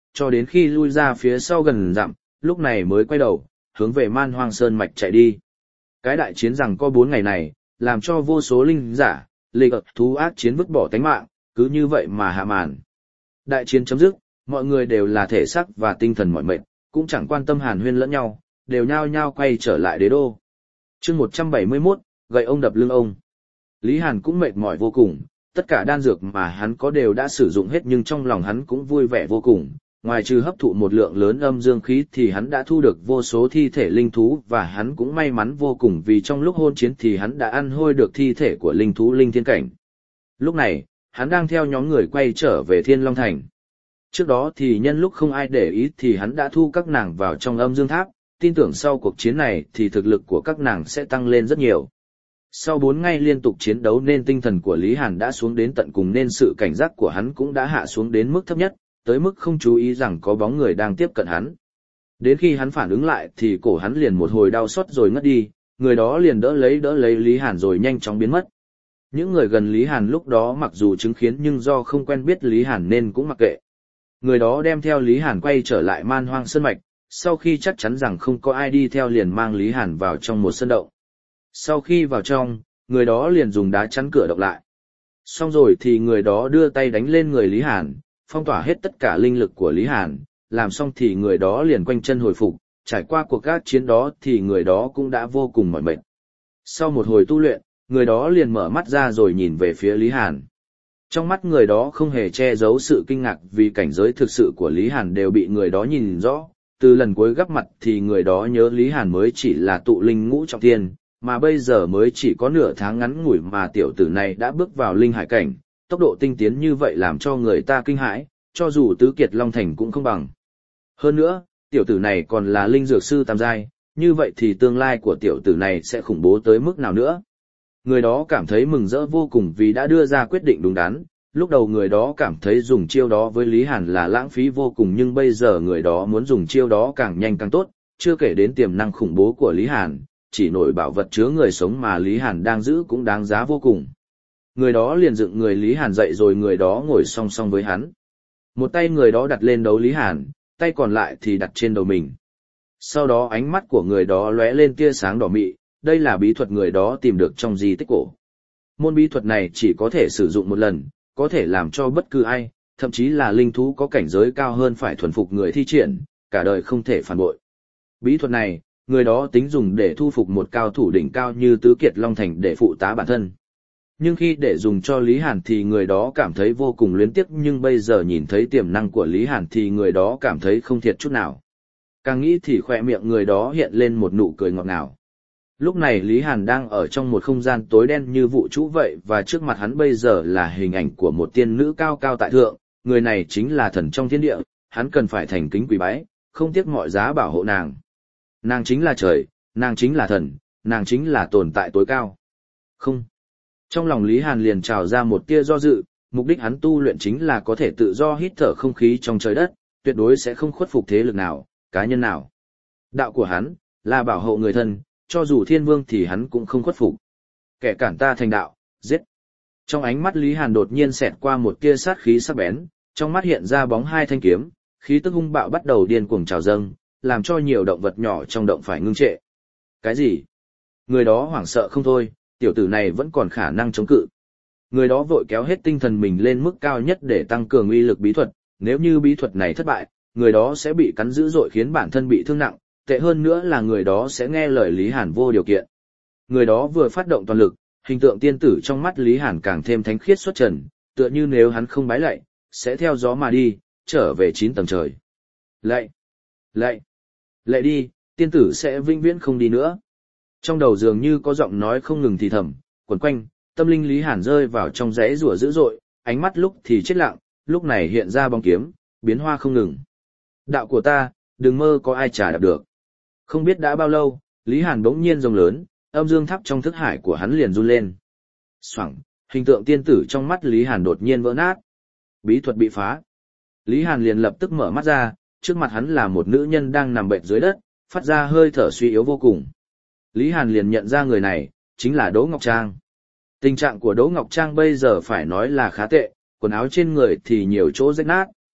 cho đến khi lui ra phía sau gần dặm, lúc này mới quay đầu, hướng về Man Hoang Sơn mạch chạy đi. Cái đại chiến rằng có 4 ngày này, làm cho vô số linh giả, lịch thú ác chiến vứt bỏ tánh mạng, cứ như vậy mà hạ màn. Đại chiến chấm dứt, mọi người đều là thể xác và tinh thần mỏi mệt, cũng chẳng quan tâm hàn huyên lẫn nhau, đều nhao nhao quay trở lại đế đô. Chương 171, gậy ông đập lưng ông. Lý Hàn cũng mệt mỏi vô cùng, tất cả đan dược mà hắn có đều đã sử dụng hết, nhưng trong lòng hắn cũng vui vẻ vô cùng. Ngoài trừ hấp thụ một lượng lớn âm dương khí thì hắn đã thu được vô số thi thể linh thú, và hắn cũng may mắn vô cùng vì trong lúc hôn chiến thì hắn đã ăn hôi được thi thể của linh thú linh thiên cảnh. Lúc này, hắn đang theo nhóm người quay trở về Thiên Long Thành. Trước đó thì nhân lúc không ai để ý thì hắn đã thu các nàng vào trong âm dương tháp, tin tưởng sau cuộc chiến này thì thực lực của các nàng sẽ tăng lên rất nhiều. Sau 4 ngày liên tục chiến đấu nên tinh thần của Lý Hàn đã xuống đến tận cùng, nên sự cảnh giác của hắn cũng đã hạ xuống đến mức thấp nhất, tới mức không chú ý rằng có bóng người đang tiếp cận hắn. Đến khi hắn phản ứng lại thì cổ hắn liền một hồi đau xót rồi ngất đi, người đó liền đỡ lấy Lý Hàn rồi nhanh chóng biến mất. Những người gần Lý Hàn lúc đó mặc dù chứng kiến nhưng do không quen biết Lý Hàn nên cũng mặc kệ. Người đó đem theo Lý Hàn quay trở lại Man Hoang Sơn mạch, sau khi chắc chắn rằng không có ai đi theo liền mang Lý Hàn vào trong một sân động. Sau khi vào trong, người đó liền dùng đá chắn cửa động lại. Xong rồi thì người đó đưa tay đánh lên người Lý Hàn, phong tỏa hết tất cả linh lực của Lý Hàn, làm xong thì người đó liền quanh chân hồi phục, trải qua cuộc các chiến đó thì người đó cũng đã vô cùng mỏi mệt. Sau một hồi tu luyện, người đó liền mở mắt ra rồi nhìn về phía Lý Hàn. Trong mắt người đó không hề che giấu sự kinh ngạc vì cảnh giới thực sự của Lý Hàn đều bị người đó nhìn rõ. Từ lần cuối gặp mặt thì người đó nhớ Lý Hàn mới chỉ là tụ linh ngũ trọng thiên, mà bây giờ mới chỉ có nửa tháng ngắn ngủi mà tiểu tử này đã bước vào linh hải cảnh, tốc độ tinh tiến như vậy làm cho người ta kinh hãi, cho dù tứ kiệt Long Thành cũng không bằng. Hơn nữa, tiểu tử này còn là linh dược sư tam giai, như vậy thì tương lai của tiểu tử này sẽ khủng bố tới mức nào nữa. Người đó cảm thấy mừng rỡ vô cùng vì đã đưa ra quyết định đúng đắn. Lúc đầu người đó cảm thấy dùng chiêu đó với Lý Hàn là lãng phí vô cùng, nhưng bây giờ người đó muốn dùng chiêu đó càng nhanh càng tốt, chưa kể đến tiềm năng khủng bố của Lý Hàn, chỉ nổi bảo vật chứa người sống mà Lý Hàn đang giữ cũng đáng giá vô cùng. Người đó liền dựng người Lý Hàn dậy rồi người đó ngồi song song với hắn. Một tay người đó đặt lên đấu Lý Hàn, tay còn lại thì đặt trên đầu mình. Sau đó ánh mắt của người đó lóe lên tia sáng đỏ mị, đây là bí thuật người đó tìm được trong di tích cổ. Môn bí thuật này chỉ có thể sử dụng một lần, có thể làm cho bất cứ ai, thậm chí là linh thú có cảnh giới cao hơn phải thuần phục người thi triển, cả đời không thể phản bội. Bí thuật này, người đó tính dùng để thu phục một cao thủ đỉnh cao như Tứ Kiệt Long Thành để phụ tá bản thân. Nhưng khi để dùng cho Lý Hàn thì người đó cảm thấy vô cùng luyến tiếc, nhưng bây giờ nhìn thấy tiềm năng của Lý Hàn thì người đó cảm thấy không thiệt chút nào. Càng nghĩ thì khóe miệng người đó hiện lên một nụ cười ngọt ngào. Lúc này Lý Hàn đang ở trong một không gian tối đen như vũ trụ vậy, và trước mặt hắn bây giờ là hình ảnh của một tiên nữ cao cao tại thượng, người này chính là thần trong thiên địa, hắn cần phải thành kính quỳ bái, không tiếc mọi giá bảo hộ nàng. Nàng chính là trời, nàng chính là thần, nàng chính là tồn tại tối cao. Không. Trong lòng Lý Hàn liền trào ra một tia do dự, mục đích hắn tu luyện chính là có thể tự do hít thở không khí trong trời đất, tuyệt đối sẽ không khuất phục thế lực nào, cá nhân nào. Đạo của hắn là bảo hộ người thân, cho dù thiên vương thì hắn cũng không khuất phục. Kẻ cản ta thành đạo, giết. Trong ánh mắt Lý Hàn đột nhiên xẹt qua một tia sát khí sắc bén, trong mắt hiện ra bóng hai thanh kiếm, khí tức hung bạo bắt đầu điên cuồng trào dâng, làm cho nhiều động vật nhỏ trong động phải ngưng trệ. Cái gì? Người đó hoảng sợ không thôi, tiểu tử này vẫn còn khả năng chống cự. Người đó vội kéo hết tinh thần mình lên mức cao nhất để tăng cường uy lực bí thuật, nếu như bí thuật này thất bại, người đó sẽ bị cắn dữ dội khiến bản thân bị thương nặng, tệ hơn nữa là người đó sẽ nghe lời Lý Hàn vô điều kiện. Người đó vừa phát động toàn lực, hình tượng tiên tử trong mắt Lý Hàn càng thêm thánh khiết xuất trần, tựa như nếu hắn không bái lạy, sẽ theo gió mà đi, trở về 9 tầng trời. Lạy! Lạy! Lạy đi, tiên tử sẽ vĩnh viễn không đi nữa. Trong đầu dường như có giọng nói không ngừng thì thầm, quẩn quanh, tâm linh Lý Hàn rơi vào trong rẽ rủa dữ dội, ánh mắt lúc thì chết lặng, lúc này hiện ra bóng kiếm, biến hoa không ngừng. Đạo của ta, đừng mơ có ai trả đạp được. Không biết đã bao lâu, Lý Hàn bỗng nhiên rồng lớn, âm dương tháp trong thức hải của hắn liền run lên. Xoẳng, hình tượng tiên tử trong mắt Lý Hàn đột nhiên vỡ nát. Bí thuật bị phá. Lý Hàn liền lập tức mở mắt ra, trước mặt hắn là một nữ nhân đang nằm bệnh dưới đất, phát ra hơi thở suy yếu vô cùng. Lý Hàn liền nhận ra người này, chính là Đỗ Ngọc Trang. Tình trạng của Đỗ Ngọc Trang bây giờ phải nói là khá tệ, quần áo trên người thì nhiều chỗ rách nát,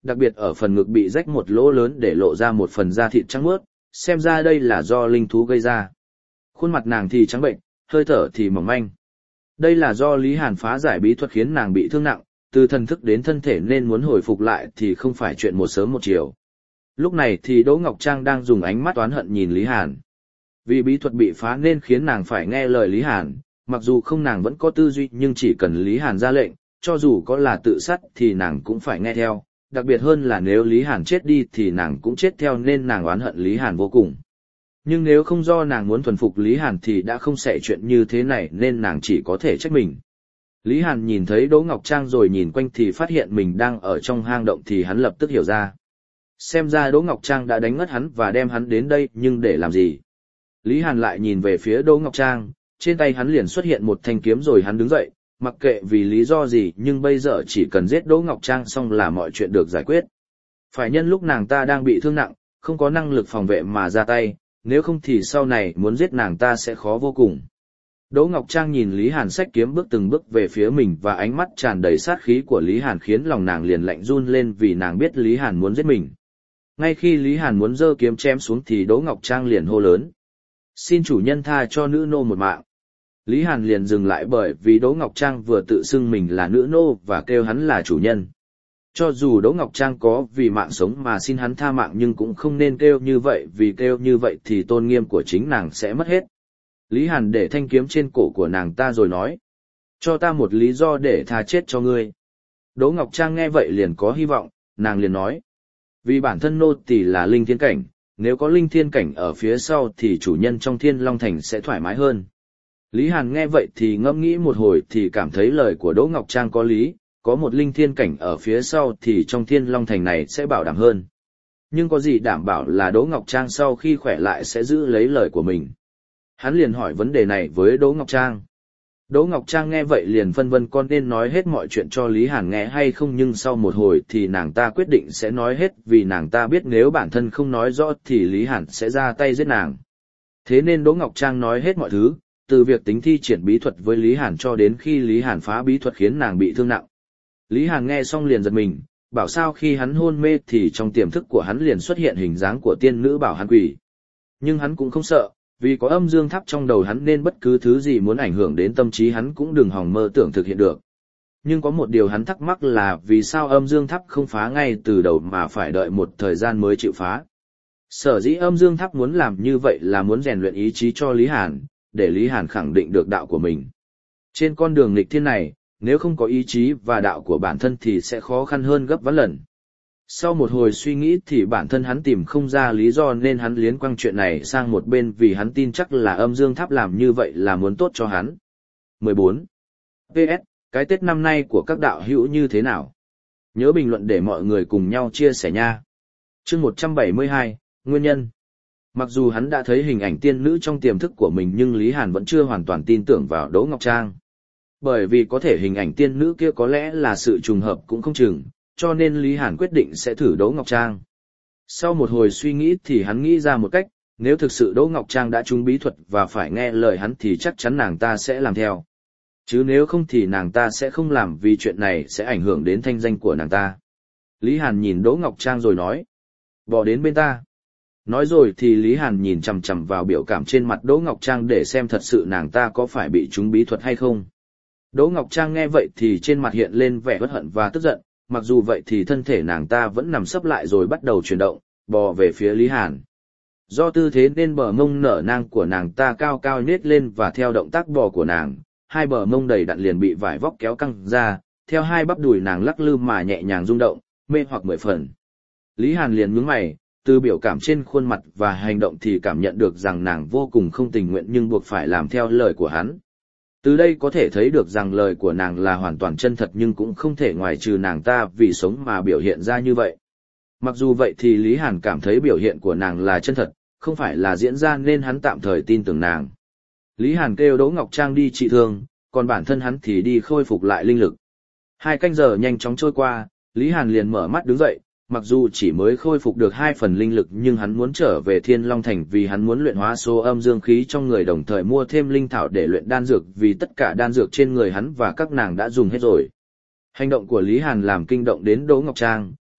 đặc biệt ở phần ngực bị rách một lỗ lớn để lộ ra một phần da thịt trắng mướt, xem ra đây là do linh thú gây ra. Khuôn mặt nàng thì trắng bệnh, hơi thở thì mỏng manh. Đây là do Lý Hàn phá giải bí thuật khiến nàng bị thương nặng, từ thần thức đến thân thể nên muốn hồi phục lại thì không phải chuyện một sớm một chiều. Lúc này thì Đỗ Ngọc Trang đang dùng ánh mắt oán hận nhìn Lý Hàn. Vì bí thuật bị phá nên khiến nàng phải nghe lời Lý Hàn, mặc dù không nàng vẫn có tư duy nhưng chỉ cần Lý Hàn ra lệnh, cho dù có là tự sát thì nàng cũng phải nghe theo, đặc biệt hơn là nếu Lý Hàn chết đi thì nàng cũng chết theo nên nàng oán hận Lý Hàn vô cùng. Nhưng nếu không do nàng muốn thuần phục Lý Hàn thì đã không xảy chuyện như thế này nên nàng chỉ có thể trách mình. Lý Hàn nhìn thấy Đỗ Ngọc Trang rồi nhìn quanh thì phát hiện mình đang ở trong hang động thì hắn lập tức hiểu ra. Xem ra Đỗ Ngọc Trang đã đánh ngất hắn và đem hắn đến đây nhưng để làm gì? Lý Hàn lại nhìn về phía Đỗ Ngọc Trang, trên tay hắn liền xuất hiện một thanh kiếm rồi hắn đứng dậy, mặc kệ vì lý do gì nhưng bây giờ chỉ cần giết Đỗ Ngọc Trang xong là mọi chuyện được giải quyết. Phải nhân lúc nàng ta đang bị thương nặng, không có năng lực phòng vệ mà ra tay, nếu không thì sau này muốn giết nàng ta sẽ khó vô cùng. Đỗ Ngọc Trang nhìn Lý Hàn xách kiếm bước từng bước về phía mình và ánh mắt tràn đầy sát khí của Lý Hàn khiến lòng nàng liền lạnh run lên vì nàng biết Lý Hàn muốn giết mình. Ngay khi Lý Hàn muốn giơ kiếm chém xuống thì Đỗ Ngọc Trang liền hô lớn: "Xin chủ nhân tha cho nữ nô một mạng." Lý Hàn liền dừng lại bởi vì Đỗ Ngọc Trang vừa tự xưng mình là nữ nô và kêu hắn là chủ nhân. Cho dù Đỗ Ngọc Trang có vì mạng sống mà xin hắn tha mạng nhưng cũng không nên kêu như vậy vì kêu như vậy thì tôn nghiêm của chính nàng sẽ mất hết. Lý Hàn để thanh kiếm trên cổ của nàng ta rồi nói: "Cho ta một lý do để tha chết cho ngươi." Đỗ Ngọc Trang nghe vậy liền có hy vọng, nàng liền nói: "Vì bản thân nô tỳ là linh thiên cảnh, nếu có linh thiên cảnh ở phía sau thì chủ nhân trong Thiên Long Thành sẽ thoải mái hơn." Lý Hàn nghe vậy thì ngẫm nghĩ một hồi thì cảm thấy lời của Đỗ Ngọc Trang có lý, có một linh thiên cảnh ở phía sau thì trong Thiên Long Thành này sẽ bảo đảm hơn. Nhưng có gì đảm bảo là Đỗ Ngọc Trang sau khi khỏe lại sẽ giữ lấy lời của mình? Hắn liền hỏi vấn đề này với Đỗ Ngọc Trang. Đỗ Ngọc Trang nghe vậy liền phân vân con nên nói hết mọi chuyện cho Lý Hàn nghe hay không, nhưng sau một hồi thì nàng ta quyết định sẽ nói hết vì nàng ta biết nếu bản thân không nói rõ thì Lý Hàn sẽ ra tay giết nàng. Thế nên Đỗ Ngọc Trang nói hết mọi thứ, từ việc tính thi triển bí thuật với Lý Hàn cho đến khi Lý Hàn phá bí thuật khiến nàng bị thương nặng. Lý Hàn nghe xong liền giật mình, bảo sao khi hắn hôn mê thì trong tiềm thức của hắn liền xuất hiện hình dáng của tiên nữ bảo hắn quỷ. Nhưng hắn cũng không sợ, vì có âm dương tháp trong đầu hắn nên bất cứ thứ gì muốn ảnh hưởng đến tâm trí hắn cũng đừng hòng mơ tưởng thực hiện được. Nhưng có một điều hắn thắc mắc là vì sao âm dương tháp không phá ngay từ đầu mà phải đợi một thời gian mới chịu phá. Sở dĩ âm dương tháp muốn làm như vậy là muốn rèn luyện ý chí cho Lý Hàn, để Lý Hàn khẳng định được đạo của mình. Trên con đường nghịch thiên này, nếu không có ý chí và đạo của bản thân thì sẽ khó khăn hơn gấp vạn lần. Sau một hồi suy nghĩ thì bản thân hắn tìm không ra lý do nên hắn liến quăng chuyện này sang một bên vì hắn tin chắc là âm dương tháp làm như vậy là muốn tốt cho hắn. 14. PS, cái Tết năm nay của các đạo hữu như thế nào? Nhớ bình luận để mọi người cùng nhau chia sẻ nha. Chương 172, Nguyên nhân. Mặc dù hắn đã thấy hình ảnh tiên nữ trong tiềm thức của mình nhưng Lý Hàn vẫn chưa hoàn toàn tin tưởng vào Đỗ Ngọc Trang. Bởi vì có thể hình ảnh tiên nữ kia có lẽ là sự trùng hợp cũng không chừng, cho nên Lý Hàn quyết định sẽ thử Đỗ Ngọc Trang. Sau một hồi suy nghĩ thì hắn nghĩ ra một cách, nếu thực sự Đỗ Ngọc Trang đã trúng bí thuật và phải nghe lời hắn thì chắc chắn nàng ta sẽ làm theo. Chứ nếu không thì nàng ta sẽ không làm vì chuyện này sẽ ảnh hưởng đến thanh danh của nàng ta. Lý Hàn nhìn Đỗ Ngọc Trang rồi nói: "Bỏ đến bên ta." Nói rồi thì Lý Hàn nhìn chằm chằm vào biểu cảm trên mặt Đỗ Ngọc Trang để xem thật sự nàng ta có phải bị trúng bí thuật hay không. Đỗ Ngọc Trang nghe vậy thì trên mặt hiện lên vẻ uất hận và tức giận, mặc dù vậy thì thân thể nàng ta vẫn nằm sấp lại rồi bắt đầu chuyển động, bò về phía Lý Hàn. Do tư thế nên bờ mông nở nang của nàng ta cao cao nhếch lên và theo động tác bò của nàng, hai bờ mông đầy đặn liền bị vải vóc kéo căng ra, theo hai bắp đùi nàng lắc lư mà nhẹ nhàng rung động, mê hoặc mười phần. Lý Hàn liền nhướng mày, từ biểu cảm trên khuôn mặt và hành động thì cảm nhận được rằng nàng vô cùng không tình nguyện nhưng buộc phải làm theo lời của hắn. Từ đây có thể thấy được rằng lời của nàng là hoàn toàn chân thật nhưng cũng không thể ngoại trừ nàng ta vì sống mà biểu hiện ra như vậy. Mặc dù vậy thì Lý Hàn cảm thấy biểu hiện của nàng là chân thật, không phải là diễn ra nên hắn tạm thời tin tưởng nàng. Lý Hàn kêu Đỗ Ngọc Trang đi trị thương, còn bản thân hắn thì đi khôi phục lại linh lực. 2 canh giờ nhanh chóng trôi qua, Lý Hàn liền mở mắt đứng dậy, mặc dù chỉ mới khôi phục được 2 phần linh lực nhưng hắn muốn trở về Thiên Long Thành vì hắn muốn luyện hóa số âm dương khí trong người đồng thời mua thêm linh thảo để luyện đan dược vì tất cả đan dược trên người hắn và các nàng đã dùng hết rồi. Hành động của Lý Hàn làm kinh động đến Đỗ Ngọc Trang,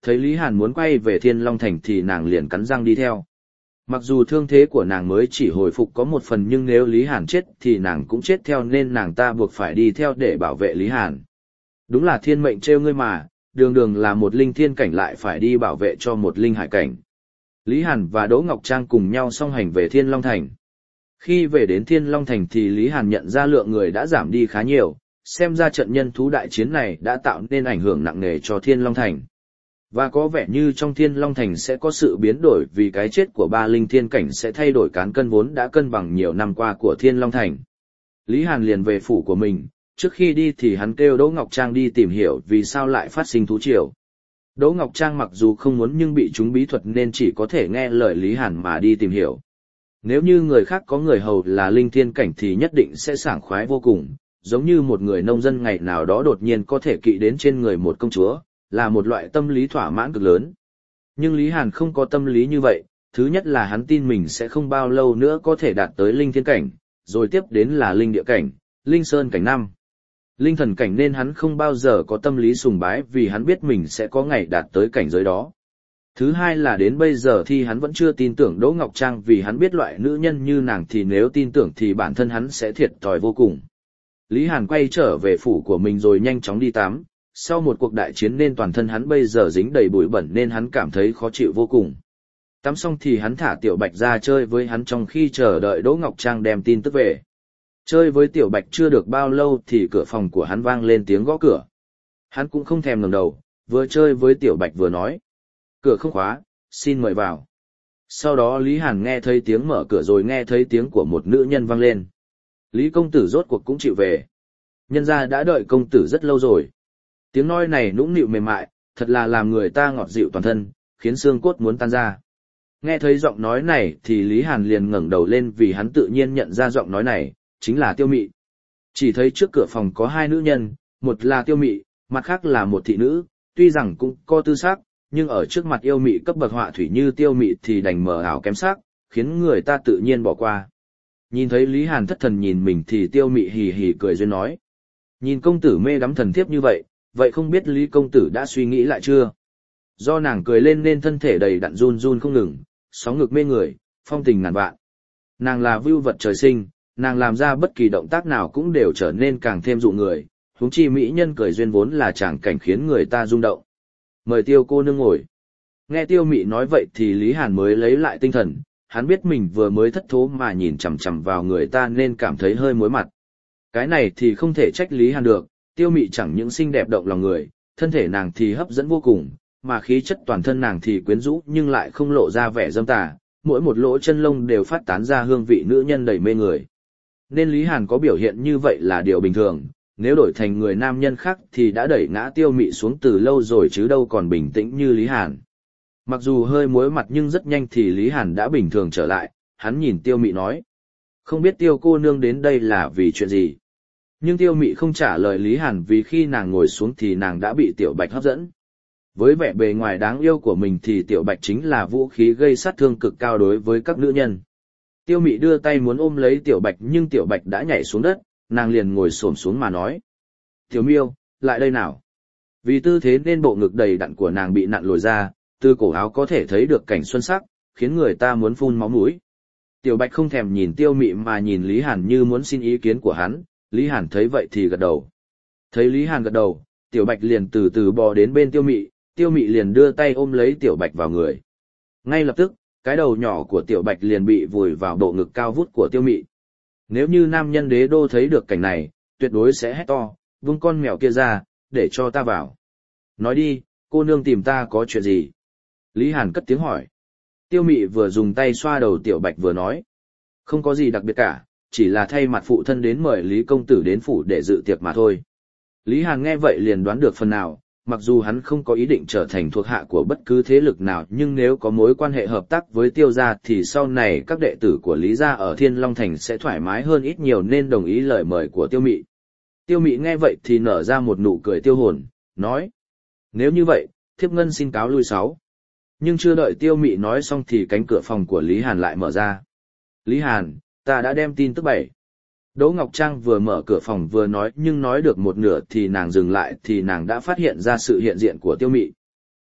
thấy Lý Hàn muốn quay về Thiên Long Thành thì nàng liền cắn răng đi theo. Mặc dù thương thế của nàng mới chỉ hồi phục có một phần nhưng nếu Lý Hàn chết thì nàng cũng chết theo nên nàng ta buộc phải đi theo để bảo vệ Lý Hàn. Đúng là thiên mệnh trêu ngươi mà, đường đường là một linh thiên cảnh lại phải đi bảo vệ cho một linh hải cảnh. Lý Hàn và Đỗ Ngọc Trang cùng nhau song hành về Thiên Long Thành. Khi về đến Thiên Long Thành thì Lý Hàn nhận ra lượng người đã giảm đi khá nhiều, xem ra trận nhân thú đại chiến này đã tạo nên ảnh hưởng nặng nề cho Thiên Long Thành. Và có vẻ như trong Thiên Long Thành sẽ có sự biến đổi vì cái chết của ba linh thiên cảnh sẽ thay đổi cán cân vốn đã cân bằng nhiều năm qua của Thiên Long Thành. Lý Hàn liền về phủ của mình, trước khi đi thì hắn kêu Đỗ Ngọc Trang đi tìm hiểu vì sao lại phát sinh thú triều. Đỗ Ngọc Trang mặc dù không muốn nhưng bị trúng bí thuật nên chỉ có thể nghe lời Lý Hàn mà đi tìm hiểu. Nếu như người khác có người hầu là linh thiên cảnh thì nhất định sẽ sảng khoái vô cùng, giống như một người nông dân ngày nào đó đột nhiên có thể kỵ đến trên người một công chúa, là một loại tâm lý thỏa mãn cực lớn. Nhưng Lý Hàn không có tâm lý như vậy, thứ nhất là hắn tin mình sẽ không bao lâu nữa có thể đạt tới linh thiên cảnh, rồi tiếp đến là linh địa cảnh, linh sơn cảnh 5. Linh thần cảnh nên hắn không bao giờ có tâm lý sùng bái vì hắn biết mình sẽ có ngày đạt tới cảnh giới đó. Thứ hai là đến bây giờ thì hắn vẫn chưa tin tưởng Đỗ Ngọc Trang vì hắn biết loại nữ nhân như nàng thì nếu tin tưởng thì bản thân hắn sẽ thiệt thòi vô cùng. Lý Hàn quay trở về phủ của mình rồi nhanh chóng đi tắm, sau một cuộc đại chiến nên toàn thân hắn bây giờ dính đầy bụi bẩn nên hắn cảm thấy khó chịu vô cùng. Tắm xong thì hắn thả Tiểu Bạch ra chơi với hắn trong khi chờ đợi Đỗ Ngọc Trang đem tin tức về. Chơi với Tiểu Bạch chưa được bao lâu thì cửa phòng của hắn vang lên tiếng gõ cửa. Hắn cũng không thèm ngẩng đầu, vừa chơi với Tiểu Bạch vừa nói. Cửa không khóa, xin mời vào. Sau đó Lý Hàn nghe thấy tiếng mở cửa rồi nghe thấy tiếng của một nữ nhân vang lên. Lý công tử rốt cuộc cũng chịu về. Nhân gia đã đợi công tử rất lâu rồi. Tiếng nói này nũng nịu mềm mại, thật là làm người ta ngọt dịu toàn thân, khiến xương cốt muốn tan ra. Nghe thấy giọng nói này thì Lý Hàn liền ngẩng đầu lên vì hắn tự nhiên nhận ra giọng nói này, chính là Tiêu Mị. Chỉ thấy trước cửa phòng có hai nữ nhân, một là Tiêu Mị, mặt khác là một thị nữ, tuy rằng cũng có tư sắc, nhưng ở trước mặt yêu mị cấp bậc họa thủy như Tiêu Mị thì đành mờ ảo kém sắc, khiến người ta tự nhiên bỏ qua. Nhìn thấy Lý Hàn thất thần nhìn mình thì Tiêu Mị hì hì cười duyên nói. Nhìn công tử mê đắm thần thiếp như vậy, vậy không biết Lý công tử đã suy nghĩ lại chưa? Do nàng cười lên nên thân thể đầy đặn run run không ngừng, sóng ngực mê người, phong tình ngàn vạn. Nàng là vưu vật trời sinh, nàng làm ra bất kỳ động tác nào cũng đều trở nên càng thêm dụ người, huống chi mỹ nhân cười duyên vốn là tràng cảnh khiến người ta rung động. Mời Tiêu cô nương ngồi. Nghe Tiêu Mị nói vậy thì Lý Hàn mới lấy lại tinh thần, hắn biết mình vừa mới thất thố mà nhìn chằm chằm vào người ta nên cảm thấy hơi muối mặt. Cái này thì không thể trách Lý Hàn được, Tiêu Mị chẳng những xinh đẹp động lòng người, thân thể nàng thì hấp dẫn vô cùng, mà khí chất toàn thân nàng thì quyến rũ nhưng lại không lộ ra vẻ dâm tà, mỗi một lỗ chân lông đều phát tán ra hương vị nữ nhân đầy mê người. Nên Lý Hàn có biểu hiện như vậy là điều bình thường, nếu đổi thành người nam nhân khác thì đã đẩy ngã Tiêu Mị xuống từ lâu rồi chứ đâu còn bình tĩnh như Lý Hàn. Mặc dù hơi muối mặt nhưng rất nhanh thì Lý Hàn đã bình thường trở lại, hắn nhìn Tiêu Mị nói. Không biết Tiêu cô nương đến đây là vì chuyện gì? Nhưng Tiêu Mị không trả lời Lý Hàn vì khi nàng ngồi xuống thì nàng đã bị Tiểu Bạch hấp dẫn. Với vẻ bề ngoài đáng yêu của mình thì Tiểu Bạch chính là vũ khí gây sát thương cực cao đối với các nữ nhân. Tiêu Mị đưa tay muốn ôm lấy Tiểu Bạch nhưng Tiểu Bạch đã nhảy xuống đất, nàng liền ngồi xổm xuống mà nói. Tiểu Miêu, lại đây nào. Vì tư thế nên bộ ngực đầy đặn của nàng bị nặn lồi ra, từ cổ áo có thể thấy được cảnh xuân sắc, khiến người ta muốn phun máu mũi. Tiểu Bạch không thèm nhìn Tiêu Mị mà nhìn Lý Hàn như muốn xin ý kiến của hắn, Lý Hàn thấy vậy thì gật đầu. Thấy Lý Hàn gật đầu, Tiểu Bạch liền từ từ bò đến bên Tiêu Mị, Tiêu Mị liền đưa tay ôm lấy Tiểu Bạch vào người. Ngay lập tức, cái đầu nhỏ của Tiểu Bạch liền bị vùi vào bộ ngực cao vút của Tiêu Mị. Nếu như nam nhân đế đô thấy được cảnh này, tuyệt đối sẽ hét to, vung con mèo kia ra, để cho ta vào. Nói đi, cô nương tìm ta có chuyện gì? Lý Hàn cất tiếng hỏi. Tiêu Mị vừa dùng tay xoa đầu Tiểu Bạch vừa nói. Không có gì đặc biệt cả, chỉ là thay mặt phụ thân đến mời Lý công tử đến phủ để dự tiệc mà thôi. Lý Hàn nghe vậy liền đoán được phần nào, mặc dù hắn không có ý định trở thành thuộc hạ của bất cứ thế lực nào nhưng nếu có mối quan hệ hợp tác với Tiêu gia thì sau này các đệ tử của Lý gia ở Thiên Long Thành sẽ thoải mái hơn ít nhiều nên đồng ý lời mời của Tiêu Mị. Tiêu Mị nghe vậy thì nở ra một nụ cười tiêu hồn, nói. Nếu như vậy, thiếp ngân xin cáo lui sáu. Nhưng chưa đợi Tiêu Mị nói xong thì cánh cửa phòng của Lý Hàn lại mở ra. Lý Hàn, ta đã đem tin tức 7. Đỗ Ngọc Trang vừa mở cửa phòng vừa nói nhưng nói được một nửa thì nàng dừng lại thì nàng đã phát hiện ra sự hiện diện của Tiêu Mị.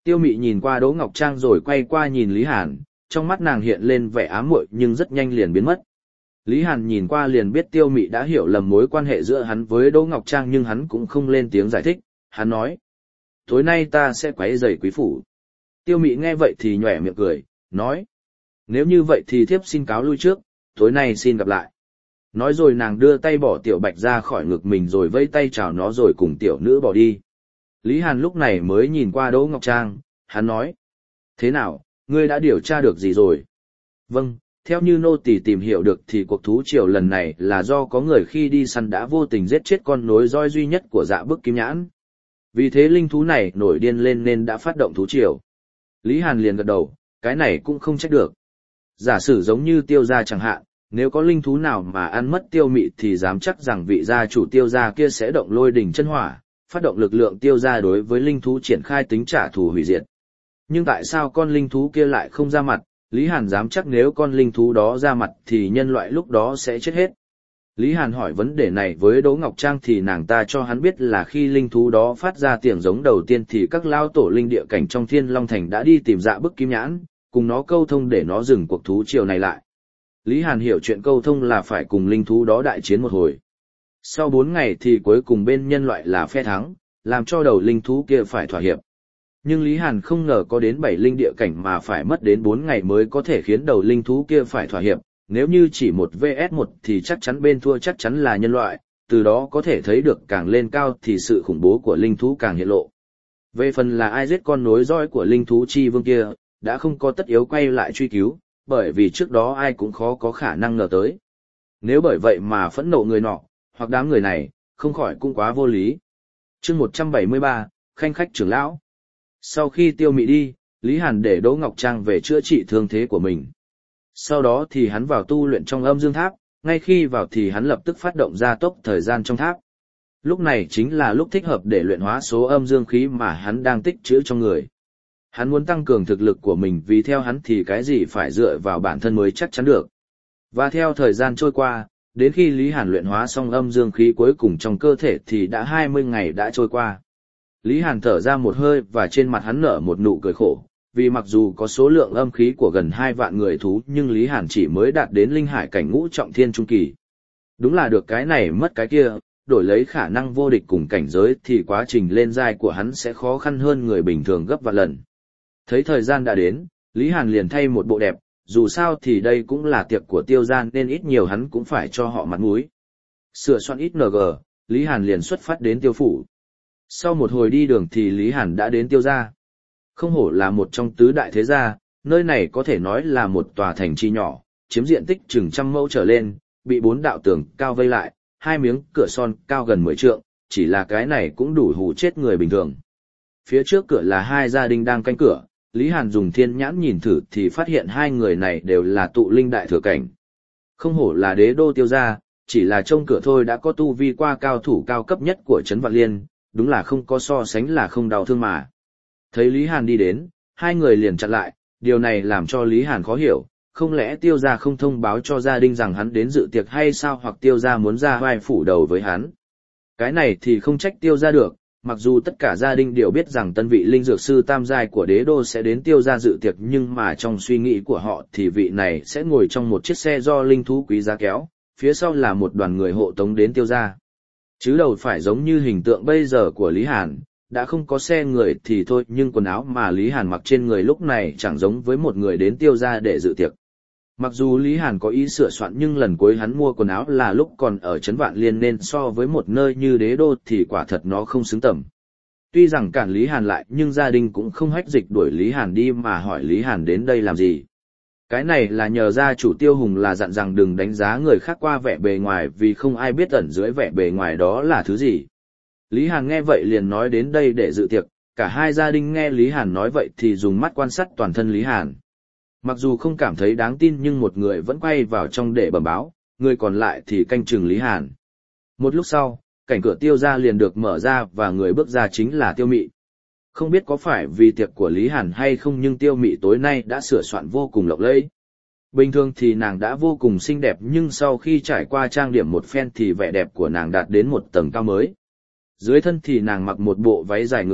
Tiêu Mị nhìn qua Đỗ Ngọc Trang rồi quay qua nhìn Lý Hàn, trong mắt nàng hiện lên vẻ ám muội nhưng rất nhanh liền biến mất. Lý Hàn nhìn qua liền biết Tiêu Mị đã hiểu lầm mối quan hệ giữa hắn với Đỗ Ngọc Trang nhưng hắn cũng không lên tiếng giải thích, hắn nói. Tối nay ta sẽ quấy rầy quý phủ. Tiêu Mị nghe vậy thì nhỏe miệng cười, nói. Nếu như vậy thì thiếp xin cáo lui trước, tối nay xin gặp lại. Nói rồi nàng đưa tay bỏ Tiểu Bạch ra khỏi ngực mình rồi vẫy tay chào nó rồi cùng tiểu nữ bỏ đi. Lý Hàn lúc này mới nhìn qua Đỗ Ngọc Trang, hắn nói. Thế nào, ngươi đã điều tra được gì rồi? Vâng, theo như nô tỳ tìm hiểu được thì cuộc thú triều lần này là do có người khi đi săn đã vô tình giết chết con nối roi duy nhất của Dạ Bức Kim Nhãn. Vì thế linh thú này nổi điên lên nên đã phát động thú triều. Lý Hàn liền gật đầu, cái này cũng không trách được. Giả sử giống như Tiêu gia chẳng hạn, nếu có linh thú nào mà ăn mất Tiêu Mị thì dám chắc rằng vị gia chủ Tiêu gia kia sẽ động lôi đỉnh chân hỏa, phát động lực lượng Tiêu gia đối với linh thú triển khai tính trả thù hủy diệt. Nhưng tại sao con linh thú kia lại không ra mặt? Lý Hàn dám chắc nếu con linh thú đó ra mặt thì nhân loại lúc đó sẽ chết hết. Lý Hàn hỏi vấn đề này với Đỗ Ngọc Trang thì nàng ta cho hắn biết là khi linh thú đó phát ra tiếng giống đầu tiên thì các lao tổ linh địa cảnh trong Thiên Long Thành đã đi tìm Dạ Bức Kim Nhãn, cùng nó câu thông để nó dừng cuộc thú triều này lại. Lý Hàn hiểu chuyện câu thông là phải cùng linh thú đó đại chiến một hồi. Sau 4 ngày thì cuối cùng bên nhân loại là phe thắng, làm cho đầu linh thú kia phải thỏa hiệp. Nhưng Lý Hàn không ngờ có đến 7 linh địa cảnh mà phải mất đến 4 ngày mới có thể khiến đầu linh thú kia phải thỏa hiệp. Nếu như chỉ 1 vs 1 thì chắc chắn bên thua chắc chắn là nhân loại, từ đó có thể thấy được càng lên cao thì sự khủng bố của linh thú càng hiện lộ. Về phần là ai giết con nối roi của linh thú chi vương kia, đã không có tất yếu quay lại truy cứu, bởi vì trước đó ai cũng khó có khả năng ngờ tới. Nếu bởi vậy mà phẫn nộ người nọ, hoặc đám người này, không khỏi cũng quá vô lý. Chương 173, Khanh khách trưởng lão. Sau khi Tiêu Mị đi, Lý Hàn để Đỗ Ngọc Trang về chữa trị thương thế của mình. Sau đó thì hắn vào tu luyện trong âm dương tháp, ngay khi vào thì hắn lập tức phát động gia tốc thời gian trong tháp. Lúc này chính là lúc thích hợp để luyện hóa số âm dương khí mà hắn đang tích trữ trong người. Hắn muốn tăng cường thực lực của mình vì theo hắn thì cái gì phải dựa vào bản thân mới chắc chắn được. Và theo thời gian trôi qua, đến khi Lý Hàn luyện hóa xong âm dương khí cuối cùng trong cơ thể thì đã 20 ngày đã trôi qua. Lý Hàn thở ra một hơi và trên mặt hắn nở một nụ cười khổ, vì mặc dù có số lượng âm khí của gần 2 vạn người thú nhưng Lý Hàn chỉ mới đạt đến linh hải cảnh ngũ trọng thiên trung kỳ. Đúng là được cái này mất cái kia, đổi lấy khả năng vô địch cùng cảnh giới thì quá trình lên giai của hắn sẽ khó khăn hơn người bình thường gấp vạn lần. Thấy thời gian đã đến, Lý Hàn liền thay một bộ đẹp, dù sao thì đây cũng là tiệc của Tiêu gia nên ít nhiều hắn cũng phải cho họ mặt mũi. Sửa soạn ít NG, Lý Hàn liền xuất phát đến Tiêu phủ. Sau một hồi đi đường thì Lý Hàn đã đến Tiêu gia. Không hổ là một trong tứ đại thế gia, nơi này có thể nói là một tòa thành trì nhỏ, chiếm diện tích chừng 100 mẫu trở lên, bị 4 đạo tường cao vây lại, 2 miếng cửa son cao gần 10 trượng, chỉ là cái này cũng đủ hù chết người bình thường. Phía trước cửa là 2 gia đình đang canh cửa, Lý Hàn dùng thiên nhãn nhìn thử thì phát hiện 2 người này đều là tụ linh đại thừa cảnh. Không hổ là đế đô Tiêu gia, chỉ là trông cửa thôi đã có tu vi qua cao thủ cao cấp nhất của Trấn Vạn Liên, đúng là không có so sánh là không đau thương mà. Thấy Lý Hàn đi đến, 2 người liền chặn lại, điều này làm cho Lý Hàn khó hiểu, không lẽ Tiêu gia không thông báo cho gia đình rằng hắn đến dự tiệc hay sao, hoặc Tiêu gia muốn ra vai phủ đầu với hắn. Cái này thì không trách Tiêu gia được, mặc dù tất cả gia đình đều biết rằng tân vị linh dược sư tam giai của đế đô sẽ đến Tiêu gia dự tiệc, nhưng mà trong suy nghĩ của họ thì vị này sẽ ngồi trong một chiếc xe do linh thú quý giá kéo, phía sau là một đoàn người hộ tống đến Tiêu gia. Chứ đầu phải giống như hình tượng bây giờ của Lý Hàn, đã không có xe người thì thôi, nhưng quần áo mà Lý Hàn mặc trên người lúc này chẳng giống với một người đến Tiêu gia để dự tiệc. Mặc dù Lý Hàn có ý sửa soạn nhưng lần cuối hắn mua quần áo là lúc còn ở Trấn Vạn Liên nên so với một nơi như đế đô thì quả thật nó không xứng tầm. Tuy rằng cản Lý Hàn lại nhưng gia đình cũng không hách dịch đuổi Lý Hàn đi mà hỏi Lý Hàn đến đây làm gì. Cái này là nhờ gia chủ Tiêu Hùng là dặn rằng đừng đánh giá người khác qua vẻ bề ngoài vì không ai biết ẩn dưới vẻ bề ngoài đó là thứ gì. Lý Hàn nghe vậy liền nói đến đây để dự tiệc, cả 2 gia đình nghe Lý Hàn nói vậy thì dùng mắt quan sát toàn thân Lý Hàn. Mặc dù không cảm thấy đáng tin nhưng một người vẫn quay vào trong để bẩm báo, người còn lại thì canh chừng Lý Hàn. Một lúc sau, cảnh cửa Tiêu gia liền được mở ra và người bước ra chính là Tiêu Mị. Không biết có phải vì tiệc của Lý Hàn hay không nhưng Tiêu Mị tối nay đã sửa soạn vô cùng lộng lẫy. Bình thường thì nàng đã vô cùng xinh đẹp nhưng sau khi trải qua trang điểm một phen thì vẻ đẹp của nàng đạt đến một tầng cao mới. Dưới thân thì nàng mặc một bộ váy dài ngực thấp,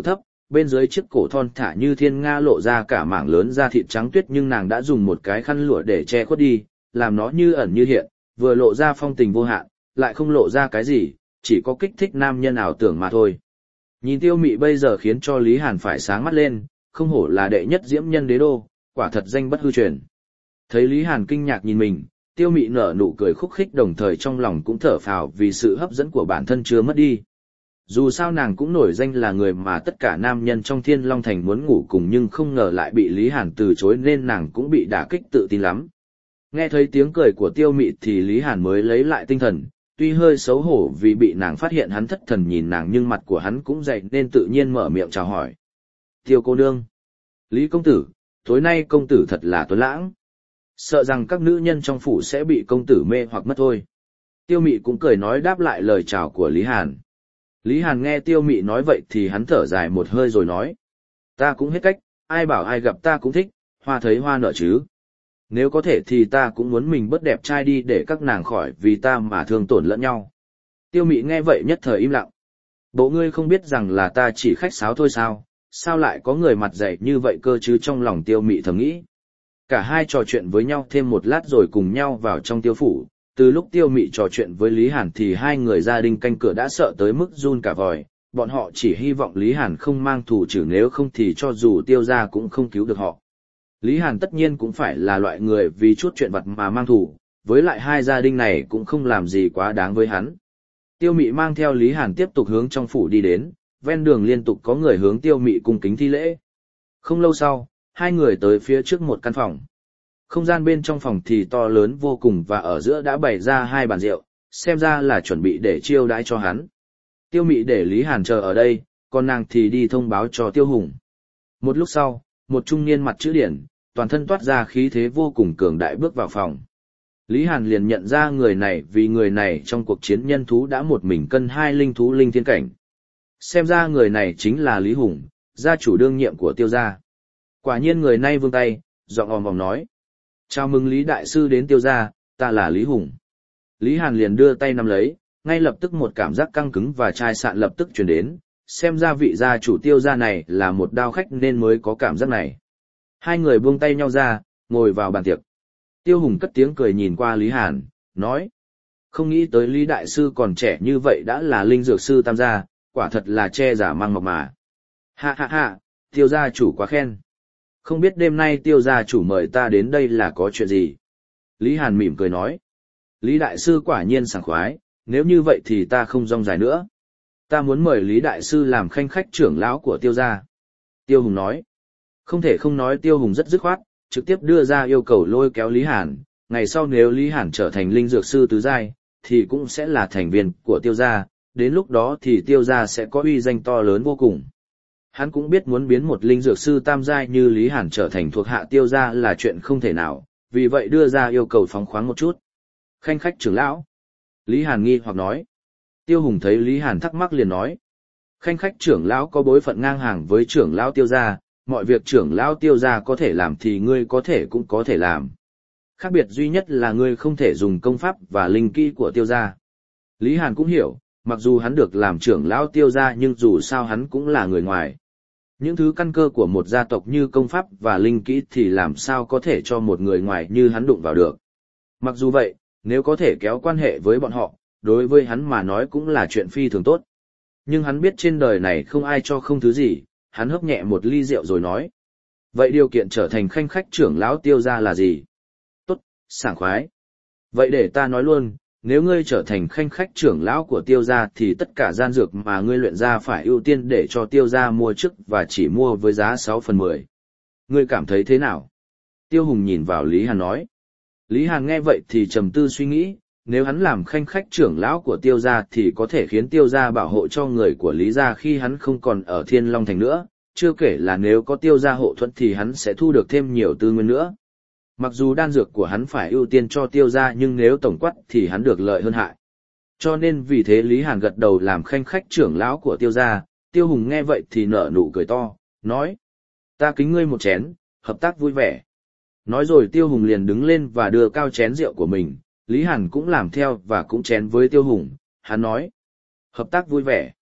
bên dưới chiếc cổ thon thả như thiên nga lộ ra cả mảng lớn da thịt trắng tuyết, nhưng nàng đã dùng một cái khăn lụa để che khuất đi, làm nó như ẩn như hiện, vừa lộ ra phong tình vô hạn, lại không lộ ra cái gì, chỉ có kích thích nam nhân ảo tưởng mà thôi. Nhìn Tiêu Mị bây giờ khiến cho Lý Hàn phải sáng mắt lên, không hổ là đệ nhất diễm nhân đế đô, quả thật danh bất hư truyền. Thấy Lý Hàn kinh ngạc nhìn mình, Tiêu Mị nở nụ cười khúc khích, đồng thời trong lòng cũng thở phào vì sự hấp dẫn của bản thân chưa mất đi. Dù sao nàng cũng nổi danh là người mà tất cả nam nhân trong Thiên Long Thành muốn ngủ cùng, nhưng không ngờ lại bị Lý Hàn từ chối nên nàng cũng bị đả kích tự tin lắm. Nghe thấy tiếng cười của Tiêu Mị thì Lý Hàn mới lấy lại tinh thần, tuy hơi xấu hổ vì bị nàng phát hiện hắn thất thần nhìn nàng, nhưng mặt của hắn cũng dậy nên tự nhiên mở miệng chào hỏi. Tiêu cô nương. Lý công tử, tối nay công tử thật là tuấn lãng. Sợ rằng các nữ nhân trong phủ sẽ bị công tử mê hoặc mất thôi. Tiêu Mị cũng cười nói đáp lại lời chào của Lý Hàn. Lý Hàn nghe Tiêu Mị nói vậy thì hắn thở dài một hơi rồi nói. Ta cũng hết cách, ai bảo ai gặp ta cũng thích, hoa thấy hoa nở chứ. Nếu có thể thì ta cũng muốn mình bớt đẹp trai đi để các nàng khỏi vì ta mà thương tổn lẫn nhau. Tiêu Mị nghe vậy nhất thời im lặng. Bộ ngươi không biết rằng là ta chỉ khách sáo thôi sao, sao lại có người mặt dày như vậy cơ chứ, trong lòng Tiêu Mị thầm nghĩ. Cả hai trò chuyện với nhau thêm một lát rồi cùng nhau vào trong tiêu phủ. Từ lúc Tiêu Mị trò chuyện với Lý Hàn thì hai người gia đình canh cửa đã sợ tới mức run cả vòi, bọn họ chỉ hy vọng Lý Hàn không mang thù trừ, nếu không thì cho dù Tiêu gia cũng không cứu được họ. Lý Hàn tất nhiên cũng phải là loại người vì chút chuyện vặt mà mang thù, với lại hai gia đình này cũng không làm gì quá đáng với hắn. Tiêu Mị mang theo Lý Hàn tiếp tục hướng trong phủ đi đến, ven đường liên tục có người hướng Tiêu Mị cung kính thi lễ. Không lâu sau, hai người tới phía trước một căn phòng. Không gian bên trong phòng thì to lớn vô cùng và ở giữa đã bày ra hai bàn rượu, xem ra là chuẩn bị để chiêu đãi cho hắn. Tiêu Mị để Lý Hàn chờ ở đây, còn nàng thì đi thông báo cho Tiêu Hùng. Một lúc sau, một trung niên mặt chữ điển, toàn thân toát ra khí thế vô cùng cường đại bước vào phòng. Lý Hàn liền nhận ra người này vì người này trong cuộc chiến nhân thú đã một mình cân hai linh thú linh thiên cảnh. Xem ra người này chính là Lý Hùng, gia chủ đương nhiệm của Tiêu gia. Quả nhiên người này vươn tay, giọng ồm ồm nói. Chào mừng Lý Đại Sư đến Tiêu gia, ta là Lý Hùng. Lý Hàn liền đưa tay nắm lấy, ngay lập tức một cảm giác căng cứng và chai sạn lập tức truyền đến, xem ra vị gia chủ Tiêu gia này là một đao khách nên mới có cảm giác này. Hai người buông tay nhau ra, ngồi vào bàn tiệc. Tiêu Hùng cất tiếng cười nhìn qua Lý Hàn, nói. Không nghĩ tới Lý Đại Sư còn trẻ như vậy đã là linh dược sư tam gia, quả thật là che giả mang mọc mà. Ha ha ha, Tiêu gia chủ quá khen. Không biết đêm nay Tiêu gia chủ mời ta đến đây là có chuyện gì? Lý Hàn mỉm cười nói. Lý Đại Sư quả nhiên sảng khoái, nếu như vậy thì ta không rong dài nữa. Ta muốn mời Lý Đại Sư làm khanh khách trưởng lão của Tiêu gia. Tiêu Hùng nói. Không thể không nói Tiêu Hùng rất dứt khoát, trực tiếp đưa ra yêu cầu lôi kéo Lý Hàn. Ngày sau nếu Lý Hàn trở thành linh dược sư tứ giai, thì cũng sẽ là thành viên của Tiêu gia, đến lúc đó thì Tiêu gia sẽ có uy danh to lớn vô cùng. Hắn cũng biết muốn biến một linh dược sư tam giai như Lý Hàn trở thành thuộc hạ Tiêu gia là chuyện không thể nào, vì vậy đưa ra yêu cầu phóng khoáng một chút. Khanh khách trưởng lão. Lý Hàn nghi hoặc nói. Tiêu Hùng thấy Lý Hàn thắc mắc liền nói. Khanh khách trưởng lão có bối phận ngang hàng với trưởng lão Tiêu gia, mọi việc trưởng lão Tiêu gia có thể làm thì ngươi có thể cũng có thể làm. Khác biệt duy nhất là ngươi không thể dùng công pháp và linh kỹ của Tiêu gia. Lý Hàn cũng hiểu, mặc dù hắn được làm trưởng lão Tiêu gia nhưng dù sao hắn cũng là người ngoài. Những thứ căn cơ của một gia tộc như công pháp và linh kỹ thì làm sao có thể cho một người ngoài như hắn đụng vào được. Mặc dù vậy, nếu có thể kéo quan hệ với bọn họ, đối với hắn mà nói cũng là chuyện phi thường tốt. Nhưng hắn biết trên đời này không ai cho không thứ gì, hắn hớp nhẹ một ly rượu rồi nói. Vậy điều kiện trở thành khanh khách trưởng lão Tiêu gia là gì? Tốt, sảng khoái. Vậy để ta nói luôn, nếu ngươi trở thành khanh khách trưởng lão của Tiêu gia thì tất cả gian dược mà ngươi luyện ra phải ưu tiên để cho Tiêu gia mua trước và chỉ mua với giá 6/10. Ngươi cảm thấy thế nào? Tiêu Hùng nhìn vào Lý Hàn nói. Lý Hàn nghe vậy thì trầm tư suy nghĩ, nếu hắn làm khanh khách trưởng lão của Tiêu gia thì có thể khiến Tiêu gia bảo hộ cho người của Lý gia khi hắn không còn ở Thiên Long Thành nữa, chưa kể là nếu có Tiêu gia hộ thuẫn thì hắn sẽ thu được thêm nhiều tư nguyên nữa. Mặc dù đan dược của hắn phải ưu tiên cho Tiêu gia nhưng nếu tổng quát thì hắn được lợi hơn hại. Cho nên vì thế Lý Hàn gật đầu làm khanh khách trưởng lão của Tiêu gia. Tiêu Hùng nghe vậy thì nở nụ cười to, nói. Ta kính ngươi một chén, hợp tác vui vẻ. Nói rồi Tiêu Hùng liền đứng lên và đưa cao chén rượu của mình, Lý Hàn cũng làm theo và cũng chén với Tiêu Hùng, hắn nói. Hợp tác vui vẻ.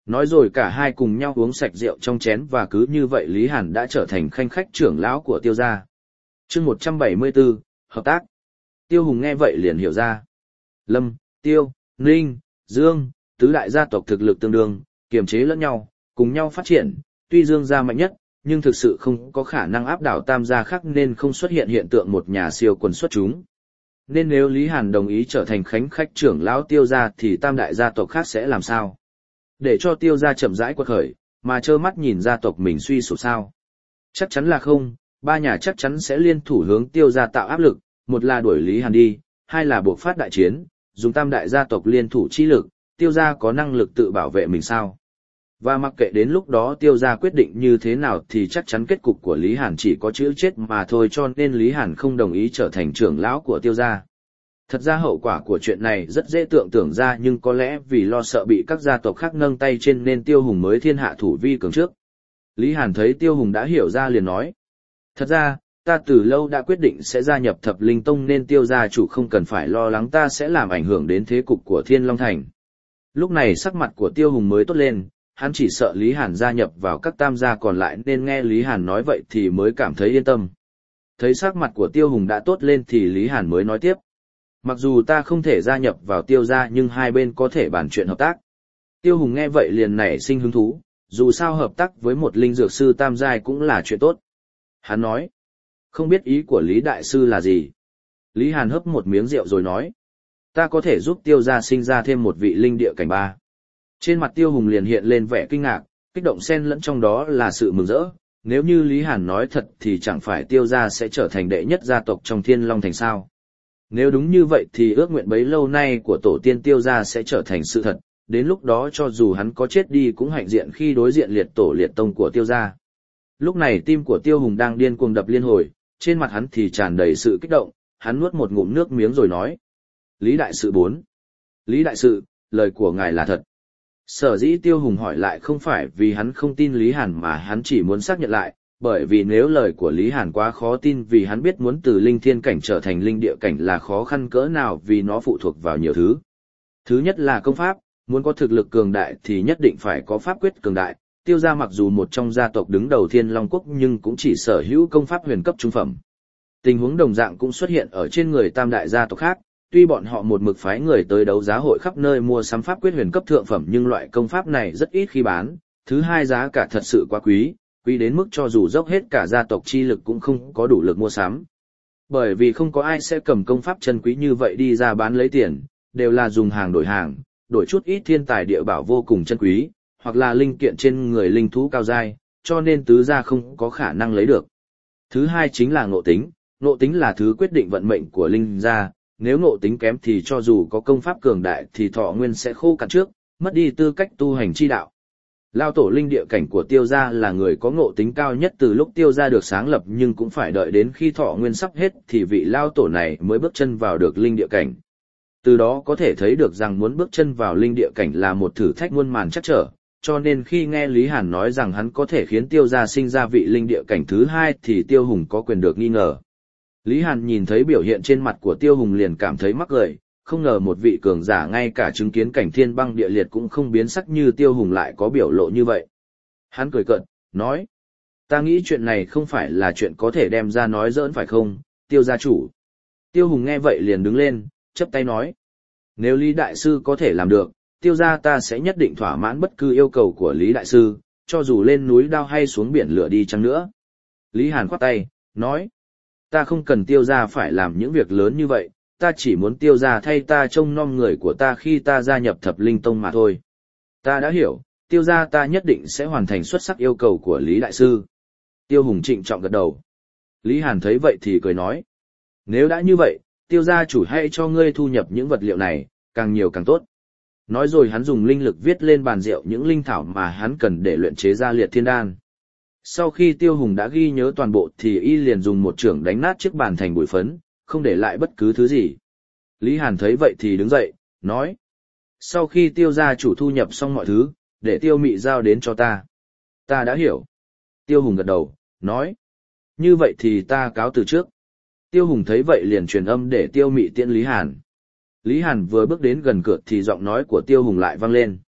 Nói rồi cả hai cùng nhau uống sạch rượu trong chén và cứ như vậy Lý Hàn đã trở thành khanh khách trưởng lão của Tiêu gia. Chương 174, hợp tác. Tiêu Hùng nghe vậy liền hiểu ra. Lâm, Tiêu, Ninh, Dương, tứ đại gia tộc thực lực tương đương, kiềm chế lẫn nhau, cùng nhau phát triển, tuy Dương gia mạnh nhất, nhưng thực sự không có khả năng áp đảo tam gia khác nên không xuất hiện hiện tượng một nhà siêu quần xuất chúng. Nên nếu Lý Hàn đồng ý trở thành khánh khách trưởng lão Tiêu gia thì tam đại gia tộc khác sẽ làm sao? Để cho Tiêu gia chậm rãi quật khởi, mà trơ mắt nhìn gia tộc mình suy sụp sao? Chắc chắn là không, ba nhà chắc chắn sẽ liên thủ hướng Tiêu gia tạo áp lực, một là đuổi Lý Hàn đi, hai là buộc phát đại chiến, dùng tam đại gia tộc liên thủ chi lực, Tiêu gia có năng lực tự bảo vệ mình sao? Và mặc kệ đến lúc đó Tiêu gia quyết định như thế nào thì chắc chắn kết cục của Lý Hàn chỉ có chữ chết mà thôi, cho nên Lý Hàn không đồng ý trở thành trưởng lão của Tiêu gia. Thật ra hậu quả của chuyện này rất dễ tưởng tượng ra, nhưng có lẽ vì lo sợ bị các gia tộc khác nâng tay trên nên Tiêu Hùng mới thiên hạ thủ vi cường trước. Lý Hàn thấy Tiêu Hùng đã hiểu ra liền nói. Thật ra, ta từ lâu đã quyết định sẽ gia nhập Thập Linh Tông nên Tiêu gia chủ không cần phải lo lắng ta sẽ làm ảnh hưởng đến thế cục của Thiên Long Thành. Lúc này sắc mặt của Tiêu Hùng mới tốt lên, hắn chỉ sợ Lý Hàn gia nhập vào các tam gia còn lại nên nghe Lý Hàn nói vậy thì mới cảm thấy yên tâm. Thấy sắc mặt của Tiêu Hùng đã tốt lên thì Lý Hàn mới nói tiếp. Mặc dù ta không thể gia nhập vào Tiêu gia nhưng hai bên có thể bàn chuyện hợp tác. Tiêu Hùng nghe vậy liền nảy sinh hứng thú, dù sao hợp tác với một linh dược sư tam giai cũng là chuyện tốt. Hắn nói, không biết ý của Lý Đại Sư là gì. Lý Hàn hấp một miếng rượu rồi nói, ta có thể giúp Tiêu gia sinh ra thêm một vị linh địa cảnh ba. Trên mặt Tiêu Hùng liền hiện lên vẻ kinh ngạc, kích động xen lẫn trong đó là sự mừng rỡ. Nếu như Lý Hàn nói thật thì chẳng phải Tiêu gia sẽ trở thành đệ nhất gia tộc trong Thiên Long Thành sao? Nếu đúng như vậy thì ước nguyện bấy lâu nay của tổ tiên Tiêu gia sẽ trở thành sự thật, đến lúc đó cho dù hắn có chết đi cũng hạnh diện khi đối diện liệt tổ liệt tông của Tiêu gia. Lúc này tim của Tiêu Hùng đang điên cuồng đập liên hồi, trên mặt hắn thì tràn đầy sự kích động, hắn nuốt một ngụm nước miếng rồi nói. Lý Đại Sự 4. Lý Đại Sự, lời của ngài là thật. Sở dĩ Tiêu Hùng hỏi lại không phải vì hắn không tin Lý Hàn mà hắn chỉ muốn xác nhận lại, bởi vì nếu lời của Lý Hàn quá khó tin vì hắn biết muốn từ linh thiên cảnh trở thành linh địa cảnh là khó khăn cỡ nào vì nó phụ thuộc vào nhiều thứ. Thứ nhất là công pháp, muốn có thực lực cường đại thì nhất định phải có pháp quyết cường đại. Tiêu gia mặc dù một trong gia tộc đứng đầu Thiên Long Quốc nhưng cũng chỉ sở hữu công pháp huyền cấp trung phẩm. Tình huống đồng dạng cũng xuất hiện ở trên người tam đại gia tộc khác, tuy bọn họ một mực phái người tới đấu giá hội khắp nơi mua sắm pháp quyết huyền cấp thượng phẩm nhưng loại công pháp này rất ít khi bán. Thứ hai giá cả thật sự quá quý, quý đến mức cho dù dốc hết cả gia tộc chi lực cũng không có đủ lực mua sắm. Bởi vì không có ai sẽ cầm công pháp chân quý như vậy đi ra bán lấy tiền, đều là dùng hàng, đổi chút ít thiên tài địa bảo vô cùng chân quý, hoặc là linh kiện trên người linh thú cao giai, cho nên tứ gia không có khả năng lấy được. Thứ hai chính là ngộ tính là thứ quyết định vận mệnh của linh gia, nếu ngộ tính kém thì cho dù có công pháp cường đại thì thọ nguyên sẽ khô cạn trước, mất đi tư cách tu hành chi đạo. Lao tổ linh địa cảnh của Tiêu gia là người có ngộ tính cao nhất từ lúc Tiêu gia được sáng lập nhưng cũng phải đợi đến khi thọ nguyên sắp hết thì vị Lao tổ này mới bước chân vào được linh địa cảnh. Từ đó có thể thấy được rằng muốn bước chân vào linh địa cảnh là một thử thách muôn màn chắc trở, cho nên khi nghe Lý Hàn nói rằng hắn có thể khiến Tiêu gia sinh ra vị linh địa cảnh thứ hai thì Tiêu Hùng có quyền được nghi ngờ. Lý Hàn nhìn thấy biểu hiện trên mặt của Tiêu Hùng liền cảm thấy mắc cười, không ngờ một vị cường giả ngay cả chứng kiến cảnh thiên băng địa liệt cũng không biến sắc như Tiêu Hùng lại có biểu lộ như vậy. Hắn cười cợt, nói, ta nghĩ chuyện này không phải là chuyện có thể đem ra nói giỡn phải không, Tiêu gia chủ. Tiêu Hùng nghe vậy liền đứng lên, chắp tay nói, nếu Lý Đại Sư có thể làm được, Tiêu gia ta sẽ nhất định thỏa mãn bất cứ yêu cầu của Lý Đại Sư, cho dù lên núi đao hay xuống biển lửa đi chăng nữa. Lý Hàn khoát tay, nói, ta không cần Tiêu gia phải làm những việc lớn như vậy, ta chỉ muốn Tiêu gia thay ta trông nom người của ta khi ta gia nhập Thập Linh Tông mà thôi. Ta đã hiểu, Tiêu gia ta nhất định sẽ hoàn thành xuất sắc yêu cầu của Lý Đại Sư. Tiêu Hùng trịnh trọng gật đầu. Lý Hàn thấy vậy thì cười nói, nếu đã như vậy, Tiêu gia chủ hãy cho ngươi thu nhập những vật liệu này, càng nhiều càng tốt. Nói rồi hắn dùng linh lực viết lên bàn rượu những linh thảo mà hắn cần để luyện chế ra liệt thiên đan. Sau khi Tiêu Hùng đã ghi nhớ toàn bộ thì y liền dùng một chưởng đánh nát chiếc bàn thành bụi phấn, không để lại bất cứ thứ gì. Lý Hàn thấy vậy thì đứng dậy, nói, sau khi Tiêu gia chủ thu nhập xong mọi thứ, để Tiêu Mị giao đến cho ta. Ta đã hiểu. Tiêu Hùng gật đầu, nói, như vậy thì ta cáo từ trước. Tiêu Hùng thấy vậy liền truyền âm để Tiêu Mị tiễn Lý Hàn. Lý Hàn vừa bước đến gần cửa thì giọng nói của Tiêu Hùng lại vang lên.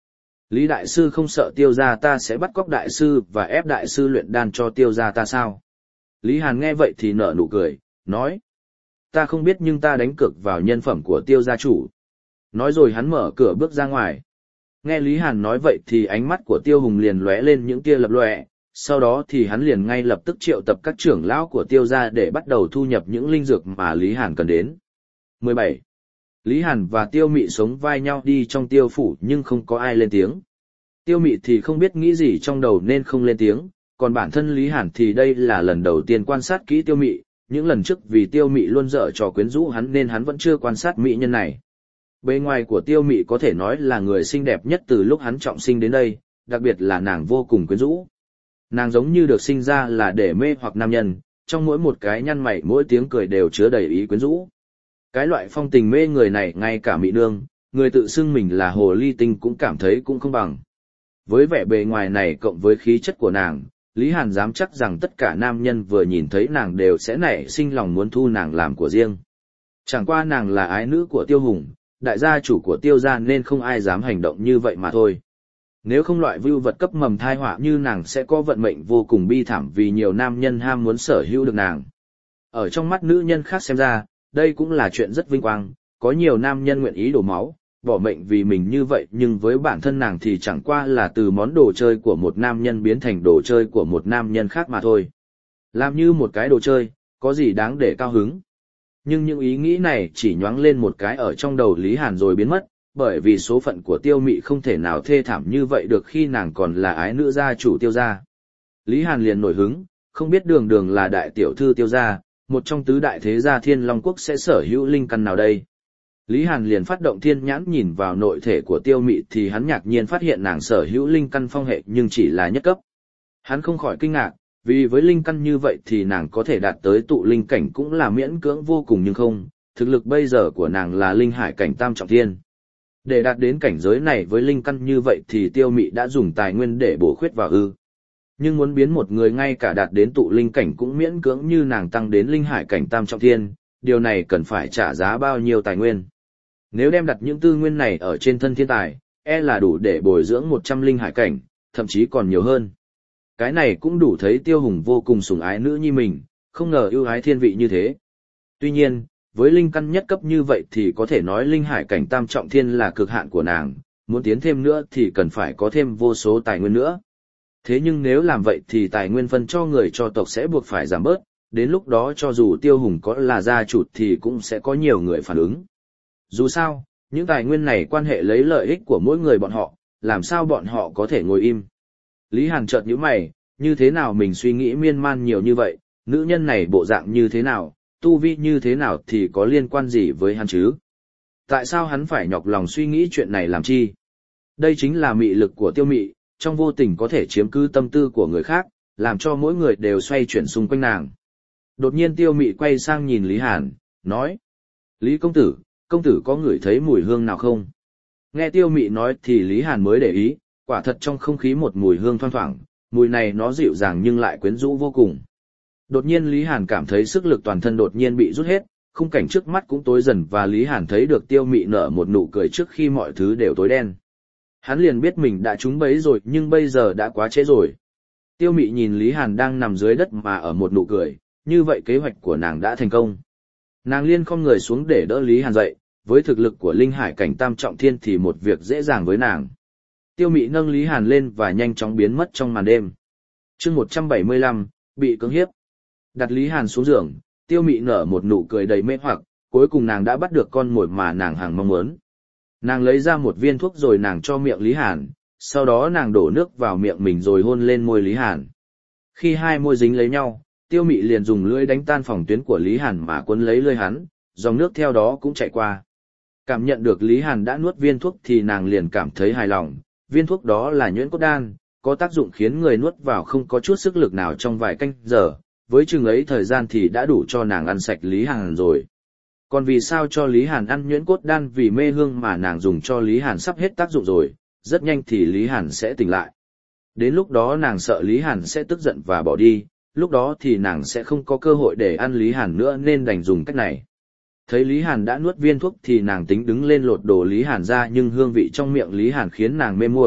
Lý đại sư không sợ Tiêu gia ta sẽ bắt cóc đại sư và ép đại sư luyện đan cho Tiêu gia ta sao? Lý Hàn nghe vậy thì nở nụ cười, nói. Ta không biết nhưng ta đánh cược vào nhân phẩm của Tiêu gia chủ. Nói rồi hắn mở cửa bước ra ngoài. Nghe Lý Hàn nói vậy thì ánh mắt của Tiêu Hùng liền lóe lên những tia lập lòe, sau đó thì hắn liền ngay lập tức triệu tập các trưởng lão của Tiêu gia để bắt đầu thu nhập những linh dược mà Lý Hàn cần đến. 17. Lý Hàn và Tiêu Mị sống vai nhau đi trong Tiêu phủ nhưng không có ai lên tiếng. Tiêu Mị thì không biết nghĩ gì trong đầu nên không lên tiếng, còn bản thân Lý Hàn thì đây là lần đầu tiên quan sát kỹ Tiêu Mị, những lần trước vì Tiêu Mị luôn dở trò quyến rũ hắn nên hắn vẫn chưa quan sát mỹ nhân này. Bề ngoài của Tiêu Mị có thể nói là người xinh đẹp nhất từ lúc hắn trọng sinh đến đây, đặc biệt là nàng vô cùng quyến rũ. Nàng giống như được sinh ra là để mê hoặc nam nhân, trong mỗi một cái nhăn mày mỗi tiếng cười đều chứa đầy ý quyến rũ. Cái loại phong tình mê người này ngay cả Mị nương, người tự xưng mình là hồ ly tinh cũng cảm thấy cũng không bằng. Với vẻ bề ngoài này cộng với khí chất của nàng, Lý Hàn dám chắc rằng tất cả nam nhân vừa nhìn thấy nàng đều sẽ nảy sinh lòng muốn thu nàng làm của riêng. Chẳng qua nàng là ái nữ của Tiêu Hùng, đại gia chủ của Tiêu gia nên không ai dám hành động như vậy mà thôi. Nếu không loại vưu vật cấp mầm thai họa như nàng sẽ có vận mệnh vô cùng bi thảm vì nhiều nam nhân ham muốn sở hữu được nàng. Ở trong mắt nữ nhân khác xem ra, đây cũng là chuyện rất vinh quang, có nhiều nam nhân nguyện ý đổ máu, bỏ mệnh vì mình như vậy nhưng với bản thân nàng thì chẳng qua là từ món đồ chơi của một nam nhân biến thành đồ chơi của một nam nhân khác mà thôi. Làm như một cái đồ chơi, có gì đáng để cao hứng. Nhưng những ý nghĩ này chỉ nhoáng lên một cái ở trong đầu Lý Hàn rồi biến mất, bởi vì số phận của Tiêu Mị không thể nào thê thảm như vậy được khi nàng còn là ái nữ gia chủ Tiêu gia. Lý Hàn liền nổi hứng, không biết đường đường là đại tiểu thư Tiêu gia, một trong tứ đại thế gia Thiên Long Quốc sẽ sở hữu linh căn nào đây? Lý Hàn liền phát động thiên nhãn nhìn vào nội thể của Tiêu Mị thì hắn ngạc nhiên phát hiện nàng sở hữu linh căn phong hệ nhưng chỉ là nhất cấp. Hắn không khỏi kinh ngạc, vì với linh căn như vậy thì nàng có thể đạt tới tụ linh cảnh cũng là miễn cưỡng vô cùng nhưng không, thực lực bây giờ của nàng là linh hải cảnh tam trọng thiên. Để đạt đến cảnh giới này với linh căn như vậy thì Tiêu Mị đã dùng tài nguyên để bổ khuyết vào ư. Nhưng muốn biến một người ngay cả đạt đến tụ linh cảnh cũng miễn cưỡng như nàng tăng đến linh hải cảnh tam trọng thiên, điều này cần phải trả giá bao nhiêu tài nguyên. Nếu đem đặt những tư nguyên này ở trên thân thiên tài, e là đủ để bồi dưỡng 100 linh hải cảnh, thậm chí còn nhiều hơn. Cái này cũng đủ thấy Tiêu Hùng vô cùng sủng ái nữ nhi mình, không ngờ ưu ái thiên vị như thế. Tuy nhiên, với linh căn nhất cấp như vậy thì có thể nói linh hải cảnh tam trọng thiên là cực hạn của nàng, muốn tiến thêm nữa thì cần phải có thêm vô số tài nguyên nữa. Thế nhưng nếu làm vậy thì tài nguyên phân cho người cho tộc sẽ buộc phải giảm bớt, đến lúc đó cho dù Tiêu Hùng có là gia chủ thì cũng sẽ có nhiều người phản ứng. Dù sao, những tài nguyên này quan hệ lấy lợi ích của mỗi người bọn họ, làm sao bọn họ có thể ngồi im. Lý Hàn chợt nhíu mày, như thế nào mình suy nghĩ miên man nhiều như vậy, nữ nhân này bộ dạng như thế nào, tu vi như thế nào thì có liên quan gì với hắn chứ? Tại sao hắn phải nhọc lòng suy nghĩ chuyện này làm chi? Đây chính là mị lực của Tiêu Mị, trong vô tình có thể chiếm cứ tâm tư của người khác, làm cho mỗi người đều xoay chuyển xung quanh nàng. Đột nhiên Tiêu Mị quay sang nhìn Lý Hàn, nói: Lý công tử có ngửi thấy mùi hương nào không? Nghe Tiêu Mị nói thì Lý Hàn mới để ý, quả thật trong không khí một mùi hương thoang thoảng, mùi này nó dịu dàng nhưng lại quyến rũ vô cùng. Đột nhiên Lý Hàn cảm thấy sức lực toàn thân đột nhiên bị rút hết, khung cảnh trước mắt cũng tối dần và Lý Hàn thấy được Tiêu Mị nở một nụ cười trước khi mọi thứ đều tối đen. Hắn liền biết mình đã trúng bẫy rồi nhưng bây giờ đã quá trễ rồi. Tiêu Mị nhìn Lý Hàn đang nằm dưới đất mà ở một nụ cười, như vậy kế hoạch của nàng đã thành công. Nàng liên khom người xuống để đỡ Lý Hàn dậy, với thực lực của linh hải cảnh tam trọng thiên thì một việc dễ dàng với nàng. Tiêu Mị nâng Lý Hàn lên và nhanh chóng biến mất trong màn đêm. Chương 175, bị cưỡng hiếp. Đặt Lý Hàn xuống giường, Tiêu Mị nở một nụ cười đầy mê hoặc, cuối cùng nàng đã bắt được con mồi mà nàng hằng mong muốn. Nàng lấy ra một viên thuốc rồi nàng cho miệng Lý Hàn, sau đó nàng đổ nước vào miệng mình rồi hôn lên môi Lý Hàn. Khi hai môi dính lấy nhau, Tiêu Mị liền dùng lưỡi đánh tan phòng tuyến của Lý Hàn mà quấn lấy lưỡi hắn, dòng nước theo đó cũng chạy qua. Cảm nhận được Lý Hàn đã nuốt viên thuốc thì nàng liền cảm thấy hài lòng, viên thuốc đó là nhuyễn cốt đan, có tác dụng khiến người nuốt vào không có chút sức lực nào trong vài canh giờ, với chừng ấy thời gian thì đã đủ cho nàng ăn sạch Lý Hàn rồi. Còn vì sao cho Lý Hàn ăn nhuyễn cốt đan? Vì mê hương mà nàng dùng cho Lý Hàn sắp hết tác dụng rồi, rất nhanh thì Lý Hàn sẽ tỉnh lại. Đến lúc đó nàng sợ Lý Hàn sẽ tức giận và bỏ đi, lúc đó thì nàng sẽ không có cơ hội để ăn Lý Hàn nữa nên đành dùng cách này. Thấy Lý Hàn đã nuốt viên thuốc thì nàng tính đứng lên lột đồ Lý Hàn ra nhưng hương vị trong miệng Lý Hàn khiến nàng mê muội,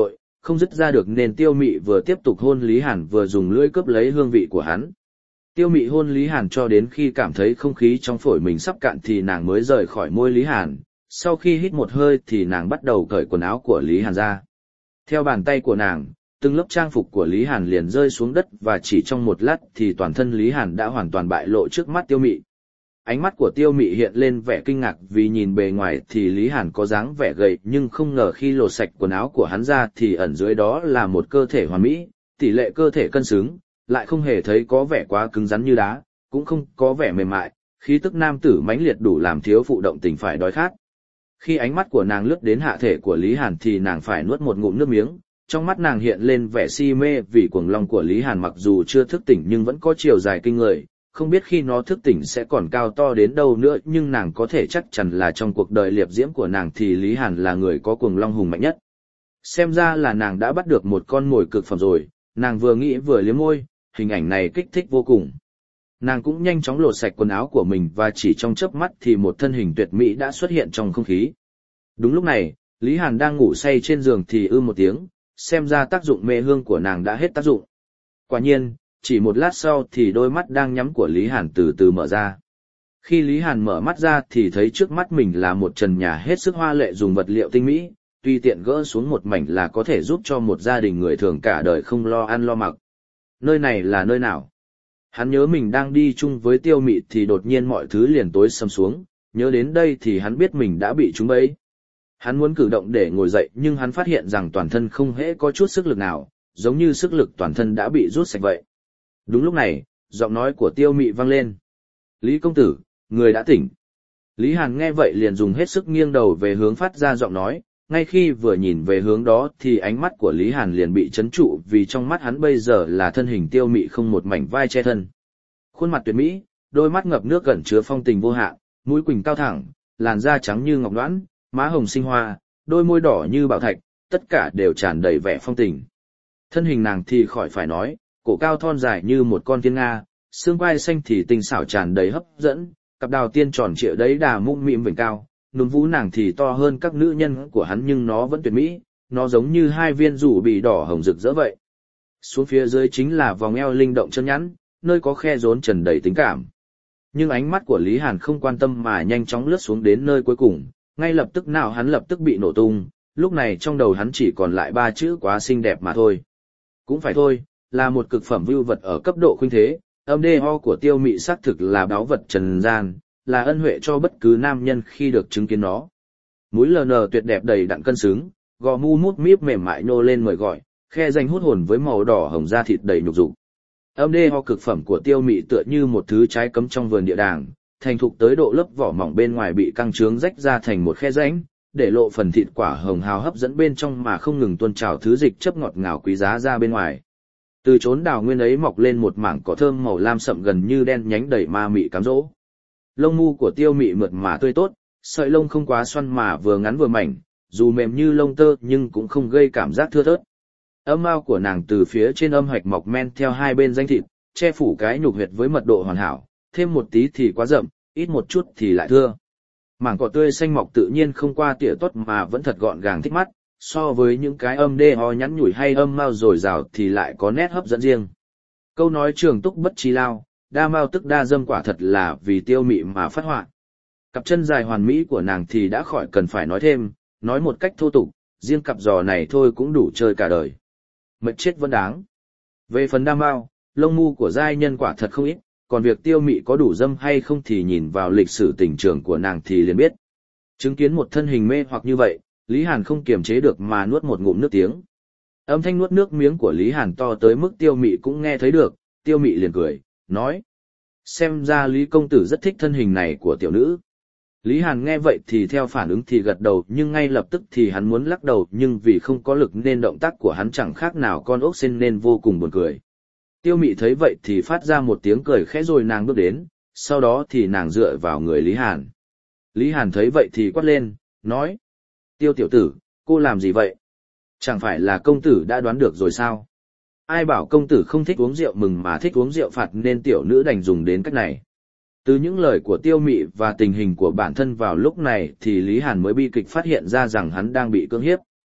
không dứt ra được nên Tiêu Mị vừa tiếp tục hôn Lý Hàn vừa dùng lưỡi cướp lấy hương vị của hắn. Tiêu Mị hôn Lý Hàn cho đến khi cảm thấy không khí trong phổi mình sắp cạn thì nàng mới rời khỏi môi Lý Hàn, sau khi hít một hơi thì nàng bắt đầu cởi quần áo của Lý Hàn ra. Theo bàn tay của nàng, từng lớp trang phục của Lý Hàn liền rơi xuống đất và chỉ trong một lát thì toàn thân Lý Hàn đã hoàn toàn bại lộ trước mắt Tiêu Mị. Ánh mắt của Tiêu Mị hiện lên vẻ kinh ngạc vì nhìn bề ngoài thì Lý Hàn có dáng vẻ gầy nhưng không ngờ khi lột sạch quần áo của hắn ra thì ẩn dưới đó là một cơ thể hoàn mỹ, tỷ lệ cơ thể cân xứng, lại không hề thấy có vẻ quá cứng rắn như đá, cũng không có vẻ mềm mại, khí tức nam tử mãnh liệt đủ làm thiếu phụ động tình phải đói khát. Khi ánh mắt của nàng lướt đến hạ thể của Lý Hàn thì nàng phải nuốt một ngụm nước miếng, trong mắt nàng hiện lên vẻ si mê vì cuồng long của Lý Hàn mặc dù chưa thức tỉnh nhưng vẫn có chiều dài kinh người, không biết khi nó thức tỉnh sẽ còn cao to đến đâu nữa nhưng nàng có thể chắc chắn là trong cuộc đời liệp diễm của nàng thì Lý Hàn là người có cuồng long hùng mạnh nhất. Xem ra là nàng đã bắt được một con mồi cực phẩm rồi, nàng vừa nghĩ vừa liếm môi, hình ảnh này kích thích vô cùng. Nàng cũng nhanh chóng lột sạch quần áo của mình và chỉ trong chớp mắt thì một thân hình tuyệt mỹ đã xuất hiện trong không khí. Đúng lúc này, Lý Hàn đang ngủ say trên giường thì một tiếng, xem ra tác dụng mê hương của nàng đã hết tác dụng. Quả nhiên, chỉ một lát sau thì đôi mắt đang nhắm của Lý Hàn từ từ mở ra. Khi Lý Hàn mở mắt ra thì thấy trước mắt mình là một trần nhà hết sức hoa lệ dùng vật liệu tinh mỹ, tùy tiện gỡ xuống một mảnh là có thể giúp cho một gia đình người thường cả đời không lo ăn lo mặc. Nơi này là nơi nào? Hắn nhớ mình đang đi chung với Tiêu Mị thì đột nhiên mọi thứ liền tối sầm xuống, nhớ đến đây thì hắn biết mình đã bị trúng bẫy. Hắn muốn cử động để ngồi dậy nhưng hắn phát hiện rằng toàn thân không hễ có chút sức lực nào, giống như sức lực toàn thân đã bị rút sạch vậy. Đúng lúc này, giọng nói của Tiêu Mị vang lên. Lý công tử, người đã tỉnh. Lý Hàn nghe vậy liền dùng hết sức nghiêng đầu về hướng phát ra giọng nói, ngay khi vừa nhìn về hướng đó thì ánh mắt của Lý Hàn liền bị chấn trụ vì trong mắt hắn bây giờ là thân hình Tiêu Mị không một mảnh vai che thân. Khuôn mặt tuyệt mỹ, đôi mắt ngập nước gần chứa phong tình vô hạn, mũi quỳnh cao thẳng, làn da trắng như ngọc đoán, má hồng sinh hoa, đôi môi đỏ như bảo thạch, tất cả đều tràn đầy vẻ phong tình. Thân hình nàng thì khỏi phải nói, cổ cao thon dài như một con thiên nga, xương vai xanh thì tinh xảo tràn đầy hấp dẫn, cặp đào tiên tròn trịa đấy đà mũm mĩm vểnh cao, núm vú nàng thì to hơn các nữ nhân của hắn nhưng nó vẫn tuyệt mỹ, nó giống như hai viên rủ bì đỏ hồng rực rỡ vậy. Xuống phía dưới chính là vòng eo linh động chân nhẵn, nơi có khe rốn trần đầy tình cảm. Nhưng ánh mắt của Lý Hàn không quan tâm mà nhanh chóng lướt xuống đến nơi cuối cùng, ngay lập tức nào hắn lập tức bị nổ tung, lúc này trong đầu hắn chỉ còn lại 3 chữ quá xinh đẹp mà thôi. Cũng phải thôi, là một cực phẩm vưu vật ở cấp độ khuynh thế, âm đê ho của Tiêu Mị xác thực là báu vật trần gian, là ân huệ cho bất cứ nam nhân khi được chứng kiến nó. Mũi LN tuyệt đẹp đầy đặn cân xứng, gò mu mút míp mềm mại nô lên mời gọi, khe danh hút hồn với màu đỏ hồng da thịt đầy nhục dục. Âm đê ho cực phẩm của Tiêu Mị tựa như một thứ trái cấm trong vườn địa đàng, thành thục tới độ lớp vỏ mỏng bên ngoài bị căng trướng rách ra thành một khe rãnh, để lộ phần thịt quả hồng hào hấp dẫn bên trong mà không ngừng tuôn trào thứ dịch chấp ngọt ngào quý giá ra bên ngoài. Từ chốn đào nguyên ấy mọc lên một mảng cỏ thơm màu lam sậm gần như đen nhánh đầy ma mị cám dỗ. Lông mu của Tiêu Mị mượt mà tươi tốt, sợi lông không quá xoăn mà vừa ngắn vừa mảnh, dù mềm như lông tơ nhưng cũng không gây cảm giác thưa thớt. Âm mao của nàng từ phía trên âm hạch mọc men theo hai bên rãnh thịt, che phủ cái nhục huyệt với mật độ hoàn hảo, thêm một tí thì quá rậm, ít một chút thì lại thưa. Mảng cỏ tươi xanh mọc tự nhiên không qua tỉa tốt mà vẫn thật gọn gàng thích mắt, so với những cái âm đê ho nhắn nhủi hay âm mao dồi dào thì lại có nét hấp dẫn riêng. Câu nói trường túc bất trí lao, đa mao tức đa dâm quả thật là vì Tiêu Mị mà phát họa. Cặp chân dài hoàn mỹ của nàng thì đã khỏi cần phải nói thêm, nói một cách thô tục, riêng cặp giò này thôi cũng đủ chơi cả đời. Mệt chết vẫn đáng. Về phần đa mao, lông mu của giai nhân quả thật không ít, còn việc Tiêu Mị có đủ dâm hay không thì nhìn vào lịch sử tình trường của nàng thì liền biết. Chứng kiến một thân hình mê hoặc như vậy, Lý Hàn không kiềm chế được mà nuốt một ngụm nước tiếng. Âm thanh nuốt nước miếng của Lý Hàn to tới mức Tiêu Mị cũng nghe thấy được, Tiêu Mị liền cười, nói. Xem ra Lý công tử rất thích thân hình này của tiểu nữ. Lý Hàn nghe vậy thì theo phản ứng thì gật đầu nhưng ngay lập tức thì hắn muốn lắc đầu nhưng vì không có lực nên động tác của hắn chẳng khác nào con ốc sên nên vô cùng buồn cười. Tiêu Mị thấy vậy thì phát ra một tiếng cười khẽ rồi nàng bước đến, sau đó thì nàng dựa vào người Lý Hàn. Lý Hàn thấy vậy thì quát lên, nói. Tiêu tiểu tử, cô làm gì vậy? Chẳng phải là công tử đã đoán được rồi sao? Ai bảo công tử không thích uống rượu mừng mà thích uống rượu phạt nên tiểu nữ đành dùng đến cách này. Từ những lời của Tiêu Mị và tình hình của bản thân vào lúc này thì Lý Hàn mới bi kịch phát hiện ra rằng hắn đang bị cưỡng hiếp.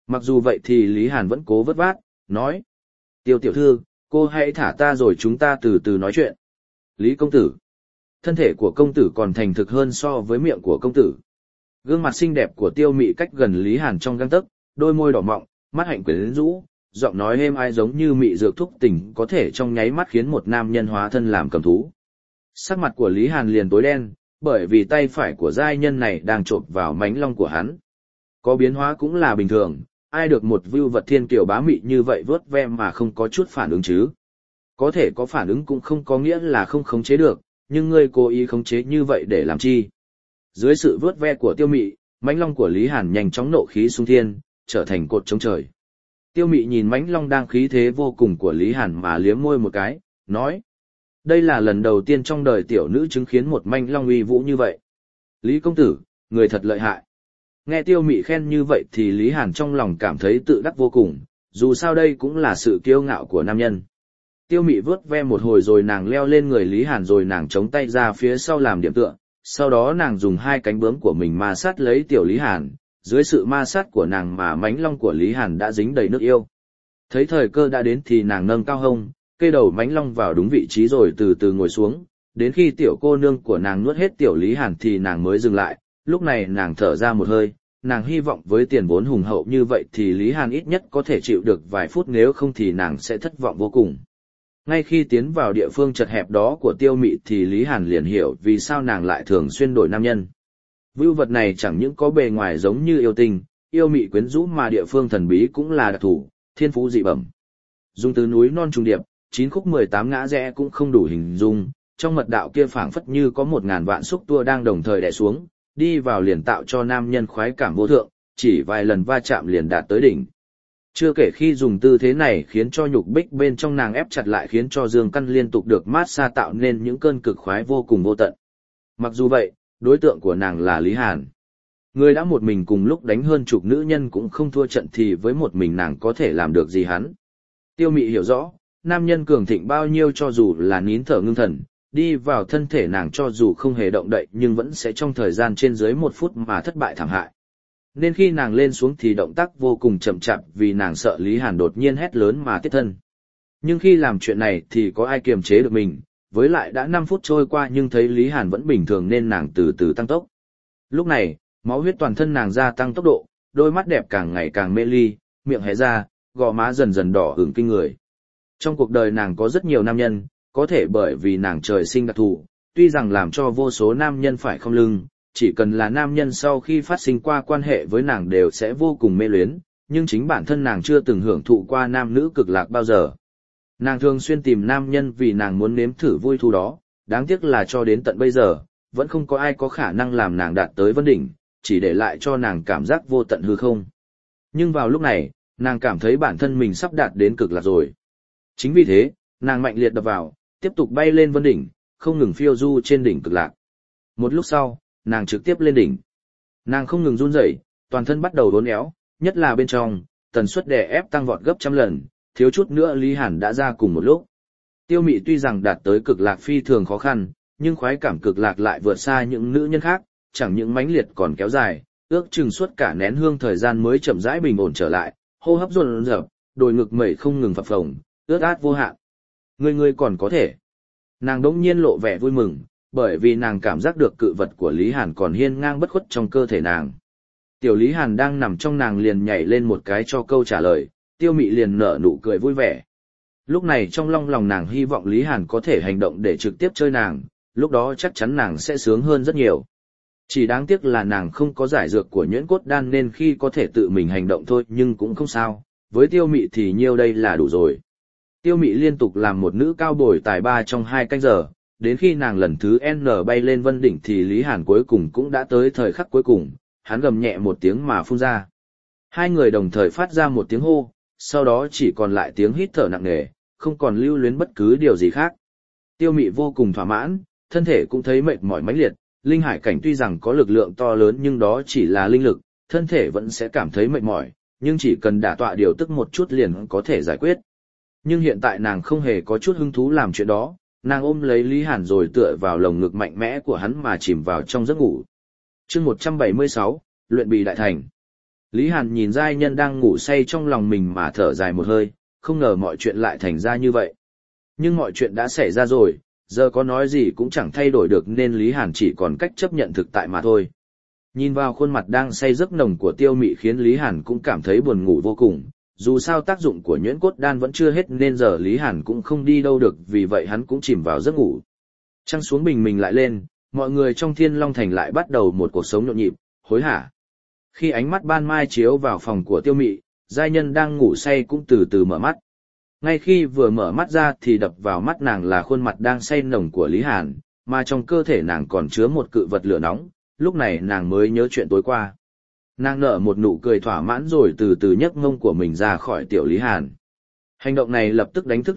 Mặc dù vậy thì Lý Hàn vẫn cố vất vát, nói. Tiêu tiểu thư, cô hãy thả ta rồi chúng ta từ từ nói chuyện. Lý công tử. Thân thể của công tử còn thành thực hơn so với miệng của công tử. Gương mặt xinh đẹp của Tiêu Mị cách gần Lý Hàn trong gang tấc, đôi môi đỏ mọng, mắt hạnh quyến rũ, giọng nói êm ai giống như mị dược thúc tình có thể trong nháy mắt khiến một nam nhân hóa thân làm cầm thú. Sắc mặt của Lý Hàn liền tối đen, bởi vì tay phải của giai nhân này đang chộp vào mánh long của hắn. Có biến hóa cũng là bình thường, ai được một vưu vật thiên kiều bá mị như vậy vớt ve mà không có chút phản ứng chứ. Có thể có phản ứng cũng không có nghĩa là không khống chế được, nhưng ngươi cố ý khống chế như vậy để làm chi? Dưới sự vớt ve của Tiêu Mị, mãnh long của Lý Hàn nhanh chóng nộ khí xung thiên, trở thành cột chống trời. Tiêu Mị nhìn mãnh long đang khí thế vô cùng của Lý Hàn mà liếm môi một cái, nói: đây là lần đầu tiên trong đời tiểu nữ chứng kiến một mãnh long uy vũ như vậy. Lý công tử, người thật lợi hại. Nghe Tiêu Mị khen như vậy thì Lý Hàn trong lòng cảm thấy tự đắc vô cùng, dù sao đây cũng là sự kiêu ngạo của nam nhân. Tiêu Mị vớt ve một hồi rồi nàng leo lên người Lý Hàn rồi nàng chống tay ra phía sau làm điểm tựa, sau đó nàng dùng hai cánh bướm của mình ma sát lấy tiểu Lý Hàn, dưới sự ma sát của nàng mà mãnh long của Lý Hàn đã dính đầy nước yêu. Thấy thời cơ đã đến thì nàng nâng cao hông, kê đầu mãnh long vào đúng vị trí rồi từ từ ngồi xuống, đến khi tiểu cô nương của nàng nuốt hết tiểu Lý Hàn thì nàng mới dừng lại, lúc này nàng thở ra một hơi, nàng hy vọng với tiền vốn hùng hậu như vậy thì Lý Hàn ít nhất có thể chịu được vài phút, nếu không thì nàng sẽ thất vọng vô cùng. Ngay khi tiến vào địa phương chật hẹp đó của Tiêu Mị thì Lý Hàn liền hiểu vì sao nàng lại thường xuyên đổi nam nhân. Vưu vật này chẳng những có bề ngoài giống như yêu tinh, yêu mị quyến rũ mà địa phương thần bí cũng là đặc thù, thiên phú dị bẩm. Dùng từ núi non trùng điệp, 9 khúc 18 ngã rẽ cũng không đủ hình dung, trong mật đạo kia phảng phất như có 1000 vạn xúc tua đang đồng thời đè xuống, đi vào liền tạo cho nam nhân khoái cảm vô thượng, chỉ vài lần va chạm liền đạt tới đỉnh. Chưa kể khi dùng tư thế này khiến cho nhục bích bên trong nàng ép chặt lại, khiến cho dương căn liên tục được mát xa tạo nên những cơn cực khoái vô cùng vô tận. Mặc dù vậy, đối tượng của nàng là Lý Hàn. Người đã một mình cùng lúc đánh hơn chục nữ nhân cũng không thua trận thì với một mình nàng có thể làm được gì hắn. Tiêu Mị hiểu rõ, nam nhân cường thịnh bao nhiêu cho dù là nín thở ngưng thần, đi vào thân thể nàng cho dù không hề động đậy nhưng vẫn sẽ trong thời gian trên dưới 1 phút mà thất bại thảm hại. Nên khi nàng lên xuống thì động tác vô cùng chậm chạp vì nàng sợ Lý Hàn đột nhiên hét lớn mà tiết thân. Nhưng khi làm chuyện này thì có ai kiềm chế được mình, với lại đã 5 phút trôi qua nhưng thấy Lý Hàn vẫn bình thường nên nàng từ từ tăng tốc. Lúc này, máu huyết toàn thân nàng gia tăng tốc độ, đôi mắt đẹp càng ngày càng mê ly, miệng hé ra, gò má dần dần đỏ ửng kinh người. Trong cuộc đời nàng có rất nhiều nam nhân, có thể bởi vì nàng trời sinh đặc thù, tuy rằng làm cho vô số nam nhân phải không lưng, chỉ cần là nam nhân sau khi phát sinh qua quan hệ với nàng đều sẽ vô cùng mê luyến, nhưng chính bản thân nàng chưa từng hưởng thụ qua nam nữ cực lạc bao giờ. Nàng thường xuyên tìm nam nhân vì nàng muốn nếm thử vui thú đó, đáng tiếc là cho đến tận bây giờ, vẫn không có ai có khả năng làm nàng đạt tới vân đỉnh, chỉ để lại cho nàng cảm giác vô tận hư không. Nhưng vào lúc này, nàng cảm thấy bản thân mình sắp đạt đến cực lạc rồi. Chính vì thế, nàng mạnh liệt đập vào, tiếp tục bay lên vân đỉnh, không ngừng phiêu du trên đỉnh cực lạc. Một lúc sau, nàng trực tiếp lên đỉnh. Nàng không ngừng run rẩy, toàn thân bắt đầu uốn éo, nhất là bên trong, tần suất đè ép tăng vọt gấp trăm lần, thiếu chút nữa Lý Hàn đã ra cùng một lúc. Tiêu Mị tuy rằng đạt tới cực lạc phi thường khó khăn, nhưng khoái cảm cực lạc lại vượt xa những nữ nhân khác, chẳng những mãnh liệt còn kéo dài, ước chừng suốt cả nén hương thời gian mới chậm rãi bình ổn trở lại, hô hấp dồn dập, đôi ngực mẩy không ngừng phập phồng, ướt át vô hạn. Ngươi còn có thể. Nàng đống nhiên lộ vẻ vui mừng, bởi vì nàng cảm giác được cự vật của Lý Hàn còn hiên ngang bất khuất trong cơ thể nàng. Tiểu Lý Hàn đang nằm trong nàng liền nhảy lên một cái cho câu trả lời, Tiêu Mị liền nở nụ cười vui vẻ. Lúc này trong lòng nàng hy vọng Lý Hàn có thể hành động để trực tiếp chơi nàng, lúc đó chắc chắn nàng sẽ sướng hơn rất nhiều. Chỉ đáng tiếc là nàng không có giải dược của nhuyễn cốt đan nên khi có thể tự mình hành động thôi, nhưng cũng không sao, với Tiêu Mị thì nhiêu đây là đủ rồi. Tiêu Mị liên tục làm một nữ cao bồi tài 3 trong 2 canh giờ, đến khi nàng lần thứ N bay lên vân đỉnh thì Lý Hàn cuối cùng cũng đã tới thời khắc cuối cùng, hắn gầm nhẹ một tiếng mà phun ra. Hai người đồng thời phát ra một tiếng hô, sau đó chỉ còn lại tiếng hít thở nặng nề, không còn lưu luyến bất cứ điều gì khác. Tiêu Mị vô cùng thỏa mãn, thân thể cũng thấy mệt mỏi mãnh liệt, linh hải cảnh tuy rằng có lực lượng to lớn nhưng đó chỉ là linh lực, thân thể vẫn sẽ cảm thấy mệt mỏi, nhưng chỉ cần đả tọa điều tức một chút liền có thể giải quyết. Nhưng hiện tại nàng không hề có chút hứng thú làm chuyện đó, nàng ôm lấy Lý Hàn rồi tựa vào lồng ngực mạnh mẽ của hắn mà chìm vào trong giấc ngủ. Chương 176, luyện bì đại thành. Lý Hàn nhìn giai nhân đang ngủ say trong lòng mình mà thở dài một hơi, không ngờ mọi chuyện lại thành ra như vậy. Nhưng mọi chuyện đã xảy ra rồi, giờ có nói gì cũng chẳng thay đổi được nên Lý Hàn chỉ còn cách chấp nhận thực tại mà thôi. Nhìn vào khuôn mặt đang say giấc nồng của Tiêu Mị khiến Lý Hàn cũng cảm thấy buồn ngủ vô cùng, dù sao tác dụng của nhuyễn cốt đan vẫn chưa hết nên giờ Lý Hàn cũng không đi đâu được, vì vậy hắn cũng chìm vào giấc ngủ. Trăng xuống bình minh lại lên, mọi người trong Thiên Long Thành lại bắt đầu một cuộc sống nhộn nhịp, hối hả. Khi ánh mắt ban mai chiếu vào phòng của Tiêu Mị, giai nhân đang ngủ say cũng từ từ mở mắt. Ngay khi vừa mở mắt ra thì đập vào mắt nàng là khuôn mặt đang say nồng của Lý Hàn, mà trong cơ thể nàng còn chứa một cự vật lửa nóng, lúc này nàng mới nhớ chuyện tối qua. Nàng nở một nụ cười thỏa mãn rồi từ từ nhấc mông của mình ra khỏi tiểu Lý Hàn. Hành động này lập tức đánh thức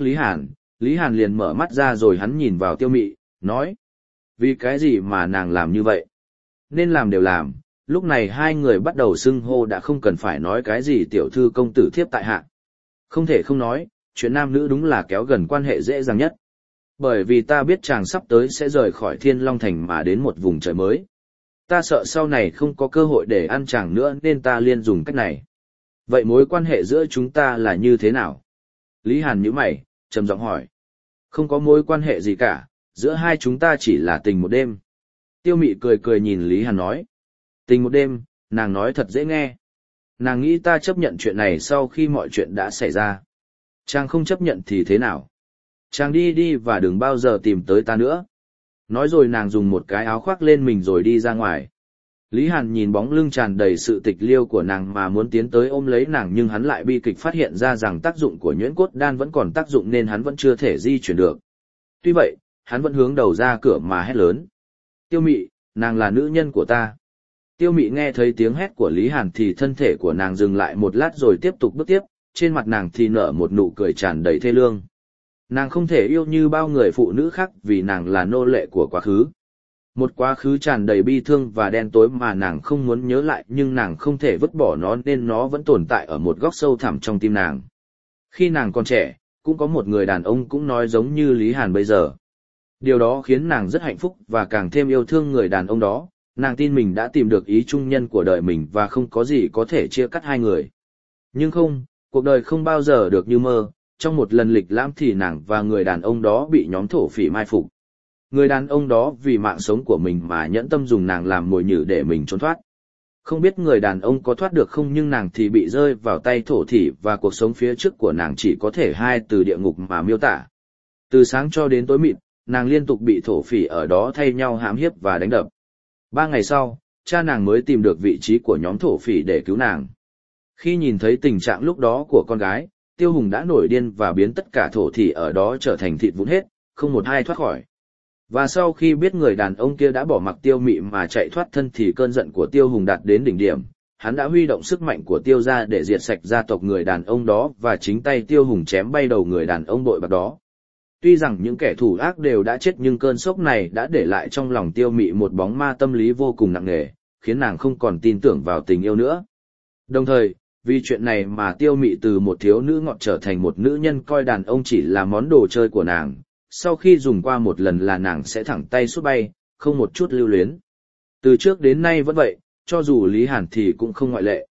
Lý Hàn liền mở mắt ra rồi hắn nhìn vào Tiêu Mị, nói. Vì cái gì mà nàng làm như vậy? Nên làm đều làm, lúc này hai người bắt đầu xưng hô đã không cần phải nói cái gì tiểu thư công tử thiếp tại hạ. Không thể không nói, chuyện nam nữ đúng là kéo gần quan hệ dễ dàng nhất. Bởi vì ta biết chàng sắp tới sẽ rời khỏi Thiên Long Thành mà đến một vùng trời mới. Ta sợ sau này không có cơ hội để ăn chàng nữa nên ta liên dùng cách này. Vậy mối quan hệ giữa chúng ta là như thế nào? Lý Hàn nhíu mày, trầm giọng hỏi. Không có mối quan hệ gì cả, giữa hai chúng ta chỉ là tình một đêm. Tiêu Mị cười cười nhìn Lý Hàn nói. Tình một đêm, nàng nói thật dễ nghe. Nàng nghĩ ta chấp nhận chuyện này sau khi mọi chuyện đã xảy ra. Chàng không chấp nhận thì thế nào? Chàng đi đi và đừng bao giờ tìm tới ta nữa. Nói rồi nàng dùng một cái áo khoác lên mình rồi đi ra ngoài. Lý Hàn nhìn bóng lưng tràn đầy sự tịch liêu của nàng mà muốn tiến tới ôm lấy nàng, nhưng hắn lại bi kịch phát hiện ra rằng tác dụng của nhuyễn cốt đan vẫn còn tác dụng nên hắn vẫn chưa thể di chuyển được. Tuy vậy, hắn vẫn hướng đầu ra cửa mà hét lớn. Tiêu Mị, nàng là nữ nhân của ta. Tiêu Mị nghe thấy tiếng hét của Lý Hàn thì thân thể của nàng dừng lại một lát rồi tiếp tục bước tiếp, trên mặt nàng thì nở một nụ cười tràn đầy thê lương. Nàng không thể yêu như bao người phụ nữ khác vì nàng là nô lệ của quá khứ. Một quá khứ tràn đầy bi thương và đen tối mà nàng không muốn nhớ lại, nhưng nàng không thể vứt bỏ nó nên nó vẫn tồn tại ở một góc sâu thẳm trong tim nàng. Khi nàng còn trẻ, cũng có một người đàn ông cũng nói giống như Lý Hàn bây giờ. Điều đó khiến nàng rất hạnh phúc và càng thêm yêu thương người đàn ông đó. Nàng tin mình đã tìm được ý chung nhân của đời mình và không có gì có thể chia cắt hai người. Nhưng không, cuộc đời không bao giờ được như mơ. Trong một lần lịch lãm thì nàng và người đàn ông đó bị nhóm thổ phỉ mai phục. Người đàn ông đó vì mạng sống của mình mà nhẫn tâm dùng nàng làm mồi nhử để mình trốn thoát. Không biết người đàn ông có thoát được không, nhưng nàng thì bị rơi vào tay thổ phỉ và cuộc sống phía trước của nàng chỉ có thể hai từ địa ngục mà miêu tả. Từ sáng cho đến tối mịt, nàng liên tục bị thổ phỉ ở đó thay nhau hãm hiếp và đánh đập. 3 ngày sau, cha nàng mới tìm được vị trí của nhóm thổ phỉ để cứu nàng. Khi nhìn thấy tình trạng lúc đó của con gái, Tiêu Hùng đã nổi điên và biến tất cả thổ phỉ ở đó trở thành thịt vụn hết, không một ai thoát khỏi. Và sau khi biết người đàn ông kia đã bỏ mặc Tiêu Mị mà chạy thoát thân thì cơn giận của Tiêu Hùng đạt đến đỉnh điểm. Hắn đã huy động sức mạnh của Tiêu gia để diệt sạch gia tộc người đàn ông đó và chính tay Tiêu Hùng chém bay đầu người đàn ông bội bạc đó. Tuy rằng những kẻ thủ ác đều đã chết nhưng cơn sốc này đã để lại trong lòng Tiêu Mị một bóng ma tâm lý vô cùng nặng nề, khiến nàng không còn tin tưởng vào tình yêu nữa. Đồng thời, vì chuyện này mà Tiêu Mị từ một thiếu nữ ngọt trở thành một nữ nhân coi đàn ông chỉ là món đồ chơi của nàng. Sau khi dùng qua một lần là nàng sẽ thẳng tay sút bay, không một chút lưu luyến. Từ trước đến nay vẫn vậy, cho dù Lý Hàn thì cũng không ngoại lệ.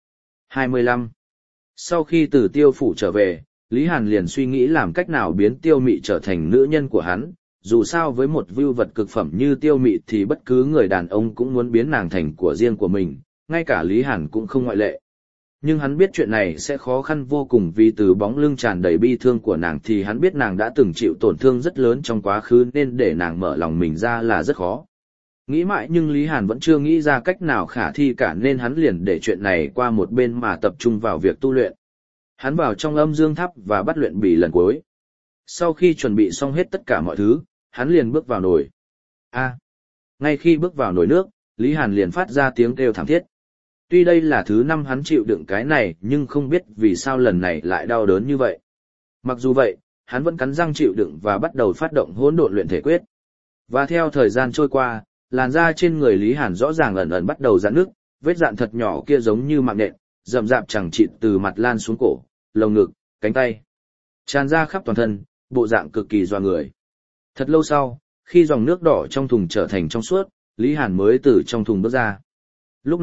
25. Sau khi từ Tiêu phủ trở về, Lý Hàn liền suy nghĩ làm cách nào biến Tiêu Mị trở thành nữ nhân của hắn. Dù sao với một vưu vật cực phẩm như Tiêu Mị thì bất cứ người đàn ông cũng muốn biến nàng thành của riêng của mình, ngay cả Lý Hàn cũng không ngoại lệ. Nhưng hắn biết chuyện này sẽ khó khăn vô cùng vì từ bóng lưng tràn đầy bi thương của nàng thì hắn biết nàng đã từng chịu tổn thương rất lớn trong quá khứ nên để nàng mở lòng mình ra là rất khó. Nghĩ mãi nhưng Lý Hàn vẫn chưa nghĩ ra cách nào khả thi cả nên hắn liền để chuyện này qua một bên mà tập trung vào việc tu luyện. Hắn vào trong âm dương tháp và bắt luyện bỉ lần cuối. Sau khi chuẩn bị xong hết tất cả mọi thứ, hắn liền bước vào nồi. Ngay khi bước vào nồi nước, Lý Hàn liền phát ra tiếng kêu thảm thiết. Tuy đây là thứ 5 hắn chịu đựng cái này nhưng không biết vì sao lần này lại đau đớn như vậy. Mặc dù vậy, hắn vẫn cắn răng chịu đựng và bắt đầu phát động hỗn độn luyện thể quyết. Và theo thời gian trôi qua, làn da trên người Lý Hàn rõ ràng ẩn ẩn bắt đầu rạn nứt, vết rạn thật nhỏ kia giống như mạng nện, rậm rạp chằng chịt từ mặt lan xuống cổ, lồng ngực, cánh tay, tràn ra khắp toàn thân, bộ dạng cực kỳ doa người. Thật lâu sau, khi dòng nước đỏ trong thùng trở thành trong suốt, Lý Hàn mới từ trong thùng bước ra. Lúc này,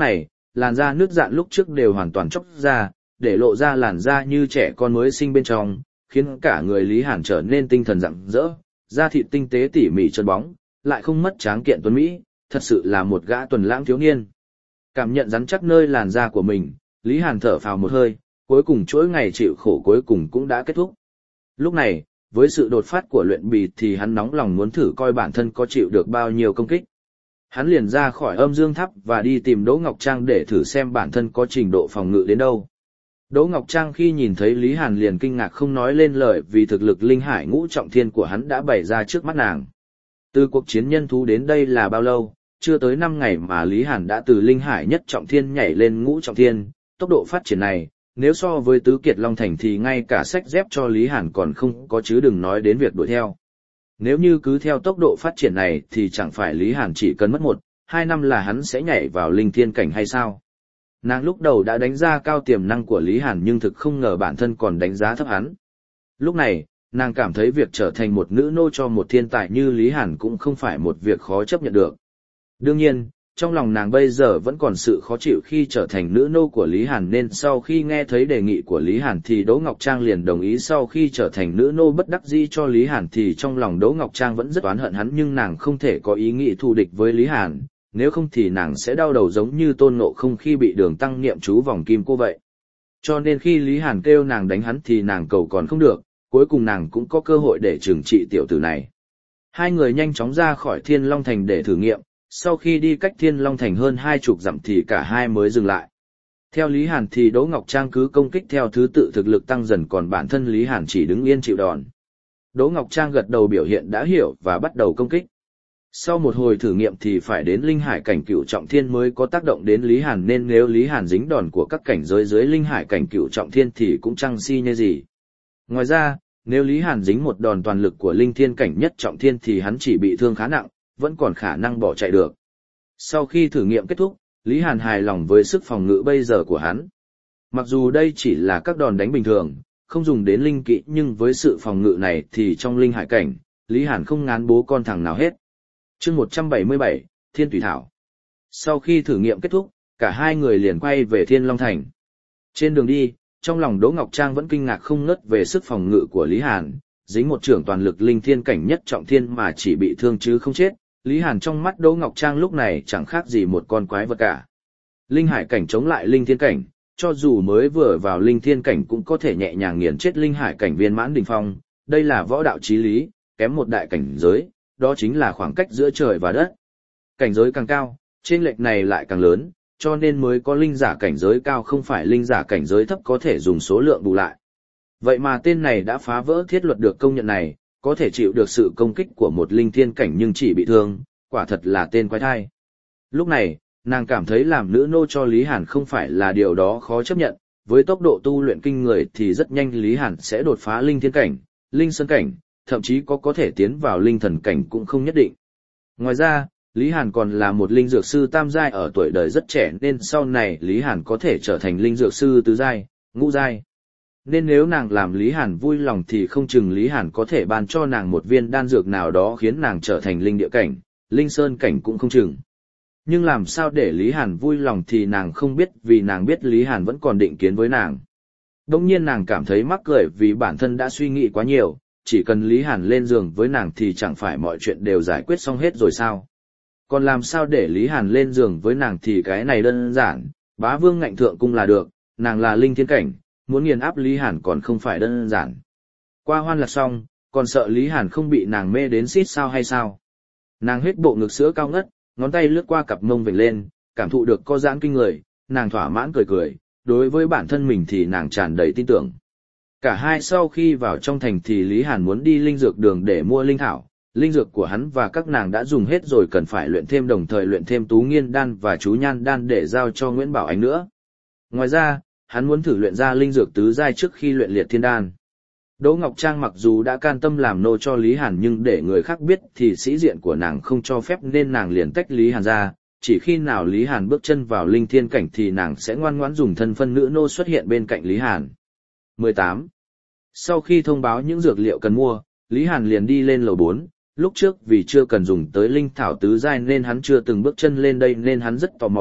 làn da nước dạn lúc trước đều hoàn toàn chóc ra, để lộ ra làn da như trẻ con mới sinh bên trong, khiến cả người Lý Hàn trở nên tinh thần rạng rỡ, da thịt tinh tế tỉ mỉ trơn bóng, lại không mất tráng kiện tuấn mỹ, thật sự là một gã tuần lãng thiếu niên. Cảm nhận rắn chắc nơi làn da của mình, Lý Hàn thở phào một hơi, cuối cùng chuỗi ngày chịu khổ cuối cùng cũng đã kết thúc. Lúc này, với sự đột phát của luyện bì thì hắn nóng lòng muốn thử coi bản thân có chịu được bao nhiêu công kích. Hắn liền ra khỏi âm dương tháp và đi tìm Đỗ Ngọc Trang để thử xem bản thân có trình độ phòng ngự đến đâu. Đỗ Ngọc Trang khi nhìn thấy Lý Hàn liền kinh ngạc không nói lên lời vì thực lực linh hải ngũ trọng thiên của hắn đã bày ra trước mắt nàng. Từ cuộc chiến nhân thú đến đây là bao lâu, chưa tới 5 ngày mà Lý Hàn đã từ linh hải nhất trọng thiên nhảy lên ngũ trọng thiên, tốc độ phát triển này, nếu so với tứ kiệt Long Thành thì ngay cả sách dép cho Lý Hàn còn không có chứ đừng nói đến việc đuổi theo. Nếu như cứ theo tốc độ phát triển này thì chẳng phải Lý Hàn chỉ cần mất 1-2 năm là hắn sẽ nhảy vào linh thiên cảnh hay sao? Nàng lúc đầu đã đánh giá cao tiềm năng của Lý Hàn nhưng thực không ngờ bản thân còn đánh giá thấp hắn. Lúc này, nàng cảm thấy việc trở thành một nữ nô cho một thiên tài như Lý Hàn cũng không phải một việc khó chấp nhận được. Đương nhiên, trong lòng nàng bây giờ vẫn còn sự khó chịu khi trở thành nữ nô của Lý Hàn nên sau khi nghe thấy đề nghị của Lý Hàn thì Đỗ Ngọc Trang liền đồng ý sau khi trở thành nữ nô bất đắc dĩ cho Lý Hàn thì trong lòng Đỗ Ngọc Trang vẫn rất oán hận hắn nhưng nàng không thể có ý nghĩ thù địch với Lý Hàn, nếu không thì nàng sẽ đau đầu giống như Tôn Ngộ Không khi bị Đường Tăng niệm chú vòng kim cô vậy. Cho nên khi Lý Hàn kêu nàng đánh hắn thì nàng cầu còn không được, cuối cùng nàng cũng có cơ hội để trừng trị tiểu tử này. Hai người nhanh chóng ra khỏi Thiên Long Thành để thử nghiệm, sau khi đi cách Thiên Long Thành hơn 20 dặm thì cả hai mới dừng lại. Theo Lý Hàn thì Đỗ Ngọc Trang cứ công kích theo thứ tự thực lực tăng dần còn bản thân Lý Hàn chỉ đứng yên chịu đòn. Đỗ Ngọc Trang gật đầu biểu hiện đã hiểu và bắt đầu công kích. Sau một hồi thử nghiệm thì phải đến linh hải cảnh cửu trọng thiên mới có tác động đến Lý Hàn nên nếu Lý Hàn dính đòn của các cảnh giới dưới linh hải cảnh cửu trọng thiên thì cũng chẳng si như gì. Ngoài ra, nếu Lý Hàn dính một đòn toàn lực của linh thiên cảnh nhất trọng thiên thì hắn chỉ bị thương khá nặng, vẫn còn khả năng bỏ chạy được. Sau khi thử nghiệm kết thúc, Lý Hàn hài lòng với sức phòng ngự bây giờ của hắn. Mặc dù đây chỉ là các đòn đánh bình thường, không dùng đến linh kỹ nhưng với sự phòng ngự này thì trong linh hải cảnh, Lý Hàn không ngán bố con thằng nào hết. Chương 177, Thiên Tùy Thảo. Sau khi thử nghiệm kết thúc, cả hai người liền quay về Thiên Long Thành. Trên đường đi, trong lòng Đỗ Ngọc Trang vẫn kinh ngạc không ngớt về sức phòng ngự của Lý Hàn, dính một chưởng toàn lực linh thiên cảnh nhất trọng thiên mà chỉ bị thương chứ không chết. Lý Hàn trong mắt Đỗ Ngọc Trang lúc này chẳng khác gì một con quái vật cả. Linh hải cảnh chống lại linh thiên cảnh, cho dù mới vừa vào linh thiên cảnh cũng có thể nhẹ nhàng nghiền chết linh hải cảnh viên mãn đỉnh phong, đây là võ đạo chí lý, kém một đại cảnh giới, đó chính là khoảng cách giữa trời và đất. Cảnh giới càng cao, chênh lệch này lại càng lớn, cho nên mới có linh giả cảnh giới cao không phải linh giả cảnh giới thấp có thể dùng số lượng bù lại. Vậy mà tên này đã phá vỡ thiết luật được công nhận này, có thể chịu được sự công kích của một linh thiên cảnh nhưng chỉ bị thương, quả thật là tên quái thai. Lúc này, nàng cảm thấy làm nữ nô cho Lý Hàn không phải là điều đó khó chấp nhận, với tốc độ tu luyện kinh người thì rất nhanh Lý Hàn sẽ đột phá linh thiên cảnh, linh sơn cảnh, thậm chí có thể tiến vào linh thần cảnh cũng không nhất định. Ngoài ra, Lý Hàn còn là một linh dược sư tam giai ở tuổi đời rất trẻ nên sau này Lý Hàn có thể trở thành linh dược sư tứ giai, ngũ giai. Nên nếu nàng làm Lý Hàn vui lòng thì không chừng Lý Hàn có thể ban cho nàng một viên đan dược nào đó khiến nàng trở thành linh địa cảnh, linh sơn cảnh cũng không chừng. Nhưng làm sao để Lý Hàn vui lòng thì nàng không biết vì nàng biết Lý Hàn vẫn còn định kiến với nàng. Đống nhiên nàng cảm thấy mắc cười vì bản thân đã suy nghĩ quá nhiều, chỉ cần Lý Hàn lên giường với nàng thì chẳng phải mọi chuyện đều giải quyết xong hết rồi sao. Còn làm sao để Lý Hàn lên giường với nàng thì cái này đơn giản, bá vương ngạnh thượng cung là được, nàng là linh thiên cảnh, muốn nghiền áp Lý Hàn còn không phải đơn giản. Qua hoan lạc xong, còn sợ Lý Hàn không bị nàng mê đến xít sao hay sao. Nàng hết bộ ngực sữa cao ngất, ngón tay lướt qua cặp mông vểnh lên, cảm thụ được co giãn kinh người, nàng thỏa mãn cười cười, đối với bản thân mình thì nàng tràn đầy tin tưởng. Cả hai sau khi vào trong thành thì Lý Hàn muốn đi linh dược đường để mua linh thảo, linh dược của hắn và các nàng đã dùng hết rồi cần phải luyện thêm đồng thời luyện thêm tú nghiên đan và chú nhan đan để giao cho Nguyễn Bảo Ánh nữa. Ngoài ra, hắn muốn thử luyện ra linh dược tứ giai trước khi luyện liệt thiên đan. Đỗ Ngọc Trang mặc dù đã can tâm làm nô cho Lý Hàn nhưng để người khác biết thì sĩ diện của nàng không cho phép nên nàng liền tách Lý Hàn ra, chỉ khi nào Lý Hàn bước chân vào linh thiên cảnh thì nàng sẽ ngoan ngoãn dùng thân phận nữ nô xuất hiện bên cạnh Lý Hàn. 18. Sau khi thông báo những dược liệu cần mua, Lý Hàn liền đi lên lầu 4, lúc trước vì chưa cần dùng tới linh thảo tứ giai nên hắn chưa từng bước chân lên đây nên hắn rất tò mò,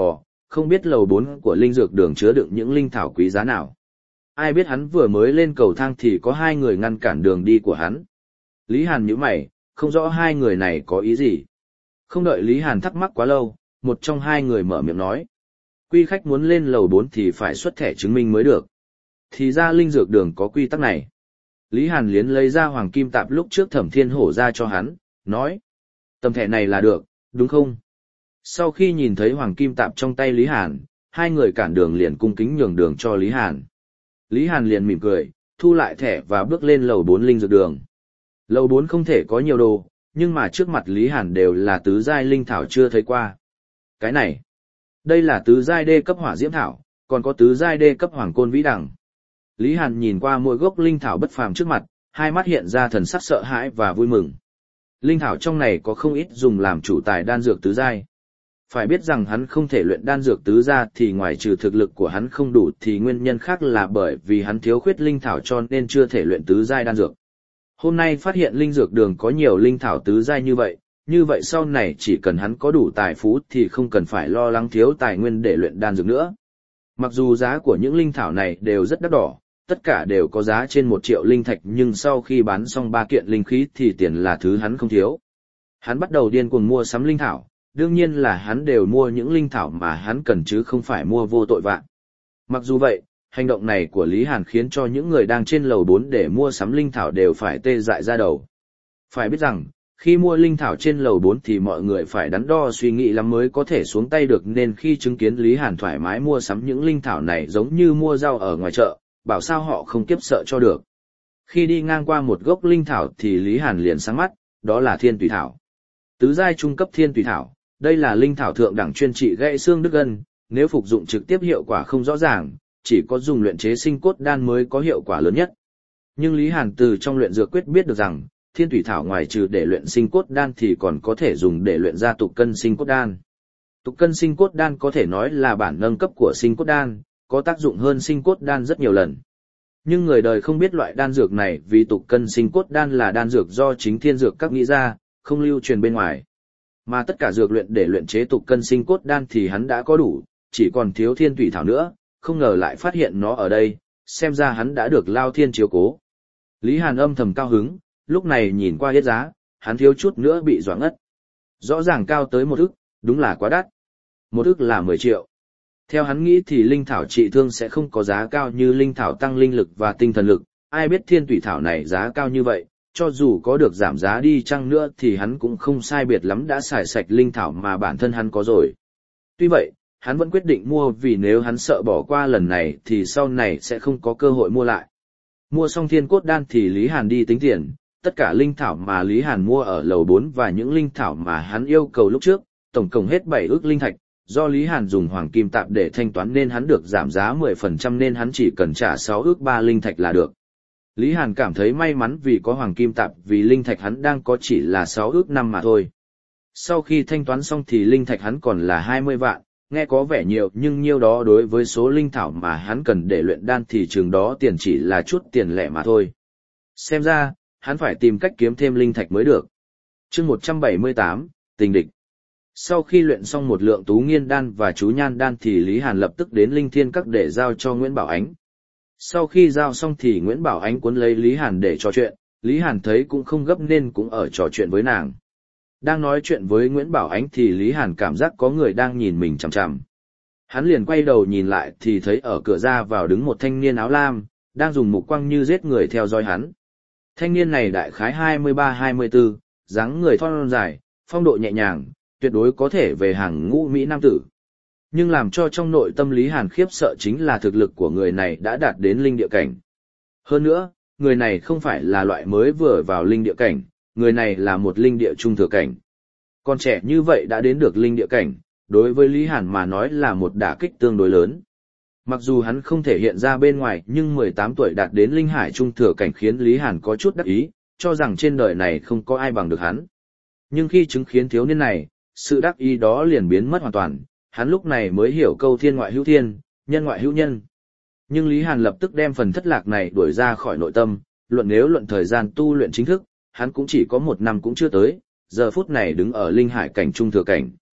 không biết lầu 4 của linh dược đường chứa đựng những linh thảo quý giá nào. Ai biết hắn vừa mới lên cầu thang thì có hai người ngăn cản đường đi của hắn. Lý Hàn nhíu mày, không rõ hai người này có ý gì. Không đợi Lý Hàn thắc mắc quá lâu, một trong hai người mở miệng nói. Quy khách muốn lên lầu 4 thì phải xuất thẻ chứng minh mới được. Thì ra linh dược đường có quy tắc này. Lý Hàn liến lấy ra hoàng kim tạp lúc trước Thẩm Thiên Hổ ra cho hắn, nói. Tấm thẻ này là được, đúng không? Sau khi nhìn thấy hoàng kim tạp trong tay Lý Hàn, hai người cản đường liền cung kính nhường đường cho Lý Hàn. Lý Hàn liền mỉm cười, thu lại thẻ và bước lên lầu 4 linh dược đường. Lầu 4 không thể có nhiều đồ, nhưng mà trước mặt Lý Hàn đều là tứ giai linh thảo chưa thấy qua. Cái này, đây là tứ giai đê cấp hỏa diễm thảo, còn có tứ giai đê cấp hoàng côn vĩ đằng. Lý Hàn nhìn qua mỗi gốc linh thảo bất phàm trước mặt, hai mắt hiện ra thần sắc sợ hãi và vui mừng. Linh thảo trong này có không ít dùng làm chủ tài đan dược tứ giai. Phải biết rằng hắn không thể luyện đan dược tứ gia thì ngoài trừ thực lực của hắn không đủ thì nguyên nhân khác là bởi vì hắn thiếu khuyết linh thảo cho nên chưa thể luyện tứ giai đan dược. Hôm nay phát hiện linh dược đường có nhiều linh thảo tứ giai như vậy sau này chỉ cần hắn có đủ tài phú thì không cần phải lo lắng thiếu tài nguyên để luyện đan dược nữa. Mặc dù giá của những linh thảo này đều rất đắt đỏ, tất cả đều có giá trên 1 triệu linh thạch nhưng sau khi bán xong 3 kiện linh khí thì tiền là thứ hắn không thiếu. Hắn bắt đầu điên cuồng mua sắm linh thảo, đương nhiên là hắn đều mua những linh thảo mà hắn cần chứ không phải mua vô tội vạ. Mặc dù vậy, hành động này của Lý Hàn khiến cho những người đang trên lầu 4 để mua sắm linh thảo đều phải tê dại ra đầu. Phải biết rằng, khi mua linh thảo trên lầu 4 thì mọi người phải đắn đo suy nghĩ lắm mới có thể xuống tay được nên khi chứng kiến Lý Hàn thoải mái mua sắm những linh thảo này giống như mua rau ở ngoài chợ, bảo sao họ không kiếp sợ cho được. Khi đi ngang qua một gốc linh thảo thì Lý Hàn liền sáng mắt, đó là thiên tùy thảo. Tứ giai trung cấp thiên tùy thảo, đây là linh thảo thượng đẳng chuyên trị gãy xương đứt gân, nếu phục dụng trực tiếp hiệu quả không rõ ràng, chỉ có dùng luyện chế sinh cốt đan mới có hiệu quả lớn nhất. Nhưng Lý Hàn từ trong luyện dược quyết biết được rằng, thiên tùy thảo ngoài trừ để luyện sinh cốt đan thì còn có thể dùng để luyện ra tục cân sinh cốt đan. Tục cân sinh cốt đan có thể nói là bản nâng cấp của sinh cốt đan, có tác dụng hơn sinh cốt đan rất nhiều lần. Nhưng người đời không biết loại đan dược này vì tục cân sinh cốt đan là đan dược do chính thiên dược các nghĩ ra, không lưu truyền bên ngoài. Mà tất cả dược luyện để luyện chế tục cân sinh cốt đan thì hắn đã có đủ, chỉ còn thiếu thiên tùy thảo nữa, không ngờ lại phát hiện nó ở đây, xem ra hắn đã được Lao Thiên chiếu cố. Lý Hàn âm thầm cao hứng, lúc này nhìn qua hết giá, hắn thiếu chút nữa bị doãn ngất. Rõ ràng cao tới 1 ức, đúng là quá đắt. 1 ức là 10 triệu. Theo hắn nghĩ thì linh thảo trị thương sẽ không có giá cao như linh thảo tăng linh lực và tinh thần lực, ai biết thiên tùy thảo này giá cao như vậy, cho dù có được giảm giá đi chăng nữa thì hắn cũng không sai biệt lắm đã xài sạch linh thảo mà bản thân hắn có rồi. Tuy vậy, hắn vẫn quyết định mua vì nếu hắn sợ bỏ qua lần này thì sau này sẽ không có cơ hội mua lại. Mua xong thiên cốt đan thì Lý Hàn đi tính tiền, tất cả linh thảo mà Lý Hàn mua ở lầu 4 và những linh thảo mà hắn yêu cầu lúc trước, tổng cộng hết 7 ức linh thạch, do Lý Hàn dùng hoàng kim tạp để thanh toán nên hắn được giảm giá 10% nên hắn chỉ cần trả 6 ức 3 linh thạch là được. Lý Hàn cảm thấy may mắn vì có hoàng kim tạp vì linh thạch hắn đang có chỉ là 6 ức 5 mà thôi. Sau khi thanh toán xong thì linh thạch hắn còn là 20 vạn, nghe có vẻ nhiều nhưng nhiêu đó đối với số linh thảo mà hắn cần để luyện đan thì chừng đó tiền chỉ là chút tiền lẻ mà thôi. Xem ra, hắn phải tìm cách kiếm thêm linh thạch mới được. Chương 178, tình địch. Sau khi luyện xong một lượng tú nghiên đan và chú nhan đan thì Lý Hàn lập tức đến Linh Thiên Các để giao cho Nguyễn Bảo Ánh. Sau khi giao xong thì Nguyễn Bảo Ánh cuốn lấy Lý Hàn để trò chuyện, Lý Hàn thấy cũng không gấp nên cũng ở trò chuyện với nàng. Đang nói chuyện với Nguyễn Bảo Ánh thì Lý Hàn cảm giác có người đang nhìn mình chằm chằm. Hắn liền quay đầu nhìn lại thì thấy ở cửa ra vào đứng một thanh niên áo lam, đang dùng mục quang như giết người theo dõi hắn. Thanh niên này đại khái 23-24, dáng người thon dài, phong độ nhẹ nhàng, tuyệt đối có thể về hàng ngũ Mỹ Nam tử. Nhưng làm cho trong nội tâm Lý Hàn khiếp sợ chính là thực lực của người này đã đạt đến linh địa cảnh. Hơn nữa, người này không phải là loại mới vừa vào linh địa cảnh, người này là một linh địa trung thừa cảnh. Còn trẻ như vậy đã đến được linh địa cảnh, đối với Lý Hàn mà nói là một đả kích tương đối lớn. Mặc dù hắn không thể hiện ra bên ngoài nhưng 18 tuổi đạt đến linh hải trung thừa cảnh khiến Lý Hàn có chút đắc ý, cho rằng trên đời này không có ai bằng được hắn. Nhưng khi chứng kiến thiếu niên này, sự đắc ý đó liền biến mất hoàn toàn, hắn lúc này mới hiểu câu thiên ngoại hữu thiên, nhân ngoại hữu nhân. Nhưng Lý Hàn lập tức đem phần thất lạc này đuổi ra khỏi nội tâm, nếu luận thời gian tu luyện chính thức, hắn cũng chỉ có 1 năm cũng chưa tới, giờ phút này đứng ở linh hải cảnh trung thừa cảnh.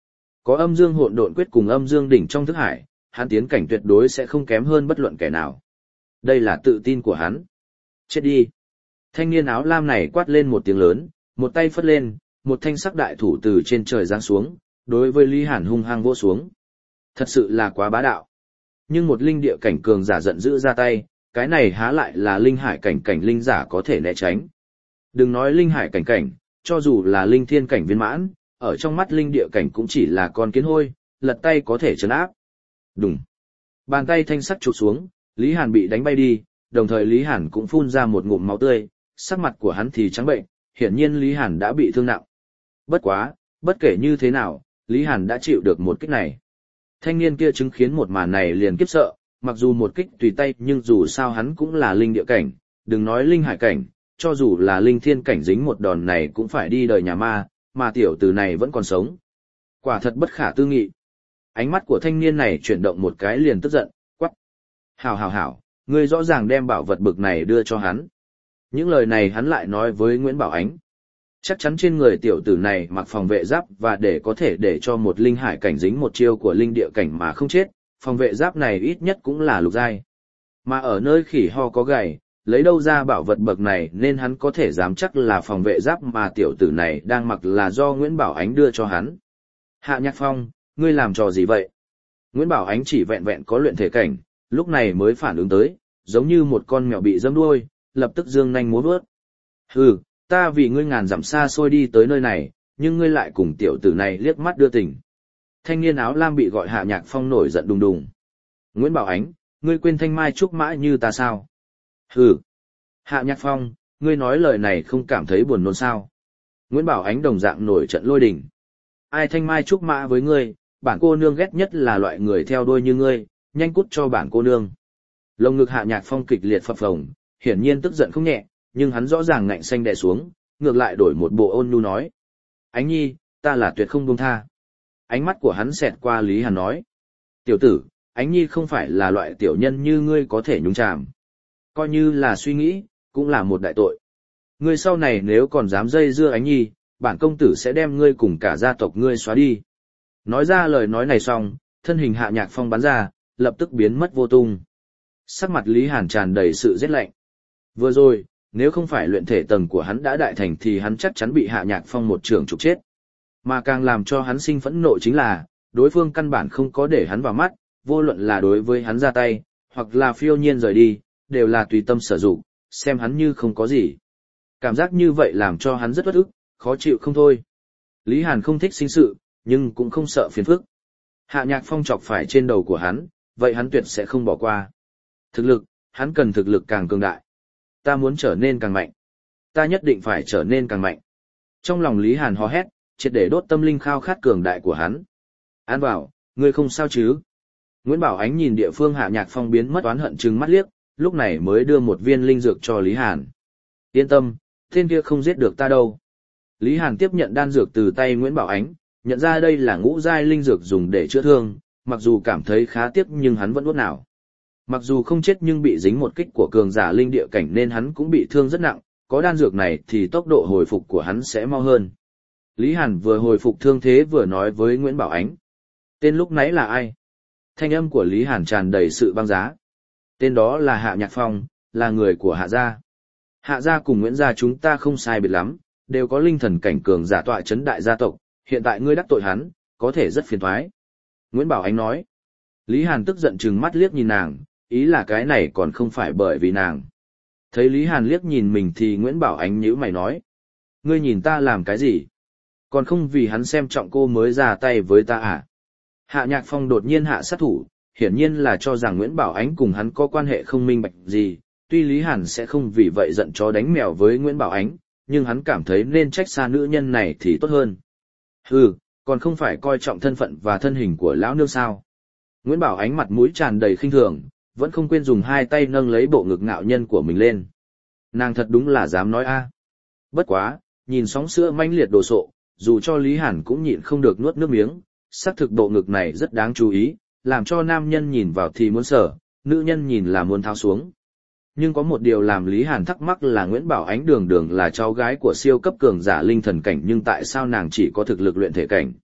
Có âm dương hỗn độn quyết cùng âm dương đỉnh trong thức hải, hắn tiến cảnh tuyệt đối sẽ không kém hơn bất luận kẻ nào. Đây là tự tin của hắn. Chết đi. Thanh niên áo lam này quát lên một tiếng lớn, một tay phất lên, một thanh sắc đại thủ từ trên trời giáng xuống, đối với Lý Hàn hung hăng vỗ xuống. Thật sự là quá bá đạo. Nhưng một linh địa cảnh cường giả giận dữ ra tay, cái này há lại là linh hải cảnh cảnh linh giả có thể né tránh. Đừng nói linh hải cảnh cảnh, cho dù là linh thiên cảnh viên mãn, ở trong mắt linh địa cảnh cũng chỉ là con kiến hôi, lật tay có thể trấn áp. Đùng. Bàn tay thanh sắc chụp xuống, Lý Hàn bị đánh bay đi, đồng thời Lý Hàn cũng phun ra một ngụm máu tươi, sắc mặt của hắn thì trắng bệnh, hiển nhiên Lý Hàn đã bị thương nặng. Bất quá, bất kể như thế nào, Lý Hàn đã chịu được một kích này. Thanh niên kia chứng kiến một màn này liền kiếp sợ, mặc dù một kích tùy tay nhưng dù sao hắn cũng là linh địa cảnh, đừng nói linh hải cảnh, cho dù là linh thiên cảnh dính một đòn này cũng phải đi đời nhà ma, mà tiểu tử này vẫn còn sống. Quả thật bất khả tư nghị. Ánh mắt của thanh niên này chuyển động một cái liền tức giận, quắc. Hảo hảo hảo, ngươi rõ ràng đem bảo vật bực này đưa cho hắn. Những lời này hắn lại nói với Nguyễn Bảo Ánh. Chắc chắn trên người tiểu tử này mặc phòng vệ giáp và để có thể để cho một linh hải cảnh dính một chiêu của linh địa cảnh mà không chết, phòng vệ giáp này ít nhất cũng là lục giai. Mà ở nơi khỉ ho có gầy, lấy đâu ra bảo vật bậc này nên hắn có thể dám chắc là phòng vệ giáp mà tiểu tử này đang mặc là do Nguyễn Bảo Ánh đưa cho hắn. Hạ Nhạc Phong, ngươi làm trò gì vậy? Nguyễn Bảo Ánh chỉ vẹn vẹn có luyện thể cảnh, lúc này mới phản ứng tới, giống như một con mèo bị giẫm đuôi, lập tức giương nanh múa vớt. Hừ, ta vì ngươi ngàn dặm xa xôi đi tới nơi này, nhưng ngươi lại cùng tiểu tử này liếc mắt đưa tình. Thanh niên áo lam bị gọi Hạ Nhạc Phong nổi giận đùng đùng. Nguyễn Bảo Ánh, ngươi quên thanh mai trúc mã như ta sao? Hừ. Hạ Nhạc Phong, ngươi nói lời này không cảm thấy buồn nôn sao? Nguyễn Bảo Ánh đồng dạng nổi trận lôi đình. Ai thanh mai trúc mã với ngươi, bản cô nương ghét nhất là loại người theo đuôi như ngươi, nhanh cút cho bản cô nương. Lồng ngực Hạ Nhạc Phong kịch liệt phập phồng, hiển nhiên tức giận không nhẹ, nhưng hắn rõ ràng ngạnh xanh đè xuống, ngược lại đổi một bộ ôn nhu nói. Ánh nhi, ta là tuyệt không buông tha. Ánh mắt của hắn xẹt qua Lý Hàn nói. Tiểu tử, Ánh nhi không phải là loại tiểu nhân như ngươi có thể nhúng chàm. Coi như là suy nghĩ, cũng là một đại tội. Ngươi sau này nếu còn dám dây dưa Ánh nhi, bản công tử sẽ đem ngươi cùng cả gia tộc ngươi xóa đi. Nói ra lời nói này xong, thân hình Hạ Nhạc Phong bắn ra, lập tức biến mất vô tung. Sắc mặt Lý Hàn tràn đầy sự rét lạnh. Vừa rồi, nếu không phải luyện thể tầng của hắn đã đại thành thì hắn chắc chắn bị Hạ Nhạc Phong một trường trục chết. Mà càng làm cho hắn sinh phẫn nộ chính là, đối phương căn bản không có để hắn vào mắt, vô luận là đối với hắn ra tay, hoặc là phiêu nhiên rời đi, đều là tùy tâm sử dụng, xem hắn như không có gì. Cảm giác như vậy làm cho hắn rất uất ức, khó chịu không thôi. Lý Hàn không thích sinh sự, nhưng cũng không sợ phiền phức. Hạ Nhạc Phong chọc phải trên đầu của hắn, vậy hắn tuyệt sẽ không bỏ qua. Thực lực, hắn cần thực lực càng cường đại. Ta muốn trở nên càng mạnh. Ta nhất định phải trở nên càng mạnh. Trong lòng Lý Hàn hò hét, triệt để đốt tâm linh khao khát cường đại của hắn. An bảo, ngươi không sao chứ? Nguyễn Bảo Ánh nhìn địa phương Hạ Nhạc Phong biến mất oán hận trừng mắt liếc, lúc này mới đưa một viên linh dược cho Lý Hàn. Yên tâm, tên kia không giết được ta đâu. Lý Hàn tiếp nhận đan dược từ tay Nguyễn Bảo Ánh, nhận ra đây là ngũ giai linh dược dùng để chữa thương, mặc dù cảm thấy khá tiếc nhưng hắn vẫn nuốt nào. Mặc dù không chết nhưng bị dính một kích của cường giả linh địa cảnh nên hắn cũng bị thương rất nặng, có đan dược này thì tốc độ hồi phục của hắn sẽ mau hơn. Lý Hàn vừa hồi phục thương thế vừa nói với Nguyễn Bảo Ánh. Tên lúc nãy là ai? Thanh âm của Lý Hàn tràn đầy sự băng giá. Tên đó là Hạ Nhạc Phong, là người của Hạ gia. Hạ gia cùng Nguyễn gia chúng ta không sai biệt lắm, đều có linh thần cảnh cường giả tọa chấn đại gia tộc, hiện tại ngươi đắc tội hắn, có thể rất phiền toái. Nguyễn Bảo Ánh nói. Lý Hàn tức giận trừng mắt liếc nhìn nàng, ý là cái này còn không phải bởi vì nàng. Thấy Lý Hàn liếc nhìn mình thì Nguyễn Bảo Ánh nhíu mày nói. Ngươi nhìn ta làm cái gì? Còn không vì hắn xem trọng cô mới ra tay với ta à? Hạ Nhạc Phong đột nhiên hạ sát thủ, hiển nhiên là cho rằng Nguyễn Bảo Ánh cùng hắn có quan hệ không minh bạch gì, tuy Lý Hàn sẽ không vì vậy giận chó đánh mèo với Nguyễn Bảo Ánh, nhưng hắn cảm thấy nên trách xa nữ nhân này thì tốt hơn. Hừ, còn không phải coi trọng thân phận và thân hình của lão nương sao? Nguyễn Bảo Ánh mặt mũi tràn đầy khinh thường, vẫn không quên dùng hai tay nâng lấy bộ ngực ngạo nhân của mình lên. Nàng thật đúng là dám nói a. Bất quá, nhìn sóng sữa manh liệt đồ sộ, dù cho Lý Hàn cũng nhịn không được nuốt nước miếng, xác thực bộ ngực này rất đáng chú ý, làm cho nam nhân nhìn vào thì muốn sờ, nữ nhân nhìn là muốn tháo xuống. Nhưng có một điều làm Lý Hàn thắc mắc là Nguyễn Bảo Ánh đường đường là cháu gái của siêu cấp cường giả linh thần cảnh nhưng tại sao nàng chỉ có thực lực luyện thể cảnh.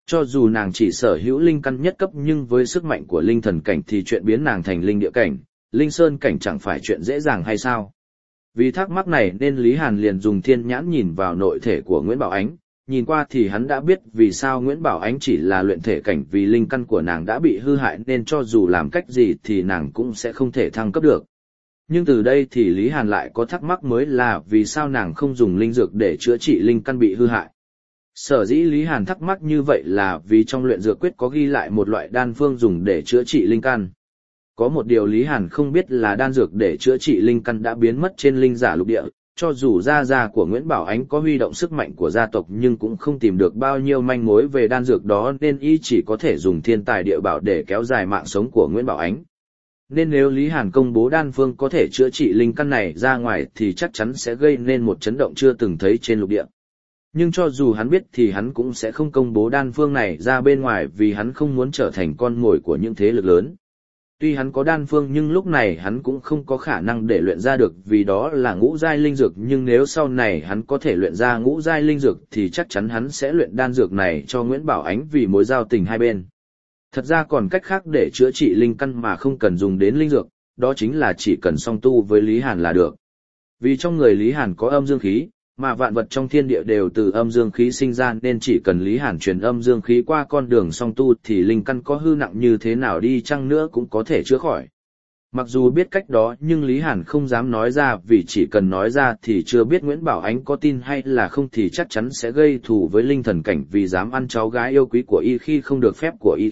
Cho dù nàng chỉ sở hữu linh căn nhất cấp nhưng với sức mạnh của linh thần cảnh thì chuyện biến nàng thành linh địa cảnh, linh sơn cảnh chẳng phải chuyện dễ dàng hay sao? Vì thắc mắc này nên Lý Hàn liền dùng thiên nhãn nhìn vào nội thể của Nguyễn Bảo Ánh, nhìn qua thì hắn đã biết vì sao Nguyễn Bảo Ánh chỉ là luyện thể cảnh, vì linh căn của nàng đã bị hư hại nên cho dù làm cách gì thì nàng cũng sẽ không thể thăng cấp được. Nhưng từ đây thì Lý Hàn lại có thắc mắc mới là vì sao nàng không dùng linh dược để chữa trị linh căn bị hư hại. Sở dĩ Lý Hàn thắc mắc như vậy là vì trong luyện dược quyết có ghi lại một loại đan phương dùng để chữa trị linh căn. Có một điều Lý Hàn không biết là đan dược để chữa trị linh căn đã biến mất trên linh giả lục địa, cho dù gia của Nguyễn Bảo Ánh có huy động sức mạnh của gia tộc nhưng cũng không tìm được bao nhiêu manh mối về đan dược đó nên y chỉ có thể dùng thiên tài địa bảo để kéo dài mạng sống của Nguyễn Bảo Ánh. Nên nếu Lý Hàn công bố đan phương có thể chữa trị linh căn này ra ngoài thì chắc chắn sẽ gây nên một chấn động chưa từng thấy trên lục địa. Nhưng cho dù hắn biết thì hắn cũng sẽ không công bố đan phương này ra bên ngoài vì hắn không muốn trở thành con mồi của những thế lực lớn. Tuy hắn có đan phương nhưng lúc này hắn cũng không có khả năng để luyện ra được vì đó là ngũ giai linh dược, nhưng nếu sau này hắn có thể luyện ra ngũ giai linh dược thì chắc chắn hắn sẽ luyện đan dược này cho Nguyễn Bảo Ánh vì mối giao tình hai bên. Thật ra còn cách khác để chữa trị linh căn mà không cần dùng đến linh dược, đó chính là chỉ cần song tu với Lý Hàn là được. Vì trong người Lý Hàn có âm dương khí, mà vạn vật trong thiên địa đều từ âm dương khí sinh ra nên chỉ cần Lý Hàn truyền âm dương khí qua con đường song tu thì linh căn có hư nặng như thế nào đi chăng nữa cũng có thể chữa khỏi. Mặc dù biết cách đó nhưng Lý Hàn không dám nói ra vì chỉ cần nói ra thì chưa biết Nguyễn Bảo Ánh có tin hay là không thì chắc chắn sẽ gây thù với linh thần cảnh vì dám ăn cháu gái yêu quý của y khi không được phép của y.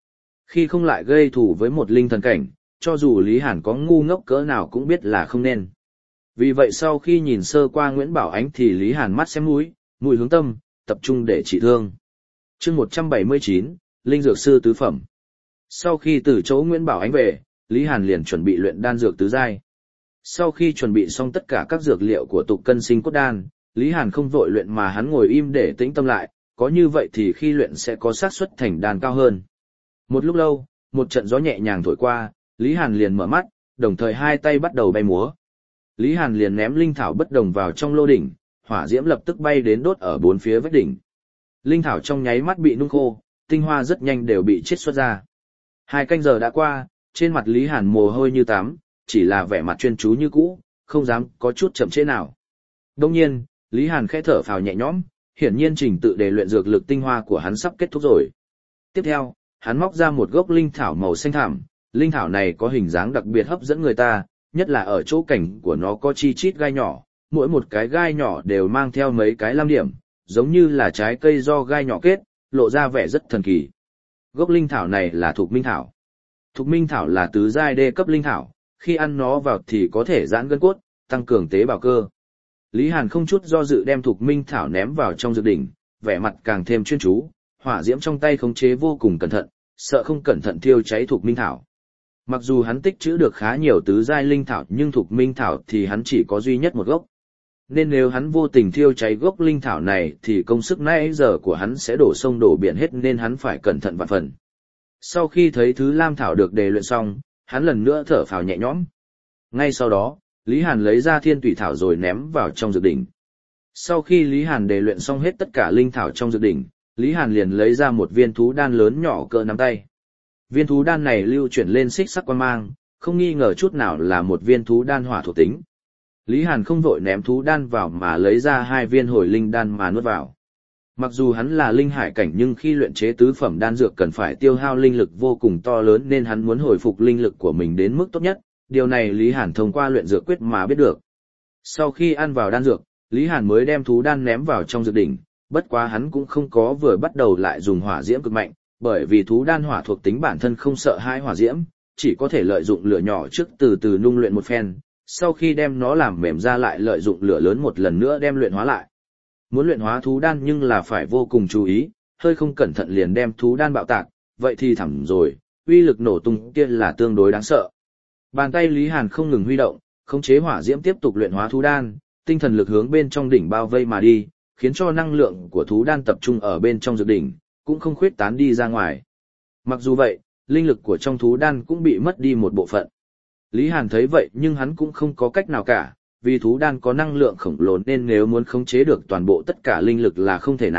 Khi không lại gây thù với một linh thần cảnh, cho dù Lý Hàn có ngu ngốc cỡ nào cũng biết là không nên. Vì vậy sau khi nhìn sơ qua Nguyễn Bảo Ánh thì Lý Hàn mắt xem mũi, mũi hướng tâm, tập trung để trị thương. Chương 179, Linh Dược Sư Tứ Phẩm. Sau khi từ chỗ Nguyễn Bảo Ánh về, Lý Hàn liền chuẩn bị luyện đan dược tứ giai. Sau khi chuẩn bị xong tất cả các dược liệu của tục cân sinh cốt đan, Lý Hàn không vội luyện mà hắn ngồi im để tĩnh tâm lại, có như vậy thì khi luyện sẽ có xác suất thành đan cao hơn. Một lúc lâu, một trận gió nhẹ nhàng thổi qua, Lý Hàn liền mở mắt, đồng thời hai tay bắt đầu bay múa. Lý Hàn liền ném linh thảo bất đồng vào trong lô đỉnh, hỏa diễm lập tức bay đến đốt ở bốn phía vách đỉnh. Linh thảo trong nháy mắt bị nung khô, tinh hoa rất nhanh đều bị chiết xuất ra. 2 canh giờ đã qua, trên mặt Lý Hàn mồ hôi như tắm, chỉ là vẻ mặt chuyên chú như cũ, không dám có chút chậm trễ nào. Đương nhiên, Lý Hàn khẽ thở phào nhẹ nhõm, hiển nhiên trình tự để luyện dược lực tinh hoa của hắn sắp kết thúc rồi. Tiếp theo, hắn móc ra một gốc linh thảo màu xanh thẳm, linh thảo này có hình dáng đặc biệt hấp dẫn người ta, nhất là ở chỗ cảnh của nó có chi chít gai nhỏ, mỗi một cái gai nhỏ đều mang theo mấy cái lam điểm, giống như là trái cây do gai nhỏ kết, lộ ra vẻ rất thần kỳ. Gốc linh thảo này là Thục Minh Thảo. Thục Minh Thảo là tứ giai đê cấp linh thảo, khi ăn nó vào thì có thể giãn gân cốt, tăng cường tế bào cơ. Lý Hàn không chút do dự đem Thục Minh Thảo ném vào trong dược đỉnh, vẻ mặt càng thêm chuyên chú, hỏa diễm trong tay khống chế vô cùng cẩn thận, sợ không cẩn thận thiêu cháy Thục Minh Thảo. Mặc dù hắn tích trữ được khá nhiều tứ giai linh thảo nhưng Thục Minh Thảo thì hắn chỉ có duy nhất một gốc. Nên nếu hắn vô tình thiêu cháy gốc linh thảo này thì công sức nãy giờ của hắn sẽ đổ sông đổ biển hết nên hắn phải cẩn thận vạn phần. Sau khi thấy thứ lam thảo được đề luyện xong, hắn lần nữa thở phào nhẹ nhõm. Ngay sau đó, Lý Hàn lấy ra thiên tủy thảo rồi ném vào trong dược đỉnh. Sau khi Lý Hàn đề luyện xong hết tất cả linh thảo trong dược đỉnh, Lý Hàn liền lấy ra một viên thú đan lớn nhỏ cỡ nắm tay. Viên thú đan này lưu chuyển lên xích sắc quang mang, không nghi ngờ chút nào là một viên thú đan hỏa thuộc tính. Lý Hàn không vội ném thú đan vào mà lấy ra 2 viên hồi linh đan mà nuốt vào. Mặc dù hắn là linh hải cảnh nhưng khi luyện chế tứ phẩm đan dược cần phải tiêu hao linh lực vô cùng to lớn nên hắn muốn hồi phục linh lực của mình đến mức tốt nhất, điều này Lý Hàn thông qua luyện dược quyết mà biết được. Sau khi ăn vào đan dược, Lý Hàn mới đem thú đan ném vào trong dược đỉnh, bất quá hắn cũng không có vừa bắt đầu lại dùng hỏa diễm cực mạnh, bởi vì thú đan hỏa thuộc tính bản thân không sợ hãi hỏa diễm, chỉ có thể lợi dụng lửa nhỏ trước từ từ nung luyện một phen, sau khi đem nó làm mềm ra lại lợi dụng lửa lớn một lần nữa đem luyện hóa lại. Muốn luyện hóa thú đan nhưng là phải vô cùng chú ý, hơi không cẩn thận liền đem thú đan bạo tạc, vậy thì thẳm rồi, uy lực nổ tung kia là tương đối đáng sợ. Bàn tay Lý Hàn không ngừng huy động, khống chế hỏa diễm tiếp tục luyện hóa thú đan, tinh thần lực hướng bên trong đỉnh bao vây mà đi, khiến cho năng lượng của thú đan tập trung ở bên trong dược đỉnh, cũng không khuyết tán đi ra ngoài. Mặc dù vậy, linh lực của trong thú đan cũng bị mất đi một bộ phận. Lý Hàn thấy vậy nhưng hắn cũng không có cách nào cả, vì thú đan có năng lượng khổng lồ nên nếu muốn khống chế được toàn bộ tất cả linh lực là không thể nào,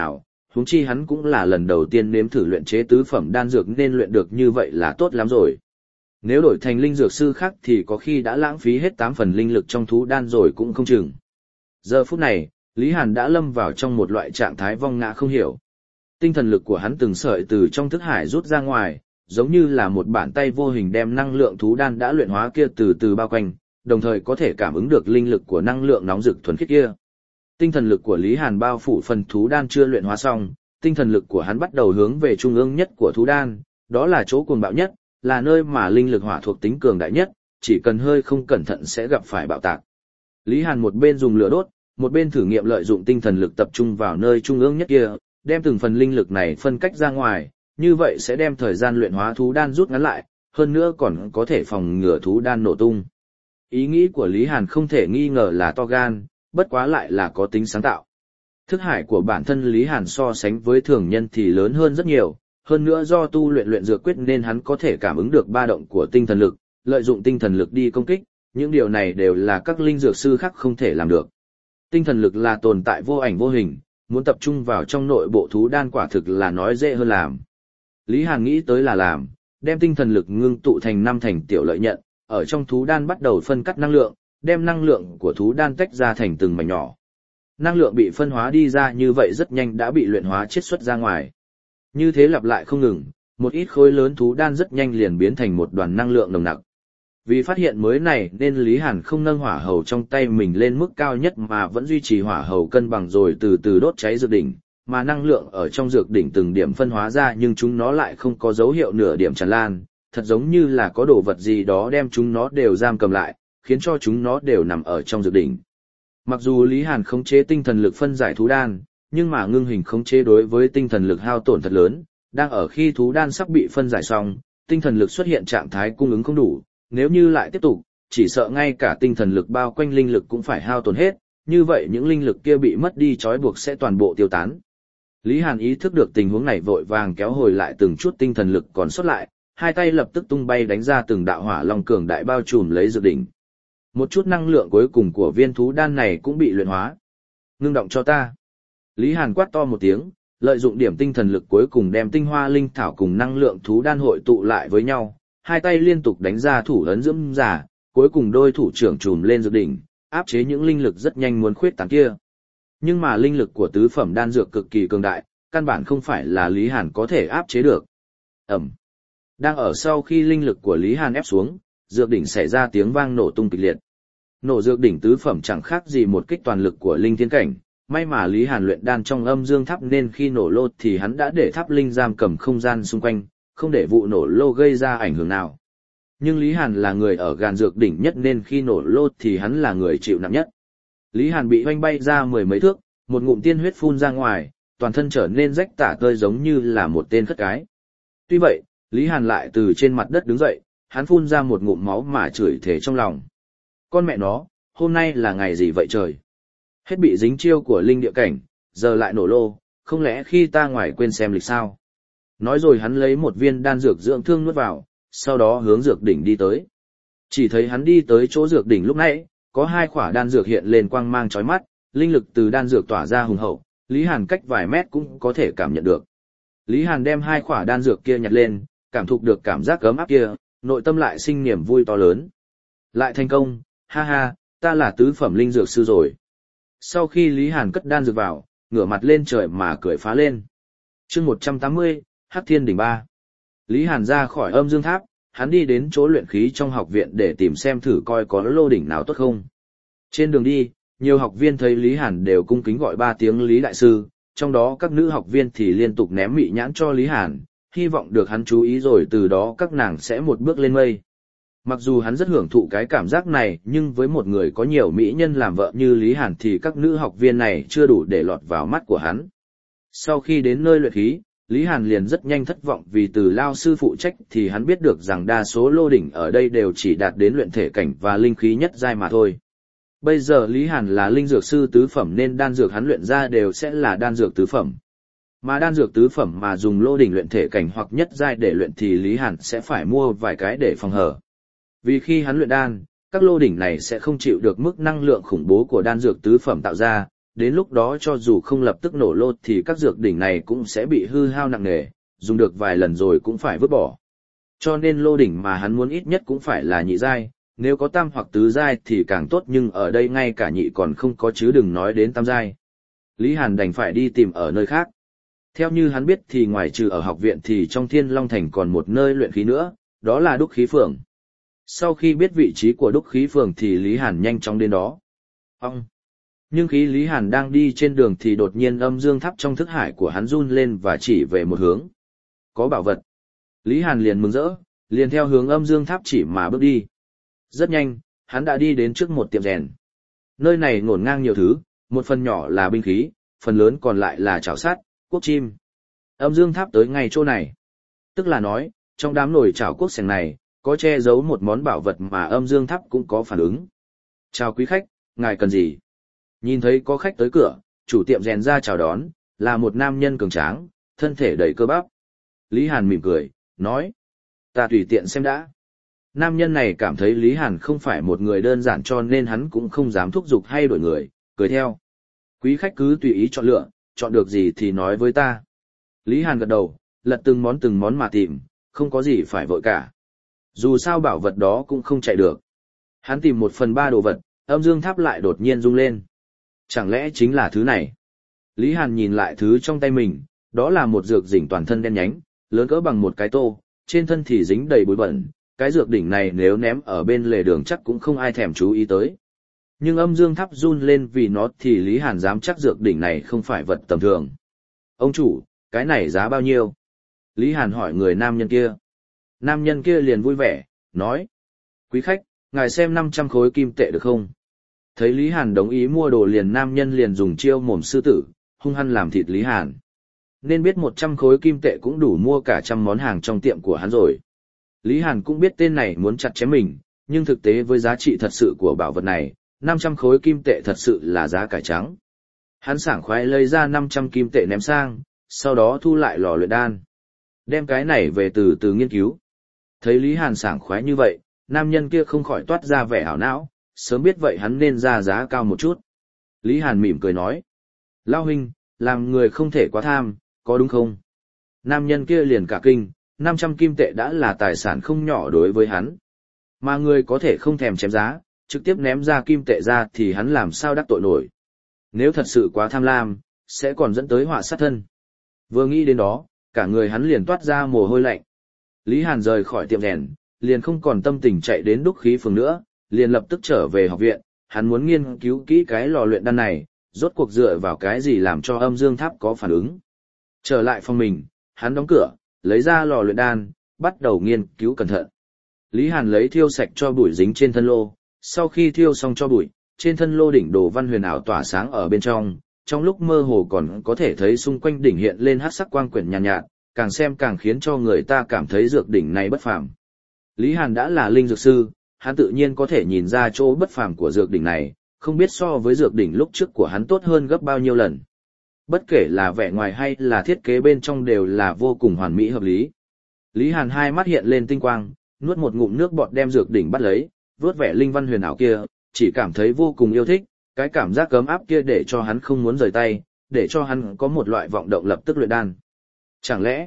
huống chi hắn cũng là lần đầu tiên nếm thử luyện chế tứ phẩm đan dược nên luyện được như vậy là tốt lắm rồi. Nếu đổi thành linh dược sư khác thì có khi đã lãng phí hết 8 phần linh lực trong thú đan rồi cũng không chừng. Giờ phút này, Lý Hàn đã lâm vào trong một loại trạng thái vong ngã không hiểu. Tinh thần lực của hắn từng sợi từ trong thức hải rút ra ngoài, giống như là một bàn tay vô hình đem năng lượng thú đan đã luyện hóa kia từ từ bao quanh, đồng thời có thể cảm ứng được linh lực của năng lượng nóng rực thuần khiết kia. Tinh thần lực của Lý Hàn bao phủ phần thú đan chưa luyện hóa xong, tinh thần lực của hắn bắt đầu hướng về trung ương nhất của thú đan, đó là chỗ cuồng bạo nhất, là nơi mà linh lực hỏa thuộc tính cường đại nhất, chỉ cần hơi không cẩn thận sẽ gặp phải bạo tạc. Lý Hàn một bên dùng lửa đốt, một bên thử nghiệm lợi dụng tinh thần lực tập trung vào nơi trung ương nhất kia, đem từng phần linh lực này phân cách ra ngoài, như vậy sẽ đem thời gian luyện hóa thú đan rút ngắn lại, hơn nữa còn có thể phòng ngừa thú đan nổ tung. Ý nghĩ của Lý Hàn không thể nghi ngờ là to gan, bất quá lại là có tính sáng tạo. Thức hải của bản thân Lý Hàn so sánh với thường nhân thì lớn hơn rất nhiều, hơn nữa do tu luyện dược quyết nên hắn có thể cảm ứng được ba động của tinh thần lực, lợi dụng tinh thần lực đi công kích, những điều này đều là các linh dược sư khác không thể làm được. Tinh thần lực là tồn tại vô ảnh vô hình, muốn tập trung vào trong nội bộ thú đan quả thực là nói dễ hơn làm. Lý Hàn nghĩ tới là làm, đem tinh thần lực ngưng tụ thành 5 thành tiểu lợi nhận, ở trong thú đan bắt đầu phân cắt năng lượng, đem năng lượng của thú đan tách ra thành từng mảnh nhỏ. Năng lượng bị phân hóa đi ra như vậy rất nhanh đã bị luyện hóa chiết xuất ra ngoài. Như thế lặp lại không ngừng, một ít khối lớn thú đan rất nhanh liền biến thành một đoàn năng lượng nồng nặc. Vì phát hiện mới này nên Lý Hàn không nâng hỏa hầu trong tay mình lên mức cao nhất mà vẫn duy trì hỏa hầu cân bằng rồi từ từ đốt cháy dược đỉnh, mà năng lượng ở trong dược đỉnh từng điểm phân hóa ra nhưng chúng nó lại không có dấu hiệu nửa điểm tràn lan, thật giống như là có đồ vật gì đó đem chúng nó đều giam cầm lại, khiến cho chúng nó đều nằm ở trong dược đỉnh. Mặc dù Lý Hàn khống chế tinh thần lực phân giải thú đan, nhưng mà ngưng hình khống chế đối với tinh thần lực hao tổn thật lớn, đang ở khi thú đan sắp bị phân giải xong, tinh thần lực xuất hiện trạng thái cung ứng không đủ, nếu như lại tiếp tục, chỉ sợ ngay cả tinh thần lực bao quanh linh lực cũng phải hao tổn hết, như vậy những linh lực kia bị mất đi trói buộc sẽ toàn bộ tiêu tán. Lý Hàn ý thức được tình huống này vội vàng kéo hồi lại từng chút tinh thần lực còn sót lại, hai tay lập tức tung bay đánh ra từng đạo hỏa long cường đại bao trùm lấy dược đỉnh. Một chút năng lượng cuối cùng của viên thú đan này cũng bị luyện hóa. Ngưng động cho ta. Lý Hàn quát to một tiếng, lợi dụng điểm tinh thần lực cuối cùng đem tinh hoa linh thảo cùng năng lượng thú đan hội tụ lại với nhau, hai tay liên tục đánh ra thủ ấn dẫm giả, cuối cùng đôi thủ trưởng trùm lên dược đỉnh, áp chế những linh lực rất nhanh muốn khuyết tán kia. Nhưng mà linh lực của tứ phẩm đan dược cực kỳ cường đại, căn bản không phải là Lý Hàn có thể áp chế được. Ầm. Đang ở sau khi linh lực của Lý Hàn ép xuống, dược đỉnh xảy ra tiếng vang nổ tung kịch liệt. Nổ dược đỉnh tứ phẩm chẳng khác gì một kích toàn lực của linh thiên cảnh, may mà Lý Hàn luyện đan trong âm dương tháp nên khi nổ lô thì hắn đã để tháp linh giam cầm không gian xung quanh, không để vụ nổ lô gây ra ảnh hưởng nào. Nhưng Lý Hàn là người ở gàn dược đỉnh nhất nên khi nổ lô thì hắn là người chịu nặng nhất. Lý Hàn bị hoanh bay ra 10 mấy thước, một ngụm tiên huyết phun ra ngoài, toàn thân trở nên rách tả tơi giống như là một tên khất cái. Tuy vậy, Lý Hàn lại từ trên mặt đất đứng dậy, hắn phun ra một ngụm máu mà chửi thề trong lòng. Con mẹ nó, hôm nay là ngày gì vậy trời? Hết bị dính chiêu của linh địa cảnh, giờ lại nổ lô, không lẽ khi ta ngoài quên xem lịch sao? Nói rồi hắn lấy một viên đan dược dưỡng thương nuốt vào, sau đó hướng dược đỉnh đi tới. Chỉ thấy hắn đi tới chỗ dược đỉnh lúc nãy, có 2 khỏa đan dược hiện lên quang mang chói mắt, linh lực từ đan dược tỏa ra hùng hậu, Lý Hàn cách vài mét cũng có thể cảm nhận được. Lý Hàn đem 2 khỏa đan dược kia nhặt lên, cảm thụ được cảm giác ấm áp kia, nội tâm lại sinh niềm vui to lớn. Lại thành công, ha ha, ta là tứ phẩm linh dược sư rồi. Sau khi Lý Hàn cất đan dược vào, ngửa mặt lên trời mà cười phá lên. Chương 180, Hắc Thiên đỉnh 3. Lý Hàn ra khỏi âm dương tháp, hắn đi đến chỗ luyện khí trong học viện để tìm xem thử coi có lô đỉnh nào tốt không. Trên đường đi, nhiều học viên thấy Lý Hàn đều cung kính gọi 3 tiếng Lý Đại Sư, trong đó các nữ học viên thì liên tục ném mị nhãn cho Lý Hàn, hy vọng được hắn chú ý rồi từ đó các nàng sẽ một bước lên mây. Mặc dù hắn rất hưởng thụ cái cảm giác này nhưng với một người có nhiều mỹ nhân làm vợ như Lý Hàn thì các nữ học viên này chưa đủ để lọt vào mắt của hắn. Sau khi đến nơi luyện khí, Lý Hàn liền rất nhanh thất vọng vì từ lao sư phụ trách thì hắn biết được rằng đa số lô đỉnh ở đây đều chỉ đạt đến luyện thể cảnh và linh khí nhất giai mà thôi. Bây giờ Lý Hàn là linh dược sư tứ phẩm nên đan dược hắn luyện ra đều sẽ là đan dược tứ phẩm. Mà đan dược tứ phẩm mà dùng lô đỉnh luyện thể cảnh hoặc nhất giai để luyện thì Lý Hàn sẽ phải mua vài cái để phòng hờ. Vì khi hắn luyện đan, các lô đỉnh này sẽ không chịu được mức năng lượng khủng bố của đan dược tứ phẩm tạo ra, đến lúc đó cho dù không lập tức nổ lô thì các dược đỉnh này cũng sẽ bị hư hao nặng nề, dùng được vài lần rồi cũng phải vứt bỏ. Cho nên lô đỉnh mà hắn muốn ít nhất cũng phải là nhị giai, nếu có tam hoặc tứ giai thì càng tốt, nhưng ở đây ngay cả nhị còn không có chứ đừng nói đến tam giai. Lý Hàn đành phải đi tìm ở nơi khác. Theo như hắn biết thì ngoài trừ ở học viện thì trong Thiên Long Thành còn một nơi luyện khí nữa, đó là Đúc Khí Phường. Sau khi biết vị trí của Đúc Khí Phường thì Lý Hàn nhanh chóng đến đó. Ông! Nhưng khi Lý Hàn đang đi trên đường thì đột nhiên âm dương tháp trong thức hải của hắn run lên và chỉ về một hướng. Có bảo vật. Lý Hàn liền mừng rỡ, liền theo hướng âm dương tháp chỉ mà bước đi. Rất nhanh, hắn đã đi đến trước một tiệm rèn. Nơi này ngổn ngang nhiều thứ, một phần nhỏ là binh khí, phần lớn còn lại là chảo sắt, cuốc chim. Âm dương tháp tới ngay chỗ này. Tức là nói, trong đám nồi chảo cuốc sành này, có che giấu một món bảo vật mà âm dương tháp cũng có phản ứng. Chào quý khách, ngài cần gì? Nhìn thấy có khách tới cửa, chủ tiệm rèn ra chào đón, là một nam nhân cường tráng, thân thể đầy cơ bắp. Lý Hàn mỉm cười, nói, ta tùy tiện xem đã. Nam nhân này cảm thấy Lý Hàn không phải một người đơn giản cho nên hắn cũng không dám thúc giục hay đổi người, cười theo. Quý khách cứ tùy ý chọn lựa, chọn được gì thì nói với ta. Lý Hàn gật đầu, lật từng món mà tìm, không có gì phải vội cả. Dù sao bảo vật đó cũng không chạy được. Hắn tìm 1/3 đồ vật, âm dương tháp lại đột nhiên rung lên. Chẳng lẽ chính là thứ này? Lý Hàn nhìn lại thứ trong tay mình, đó là một dược đỉnh toàn thân đen nhánh, lớn cỡ bằng một cái tô, trên thân thì dính đầy bụi bẩn. Cái dược đỉnh này nếu ném ở bên lề đường chắc cũng không ai thèm chú ý tới. Nhưng âm dương tháp run lên vì nó thì Lý Hàn dám chắc dược đỉnh này không phải vật tầm thường. Ông chủ, cái này giá bao nhiêu? Lý Hàn hỏi người nam nhân kia. Nam nhân kia liền vui vẻ, nói. Quý khách, ngài xem 500 khối kim tệ được không? Thấy Lý Hàn đồng ý mua đồ liền nam nhân liền dùng chiêu mồm sư tử, hung hăng làm thịt Lý Hàn. Nên biết 100 khối kim tệ cũng đủ mua cả trăm món hàng trong tiệm của hắn rồi. Lý Hàn cũng biết tên này muốn chặt chém mình, nhưng thực tế với giá trị thật sự của bảo vật này, 500 khối kim tệ thật sự là giá cải trắng. Hắn sảng khoái lấy ra 500 kim tệ ném sang, sau đó thu lại lò luyện đan. Đem cái này về từ từ nghiên cứu. Thấy Lý Hàn sảng khoái như vậy, nam nhân kia không khỏi toát ra vẻ ảo não, sớm biết vậy hắn nên ra giá cao một chút. Lý Hàn mỉm cười nói. Lao huynh, làm người không thể quá tham, có đúng không? Nam nhân kia liền cả kinh, 500 kim tệ đã là tài sản không nhỏ đối với hắn. Mà người có thể không thèm chém giá, trực tiếp ném ra kim tệ ra thì hắn làm sao đắc tội nổi. Nếu thật sự quá tham lam, sẽ còn dẫn tới họa sát thân. Vừa nghĩ đến đó, cả người hắn liền toát ra mồ hôi lạnh. Lý Hàn rời khỏi tiệm rèn, liền không còn tâm tình chạy đến Đúc Khí Phường nữa, liền lập tức trở về học viện, hắn muốn nghiên cứu kỹ cái lò luyện đan này, rốt cuộc dựa vào cái gì làm cho âm dương tháp có phản ứng. Trở lại phòng mình, hắn đóng cửa, lấy ra lò luyện đan, bắt đầu nghiên cứu cẩn thận. Lý Hàn lấy thiêu sạch cho bụi dính trên thân lô, sau khi thiêu xong cho bụi, trên thân lô đỉnh đồ văn huyền ảo tỏa sáng ở bên trong lúc mơ hồ còn có thể thấy xung quanh đỉnh hiện lên hắc sắc quang quyển nhàn nhạt, càng xem càng khiến cho người ta cảm thấy dược đỉnh này bất phàm. Lý Hàn đã là linh dược sư, hắn tự nhiên có thể nhìn ra chỗ bất phàm của dược đỉnh này, không biết so với dược đỉnh lúc trước của hắn tốt hơn gấp bao nhiêu lần. Bất kể là vẻ ngoài hay là thiết kế bên trong đều là vô cùng hoàn mỹ hợp lý. Lý Hàn hai mắt hiện lên tinh quang, nuốt một ngụm nước bọt đem dược đỉnh bắt lấy, vuốt vẻ linh văn huyền ảo kia, chỉ cảm thấy vô cùng yêu thích, cái cảm giác cấm áp kia để cho hắn không muốn rời tay, để cho hắn có một loại vọng động lập tức luyện đan. Chẳng lẽ,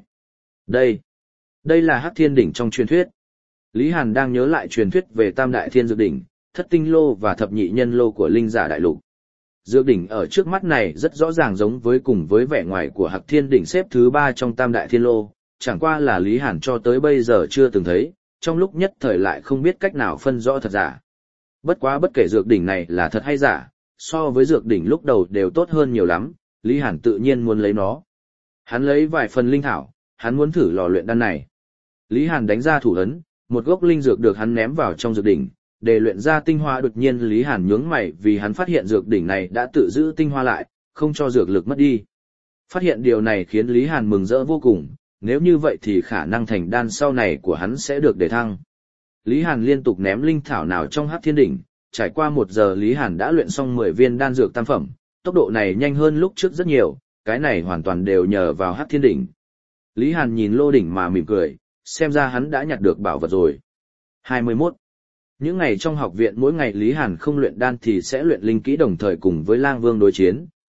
đây là Hắc Thiên đỉnh trong truyền thuyết? Lý Hàn đang nhớ lại truyền thuyết về Tam Đại Thiên Dược đỉnh, Thất Tinh lô và Thập Nhị Nhân lô của linh giả đại lục. Dược đỉnh ở trước mắt này rất rõ ràng giống với cùng với vẻ ngoài của Hắc Thiên đỉnh xếp thứ 3 trong Tam Đại Thiên lô, chẳng qua là Lý Hàn cho tới bây giờ chưa từng thấy, trong lúc nhất thời lại không biết cách nào phân rõ thật giả. Bất quá bất kể dược đỉnh này là thật hay giả, so với dược đỉnh lúc đầu đều tốt hơn nhiều lắm, Lý Hàn tự nhiên muốn lấy nó. Hắn lấy vài phần linh thảo, hắn muốn thử lò luyện đan này. Lý Hàn đánh ra thủ ấn, một gốc linh dược được hắn ném vào trong dược đỉnh, để luyện ra tinh hoa. Đột nhiên Lý Hàn nhướng mày vì hắn phát hiện dược đỉnh này đã tự giữ tinh hoa lại, không cho dược lực mất đi. Phát hiện điều này khiến Lý Hàn mừng rỡ vô cùng, nếu như vậy thì khả năng thành đan sau này của hắn sẽ được đề thăng. Lý Hàn liên tục ném linh thảo nào trong Hắc Thiên đỉnh, trải qua 1 giờ Lý Hàn đã luyện xong 10 viên đan dược tam phẩm, tốc độ này nhanh hơn lúc trước rất nhiều, cái này hoàn toàn đều nhờ vào Hắc Thiên đỉnh. Lý Hàn nhìn lô đỉnh mà mỉm cười, xem ra hắn đã nhặt được bảo vật rồi. 21. Những ngày trong học viện mỗi ngày Lý Hàn không luyện đan thì sẽ luyện linh kỹ đồng thời cùng với Lang Vương đối chiến,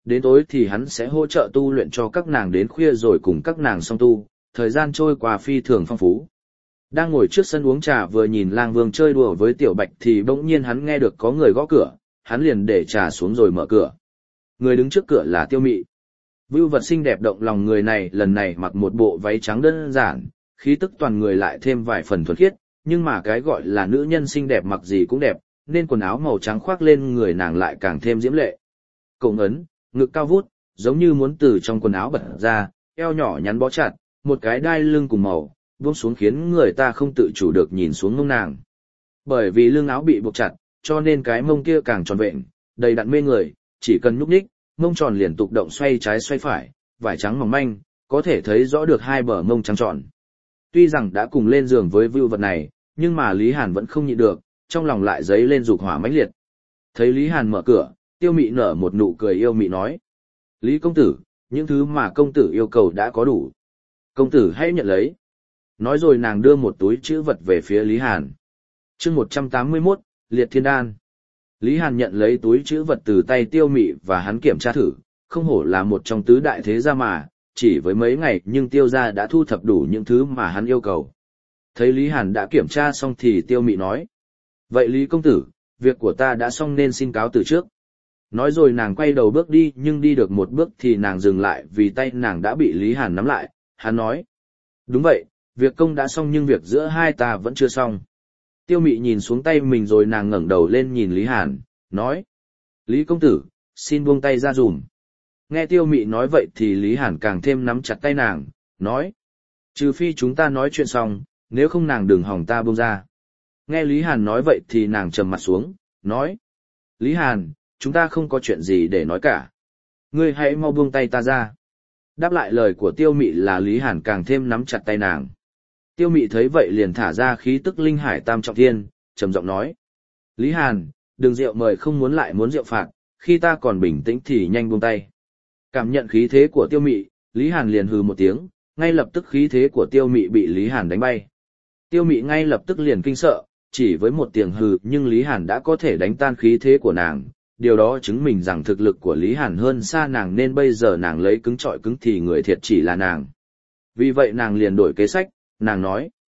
đến tối thì hắn sẽ hỗ trợ tu luyện cho các nàng đến khuya rồi cùng các nàng song tu, thời gian trôi qua phi thường phong phú. Đang ngồi trước sân uống trà vừa nhìn Lang Vương chơi đùa với Tiểu Bạch thì bỗng nhiên hắn nghe được có người gõ cửa, hắn liền để trà xuống rồi mở cửa. Người đứng trước cửa là Tiêu Mị. Vưu vật xinh đẹp động lòng người này lần này mặc một bộ váy trắng đơn giản, khí tức toàn người lại thêm vài phần thuần khiết, nhưng mà cái gọi là nữ nhân xinh đẹp mặc gì cũng đẹp, nên quần áo màu trắng khoác lên người nàng lại càng thêm diễm lệ. Cổ ấn, ngực cao vút, giống như muốn từ trong quần áo bật ra, eo nhỏ nhắn bó chặt, một cái đai lưng cùng màu, buông xuống khiến người ta không tự chủ được nhìn xuống mông nàng. Bởi vì lưng áo bị buộc chặt, cho nên cái mông kia càng tròn vẹn, đầy đặn mê người, chỉ cần nhúc nhích, mông tròn liên tục động xoay trái xoay phải, vải trắng mỏng manh, có thể thấy rõ được hai bờ mông trắng tròn. Tuy rằng đã cùng lên giường với vưu vật này, nhưng mà Lý Hàn vẫn không nhịn được, trong lòng lại dấy lên dục hỏa mãnh liệt. Thấy Lý Hàn mở cửa, Tiêu Mị nở một nụ cười yêu mị nói: Lý công tử, những thứ mà công tử yêu cầu đã có đủ. Công tử hãy nhận lấy. Nói rồi nàng đưa một túi trữ vật về phía Lý Hàn. Chương 181, Liệt Thiên Đan. Lý Hàn nhận lấy túi trữ vật từ tay Tiêu Mị và hắn kiểm tra thử, không hổ là một trong tứ đại thế gia mà, chỉ với mấy ngày nhưng Tiêu gia đã thu thập đủ những thứ mà hắn yêu cầu. Thấy Lý Hàn đã kiểm tra xong thì Tiêu Mị nói: Vậy Lý công tử, việc của ta đã xong nên xin cáo từ trước. Nói rồi nàng quay đầu bước đi nhưng đi được một bước thì nàng dừng lại vì tay nàng đã bị Lý Hàn nắm lại, hắn nói: Đúng vậy, việc công đã xong nhưng việc giữa hai ta vẫn chưa xong. Tiêu Mị nhìn xuống tay mình rồi nàng ngẩng đầu lên nhìn Lý Hàn, nói: Lý công tử, xin buông tay ra dùm. Nghe Tiêu Mị nói vậy thì Lý Hàn càng thêm nắm chặt tay nàng, nói: Trừ phi chúng ta nói chuyện xong, nếu không nàng đừng hòng ta buông ra. Nghe Lý Hàn nói vậy thì nàng trầm mặt xuống, nói: Lý Hàn, chúng ta không có chuyện gì để nói cả. Ngươi hãy mau buông tay ta ra. Đáp lại lời của Tiêu Mị là Lý Hàn càng thêm nắm chặt tay nàng. Tiêu Mị thấy vậy liền thả ra khí tức linh hải tam trọng thiên, trầm giọng nói: Lý Hàn, đừng rượu mời không muốn lại muốn rượu phạt, khi ta còn bình tĩnh thì nhanh buông tay. Cảm nhận khí thế của Tiêu Mị, Lý Hàn liền hừ một tiếng, ngay lập tức khí thế của Tiêu Mị bị Lý Hàn đánh bay. Tiêu Mị ngay lập tức liền kinh sợ, chỉ với một tiếng hừ nhưng Lý Hàn đã có thể đánh tan khí thế của nàng, điều đó chứng minh rằng thực lực của Lý Hàn hơn xa nàng nên bây giờ nàng lấy cứng trọi cứng thì người thiệt chỉ là nàng. Vì vậy nàng liền đổi kế sách, nàng nói: